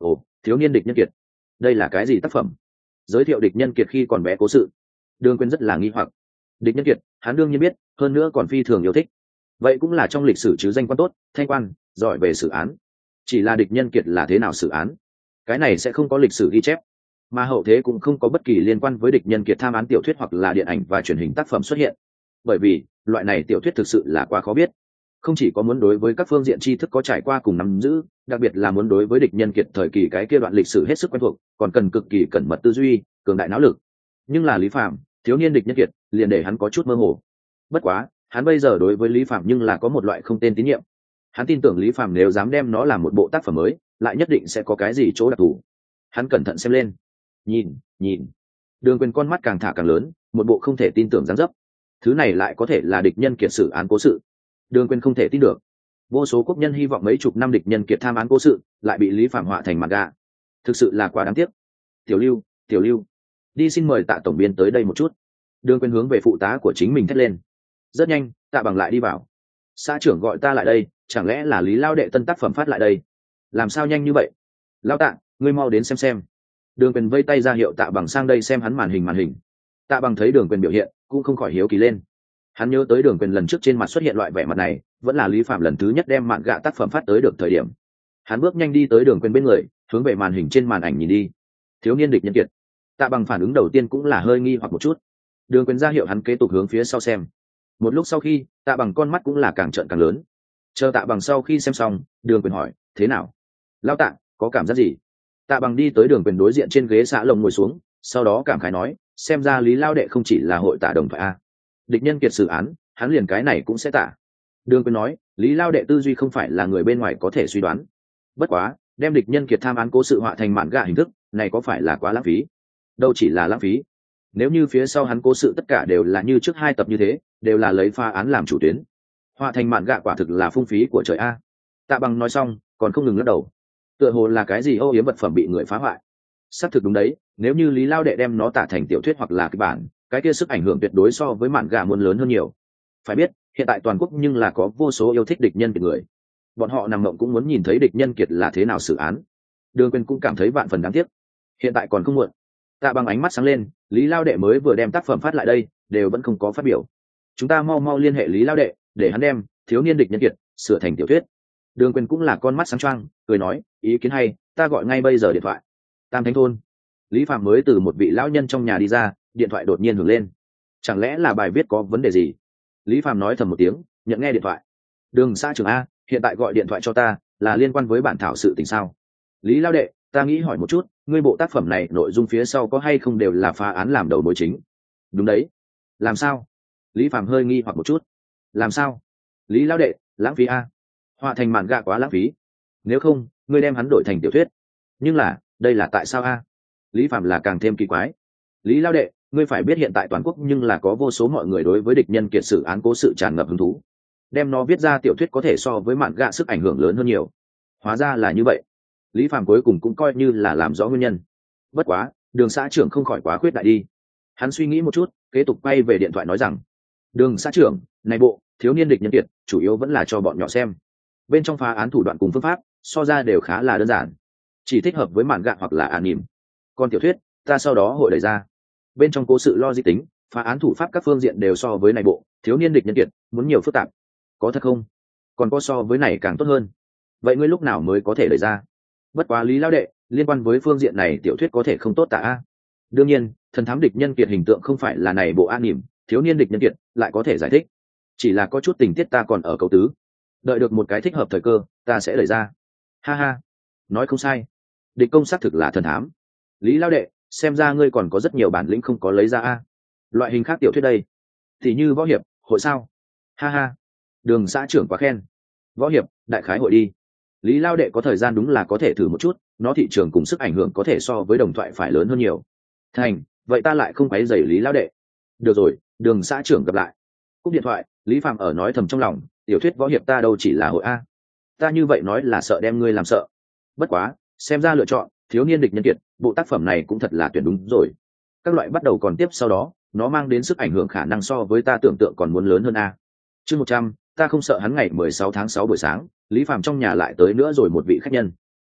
ồ, thiếu niên địch nhân kiệt, đây là cái gì tác phẩm? Giới thiệu địch nhân kiệt khi còn bé cố sự. Đường Quyên rất là nghi hoặc. Địch nhân kiệt, hắn đương nhiên biết, hơn nữa còn phi thường yêu thích. Vậy cũng là trong lịch sử chứ danh quan tốt, thanh quan, giỏi về xử án. Chỉ là địch nhân kiệt là thế nào xử án, cái này sẽ không có lịch sử ghi chép, mà hậu thế cũng không có bất kỳ liên quan với địch nhân kiệt tham án tiểu thuyết hoặc là điện ảnh và truyền hình tác phẩm xuất hiện. Bởi vì loại này tiểu thuyết thực sự là quá khó biết, không chỉ có muốn đối với các phương diện tri thức có trải qua cùng nắm giữ, đặc biệt là muốn đối với địch nhân kiệt thời kỳ cái kia đoạn lịch sử hết sức quen thuộc, còn cần cực kỳ cẩn mật tư duy, cường đại não lực. Nhưng là Lý Phạm, thiếu niên địch nhân kiệt, liền để hắn có chút mơ hồ. Bất quá, hắn bây giờ đối với Lý Phạm nhưng là có một loại không tên tín nhiệm. Hắn tin tưởng Lý Phạm nếu dám đem nó làm một bộ tác phẩm mới, lại nhất định sẽ có cái gì chỗ đặc thù. Hắn cẩn thận xem lên, nhìn, nhìn. Đường Quyền con mắt càng thả càng lớn, một bộ không thể tin tưởng dáng dấp. Thứ này lại có thể là địch nhân kiệt xử án cố sự. Đường Quyền không thể tin được. Vô số quốc nhân hy vọng mấy chục năm địch nhân kiệt tham án cố sự, lại bị Lý Phạm họa thành manga. Thực sự là quá đáng tiếc. Tiểu Lưu, Tiểu Lưu, đi xin mời Tạ tổng biên tới đây một chút. Đường Quyền hướng về phụ tá của chính mình thét lên. Rất nhanh, Tạ Bằng lại đi vào. Xã trưởng gọi ta lại đây, chẳng lẽ là Lý Lao đệ tân tác phẩm phát lại đây? Làm sao nhanh như vậy? Lao Tạ, ngươi mau đến xem xem. Đường Quyền vây tay ra hiệu Tạ Bằng sang đây xem hắn màn hình màn hình. Tạ Bằng thấy Đường Quyền biểu hiện, cũng không khỏi hiếu kỳ lên. Hắn nhớ tới Đường Quyền lần trước trên mặt xuất hiện loại vẻ mặt này, vẫn là Lý Phạm lần thứ nhất đem mạn gạ tác phẩm phát tới được thời điểm. Hắn bước nhanh đi tới Đường Quyền bên người, hướng về màn hình trên màn ảnh nhìn đi. Thiếu niên địch nhân kiệt. Tạ Bằng phản ứng đầu tiên cũng là hơi nghi hoặc một chút. Đường Quyền ra hiệu hắn kế tục hướng phía sau xem. Một lúc sau khi, Tạ Bằng con mắt cũng là càng trợn càng lớn. Chờ Tạ Bằng sau khi xem xong, Đường Quyền hỏi, thế nào? Lao Tạ, có cảm giác gì? Tạ Bằng đi tới Đường Quyền đối diện trên ghế xạ lồng ngồi xuống, sau đó cảm khái nói, xem ra Lý Lao đệ không chỉ là hội tả đồng thoại a, địch nhân kiệt xử án, hắn liền cái này cũng sẽ tả. Đường Quyền nói, Lý Lao đệ tư duy không phải là người bên ngoài có thể suy đoán. Bất quá, đem địch nhân kiệt tham án cố sự họa thành mạn gạ hình thức, này có phải là quá lãng phí? Đâu chỉ là lãng phí. Nếu như phía sau hắn cố sự tất cả đều là như trước hai tập như thế, đều là lấy pha án làm chủ tuyến, họa thành mạn gạ quả thực là phung phí của trời a. Tạ Bằng nói xong, còn không ngừng lắc đầu. Tựa hồ là cái gì âu yếm vật phẩm bị người phá hoại. Xác thực đúng đấy, nếu như Lý Lao đệ đem nó tả thành tiểu thuyết hoặc là kịch bản, cái kia sức ảnh hưởng tuyệt đối so với mạn gạ muốn lớn hơn nhiều. Phải biết, hiện tại toàn quốc nhưng là có vô số yêu thích địch nhân kiệt người. Bọn họ nằm mộng cũng muốn nhìn thấy địch nhân kiệt là thế nào xử án. Đường Quyền cũng cảm thấy vạn phần đáng tiếc. Hiện tại còn không muộn. Tạ Bằng ánh mắt sáng lên, Lý Lao đệ mới vừa đem tác phẩm phát lại đây, đều vẫn không có phát biểu. Chúng ta mau mau liên hệ Lý Lao đệ, để hắn đem thiếu niên địch nhân kiệt sửa thành tiểu thuyết. Đường Quyền cũng là con mắt sáng choang, cười nói, ý kiến hay, ta gọi ngay bây giờ điện thoại. Tam Thánh thôn. Lý Phạm mới từ một vị lão nhân trong nhà đi ra, điện thoại đột nhiên hưởng lên. Chẳng lẽ là bài viết có vấn đề gì? Lý Phạm nói thầm một tiếng, nhận nghe điện thoại. Đường xã trưởng a, hiện tại gọi điện thoại cho ta, là liên quan với bản thảo sự tình sao? Lý Lao đệ, ta nghĩ hỏi một chút, ngươi bộ tác phẩm này nội dung phía sau có hay không đều là phá án làm đầu mối chính? Đúng đấy. Làm sao? Lý Phạm hơi nghi hoặc một chút. Làm sao? Lý Lao đệ, lãng phí a. Họa thành mạn gạ quá lãng phí. Nếu không, ngươi đem hắn đổi thành tiểu thuyết. Nhưng là, đây là tại sao a? Lý Phạm là càng thêm kỳ quái. Lý Lao đệ, ngươi phải biết hiện tại toàn quốc nhưng là có vô số mọi người đối với địch nhân kiệt xử án cố sự tràn ngập hứng thú. Đem nó viết ra tiểu thuyết có thể so với mạn gạ sức ảnh hưởng lớn hơn nhiều. Hóa ra là như vậy. Lý Phạm cuối cùng cũng coi như là làm rõ nguyên nhân. Bất quá, Đường xã trưởng không khỏi quá khuyết đại đi. Hắn suy nghĩ một chút, kế tục quay về điện thoại nói rằng, Đường xã trưởng, này bộ thiếu niên địch nhân kiệt chủ yếu vẫn là cho bọn nhỏ xem. Bên trong phá án thủ đoạn cùng phương pháp so ra đều khá là đơn giản, chỉ thích hợp với mạn gạ hoặc là anime. Còn tiểu thuyết, ta sau đó hội đẩy ra. Bên trong cố sự logic tính, phá án thủ pháp các phương diện đều so với này bộ thiếu niên địch nhân kiệt muốn nhiều phức tạp. Có thật không? Còn có so với này càng tốt hơn. Vậy ngươi lúc nào mới có thể đẩy ra? Bất quá Lý Lao đệ, liên quan với phương diện này tiểu thuyết có thể không tốt tả a. Đương nhiên, thần thám địch nhân kiệt hình tượng không phải là này bộ anime, thiếu niên địch nhân kiệt lại có thể giải thích. Chỉ là có chút tình tiết ta còn ở cấu tứ. Đợi được một cái thích hợp thời cơ, ta sẽ đẩy ra. Ha ha, nói không sai. Địch công xác thực là thần thám. Lý Lao đệ, xem ra ngươi còn có rất nhiều bản lĩnh không có lấy ra a. Loại hình khác tiểu thuyết đây, thì như võ hiệp, hội sao? Ha ha, Đường xã trưởng quá khen. Võ hiệp, đại khái hội đi. Lý Lao đệ có thời gian đúng là có thể thử một chút, nó thị trường cùng sức ảnh hưởng có thể so với đồng thoại phải lớn hơn nhiều. Thành, vậy ta lại không quấy rầy Lý Lao đệ. Được rồi, Đường xã trưởng gặp lại. Cúp điện thoại, Lý Phạm ở nói thầm trong lòng, tiểu thuyết võ hiệp ta đâu chỉ là hội a. Ta như vậy nói là sợ đem ngươi làm sợ. Bất quá, xem ra lựa chọn thiếu niên địch nhân kiệt, bộ tác phẩm này cũng thật là tuyển đúng rồi. Các loại bắt đầu còn tiếp sau đó, nó mang đến sức ảnh hưởng khả năng so với ta tưởng tượng còn muốn lớn hơn a. Chương một trăm, ta không sợ hắn. Ngày mười sáu tháng sáu buổi sáng, Lý Phạm trong nhà lại tới nữa rồi một vị khách nhân.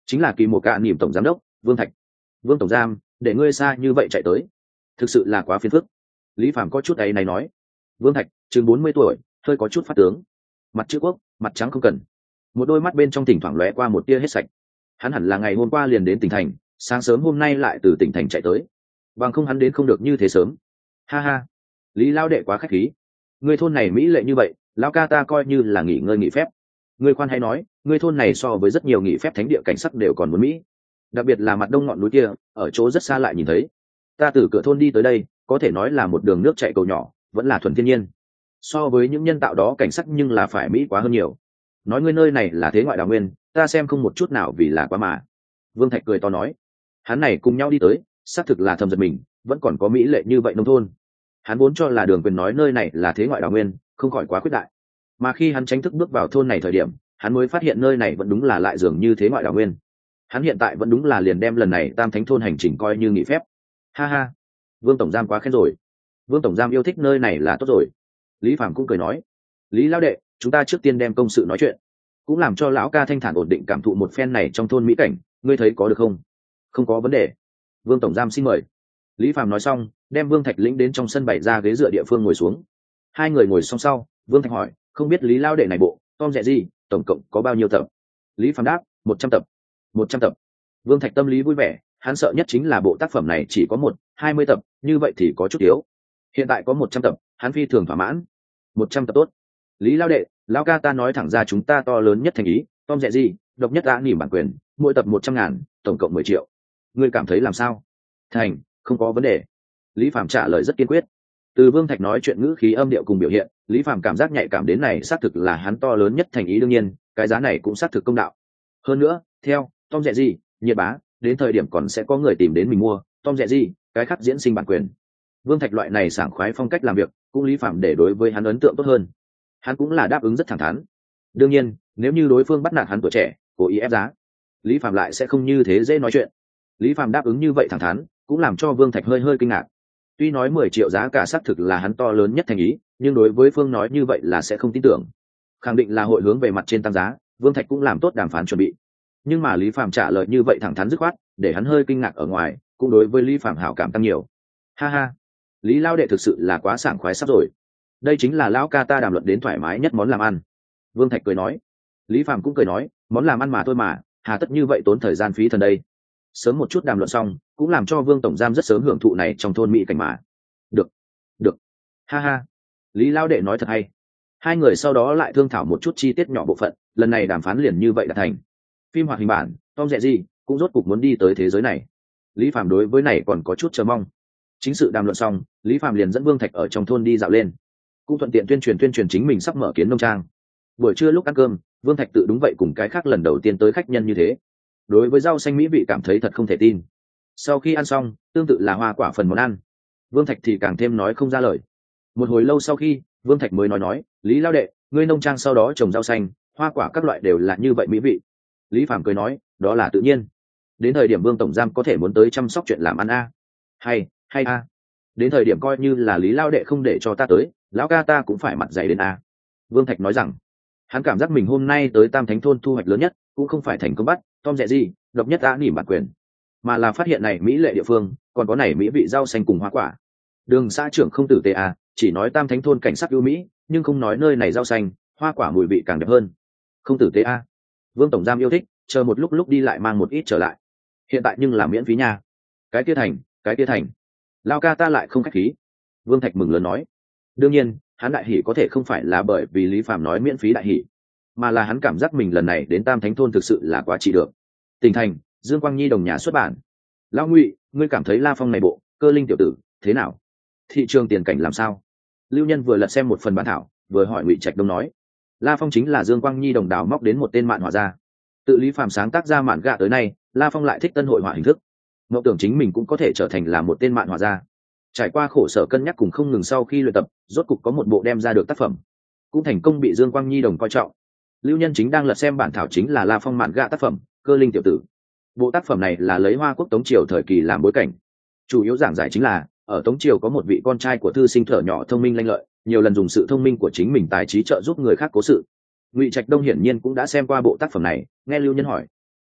chính là kỳ một cạ niềm tổng giám đốc Vương Thạch. Vương tổng giam, để ngươi xa như vậy chạy tới, thực sự là quá phiền phức. Lý Phàm có chút ấy này nói. Vương Thạch chừng bốn mươi tuổi, hơi có chút phát tướng, mặt chữ quốc, mặt trắng không cần, một đôi mắt bên trong thỉnh thoảng lóe qua một tia hết sạch. Hắn hẳn là ngày hôm qua liền đến tỉnh thành, sáng sớm hôm nay lại từ tỉnh thành chạy tới, bằng không hắn đến không được như thế sớm. Ha ha, Lý lao đệ quá khách khí, ngươi thôn này mỹ lệ như vậy, lão ca ta coi như là nghỉ ngơi nghỉ phép. Ngươi khoan hay nói, ngươi thôn này so với rất nhiều nghỉ phép thánh địa cảnh sắc đều còn muốn mỹ, đặc biệt là mặt đông ngọn núi kia, ở chỗ rất xa lại nhìn thấy. Ta từ cửa thôn đi tới đây, có thể nói là một đường nước chảy cầu nhỏ, vẫn là thuần thiên nhiên, so với những nhân tạo đó cảnh sắc nhưng là phải mỹ quá hơn nhiều. Nói ngươi nơi này là thế ngoại đào nguyên, ta xem không một chút nào vì là quá mà. Vương Thạch cười to nói. Hắn này cùng nhau đi tới, xác thực là thầm giật mình, vẫn còn có mỹ lệ như vậy nông thôn. Hắn vốn cho là Đường Quyền nói nơi này là thế ngoại đào nguyên, không khỏi quá khuyết đại. Mà khi hắn chính thức bước vào thôn này thời điểm, hắn mới phát hiện nơi này vẫn đúng là lại dường như thế ngoại đào nguyên. Hắn hiện tại vẫn đúng là liền đem lần này Tam Thánh thôn hành trình coi như nghỉ phép. Ha ha, Vương tổng giam quá khen rồi. Vương tổng giam yêu thích nơi này là tốt rồi. Lý Phàm cũng cười nói. Lý lão đệ, chúng ta trước tiên đem công sự nói chuyện, cũng làm cho lão ca thanh thản ổn định cảm thụ một phen này trong thôn mỹ cảnh, ngươi thấy có được không? Không có vấn đề. Vương tổng giam xin mời. Lý Phàm nói xong, đem Vương Thạch lĩnh đến trong sân bày ra ghế dựa địa phương ngồi xuống. Hai người ngồi song sau, Vương Thạch hỏi, không biết Lý lão đệ này bộ Tom Dẹ gì, tổng cộng có bao nhiêu tập? Lý Phàm đáp, một trăm tập. Một trăm tập. Vương Thạch tâm lý vui vẻ, hắn sợ nhất chính là bộ tác phẩm này chỉ có một, hai mươi tập, như vậy thì có chút yếu. Hiện tại có một trăm tập, hắn phi thường thỏa mãn. Một trăm tập tốt. Lý lão đệ, lão ca ta nói thẳng ra chúng ta to lớn nhất thành ý, Tom Dẹ gì, độc nhất đã nỉm bản quyền, mỗi tập một trăm ngàn, tổng cộng mười triệu. Ngươi cảm thấy làm sao? Thành, không có vấn đề. Lý Phàm trả lời rất kiên quyết. Từ Vương Thạch nói chuyện ngữ khí âm điệu cùng biểu hiện, Lý Phàm cảm giác nhạy cảm đến này xác thực là hắn to lớn nhất thành ý, đương nhiên, cái giá này cũng xác thực công đạo. Hơn nữa, theo Tom Dẹ gì, nhiệt bá, đến thời điểm còn sẽ có người tìm đến mình mua, Tom Dẹ gì, cái khác diễn sinh bản quyền. Vương Thạch loại này sảng khoái phong cách làm việc, cũng Lý Phàm để đối với hắn ấn tượng tốt hơn. Hắn cũng là đáp ứng rất thẳng thắn. Đương nhiên, nếu như đối phương bắt nạt hắn tuổi trẻ, cố ý ép giá, Lý Phàm lại sẽ không như thế dễ nói chuyện. Lý Phàm đáp ứng như vậy thẳng thắn, cũng làm cho Vương Thạch hơi hơi kinh ngạc. Tuy nói mười triệu giá cả xác thực là hắn to lớn nhất thành ý, nhưng đối với phương nói như vậy là sẽ không tin tưởng. Khẳng định là hội hướng về mặt trên tăng giá, Vương Thạch cũng làm tốt đàm phán chuẩn bị. Nhưng mà Lý Phàm trả lời như vậy thẳng thắn dứt khoát, để hắn hơi kinh ngạc ở ngoài, cũng đối với Lý Phàm hảo cảm tăng nhiều. Ha ha, Lý lão đệ thực sự là quá sảng khoái sắp rồi. Đây chính là lão ca ta đàm luận đến thoải mái nhất món làm ăn. Vương Thạch cười nói. Lý Phàm cũng cười nói, món làm ăn mà thôi mà, hà tất như vậy tốn thời gian phí thần đây. Sớm một chút đàm luận xong, cũng làm cho Vương tổng giam rất sớm hưởng thụ này trong thôn mỹ cảnh mà. Được, được. Ha ha, Lý lão đệ nói thật hay. Hai người sau đó lại thương thảo một chút chi tiết nhỏ bộ phận, lần này đàm phán liền như vậy đã thành. Phim hoạt hình bản, Tom Dẹ gì cũng rốt cục muốn đi tới thế giới này. Lý Phàm đối với này còn có chút chờ mong. Chính sự đàm luận xong, Lý Phàm liền dẫn Vương Thạch ở trong thôn đi dạo lên, cũng thuận tiện tuyên truyền tuyên truyền chính mình sắp mở kiến nông trang. Buổi trưa lúc ăn cơm, Vương Thạch tự đúng vậy cùng cái khác lần đầu tiên tới khách nhân như thế, đối với rau xanh mỹ vị cảm thấy thật không thể tin. Sau khi ăn xong, tương tự là hoa quả phần món ăn, Vương Thạch thì càng thêm nói không ra lời. Một hồi lâu sau khi, Vương Thạch mới nói nói, Lý lão đệ, ngươi nông trang sau đó trồng rau xanh, hoa quả các loại đều là như vậy mỹ vị. Lý Phàm cười nói, đó là tự nhiên. Đến thời điểm Vương tổng giam có thể muốn tới chăm sóc chuyện làm ăn a. Hay, hay a. Đến thời điểm coi như là Lý lão đệ không để cho ta tới, lão ca ta cũng phải mặt dày đến a. Vương Thạch nói rằng, hắn cảm giác mình hôm nay tới Tam Thánh thôn thu hoạch lớn nhất, cũng không phải thành công bắt Tom Dẹ gì, độc nhất đã nỉm bản quyền, mà là phát hiện này mỹ lệ địa phương, còn có này mỹ vị rau xanh cùng hoa quả. Đường xã trưởng không tử tế a, chỉ nói Tam Thánh thôn cảnh sắc ưu mỹ, nhưng không nói nơi này rau xanh, hoa quả mùi vị càng đẹp hơn. Không tử tế a. Vương tổng giam yêu thích, chờ một lúc lúc đi lại mang một ít trở lại. Hiện tại nhưng là miễn phí nha. Cái kia thành, cái kia thành. Lao ca ta lại không khách khí. Vương Thạch mừng lớn nói. Đương nhiên, hắn đại hỉ có thể không phải là bởi vì Lý Phàm nói miễn phí đại hỉ, mà là hắn cảm giác mình lần này đến Tam Thánh thôn thực sự là quá trị được. Tỉnh thành, Dương Quang Nhi đồng nhà xuất bản. Lão Ngụy, ngươi cảm thấy La Phong này bộ Cơ Linh tiểu tử thế nào? Thị trường tiền cảnh làm sao? Lưu Nhân vừa lật xem một phần bản thảo, vừa hỏi Ngụy Trạch Đông nói. La Phong chính là Dương Quang Nhi đồng đào móc đến một tên mạn họa gia. Tự Lý Phàm sáng tác ra mạn gạ tới nay, La Phong lại thích tân hội họa hình thức, ngẫu tưởng chính mình cũng có thể trở thành là một tên mạn họa gia. Trải qua khổ sở cân nhắc cùng không ngừng sau khi luyện tập, rốt cục có một bộ đem ra được tác phẩm, cũng thành công bị Dương Quang Nhi đồng coi trọng. Lưu Nhân chính đang lật xem bản thảo chính là La Phong mạn gạ tác phẩm Cơ Linh tiểu tử. Bộ tác phẩm này là lấy Hoa Quốc Tống triều thời kỳ làm bối cảnh, chủ yếu giảng giải chính là ở Tống triều có một vị con trai của thư sinh thở nhỏ thông minh lanh lợi, nhiều lần dùng sự thông minh của chính mình tài trí trợ giúp người khác cố sự. Ngụy Trạch Đông hiển nhiên cũng đã xem qua bộ tác phẩm này, nghe Lưu Nhân hỏi,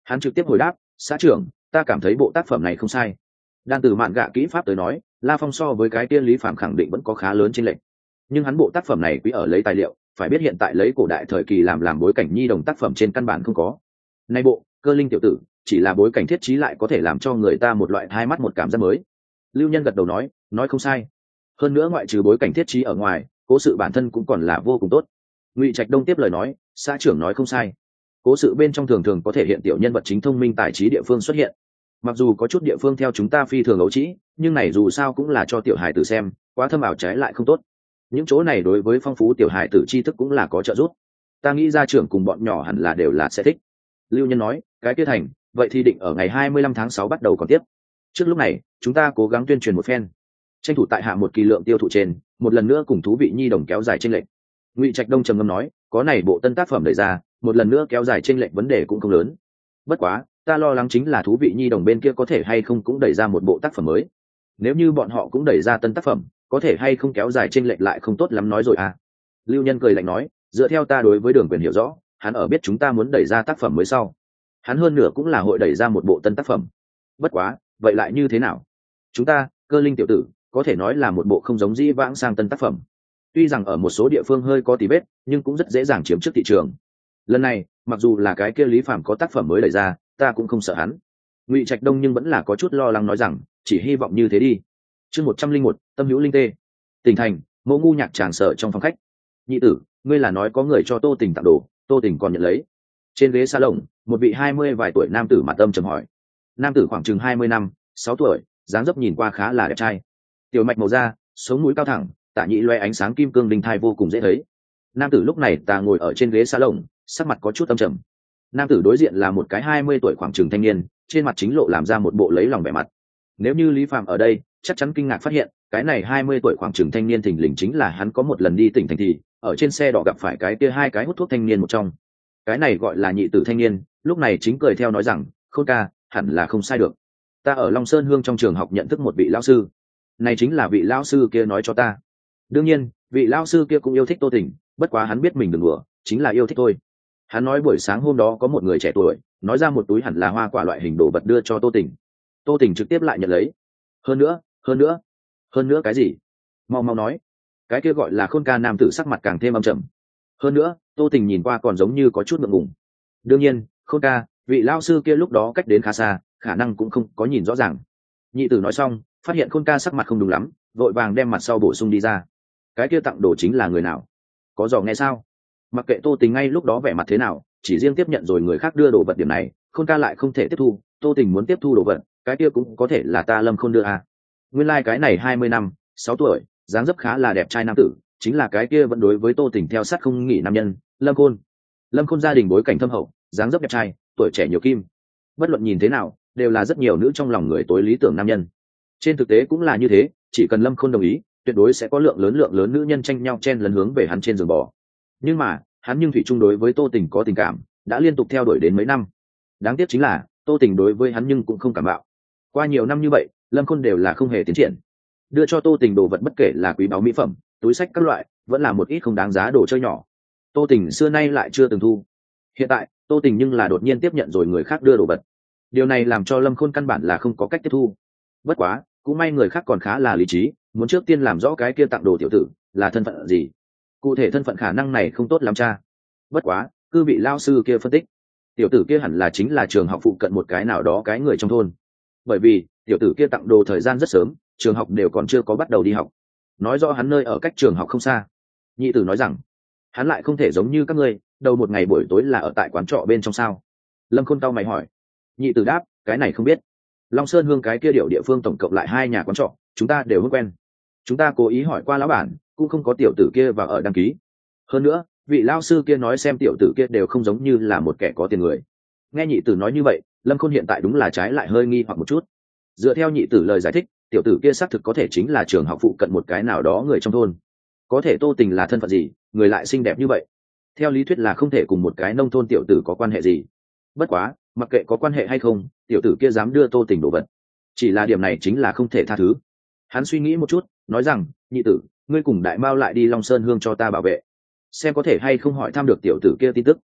Hắn trực tiếp hồi đáp, xã trưởng, ta cảm thấy bộ tác phẩm này không sai. Đan từ mạn gạ kỹ pháp tới nói, La Phong so với cái tiên Lý Phạm khẳng định vẫn có khá lớn chênh lệch. Nhưng hắn bộ tác phẩm này quý ở lấy tài liệu, phải biết hiện tại lấy cổ đại thời kỳ làm làm bối cảnh nhi đồng tác phẩm trên căn bản không có. Nay bộ Cơ Linh tiểu tử chỉ là bối cảnh thiết trí lại có thể làm cho người ta một loại hai mắt một cảm giác mới. Lưu Nhân gật đầu nói, nói không sai. Hơn nữa ngoại trừ bối cảnh thiết trí ở ngoài, cố sự bản thân cũng còn là vô cùng tốt. Ngụy Trạch Đông tiếp lời nói, xã trưởng nói không sai. Cố sự bên trong thường thường có thể hiện tiểu nhân vật chính thông minh tài trí địa phương xuất hiện. Mặc dù có chút địa phương theo chúng ta phi thường ấu trĩ, nhưng này dù sao cũng là cho tiểu hài tử xem, quá thâm ảo trái lại không tốt. Những chỗ này đối với phong phú tiểu hài tử tri thức cũng là có trợ giúp. Ta nghĩ gia trưởng cùng bọn nhỏ hẳn là đều là sẽ thích. Lưu Nhân nói, cái kia thành, vậy thì định ở ngày hai mươi lăm tháng sáu bắt đầu còn tiếp. Trước lúc này, chúng ta cố gắng tuyên truyền một phen, tranh thủ tại hạ một kỳ lượng tiêu thụ trên, một lần nữa cùng thú vị nhi đồng kéo dài chênh lệch. Ngụy Trạch Đông trầm ngâm nói, có này bộ tân tác phẩm đẩy ra, một lần nữa kéo dài chênh lệch vấn đề cũng không lớn. Bất quá, ta lo lắng chính là thú vị nhi đồng bên kia có thể hay không cũng đẩy ra một bộ tác phẩm mới. Nếu như bọn họ cũng đẩy ra tân tác phẩm, có thể hay không kéo dài chênh lệch lại không tốt lắm nói rồi à. Lưu Nhân cười lạnh nói, dựa theo ta đối với Đường Quyền hiểu rõ, hắn ở biết chúng ta muốn đẩy ra tác phẩm mới sau, hắn hơn nửa cũng là hội đẩy ra một bộ tân tác phẩm. Bất quá, vậy lại như thế nào? Chúng ta, Cơ Linh tiểu tử, có thể nói là một bộ không giống dĩ vãng sang tân tác phẩm. Tuy rằng ở một số địa phương hơi có tí vết, nhưng cũng rất dễ dàng chiếm trước thị trường. Lần này, mặc dù là cái kia Lý Phàm có tác phẩm mới đẩy ra, ta cũng không sợ hắn. Ngụy Trạch Đông nhưng vẫn là có chút lo lắng nói rằng, chỉ hy vọng như thế đi. Chương một trăm linh một, Tâm hữu linh tê. Tỉnh thành, Mộ Ngu Nhạc tràn sở trong phòng khách. Nhị tử, ngươi là nói có người cho Tô Tình tặng đồ, Tô Tình còn nhận lấy. Trên ghế salon, một vị hai mươi vài tuổi nam tử mặt âm trầm hỏi. Nam tử khoảng chừng hai mươi năm, sáu tuổi, dáng dấp nhìn qua khá là đẹp trai. Tiểu mạch màu da, sống mũi cao thẳng, tả nhĩ loe ánh sáng kim cương đinh thai vô cùng dễ thấy. Nam tử lúc này ta ngồi ở trên ghế salon, sắc mặt có chút âm trầm. Nam tử đối diện là một cái hai mươi tuổi khoảng chừng thanh niên, trên mặt chính lộ làm ra một bộ lấy lòng vẻ mặt. Nếu như Lý Phàm ở đây, chắc chắn kinh ngạc phát hiện, cái này hai mươi tuổi khoảng chừng thanh niên thình lình chính là hắn có một lần đi tỉnh thành thì, ở trên xe đỏ gặp phải cái kia hai cái hút thuốc thanh niên một trong. Cái này gọi là nhị tử thanh niên, lúc này chính cười theo nói rằng, Khôn ca, hẳn là không sai được. Ta ở Long Sơn Hương trong trường học nhận thức một vị lão sư. Này chính là vị lão sư kia nói cho ta. Đương nhiên, vị lão sư kia cũng yêu thích Tô Tình, bất quá hắn biết mình đừng đùa, chính là yêu thích thôi. Hắn nói buổi sáng hôm đó có một người trẻ tuổi, nói ra một túi hẳn là hoa quả loại hình đồ vật đưa cho Tô Tình. Tô Tình trực tiếp lại nhận lấy. Hơn nữa, hơn nữa, hơn nữa cái gì? Mau mau nói. Cái kia gọi là Khôn ca nam tử sắc mặt càng thêm âm trầm. Hơn nữa, Tô Tình nhìn qua còn giống như có chút ngượng ngùng. Đương nhiên, Khôn ca, vị lão sư kia lúc đó cách đến khá xa, khả năng cũng không có nhìn rõ ràng. Nhị tử nói xong, phát hiện Khôn ca sắc mặt không đúng lắm, vội vàng đem mặt sau bổ sung đi ra. Cái kia tặng đồ chính là người nào? Có dò nghe sao? Mặc kệ Tô Tình ngay lúc đó vẻ mặt thế nào, chỉ riêng tiếp nhận rồi người khác đưa đồ vật điểm này, Khôn ca lại không thể tiếp thu. Tô Tình muốn tiếp thu đồ vật, cái kia cũng có thể là ta Lâm Khôn đưa à. Nguyên lai like cái này hai mươi năm, sáu tuổi, dáng dấp khá là đẹp trai nam tử, chính là cái kia vẫn đối với Tô Tình theo sát không nghỉ nam nhân, Lâm Khôn. Lâm Khôn gia đình bối cảnh thâm hậu, dáng dấp đẹp trai, tuổi trẻ nhiều kim. Bất luận nhìn thế nào, đều là rất nhiều nữ trong lòng người tối lý tưởng nam nhân. Trên thực tế cũng là như thế, chỉ cần Lâm Khôn đồng ý, tuyệt đối sẽ có lượng lớn lượng lớn nữ nhân tranh nhau chen lấn hướng về hắn trên giường bò. Nhưng mà, hắn nhưng thủy chung đối với Tô Tình có tình cảm, đã liên tục theo đuổi đến mấy năm. Đáng tiếc chính là, Tô Tình đối với hắn nhưng cũng không cảm bạo. Qua nhiều năm như vậy, Lâm Khôn đều là không hề tiến triển. Đưa cho Tô Tình đồ vật bất kể là quý báu mỹ phẩm, túi xách các loại, vẫn là một ít không đáng giá đồ chơi nhỏ. Tô Tình xưa nay lại chưa từng thu. Hiện tại, Tô Tình nhưng là đột nhiên tiếp nhận rồi người khác đưa đồ vật. Điều này làm cho Lâm Khôn căn bản là không có cách tiếp thu. Bất quá, cũng may người khác còn khá là lý trí, muốn trước tiên làm rõ cái kia tặng đồ tiểu tử là thân phận gì. Cụ thể thân phận khả năng này không tốt lắm cha. Bất quá, cư vị lao sư kia phân tích, tiểu tử kia hẳn là chính là trường học phụ cận một cái nào đó cái người trong thôn. Bởi vì, tiểu tử kia tặng đồ thời gian rất sớm, trường học đều còn chưa có bắt đầu đi học. Nói rõ hắn nơi ở cách trường học không xa. Nhị tử nói rằng, hắn lại không thể giống như các ngươi, đầu một ngày buổi tối là ở tại quán trọ bên trong sao? Lâm Khôn cau mày hỏi. Nhị tử đáp, cái này không biết. Long Sơn Hương cái kia điệu địa phương tổng cộng lại hai nhà quán trọ, chúng ta đều không quen. Chúng ta cố ý hỏi qua lão bản, cũng không có tiểu tử kia vào ở đăng ký. Hơn nữa, vị lao sư kia nói xem tiểu tử kia đều không giống như là một kẻ có tiền người. Nghe nhị tử nói như vậy, Lâm Khôn hiện tại đúng là trái lại hơi nghi hoặc một chút. Dựa theo nhị tử lời giải thích, tiểu tử kia xác thực có thể chính là trường học phụ cận một cái nào đó người trong thôn. Có thể Tô Tình là thân phận gì, người lại xinh đẹp như vậy, theo lý thuyết là không thể cùng một cái nông thôn tiểu tử có quan hệ gì. Bất quá, mặc kệ có quan hệ hay không, tiểu tử kia dám đưa Tô Tình đồ vật, chỉ là điểm này chính là không thể tha thứ. Hắn suy nghĩ một chút, nói rằng, nhị tử, ngươi cùng đại mao lại đi Long Sơn Hương cho ta bảo vệ, xem có thể hay không hỏi thăm được tiểu tử kia tin tức.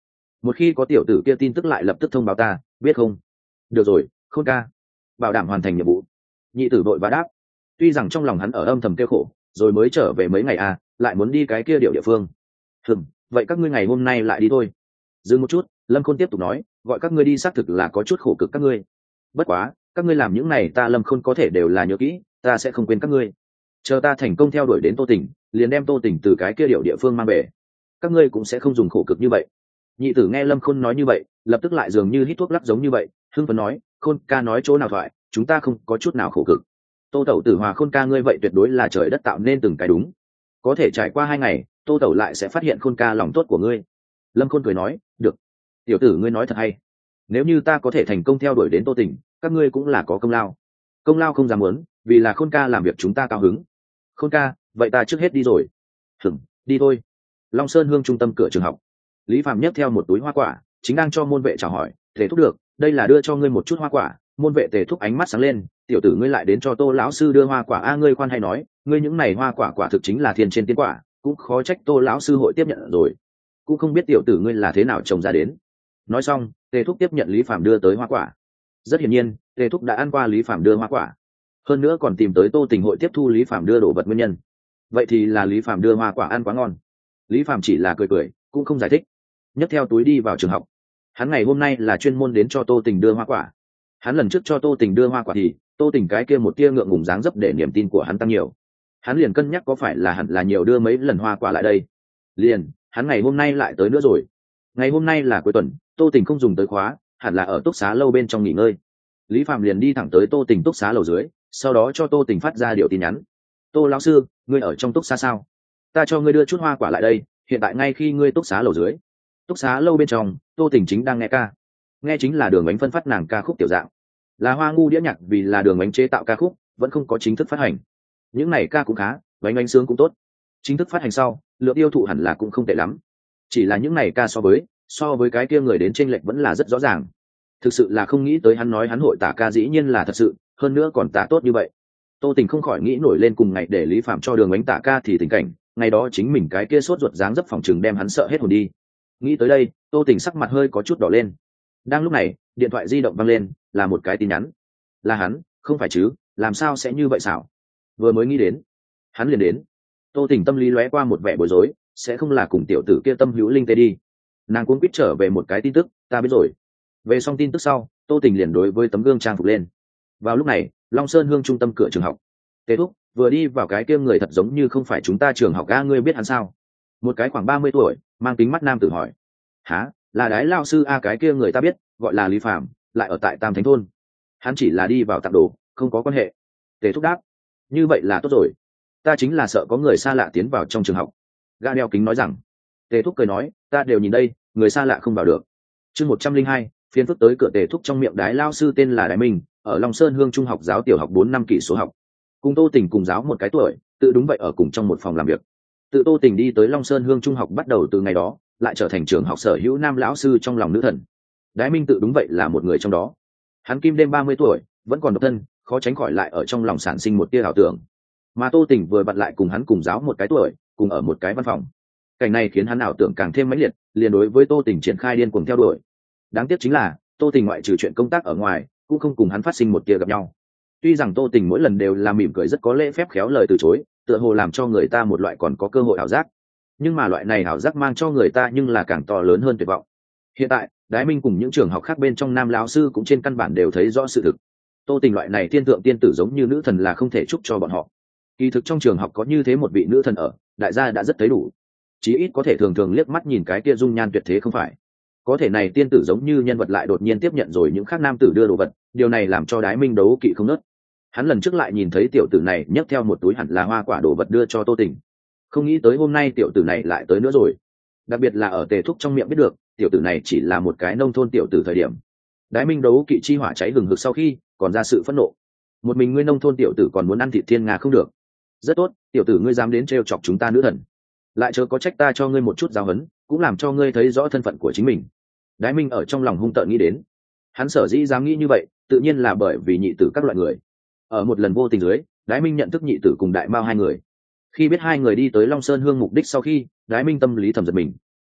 một khi có tiểu tử kia tin tức lại lập tức thông báo ta, biết không? Được rồi, Khôn ca, bảo đảm hoàn thành nhiệm vụ. Nhị tử vội vã đáp. Tuy rằng trong lòng hắn ở âm thầm kêu khổ, rồi mới trở về mấy ngày à, lại muốn đi cái kia điệu địa phương. Hừm, vậy các ngươi ngày hôm nay lại đi thôi. Dừng một chút, Lâm Khôn tiếp tục nói, gọi các ngươi đi xác thực là có chút khổ cực các ngươi. Bất quá, các ngươi làm những này ta Lâm Khôn có thể đều là nhớ kỹ, ta sẽ không quên các ngươi. Chờ ta thành công theo đuổi đến Tô Tỉnh, liền đem Tô Tỉnh từ cái kia điệu địa phương mang về. Các ngươi cũng sẽ không dùng khổ cực như vậy. Nhị tử nghe Lâm Khôn nói như vậy, lập tức lại dường như hít thuốc lắc giống như vậy, hưng phấn nói, Khôn ca nói chỗ nào thoại, chúng ta không có chút nào khổ cực. Tô Tẩu Tử Hòa Khôn ca ngươi vậy tuyệt đối là trời đất tạo nên từng cái đúng. Có thể trải qua hai ngày, Tô Tẩu lại sẽ phát hiện Khôn ca lòng tốt của ngươi. Lâm Khôn cười nói, được. Tiểu tử ngươi nói thật hay. Nếu như ta có thể thành công theo đuổi đến Tô Tỉnh, các ngươi cũng là có công lao. Công lao không dám muốn, vì là Khôn ca làm việc chúng ta cao hứng. Khôn ca, vậy ta trước hết đi rồi. Hửng, đi thôi. Long Sơn Hương trung tâm cửa trường học. Lý Phạm nhấc theo một túi hoa quả, chính đang cho môn vệ chào hỏi, Tề Thúc được, đây là đưa cho ngươi một chút hoa quả. Môn vệ Tề Thúc ánh mắt sáng lên, tiểu tử ngươi lại đến cho Tô lão sư đưa hoa quả a, ngươi khoan hay nói, ngươi những này hoa quả quả thực chính là thiên trên tiên quả, cũng khó trách Tô lão sư hội tiếp nhận rồi. Cũng không biết tiểu tử ngươi là thế nào trồng ra đến. Nói xong, Tề Thúc tiếp nhận Lý Phạm đưa tới hoa quả. Rất hiển nhiên, Tề Thúc đã ăn qua Lý Phạm đưa hoa quả, hơn nữa còn tìm tới Tô Tình hội tiếp thu Lý Phạm đưa đồ vật nguyên nhân. Vậy thì là Lý Phạm đưa hoa quả ăn quá ngon. Lý Phạm chỉ là cười cười, cũng không giải thích, nhấc theo túi đi vào trường học. Hắn ngày hôm nay là chuyên môn đến cho Tô Tình đưa hoa quả. Hắn lần trước cho Tô Tình đưa hoa quả thì Tô Tình cái kia một tia ngượng ngùng dáng dấp để niềm tin của hắn tăng nhiều. Hắn liền cân nhắc có phải là hẳn là nhiều đưa mấy lần hoa quả lại đây. Liền, hắn ngày hôm nay lại tới nữa rồi. Ngày hôm nay là cuối tuần, Tô Tình không dùng tới khóa, hẳn là ở túc xá lâu bên trong nghỉ ngơi. Lý Phạm liền đi thẳng tới Tô Tình túc xá lầu dưới, sau đó cho Tô Tình phát ra điều tin nhắn. Tô lão sư, ngươi ở trong túc xá sao? Ta cho ngươi đưa chút hoa quả lại đây, hiện tại ngay khi ngươi túc xá lầu dưới. Túc xá lâu bên trong, Tô Tình chính đang nghe ca. Nghe chính là Đường Ánh phân phát nàng ca khúc tiểu dạng. Là Hoa Ngu đĩa nhạc, vì là Đường Ánh chế tạo ca khúc, vẫn không có chính thức phát hành. Những này ca cũng khá, Ánh Ánh sướng cũng tốt. Chính thức phát hành sau, lượng tiêu thụ hẳn là cũng không tệ lắm. Chỉ là những này ca so với, so với cái kia người đến chênh lệch vẫn là rất rõ ràng. Thực sự là không nghĩ tới hắn nói hắn hội tả ca dĩ nhiên là thật sự, hơn nữa còn tả tốt như vậy. Tô Tình không khỏi nghĩ nổi lên cùng ngày để Lý Phạm cho Đường Ánh tả ca thì tình cảnh, ngày đó chính mình cái kia sốt ruột dáng dấp phòng chừng đem hắn sợ hết hồn đi. Nghĩ tới đây, Tô Tình sắc mặt hơi có chút đỏ lên. Đang lúc này, điện thoại di động vang lên, là một cái tin nhắn. Là hắn, không phải chứ, làm sao sẽ như vậy xảo? Vừa mới nghĩ đến, hắn liền đến. Tô Tình tâm lý lóe qua một vẻ bối rối, sẽ không là cùng tiểu tử kia tâm hữu linh tê đi. Nàng cuống quýt trở về một cái tin tức, ta biết rồi. Về xong tin tức sau, Tô Tình liền đối với tấm gương trang phục lên. Vào lúc này, Long Sơn Hương trung tâm cửa trường học. Kết thúc, vừa đi vào cái kia người thật giống như không phải chúng ta trường học a, ngươi biết hắn sao? Một cái khoảng ba mươi tuổi, mang kính mắt nam tử hỏi. Hả, là Đái lao sư a, cái kia người ta biết, gọi là Lý Phạm, lại ở tại Tam Thánh thôn. Hắn chỉ là đi vào tặng đồ, không có quan hệ. Tề Thúc đáp. Như vậy là tốt rồi. Ta chính là sợ có người xa lạ tiến vào trong trường học. Gã đeo kính nói rằng. Tề Thúc cười nói, ta đều nhìn đây, người xa lạ không vào được. Chương một trăm linh hai, phiên phức tới cửa. Tề Thúc trong miệng Đái lao sư tên là Đái Minh, ở Long Sơn Hương trung học giáo tiểu học bốn năm kỷ số học. Cùng Tô Tình cùng giáo một cái tuổi, tự đúng vậy ở cùng trong một phòng làm việc. Tự Tô Tình đi tới Long Sơn Hương trung học bắt đầu từ ngày đó, lại trở thành trường học sở hữu nam lão sư trong lòng nữ thần. Đái Minh tự đúng vậy là một người trong đó. Hắn kim đêm ba mươi tuổi, vẫn còn độc thân, khó tránh khỏi lại ở trong lòng sản sinh một tia ảo tưởng. Mà Tô Tình vừa vặn lại cùng hắn cùng giáo một cái tuổi, cùng ở một cái văn phòng. Cảnh này khiến hắn ảo tưởng càng thêm mãnh liệt, liền đối với Tô Tình triển khai điên cuồng theo đuổi. Đáng tiếc chính là, Tô Tình ngoại trừ chuyện công tác ở ngoài, cũng không cùng hắn phát sinh một tia gặp nhau. Tuy rằng Tô Tình mỗi lần đều là mỉm cười rất có lễ phép khéo lời từ chối, tựa hồ làm cho người ta một loại còn có cơ hội ảo giác. Nhưng mà loại này ảo giác mang cho người ta nhưng là càng to lớn hơn tuyệt vọng. Hiện tại, Đái Minh cùng những trường học khác bên trong nam lão sư cũng trên căn bản đều thấy rõ sự thực. Tô Tình loại này thiên thượng tiên tử giống như nữ thần là không thể chúc cho bọn họ. Kỳ thực trong trường học có như thế một vị nữ thần ở, đại gia đã rất thấy đủ. Chí ít có thể thường thường liếc mắt nhìn cái kia dung nhan tuyệt thế không phải. Có thể này tiên tử giống như nhân vật lại đột nhiên tiếp nhận rồi những khác nam tử đưa đồ vật, điều này làm cho Đái Minh đấu kỵ không nớt. Hắn lần trước lại nhìn thấy tiểu tử này nhấc theo một túi hẳn là hoa quả đồ vật đưa cho Tô Tình, không nghĩ tới hôm nay tiểu tử này lại tới nữa rồi. Đặc biệt là ở Tề Thúc trong miệng biết được tiểu tử này chỉ là một cái nông thôn tiểu tử thời điểm, Đái Minh đấu kỵ chi hỏa cháy hừng hực sau khi còn ra sự phẫn nộ. Một mình ngươi nông thôn tiểu tử còn muốn ăn thịt thiên nga không được. Rất tốt, tiểu tử ngươi dám đến trêu chọc chúng ta nữ thần, lại chớ có trách ta cho ngươi một chút giáo huấn, cũng làm cho ngươi thấy rõ thân phận của chính mình. Đái Minh ở trong lòng hung tợn nghĩ đến. Hắn sở dĩ dám nghĩ như vậy, tự nhiên là bởi vì nhị tử các loại người. Ở một lần vô tình dưới, Đái Minh nhận thức nhị tử cùng Đại Mao hai người. Khi biết hai người đi tới Long Sơn Hương mục đích sau khi, Đái Minh tâm lý thầm giật mình.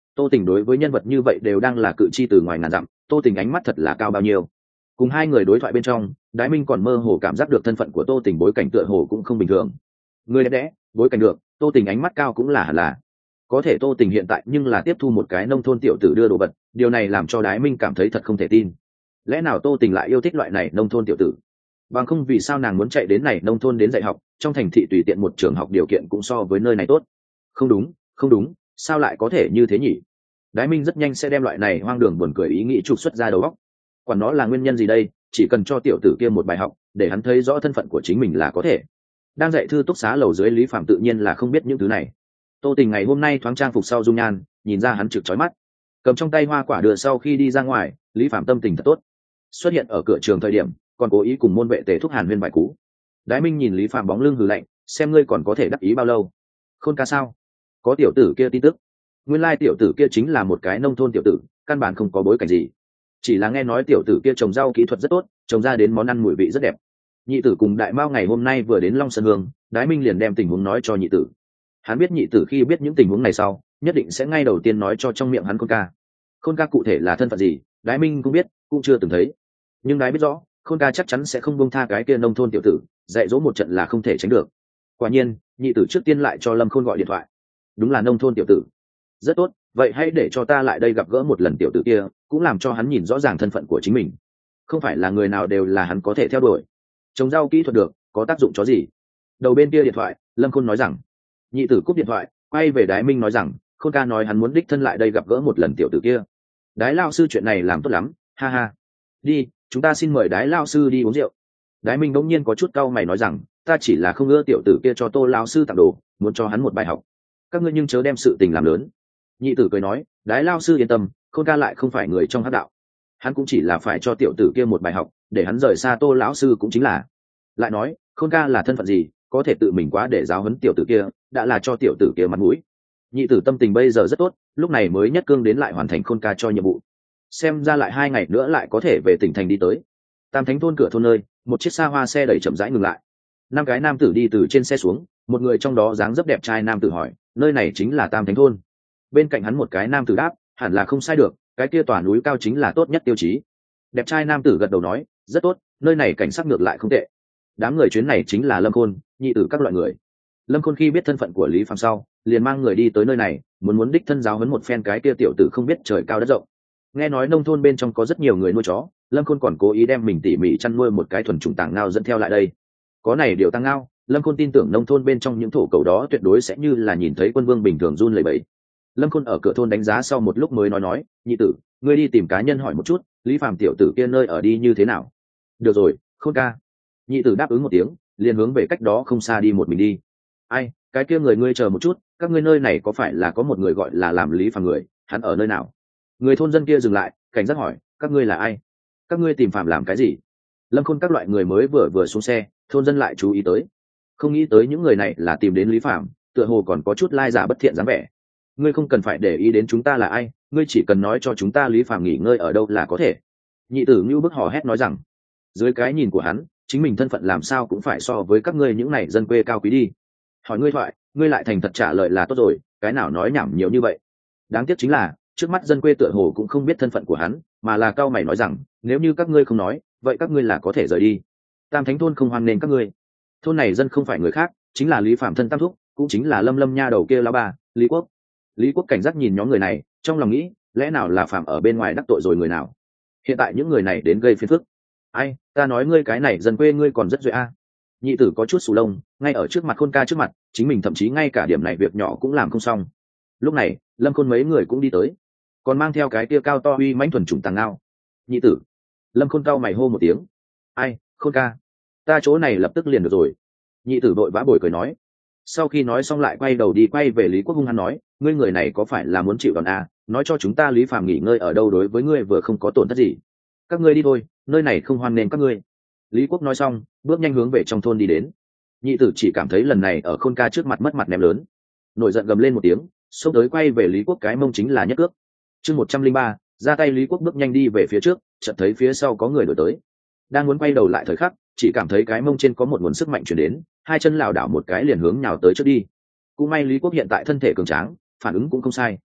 Tô Tình đối với nhân vật như vậy đều đang là cự chi từ ngoài ngàn dặm, Tô Tình ánh mắt thật là cao bao nhiêu. Cùng hai người đối thoại bên trong, Đái Minh còn mơ hồ cảm giác được thân phận của Tô Tình bối cảnh tựa hồ cũng không bình thường. Người đẹp đẽ, bối cảnh được, Tô Tình ánh mắt cao cũng là hẳn là. Có thể Tô Tình hiện tại nhưng là tiếp thu một cái nông thôn tiểu tử đưa đồ vật, điều này làm cho Đái Minh cảm thấy thật không thể tin. Lẽ nào Tô Tình lại yêu thích loại này nông thôn tiểu tử? Bằng không vì sao nàng muốn chạy đến này nông thôn đến dạy học, trong thành thị tùy tiện một trường học điều kiện cũng so với nơi này tốt. Không đúng, không đúng, sao lại có thể như thế nhỉ? Đái Minh rất nhanh sẽ đem loại này hoang đường buồn cười ý nghĩ trục xuất ra đầu óc. Quản nó là nguyên nhân gì đây, chỉ cần cho tiểu tử kia một bài học, để hắn thấy rõ thân phận của chính mình là có thể. Đang dạy thư túc xá lầu dưới Lý Phạm tự nhiên là không biết những thứ này. Tô Tình ngày hôm nay thoáng trang phục sau dung nhan, nhìn ra hắn trực chói mắt. Cầm trong tay hoa quả đưa sau khi đi ra ngoài, Lý Phạm tâm tình thật tốt. Xuất hiện ở cửa trường thời điểm, còn cố ý cùng môn vệ tề thúc hàn huyên bài cú. Đái Minh nhìn Lý Phạm bóng lưng hừ lạnh, xem ngươi còn có thể đắc ý bao lâu. Khôn ca sao? Có tiểu tử kia tin tức. Nguyên lai tiểu tử kia chính là một cái nông thôn tiểu tử, căn bản không có bối cảnh gì. Chỉ là nghe nói tiểu tử kia trồng rau kỹ thuật rất tốt, trồng ra đến món ăn mùi vị rất đẹp. Nhị tử cùng Đại Mao ngày hôm nay vừa đến Long Sơn Hương, Đái Minh liền đem tình huống nói cho nhị tử. Hắn biết nhị tử khi biết những tình huống này sau, nhất định sẽ ngay đầu tiên nói cho trong miệng hắn Khôn ca. Khôn ca cụ thể là thân phận gì, Đái Minh cũng biết, cũng chưa từng thấy. Nhưng Đái biết rõ, Khôn ca chắc chắn sẽ không buông tha cái kia nông thôn tiểu tử, dạy dỗ một trận là không thể tránh được. Quả nhiên, nhị tử trước tiên lại cho Lâm Khôn gọi điện thoại. Đúng là nông thôn tiểu tử. Rất tốt, vậy hãy để cho ta lại đây gặp gỡ một lần tiểu tử kia, cũng làm cho hắn nhìn rõ ràng thân phận của chính mình. Không phải là người nào đều là hắn có thể theo đuổi. Trồng rau kỹ thuật được, có tác dụng chó gì? Đầu bên kia điện thoại, Lâm Khôn nói rằng. Nhị tử cúp điện thoại, quay về Đái Minh nói rằng, Khôn ca nói hắn muốn đích thân lại đây gặp gỡ một lần tiểu tử kia. Đái lao sư chuyện này làm tốt lắm, ha ha. Đi, chúng ta xin mời Đái lao sư đi uống rượu. Đái Minh bỗng nhiên có chút cau mày nói rằng, ta chỉ là không ưa tiểu tử kia cho Tô lao sư tặng đồ, muốn cho hắn một bài học. Các ngươi nhưng chớ đem sự tình làm lớn. Nhị tử cười nói, Đái lao sư yên tâm, Khôn ca lại không phải người trong hắc đạo, hắn cũng chỉ là phải cho tiểu tử kia một bài học, để hắn rời xa Tô lão sư cũng chính là. Lại nói, Khôn ca là thân phận gì, có thể tự mình quá để giáo huấn tiểu tử kia, đã là cho tiểu tử kia mặt mũi. Nhị tử tâm tình bây giờ rất tốt, lúc này mới nhất cương đến lại hoàn thành Khôn ca cho nhiệm vụ. Xem ra lại hai ngày nữa lại có thể về tỉnh thành đi tới. Tam Thánh thôn cửa thôn nơi, một chiếc xa hoa xe đẩy chậm rãi ngừng lại. Năm cái nam tử đi từ trên xe xuống, một người trong đó dáng dấp đẹp trai nam tử hỏi, nơi này chính là Tam Thánh thôn? Bên cạnh hắn một cái nam tử đáp, hẳn là không sai được, cái kia tòa núi cao chính là tốt nhất tiêu chí. Đẹp trai nam tử gật đầu nói, rất tốt, nơi này cảnh sắc ngược lại không tệ. Đám người chuyến này chính là Lâm Khôn, nhị tử các loại người. Lâm Khôn khi biết thân phận của Lý Phạm sau, liền mang người đi tới nơi này, muốn muốn đích thân giáo huấn một phen cái kia tiểu tử không biết trời cao đất rộng. Nghe nói nông thôn bên trong có rất nhiều người nuôi chó, Lâm Khôn còn cố ý đem mình tỉ mỉ chăn nuôi một cái thuần chủng tàng ngao dẫn theo lại đây. Có này điều tăng ngao, Lâm Khôn tin tưởng nông thôn bên trong những thổ cầu đó tuyệt đối sẽ như là nhìn thấy quân vương bình thường run lẩy bẩy. Lâm Khôn ở cửa thôn đánh giá sau một lúc mới nói nói, nhị tử, ngươi đi tìm cá nhân hỏi một chút, Lý Phạm tiểu tử kia nơi ở đi như thế nào. Được rồi, Khôn ca. Nhị tử đáp ứng một tiếng, liền hướng về cách đó không xa đi một mình đi. Ai, cái kia người ngươi chờ một chút, các ngươi nơi này có phải là có một người gọi là làm Lý Phạm người, hắn ở nơi nào? Người thôn dân kia dừng lại, cảnh giác hỏi, các ngươi là ai? Các ngươi tìm Phạm làm cái gì? Lâm Khôn các loại người mới vừa vừa xuống xe, thôn dân lại chú ý tới. Không nghĩ tới những người này là tìm đến Lý Phạm, tựa hồ còn có chút lai giả bất thiện dáng vẻ. Ngươi không cần phải để ý đến chúng ta là ai, ngươi chỉ cần nói cho chúng ta Lý Phạm nghỉ ngơi ở đâu là có thể. Nhị tử Ngưu bức hò hét nói rằng, dưới cái nhìn của hắn, chính mình thân phận làm sao cũng phải so với các ngươi những này dân quê cao quý đi. Hỏi ngươi thoại, ngươi lại thành thật trả lời là tốt rồi, cái nào nói nhảm nhiều như vậy. Đáng tiếc chính là, trước mắt dân quê tựa hồ cũng không biết thân phận của hắn, mà là cao mày nói rằng, nếu như các ngươi không nói, vậy các ngươi là có thể rời đi. Tam Thánh thôn không hoan nghênh các ngươi. Thôn này dân không phải người khác, chính là Lý Phạm thân tam thúc, cũng chính là Lâm Lâm nha đầu kia lão bà, Lý Quốc. Lý Quốc cảnh giác nhìn nhóm người này, trong lòng nghĩ, lẽ nào là Phạm ở bên ngoài đắc tội rồi người nào? Hiện tại những người này đến gây phiền phức. Ai, ta nói ngươi cái này dân quê ngươi còn rất duệ a. Nhị tử có chút sù lông, ngay ở trước mặt Khôn ca trước mặt, chính mình thậm chí ngay cả điểm này việc nhỏ cũng làm không xong. Lúc này, Lâm Khôn mấy người cũng đi tới, còn mang theo cái kia cao to uy mãnh thuần chủng tàng ngao. Nhị tử. Lâm Khôn cao mày hô một tiếng. Ai, Khôn ca, ta chỗ này lập tức liền được rồi. Nhị tử đội vã bồi cười nói. Sau khi nói xong lại quay đầu đi quay về Lý Quốc hung hăng nói, ngươi người này có phải là muốn chịu đòn à, nói cho chúng ta Lý Phạm nghỉ ngơi ở đâu đối với ngươi vừa không có tổn thất gì. Các ngươi đi thôi, nơi này không hoan nghênh các ngươi. Lý Quốc nói xong, bước nhanh hướng về trong thôn đi đến. Nhị tử chỉ cảm thấy lần này ở Khôn ca trước mặt mất mặt ném lớn, nổi giận gầm lên một tiếng, xông tới quay về Lý Quốc cái mông chính là nhất cước. Chương một trăm linh ba, ra tay Lý Quốc bước nhanh đi về phía trước, chợt thấy phía sau có người đuổi tới. Đang muốn quay đầu lại thời khắc, chỉ cảm thấy cái mông trên có một nguồn sức mạnh truyền đến, hai chân lảo đảo một cái liền hướng nhào tới trước đi. Cũng may Lý Quốc hiện tại thân thể cường tráng, phản ứng cũng không sai.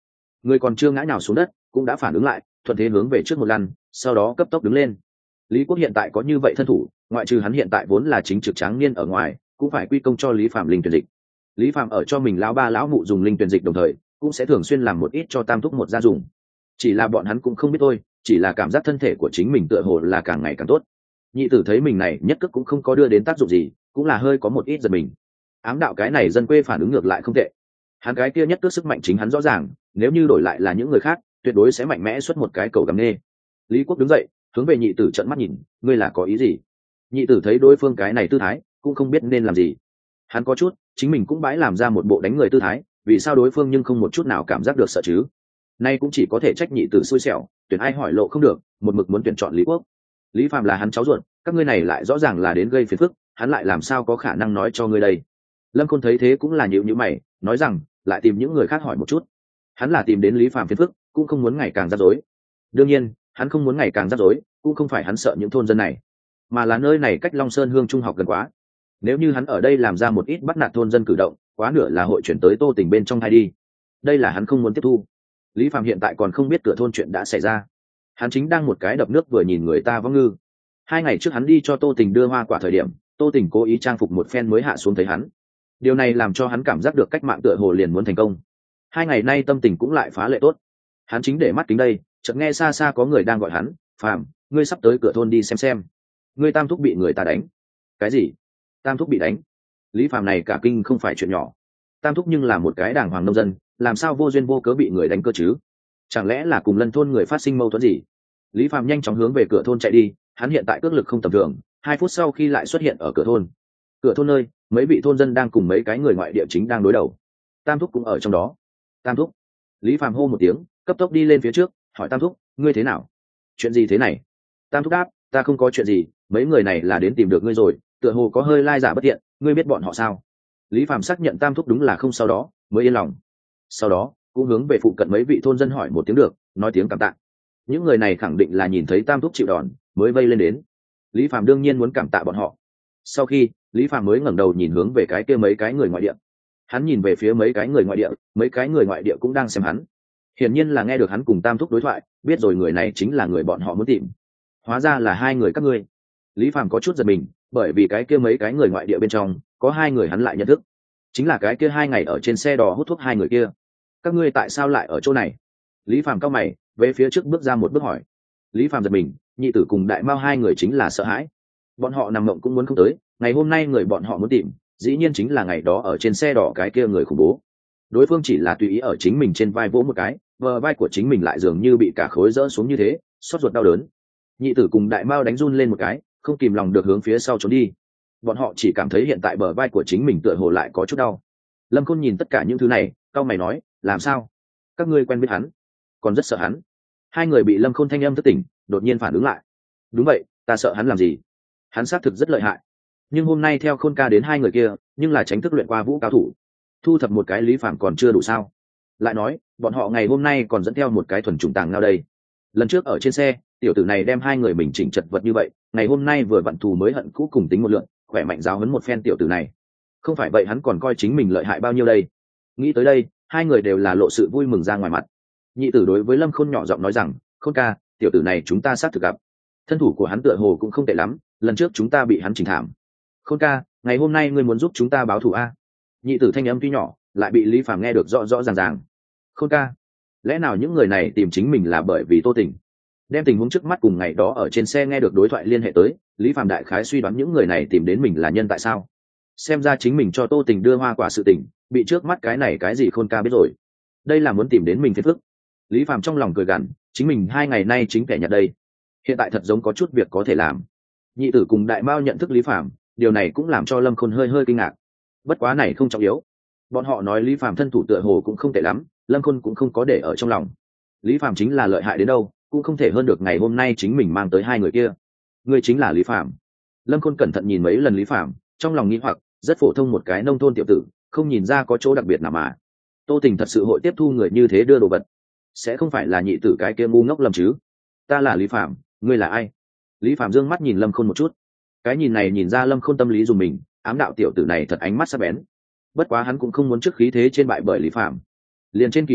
người còn chưa ngã nào xuống đất cũng đã phản ứng lại, thuận thế hướng về trước một lăn, sau đó cấp tốc đứng lên. Lý Quốc hiện tại có như vậy thân thủ, ngoại trừ hắn hiện tại vốn là chính trực tráng niên ở ngoài, cũng phải quy công cho Lý Phạm linh tuyển dịch. Lý Phạm ở cho mình lão ba lão mụ dùng linh tuyển dịch đồng thời, cũng sẽ thường xuyên làm một ít cho Tam Thúc một gia dùng. Chỉ là bọn hắn cũng không biết thôi, chỉ là cảm giác thân thể của chính mình tựa hồ là càng ngày càng tốt. Nhị tử thấy mình này nhất cước cũng không có đưa đến tác dụng gì, cũng là hơi có một ít giật mình. Ám đạo cái này dân quê phản ứng ngược lại không tệ. Hắn cái kia nhất cước sức mạnh chính hắn rõ ràng, nếu như đổi lại là những người khác, tuyệt đối sẽ mạnh mẽ xuất một cái cầu gầm nê. Lý Quốc đứng dậy, hướng về nhị tử trợn mắt nhìn, ngươi là có ý gì? Nhị tử thấy đối phương cái này tư thái, cũng không biết nên làm gì. Hắn có chút, chính mình cũng bãi làm ra một bộ đánh người tư thái, vì sao đối phương nhưng không một chút nào cảm giác được sợ chứ? Nay cũng chỉ có thể trách nhị tử xui xẻo, tuyển ai hỏi lộ không được, một mực muốn tuyển chọn Lý Quốc. Lý Phạm là hắn cháu ruột, các ngươi này lại rõ ràng là đến gây phiền phức, hắn lại làm sao có khả năng nói cho ngươi đây? Lâm Khôn thấy thế cũng là nhíu nhíu mày, nói rằng, lại tìm những người khác hỏi một chút. Hắn là tìm đến Lý Phạm phiền phức, cũng không muốn ngày càng rắc rối. Đương nhiên, hắn không muốn ngày càng rắc rối, cũng không phải hắn sợ những thôn dân này, mà là nơi này cách Long Sơn Hương Trung học gần quá. Nếu như hắn ở đây làm ra một ít bắt nạt thôn dân cử động, quá nửa là hội chuyển tới Tô Tình bên trong hay đi. Đây là hắn không muốn tiếp thu. Lý Phạm hiện tại còn không biết cửa thôn chuyện đã xảy ra. Hắn chính đang một cái đập nước vừa nhìn người ta vong ngư. Hai ngày trước hắn đi cho Tô Tình đưa hoa quả thời điểm, Tô Tình cố ý trang phục một phen mới hạ xuống thấy hắn. Điều này làm cho hắn cảm giác được cách mạng tựa hồ liền muốn thành công. Hai ngày nay tâm tình cũng lại phá lệ tốt. Hắn chính để mắt kính đây, chợt nghe xa xa có người đang gọi hắn, "Phạm, ngươi sắp tới cửa thôn đi xem xem. Ngươi Tam Thúc bị người ta đánh." "Cái gì? Tam Thúc bị đánh?" Lý Phạm này cả kinh không phải chuyện nhỏ. Tam Thúc nhưng là một cái đàng hoàng nông dân, làm sao vô duyên vô cớ bị người đánh cơ chứ? Chẳng lẽ là cùng Lân thôn người phát sinh mâu thuẫn gì? Lý Phạm nhanh chóng hướng về cửa thôn chạy đi, hắn hiện tại cước lực không tầm thường, hai phút sau khi lại xuất hiện ở cửa thôn. Cửa thôn nơi, mấy vị thôn dân đang cùng mấy cái người ngoại địa chính đang đối đầu. Tam Thúc cũng ở trong đó. "Tam Thúc." Lý Phạm hô một tiếng, cấp tốc đi lên phía trước, hỏi Tam Thúc, "Ngươi thế nào? Chuyện gì thế này?" Tam Thúc đáp, "Ta không có chuyện gì, mấy người này là đến tìm được ngươi rồi, tựa hồ có hơi lai giả bất tiện, ngươi biết bọn họ sao?" Lý Phạm xác nhận Tam Thúc đúng là không, sau đó mới yên lòng. Sau đó cũng hướng về phụ cận mấy vị thôn dân hỏi một tiếng được, nói tiếng cảm tạ. Những người này khẳng định là nhìn thấy Tam Thúc chịu đòn mới vây lên đến. Lý Phạm đương nhiên muốn cảm tạ bọn họ. Sau khi Lý Phạm mới ngẩng đầu nhìn hướng về cái kia mấy cái người ngoại địa. Hắn nhìn về phía mấy cái người ngoại địa, mấy cái người ngoại địa cũng đang xem hắn. Hiển nhiên là nghe được hắn cùng Tam Thúc đối thoại, biết rồi người này chính là người bọn họ muốn tìm. Hóa ra là hai người các ngươi. Lý Phạm có chút giật mình, bởi vì cái kia mấy cái người ngoại địa bên trong có hai người hắn lại nhận thức, chính là cái kia hai ngày ở trên xe đò hút thuốc hai người kia. Các ngươi tại sao lại ở chỗ này? Lý Phạm cao mày, về phía trước bước ra một bước hỏi. Lý Phạm giật mình, nhị tử cùng đại mao hai người chính là sợ hãi. Bọn họ nằm mộng cũng muốn không tới, ngày hôm nay người bọn họ muốn tìm, dĩ nhiên chính là ngày đó ở trên xe đỏ cái kia người khủng bố. Đối phương chỉ là tùy ý ở chính mình trên vai vỗ một cái, bờ vai của chính mình lại dường như bị cả khối rỡ xuống như thế, xót ruột đau đớn. Nhị tử cùng đại mao đánh run lên một cái, không kìm lòng được hướng phía sau trốn đi. Bọn họ chỉ cảm thấy hiện tại bờ vai của chính mình tựa hồ lại có chút đau. Lâm Khôn nhìn tất cả những thứ này, cau mày nói, làm sao? Các ngươi quen biết hắn? Còn rất sợ hắn. Hai người bị Lâm Khôn thanh âm thức tỉnh, đột nhiên phản ứng lại. Đúng vậy, ta sợ hắn làm gì? Hắn xác thực rất lợi hại. Nhưng hôm nay theo Khôn ca đến hai người kia, nhưng là tránh thức luyện qua vũ cao thủ. Thu thập một cái Lý Phạm còn chưa đủ sao? Lại nói, bọn họ ngày hôm nay còn dẫn theo một cái thuần trùng tàng ngao đây. Lần trước ở trên xe, tiểu tử này đem hai người mình chỉnh chật vật như vậy, ngày hôm nay vừa vặn thù mới hận cũ cùng tính một lượng, khỏe mạnh giáo huấn một phen tiểu tử này. Không phải vậy hắn còn coi chính mình lợi hại bao nhiêu đây? Nghĩ tới đây, hai người đều là lộ sự vui mừng ra ngoài mặt. Nhị tử đối với Lâm Khôn nhỏ giọng nói rằng, Khôn ca, tiểu tử này chúng ta xác thực gặp. Thân thủ của hắn tựa hồ cũng không tệ lắm, lần trước chúng ta bị hắn chỉnh thảm. Khôn ca, ngày hôm nay ngươi muốn giúp chúng ta báo thù a? Nhị tử thanh âm tuy nhỏ, lại bị Lý Phạm nghe được rõ rõ ràng ràng. Khôn ca, lẽ nào những người này tìm chính mình là bởi vì Tô Tình? Đem tình huống trước mắt cùng ngày đó ở trên xe nghe được đối thoại liên hệ tới, Lý Phạm đại khái suy đoán những người này tìm đến mình là nhân tại sao. Xem ra chính mình cho Tô Tình đưa hoa quả sự tình, bị trước mắt cái này cái gì Khôn ca biết rồi. Đây là muốn tìm đến mình phiền phức. Lý Phạm trong lòng cười gằn, chính mình hai ngày nay chính kẻ nhặt đây. Hiện tại thật giống có chút việc có thể làm. Nhị tử cùng đại mao nhận thức Lý Phạm, điều này cũng làm cho Lâm Khôn hơi hơi kinh ngạc. Bất quá này không trọng yếu. Bọn họ nói Lý Phạm thân thủ tựa hồ cũng không tệ lắm, Lâm Khôn cũng không có để ở trong lòng. Lý Phạm chính là lợi hại đến đâu, cũng không thể hơn được ngày hôm nay chính mình mang tới hai người kia. Ngươi chính là Lý Phạm. Lâm Khôn cẩn thận nhìn mấy lần Lý Phạm, trong lòng nghi hoặc, rất phổ thông một cái nông thôn tiểu tử, không nhìn ra có chỗ đặc biệt nào mà. Tô Tình thật sự hội tiếp thu người như thế đưa đồ vật, sẽ không phải là nhị tử cái kia ngu ngốc lầm chứ? Ta là Lý Phạm, ngươi là ai? Lý Phạm dương mắt nhìn Lâm Khôn một chút. Cái nhìn này nhìn ra Lâm Khôn tâm lý dùng mình, ám đạo tiểu tử này thật ánh mắt sắc bén. Bất quá hắn cũng không muốn trước khí thế trên bại bởi Lý Phạm. Liền trên kỳ một bước,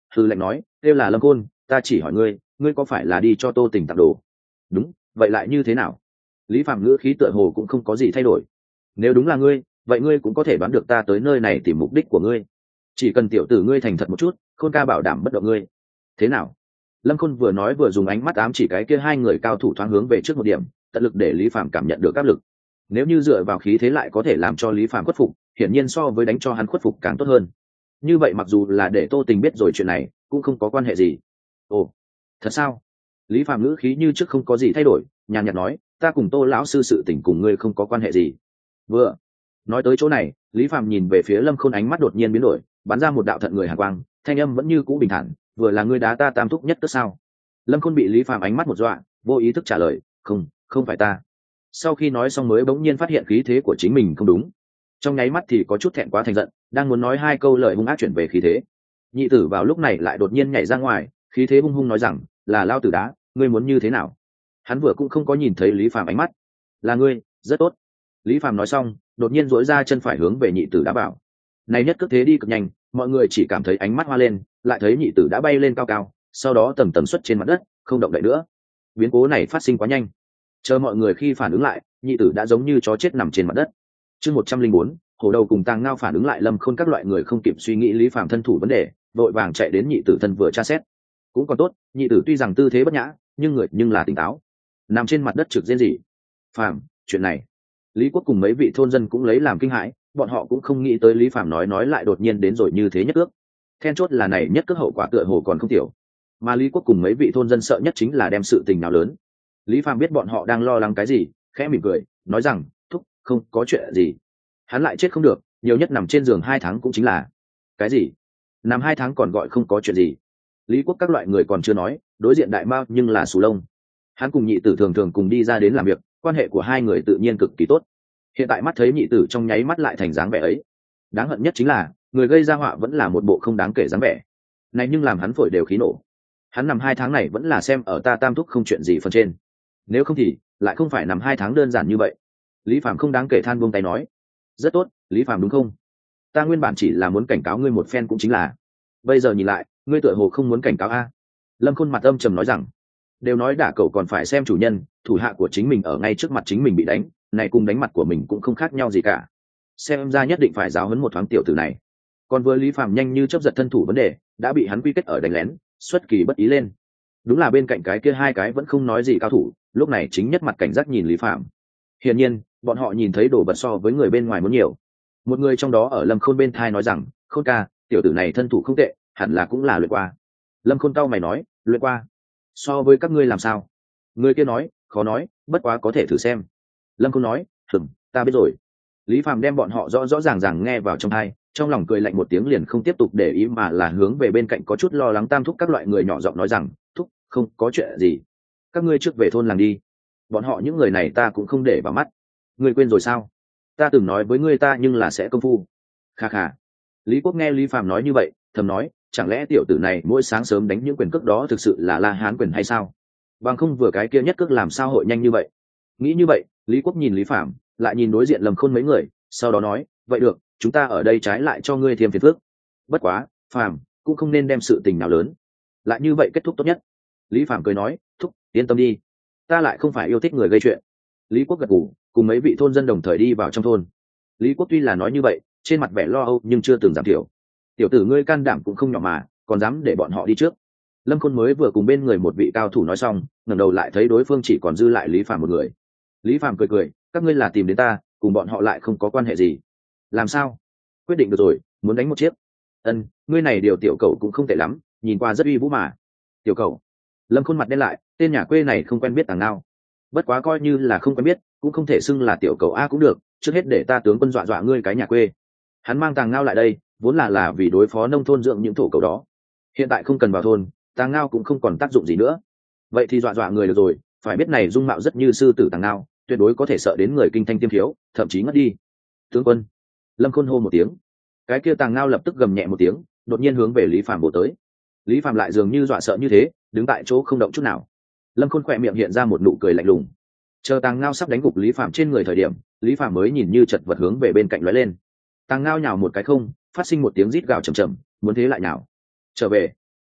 hư lệnh nói kêu là Lâm Khôn, ta chỉ hỏi ngươi ngươi có phải là đi cho Tô Tình tặng đồ? Đúng, vậy lại như thế nào? Lý Phạm ngữ khí tựa hồ cũng không có gì thay đổi. Nếu đúng là ngươi, vậy ngươi cũng có thể đoán được ta tới nơi này tìm mục đích của ngươi. Chỉ cần tiểu tử ngươi thành thật một chút, Khôn ca bảo đảm bất động ngươi. Thế nào? Lâm Khôn vừa nói vừa dùng ánh mắt ám chỉ cái kia hai người cao thủ thoáng hướng về trước một điểm, tận lực để Lý Phạm cảm nhận được áp lực. Nếu như dựa vào khí thế lại có thể làm cho Lý Phạm khuất phục, hiển nhiên so với đánh cho hắn khuất phục càng tốt hơn. Như vậy mặc dù là để Tô Tình biết rồi chuyện này, cũng không có quan hệ gì. Ồ, thật sao? Lý Phạm ngữ khí như trước không có gì thay đổi, nhàn nhạt nói, ta cùng Tô lão sư sự tình cùng ngươi không có quan hệ gì. Vừa nói tới chỗ này, Lý Phạm nhìn về phía Lâm Khôn, ánh mắt đột nhiên biến đổi, bắn ra một đạo thận người hàn quang, thanh âm vẫn như cũ bình thản, vừa là ngươi đá ta tam thúc nhất tức sao? Lâm Khôn bị Lý Phạm ánh mắt một dọa, vô ý thức trả lời, không, không phải ta. Sau khi nói xong mới bỗng nhiên phát hiện khí thế của chính mình không đúng, trong nháy mắt thì có chút thẹn quá thành giận, đang muốn nói hai câu lời hung ác chuyển về khí thế. Nhị tử vào lúc này lại đột nhiên nhảy ra ngoài, khí thế hung hung nói rằng, là lao tử đá, ngươi muốn như thế nào? Hắn vừa cũng không có nhìn thấy Lý Phạm ánh mắt. Là ngươi, rất tốt. Lý Phạm nói xong, đột nhiên duỗi ra chân phải hướng về nhị tử đá vào. Này nhất cước thế đi cực nhanh, mọi người chỉ cảm thấy ánh mắt hoa lên, lại thấy nhị tử đã bay lên cao cao, sau đó tầm tầm xuất trên mặt đất, không động đậy nữa. Biến cố này phát sinh quá nhanh, chờ mọi người khi phản ứng lại, nhị tử đã giống như chó chết nằm trên mặt đất. Chương một trăm linh bốn, hổ đầu cùng Tàng Ngao phản ứng lại, Lâm Khôn các loại người không kịp suy nghĩ Lý Phạm thân thủ vấn đề, vội vàng chạy đến nhị tử thân vừa tra xét. Cũng còn tốt, nhị tử tuy rằng tư thế bất nhã, nhưng người nhưng là tỉnh táo, nằm trên mặt đất trực rên rỉ. Phạm, chuyện này, Lý Quốc cùng mấy vị thôn dân cũng lấy làm kinh hãi, bọn họ cũng không nghĩ tới Lý Phạm nói nói lại đột nhiên đến rồi như thế nhất cước. Then chốt là này nhất cước hậu quả tựa hồ còn không tiểu, mà Lý Quốc cùng mấy vị thôn dân sợ nhất chính là đem sự tình nào lớn. Lý Phạm biết bọn họ đang lo lắng cái gì, khẽ mỉm cười, nói rằng, thúc, không có chuyện gì. Hắn lại chết không được, nhiều nhất nằm trên giường hai tháng cũng chính là. Cái gì? Nằm hai tháng còn gọi không có chuyện gì? Lý Quốc các loại người còn chưa nói, đối diện Đại Mao nhưng là Sù Lông. Hắn cùng nhị tử thường thường cùng đi ra đến làm việc, quan hệ của hai người tự nhiên cực kỳ tốt. Hiện tại mắt thấy nhị tử trong nháy mắt lại thành dáng vẻ ấy, đáng hận nhất chính là người gây ra họa vẫn là một bộ không đáng kể dáng vẻ này, nhưng làm hắn phổi đều khí nổ. Hắn nằm hai tháng này vẫn là xem ở ta tam thúc không chuyện gì phần trên, nếu không thì lại không phải nằm hai tháng đơn giản như vậy. Lý Phạm không đáng kể than buông tay nói, rất tốt, Lý Phạm đúng không? Ta nguyên bản chỉ là muốn cảnh cáo ngươi một phen cũng chính là, bây giờ nhìn lại ngươi tựa hồ không muốn cảnh cáo a. Lâm Khôn mặt âm trầm nói rằng, đều nói đả cậu còn phải xem chủ nhân, thủ hạ của chính mình ở ngay trước mặt chính mình bị đánh, này cùng đánh mặt của mình cũng không khác nhau gì cả, xem ra nhất định phải giáo huấn một thoáng tiểu tử này. Còn với Lý Phạm nhanh như chớp giật thân thủ vấn đề đã bị hắn quy kết ở đánh lén, xuất kỳ bất ý lên. Đúng là bên cạnh cái kia hai cái vẫn không nói gì cao thủ, lúc này chính nhất mặt cảnh giác nhìn Lý Phạm. Hiển nhiên bọn họ nhìn thấy đồ vật so với người bên ngoài muốn nhiều. Một người trong đó ở Lâm Khôn bên thai nói rằng, Khôn ca, tiểu tử này thân thủ không tệ, hẳn là cũng là luyện qua. Lâm Khôn cau mày nói, luyện qua? So với các ngươi làm sao? Người kia nói, khó nói, bất quá có thể thử xem. Lâm Khôn nói, hừm, ta biết rồi. Lý Phạm đem bọn họ rõ rõ ràng ràng nghe vào trong tai, trong lòng cười lạnh một tiếng, liền không tiếp tục để ý mà là hướng về bên cạnh có chút lo lắng tam thúc các loại người nhỏ giọng nói rằng, thúc, không có chuyện gì, các ngươi trước về thôn làng đi, bọn họ những người này ta cũng không để vào mắt. Ngươi quên rồi sao, ta từng nói với ngươi ta nhưng là sẽ công phu. Kha kha. Lý Quốc nghe Lý Phạm nói như vậy, thầm nói, chẳng lẽ tiểu tử này mỗi sáng sớm đánh những quyền cước đó thực sự là La Hán quyền hay sao? Bằng không vừa cái kia nhất cước làm sao hội nhanh như vậy? Nghĩ như vậy, Lý Quốc nhìn Lý Phạm, lại nhìn đối diện Lâm Khôn mấy người, sau đó nói, vậy được, chúng ta ở đây trái lại cho ngươi thêm phiền phức. Bất quá, Phạm cũng không nên đem sự tình nào lớn, lại như vậy kết thúc tốt nhất. Lý Phạm cười nói, thúc, yên tâm đi, ta lại không phải yêu thích người gây chuyện. Lý Quốc gật gù, cùng mấy vị thôn dân đồng thời đi vào trong thôn. Lý Quốc tuy là nói như vậy, trên mặt vẻ lo âu nhưng chưa từng giảm thiểu. Tiểu tử ngươi can đảm cũng không nhỏ mà, còn dám để bọn họ đi trước. Lâm Khôn mới vừa cùng bên người một vị cao thủ nói xong, ngẩng đầu lại thấy đối phương chỉ còn dư lại Lý Phạm một người. Lý Phạm cười cười, các ngươi là tìm đến ta, cùng bọn họ lại không có quan hệ gì. Làm sao? Quyết định được rồi, muốn đánh một chiếc. Ân, ngươi này điều tiểu cầu cũng không tệ lắm, nhìn qua rất uy vũ mà. Tiểu cầu? Lâm Khôn mặt đen lại, tên nhà quê này không quen biết Tàng Ngao. Bất quá coi như là không quen biết, cũng không thể xưng là tiểu cầu a cũng được, trước hết để ta tướng quân dọa dọa ngươi cái nhà quê. Hắn mang Tàng Ngao lại đây, vốn là là vì đối phó nông thôn dưỡng những thổ cầu đó. Hiện tại không cần vào thôn, Tàng Ngao cũng không còn tác dụng gì nữa. Vậy thì dọa dọa người được rồi, phải biết này dung mạo rất như sư tử Tàng Ngao, tuyệt đối có thể sợ đến người kinh thanh tiêm thiếu, thậm chí ngất đi. Tướng quân. Lâm Khôn hô một tiếng, cái kia Tàng Ngao lập tức gầm nhẹ một tiếng, đột nhiên hướng về Lý Phạm bổ tới. Lý Phạm lại dường như dọa sợ như thế, đứng tại chỗ không động chút nào. Lâm Khôn khỏe miệng hiện ra một nụ cười lạnh lùng. Chờ Tàng Ngao sắp đánh gục Lý Phạm trên người thời điểm, Lý Phạm mới nhìn như chật vật hướng về bên cạnh lóe lên. Tàng Ngao nhào một cái không, phát sinh một tiếng rít gào trầm trầm, muốn thế lại nhào trở về.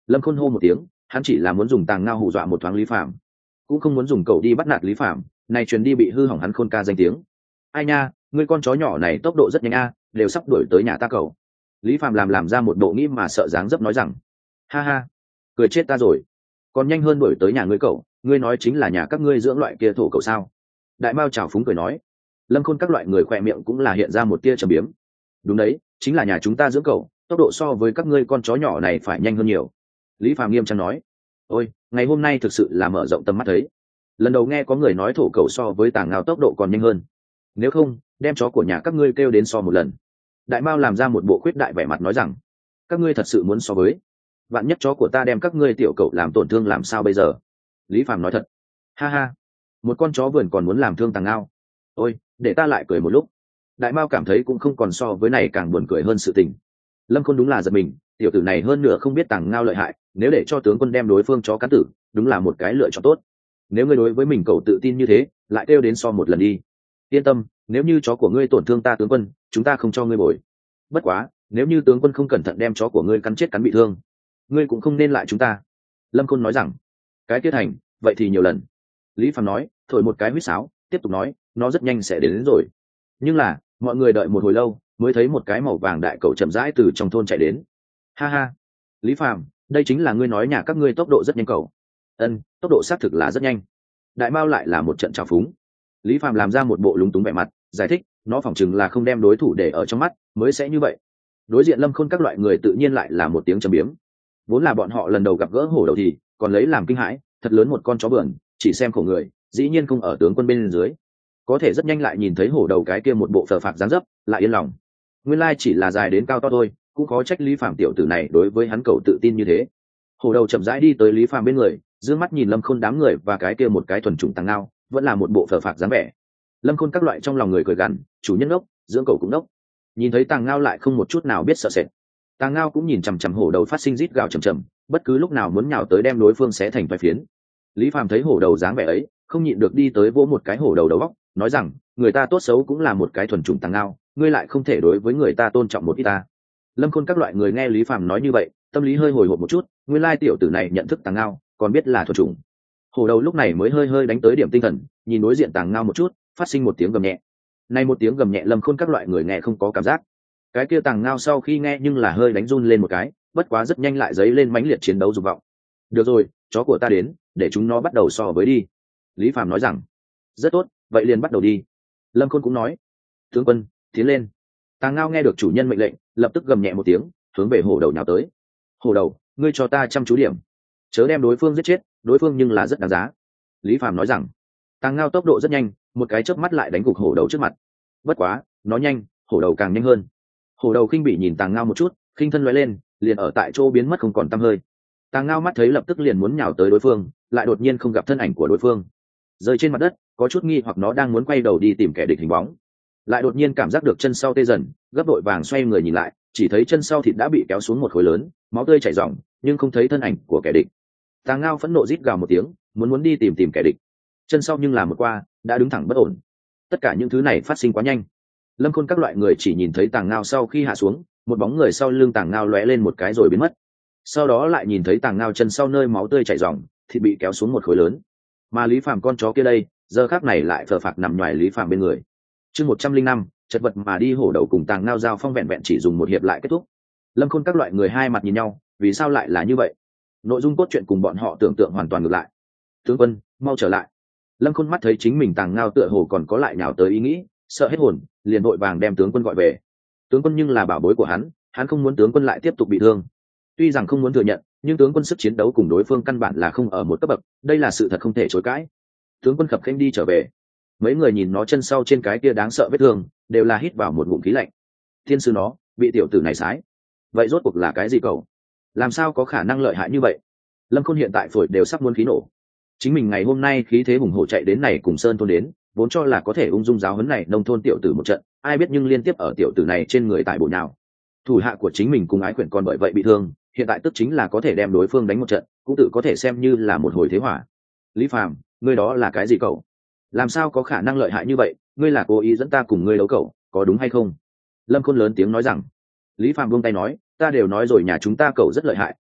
Lâm Khôn hô một tiếng, hắn chỉ là muốn dùng tàng ngao hù dọa một thoáng Lý Phạm, cũng không muốn dùng cậu đi bắt nạt Lý Phạm, này truyền đi bị hư hỏng hắn Khôn ca danh tiếng. Ai nha, ngươi con chó nhỏ này tốc độ rất nhanh a, đều sắp đuổi tới nhà ta cậu. Lý Phạm làm làm ra một bộ nghĩ mà sợ dáng dấp nói rằng, ha ha, cười chết ta rồi, còn nhanh hơn đuổi tới nhà ngươi cậu, ngươi nói chính là nhà các ngươi dưỡng loại kia thổ cậu sao? Đại Mao chào phúng cười nói. Lâm Khôn các loại người khỏe miệng cũng là hiện ra một tia trầm biếm. Đúng đấy, chính là nhà chúng ta dưỡng cậu, tốc độ so với các ngươi con chó nhỏ này phải nhanh hơn nhiều. Lý Phạm nghiêm trang nói. Ôi, ngày hôm nay thực sự là mở rộng tầm mắt thấy. Lần đầu nghe có người nói thổ cậu so với tàng ngao tốc độ còn nhanh hơn. Nếu không, đem chó của nhà các ngươi kêu đến so một lần. Đại Mao làm ra một bộ khuyết đại vẻ mặt nói rằng, các ngươi thật sự muốn so với? Vạn nhất chó của ta đem các ngươi tiểu cậu làm tổn thương làm sao bây giờ? Lý Phạm nói thật. Ha ha, một con chó vườn còn muốn làm thương tàng ngao. Ôi, để ta lại cười một lúc. Đại Mao cảm thấy cũng không còn so với này càng buồn cười hơn sự tình. Lâm Khôn đúng là giật mình, tiểu tử này hơn nửa không biết tàng ngao lợi hại, nếu để cho tướng quân đem đối phương chó cắn tử, đúng là một cái lựa chọn tốt. Nếu ngươi đối với mình cậu tự tin như thế, lại kêu đến so một lần đi. Yên tâm, nếu như chó của ngươi tổn thương ta tướng quân, chúng ta không cho ngươi bồi. Bất quá, nếu như tướng quân không cẩn thận đem chó của ngươi cắn chết cắn bị thương, ngươi cũng không nên lại chúng ta. Lâm Khôn nói rằng, cái tiết thành, vậy thì nhiều lần. Lý Phạm nói, thổi một cái huýt sáo, tiếp tục nói, nó rất nhanh sẽ đến, đến rồi. Nhưng là, mọi người đợi một hồi lâu, mới thấy một cái màu vàng đại cậu chậm rãi từ trong thôn chạy đến. Ha ha, Lý Phạm, đây chính là ngươi nói nhà các ngươi tốc độ rất nhanh cậu. Ân, tốc độ xác thực là rất nhanh. Đại Mao lại là một trận trào phúng. Lý Phạm làm ra một bộ lúng túng vẻ mặt, giải thích, nó phỏng chừng là không đem đối thủ để ở trong mắt, mới sẽ như vậy. Đối diện Lâm Khôn các loại người tự nhiên lại là một tiếng trầm biếm. Vốn là bọn họ lần đầu gặp gỡ hổ đầu thì còn lấy làm kinh hãi, thật lớn một con chó bờn, chỉ xem khổ người, dĩ nhiên không ở tướng quân bên dưới. Có thể rất nhanh lại nhìn thấy hổ đầu cái kia một bộ phờ phạc dáng dấp, lại yên lòng. Nguyên lai chỉ là dài đến cao to thôi, cũng khó trách Lý Phạm tiểu tử này đối với hắn cậu tự tin như thế. Hổ đầu chậm rãi đi tới Lý Phạm bên người, dương mắt nhìn Lâm Khôn đám người và cái kia một cái thuần chủng tàng ngao, vẫn là một bộ phờ phạc dáng vẻ. Lâm Khôn các loại trong lòng người cười gằn, chủ nhân đốc, dưỡng cậu cũng đốc. Nhìn thấy tàng ngao lại không một chút nào biết sợ sệt. Tàng ngao cũng nhìn chằm chằm hổ đầu phát sinh rít gào chầm chầm, bất cứ lúc nào muốn nhào tới đem đối phương xé thành vài phiến. Lý Phạm thấy hổ đầu dáng vẻ ấy, không nhịn được đi tới vỗ một cái hổ đầu đầu góc, nói rằng, người ta tốt xấu cũng là một cái thuần chủng tàng ngao, ngươi lại không thể đối với người ta tôn trọng một ít ta. Lâm Khôn các loại người nghe Lý Phạm nói như vậy, tâm lý hơi hồi hộp một chút, nguyên lai tiểu tử này nhận thức tàng ngao, còn biết là thuần chủng. Hổ đầu lúc này mới hơi hơi đánh tới điểm tinh thần, nhìn đối diện tàng ngao một chút, phát sinh một tiếng gầm nhẹ. Này một tiếng gầm nhẹ Lâm Khôn các loại người nghe không có cảm giác. Cái kia tàng ngao sau khi nghe nhưng là hơi đánh run lên một cái, bất quá rất nhanh lại dấy lên mãnh liệt chiến đấu dục vọng. Được rồi, chó của ta đến, để chúng nó bắt đầu so với đi. Lý Phạm nói rằng, rất tốt, vậy liền bắt đầu đi. Lâm Khôn cũng nói, tướng quân, tiến lên. Tàng ngao nghe được chủ nhân mệnh lệnh, lập tức gầm nhẹ một tiếng, hướng về hổ đầu nhào tới. Hổ đầu, ngươi cho ta chăm chú điểm, chớ đem đối phương giết chết, đối phương nhưng là rất đáng giá. Lý Phạm nói rằng, tàng ngao tốc độ rất nhanh, một cái chớp mắt lại đánh gục hổ đầu trước mặt. Bất quá, nó nhanh, hổ đầu càng nhanh hơn. Hổ đầu khinh bỉ nhìn tàng ngao một chút, khinh thân lóe lên, liền ở tại chỗ biến mất không còn tăm hơi. Tàng ngao mắt thấy lập tức liền muốn nhào tới đối phương, lại đột nhiên không gặp thân ảnh của đối phương, rơi trên mặt đất, có chút nghi hoặc nó đang muốn quay đầu đi tìm kẻ địch hình bóng, lại đột nhiên cảm giác được chân sau tê dần, gấp đội vàng xoay người nhìn lại, chỉ thấy chân sau thịt đã bị kéo xuống một khối lớn, máu tươi chảy ròng, nhưng không thấy thân ảnh của kẻ địch. Tàng ngao phẫn nộ rít gào một tiếng, muốn muốn đi tìm tìm kẻ địch, chân sau nhưng là một qua, đã đứng thẳng bất ổn. Tất cả những thứ này phát sinh quá nhanh. Lâm Khôn các loại người chỉ nhìn thấy tàng ngao sau khi hạ xuống, một bóng người sau lưng tàng ngao lóe lên một cái rồi biến mất. Sau đó lại nhìn thấy tàng ngao chân sau nơi máu tươi chảy ròng, thịt bị kéo xuống một khối lớn. Mà Lý Phạm con chó kia đây, giờ khắc này lại phờ phạc nằm ngoài Lý Phạm bên người. Chương một trăm linh năm, chật vật mà đi hổ đầu cùng tàng ngao giao phong vẹn vẹn chỉ dùng một hiệp lại kết thúc. Lâm Khôn các loại người hai mặt nhìn nhau, vì sao lại là như vậy? Nội dung cốt truyện cùng bọn họ tưởng tượng hoàn toàn ngược lại. Tướng quân, mau trở lại. Lâm Khôn mắt thấy chính mình tàng ngao tựa hồ còn có lại nhào tới ý nghĩ, sợ hết hồn, liền vội vàng đem tướng quân gọi về. Tướng quân nhưng là bảo bối của hắn, hắn không muốn tướng quân lại tiếp tục bị thương. Tuy rằng không muốn thừa nhận, nhưng tướng quân sức chiến đấu cùng đối phương căn bản là không ở một cấp bậc, đây là sự thật không thể chối cãi. Tướng quân khập khiễng đi trở về. Mấy người nhìn nó chân sau trên cái kia đáng sợ vết thương, đều là hít vào một ngụm khí lạnh. Thiên sư nó, bị tiểu tử này sái. Vậy rốt cuộc là cái gì cậu? Làm sao có khả năng lợi hại như vậy? Lâm Khôn hiện tại phổi đều sắp muốn khí nổ. Chính mình ngày hôm nay khí thế hùng hổ chạy đến này cùng Sơn thôn đến, vốn cho là có thể ung dung giáo huấn này nông thôn tiểu tử một trận, ai biết nhưng liên tiếp ở tiểu tử này trên người tại bộ nào. Thủ hạ của chính mình cùng ái quyển còn bởi vậy bị thương, hiện tại tức chính là có thể đem đối phương đánh một trận, cũng tự có thể xem như là một hồi thế hỏa. Lý Phàm, ngươi đó là cái gì cậu? Làm sao có khả năng lợi hại như vậy? Ngươi là cố ý dẫn ta cùng ngươi đấu cậu, có đúng hay không? Lâm Khôn lớn tiếng nói rằng. Lý Phàm buông tay nói, ta đều nói rồi nhà chúng ta cậu rất lợi hại,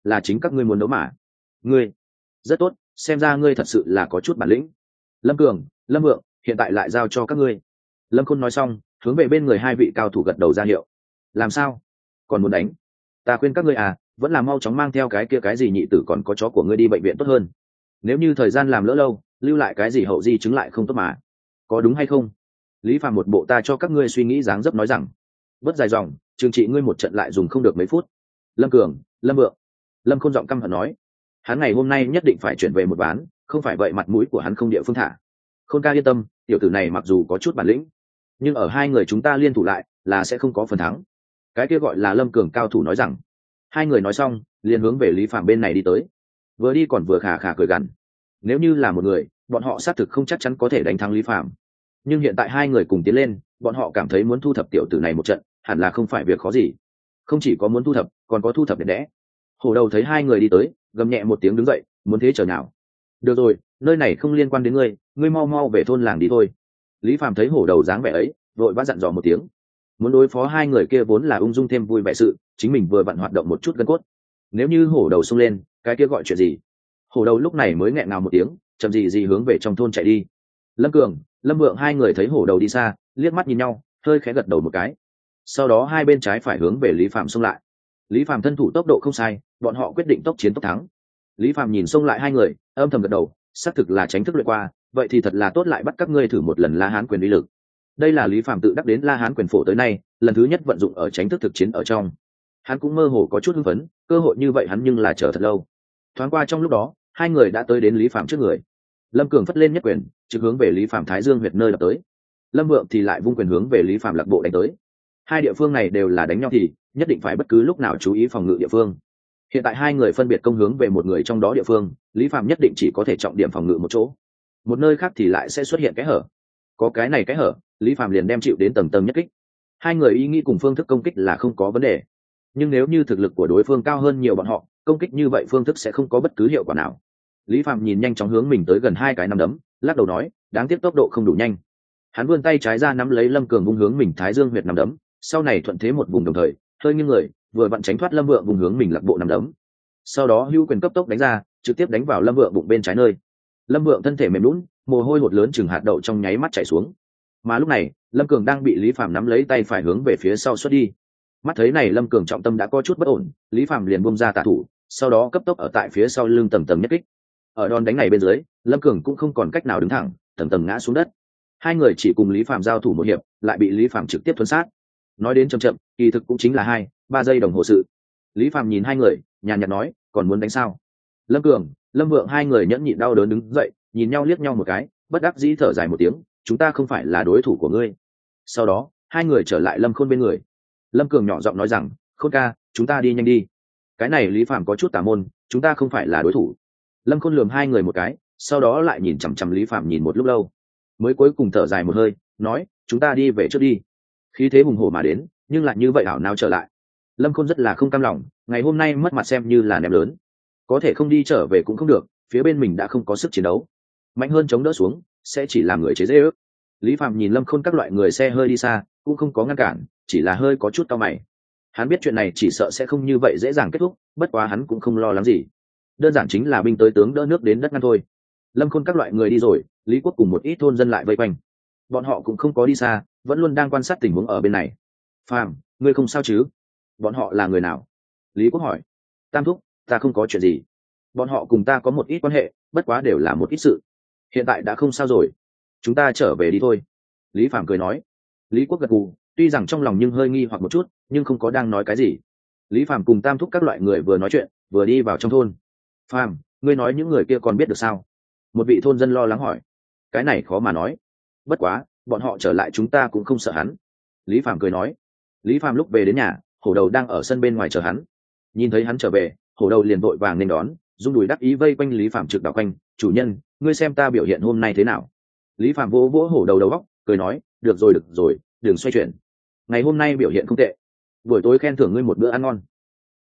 là chính các ngươi muốn đấu mà. Ngươi rất tốt, xem ra ngươi thật sự là có chút bản lĩnh. Lâm Cường, Lâm Vượng, hiện tại lại giao cho các ngươi. Lâm Khôn nói xong, hướng về bên người hai vị cao thủ gật đầu ra hiệu. Làm sao? Còn muốn đánh? Ta khuyên các ngươi à, vẫn là mau chóng mang theo cái kia cái gì nhị tử còn có chó của ngươi đi bệnh viện tốt hơn. Nếu như thời gian làm lỡ lâu, lưu lại cái gì hậu di chứng lại không tốt mà. Có đúng hay không? Lý Phàm một bộ ta cho các ngươi suy nghĩ dáng dấp nói rằng, bất dài dòng, trừng trị ngươi một trận lại dùng không được mấy phút. Lâm Cường, Lâm Vượng. Lâm Khôn giọng căm hận nói, hắn ngày hôm nay nhất định phải chuyển về một ván, không phải vậy mặt mũi của hắn không địa phương thả. Khôn ca yên tâm, tiểu tử này mặc dù có chút bản lĩnh, nhưng ở hai người chúng ta liên thủ lại là sẽ không có phần thắng. Cái kia gọi là Lâm Cường cao thủ nói rằng. Hai người nói xong liền hướng về Lý Phàm bên này đi tới, vừa đi còn vừa khà khà cười gằn. Nếu như là một người, bọn họ xác thực không chắc chắn có thể đánh thắng Lý Phàm, nhưng hiện tại hai người cùng tiến lên, bọn họ cảm thấy muốn thu thập tiểu tử này một trận hẳn là không phải việc khó gì. Không chỉ có muốn thu thập, còn có thu thập đẹp đẽ. Hổ đầu thấy hai người đi tới, gầm nhẹ một tiếng đứng dậy, muốn thế chờ nào. Được rồi, nơi này không liên quan đến ngươi, ngươi mau mau về thôn làng đi thôi. Lý Phàm thấy hổ đầu dáng vẻ ấy, vội vã dặn dò một tiếng. Muốn đối phó hai người kia vốn là ung dung thêm vui vẻ sự, chính mình vừa vặn hoạt động một chút gân cốt. Nếu như hổ đầu xông lên, cái kia gọi chuyện gì? Hổ đầu lúc này mới nghẹn ngào một tiếng, chậm gì gì hướng về trong thôn chạy đi. Lâm Cường, Lâm Vượng hai người thấy hổ đầu đi xa, liếc mắt nhìn nhau, hơi khẽ gật đầu một cái. Sau đó hai bên trái phải hướng về Lý Phàm xông lại. Lý Phàm thân thủ tốc độ không sai, bọn họ quyết định tốc chiến tốc thắng. Lý Phàm nhìn xông lại hai người, âm thầm gật đầu, xác thực là tránh thức luyện qua, vậy thì thật là tốt, lại bắt các ngươi thử một lần La Hán quyền uy lực. Đây là Lý Phàm tự đắc đến La Hán quyền phổ tới nay, lần thứ nhất vận dụng ở tránh thức thực chiến ở trong. Hắn cũng mơ hồ có chút hưng phấn, cơ hội như vậy hắn nhưng là chờ thật lâu. Thoáng qua trong lúc đó, hai người đã tới đến Lý Phàm trước người. Lâm Cường phất lên nhất quyền, trực hướng về Lý Phàm thái dương huyệt nơi lập tới. Lâm Vượng thì lại vung quyền hướng về Lý Phàm lạc bộ đánh tới. Hai địa phương này đều là đánh nhau thì nhất định phải bất cứ lúc nào chú ý phòng ngự địa phương. Hiện tại hai người phân biệt công hướng về một người trong đó địa phương, Lý Phàm nhất định chỉ có thể trọng điểm phòng ngự một chỗ, một nơi khác thì lại sẽ xuất hiện cái hở. Có cái này cái hở, Lý Phàm liền đem chịu đến tầng tầng nhất kích. Hai người ý nghĩ cùng phương thức công kích là không có vấn đề, nhưng nếu như thực lực của đối phương cao hơn nhiều bọn họ, công kích như vậy phương thức sẽ không có bất cứ hiệu quả nào. Lý Phàm nhìn nhanh chóng hướng mình tới gần hai cái nắm đấm, lắc đầu nói, đáng tiếc tốc độ không đủ nhanh. Hắn vươn tay trái ra nắm lấy Lâm Cường vung hướng mình thái dương huyệt nắm đấm, sau này thuận thế một vùng đồng thời, hơi nghiêng người, vừa vặn tránh thoát Lâm Vượng vùng hướng mình lạc bộ nắm đấm. Sau đó hưu quyền cấp tốc đánh ra, trực tiếp đánh vào Lâm Vượng bụng bên trái nơi. Lâm Vượng thân thể mềm lún, mồ hôi hột lớn chừng hạt đậu trong nháy mắt chảy xuống. Mà lúc này, Lâm Cường đang bị Lý Phàm nắm lấy tay phải hướng về phía sau xuất đi. Mắt thấy này Lâm Cường trọng tâm đã có chút bất ổn, Lý Phàm liền buông ra tả thủ, sau đó cấp tốc ở tại phía sau lưng tầng tầng nhất kích. Ở đòn đánh này bên dưới, Lâm Cường cũng không còn cách nào đứng thẳng, tầng tầng ngã xuống đất. Hai người chỉ cùng Lý Phàm giao thủ một hiệp, lại bị Lý Phàm trực tiếp thuần sát. Nói đến chậm chậm, kỳ thực cũng chính là hai, ba giây đồng hồ sự. Lý Phàm nhìn hai người, nhàn nhạt nói, còn muốn đánh sao? Lâm Cường, Lâm Vượng hai người nhẫn nhịn đau đớn đứng dậy, nhìn nhau liếc nhau một cái, bất đắc dĩ thở dài một tiếng, chúng ta không phải là đối thủ của ngươi. Sau đó, hai người trở lại Lâm Khôn bên người. Lâm Cường nhỏ giọng nói rằng, Khôn ca, chúng ta đi nhanh đi. Cái này Lý Phàm có chút tà môn, chúng ta không phải là đối thủ. Lâm Khôn lườm hai người một cái, sau đó lại nhìn chằm chằm Lý Phàm nhìn một lúc lâu, mới cuối cùng thở dài một hơi, nói, chúng ta đi về trước đi. Khí thế hùng hổ mà đến, nhưng lại như vậy ảo nào trở lại. Lâm Khôn rất là không cam lòng, ngày hôm nay mất mặt xem như là ném lớn, có thể không đi trở về cũng không được, phía bên mình đã không có sức chiến đấu, mạnh hơn chống đỡ xuống sẽ chỉ làm người chế dễ ước. Lý Phàm nhìn Lâm Khôn các loại người xe hơi đi xa, cũng không có ngăn cản, chỉ là hơi có chút cau mày. Hắn biết chuyện này chỉ sợ sẽ không như vậy dễ dàng kết thúc, bất quá hắn cũng không lo lắng gì, đơn giản chính là binh tới tướng đỡ nước đến đất ngăn thôi. Lâm Khôn các loại người đi rồi, Lý Quốc cùng một ít thôn dân lại vây quanh, bọn họ cũng không có đi xa, vẫn luôn đang quan sát tình huống ở bên này. Phàm, ngươi không sao chứ? Bọn họ là người nào? Lý Quốc hỏi. Tam thúc, ta không có chuyện gì, bọn họ cùng ta có một ít quan hệ, bất quá đều là một ít sự, hiện tại đã không sao rồi, chúng ta trở về đi thôi. Lý Phàm cười nói. Lý Quốc gật gù, tuy rằng trong lòng nhưng hơi nghi hoặc một chút, nhưng không có đang nói cái gì. Lý Phàm cùng Tam thúc các loại người vừa nói chuyện vừa đi vào trong thôn. Phàm, ngươi nói những người kia còn biết được sao? Một vị thôn dân lo lắng hỏi. Cái này khó mà nói, bất quá bọn họ trở lại chúng ta cũng không sợ hắn. Lý Phàm cười nói. Lý Phàm lúc về đến nhà, hổ đầu đang ở sân bên ngoài chờ hắn. Nhìn thấy hắn trở về, hổ đầu liền vội vàng nên đón, rung đùi đắc ý vây quanh Lý Phàm trực đảo quanh. Chủ nhân, ngươi xem ta biểu hiện hôm nay thế nào? Lý Phàm vỗ vỗ hổ đầu đầu góc, cười nói, được rồi được rồi, đừng xoay chuyển, ngày hôm nay biểu hiện không tệ, buổi tối khen thưởng ngươi một bữa ăn ngon.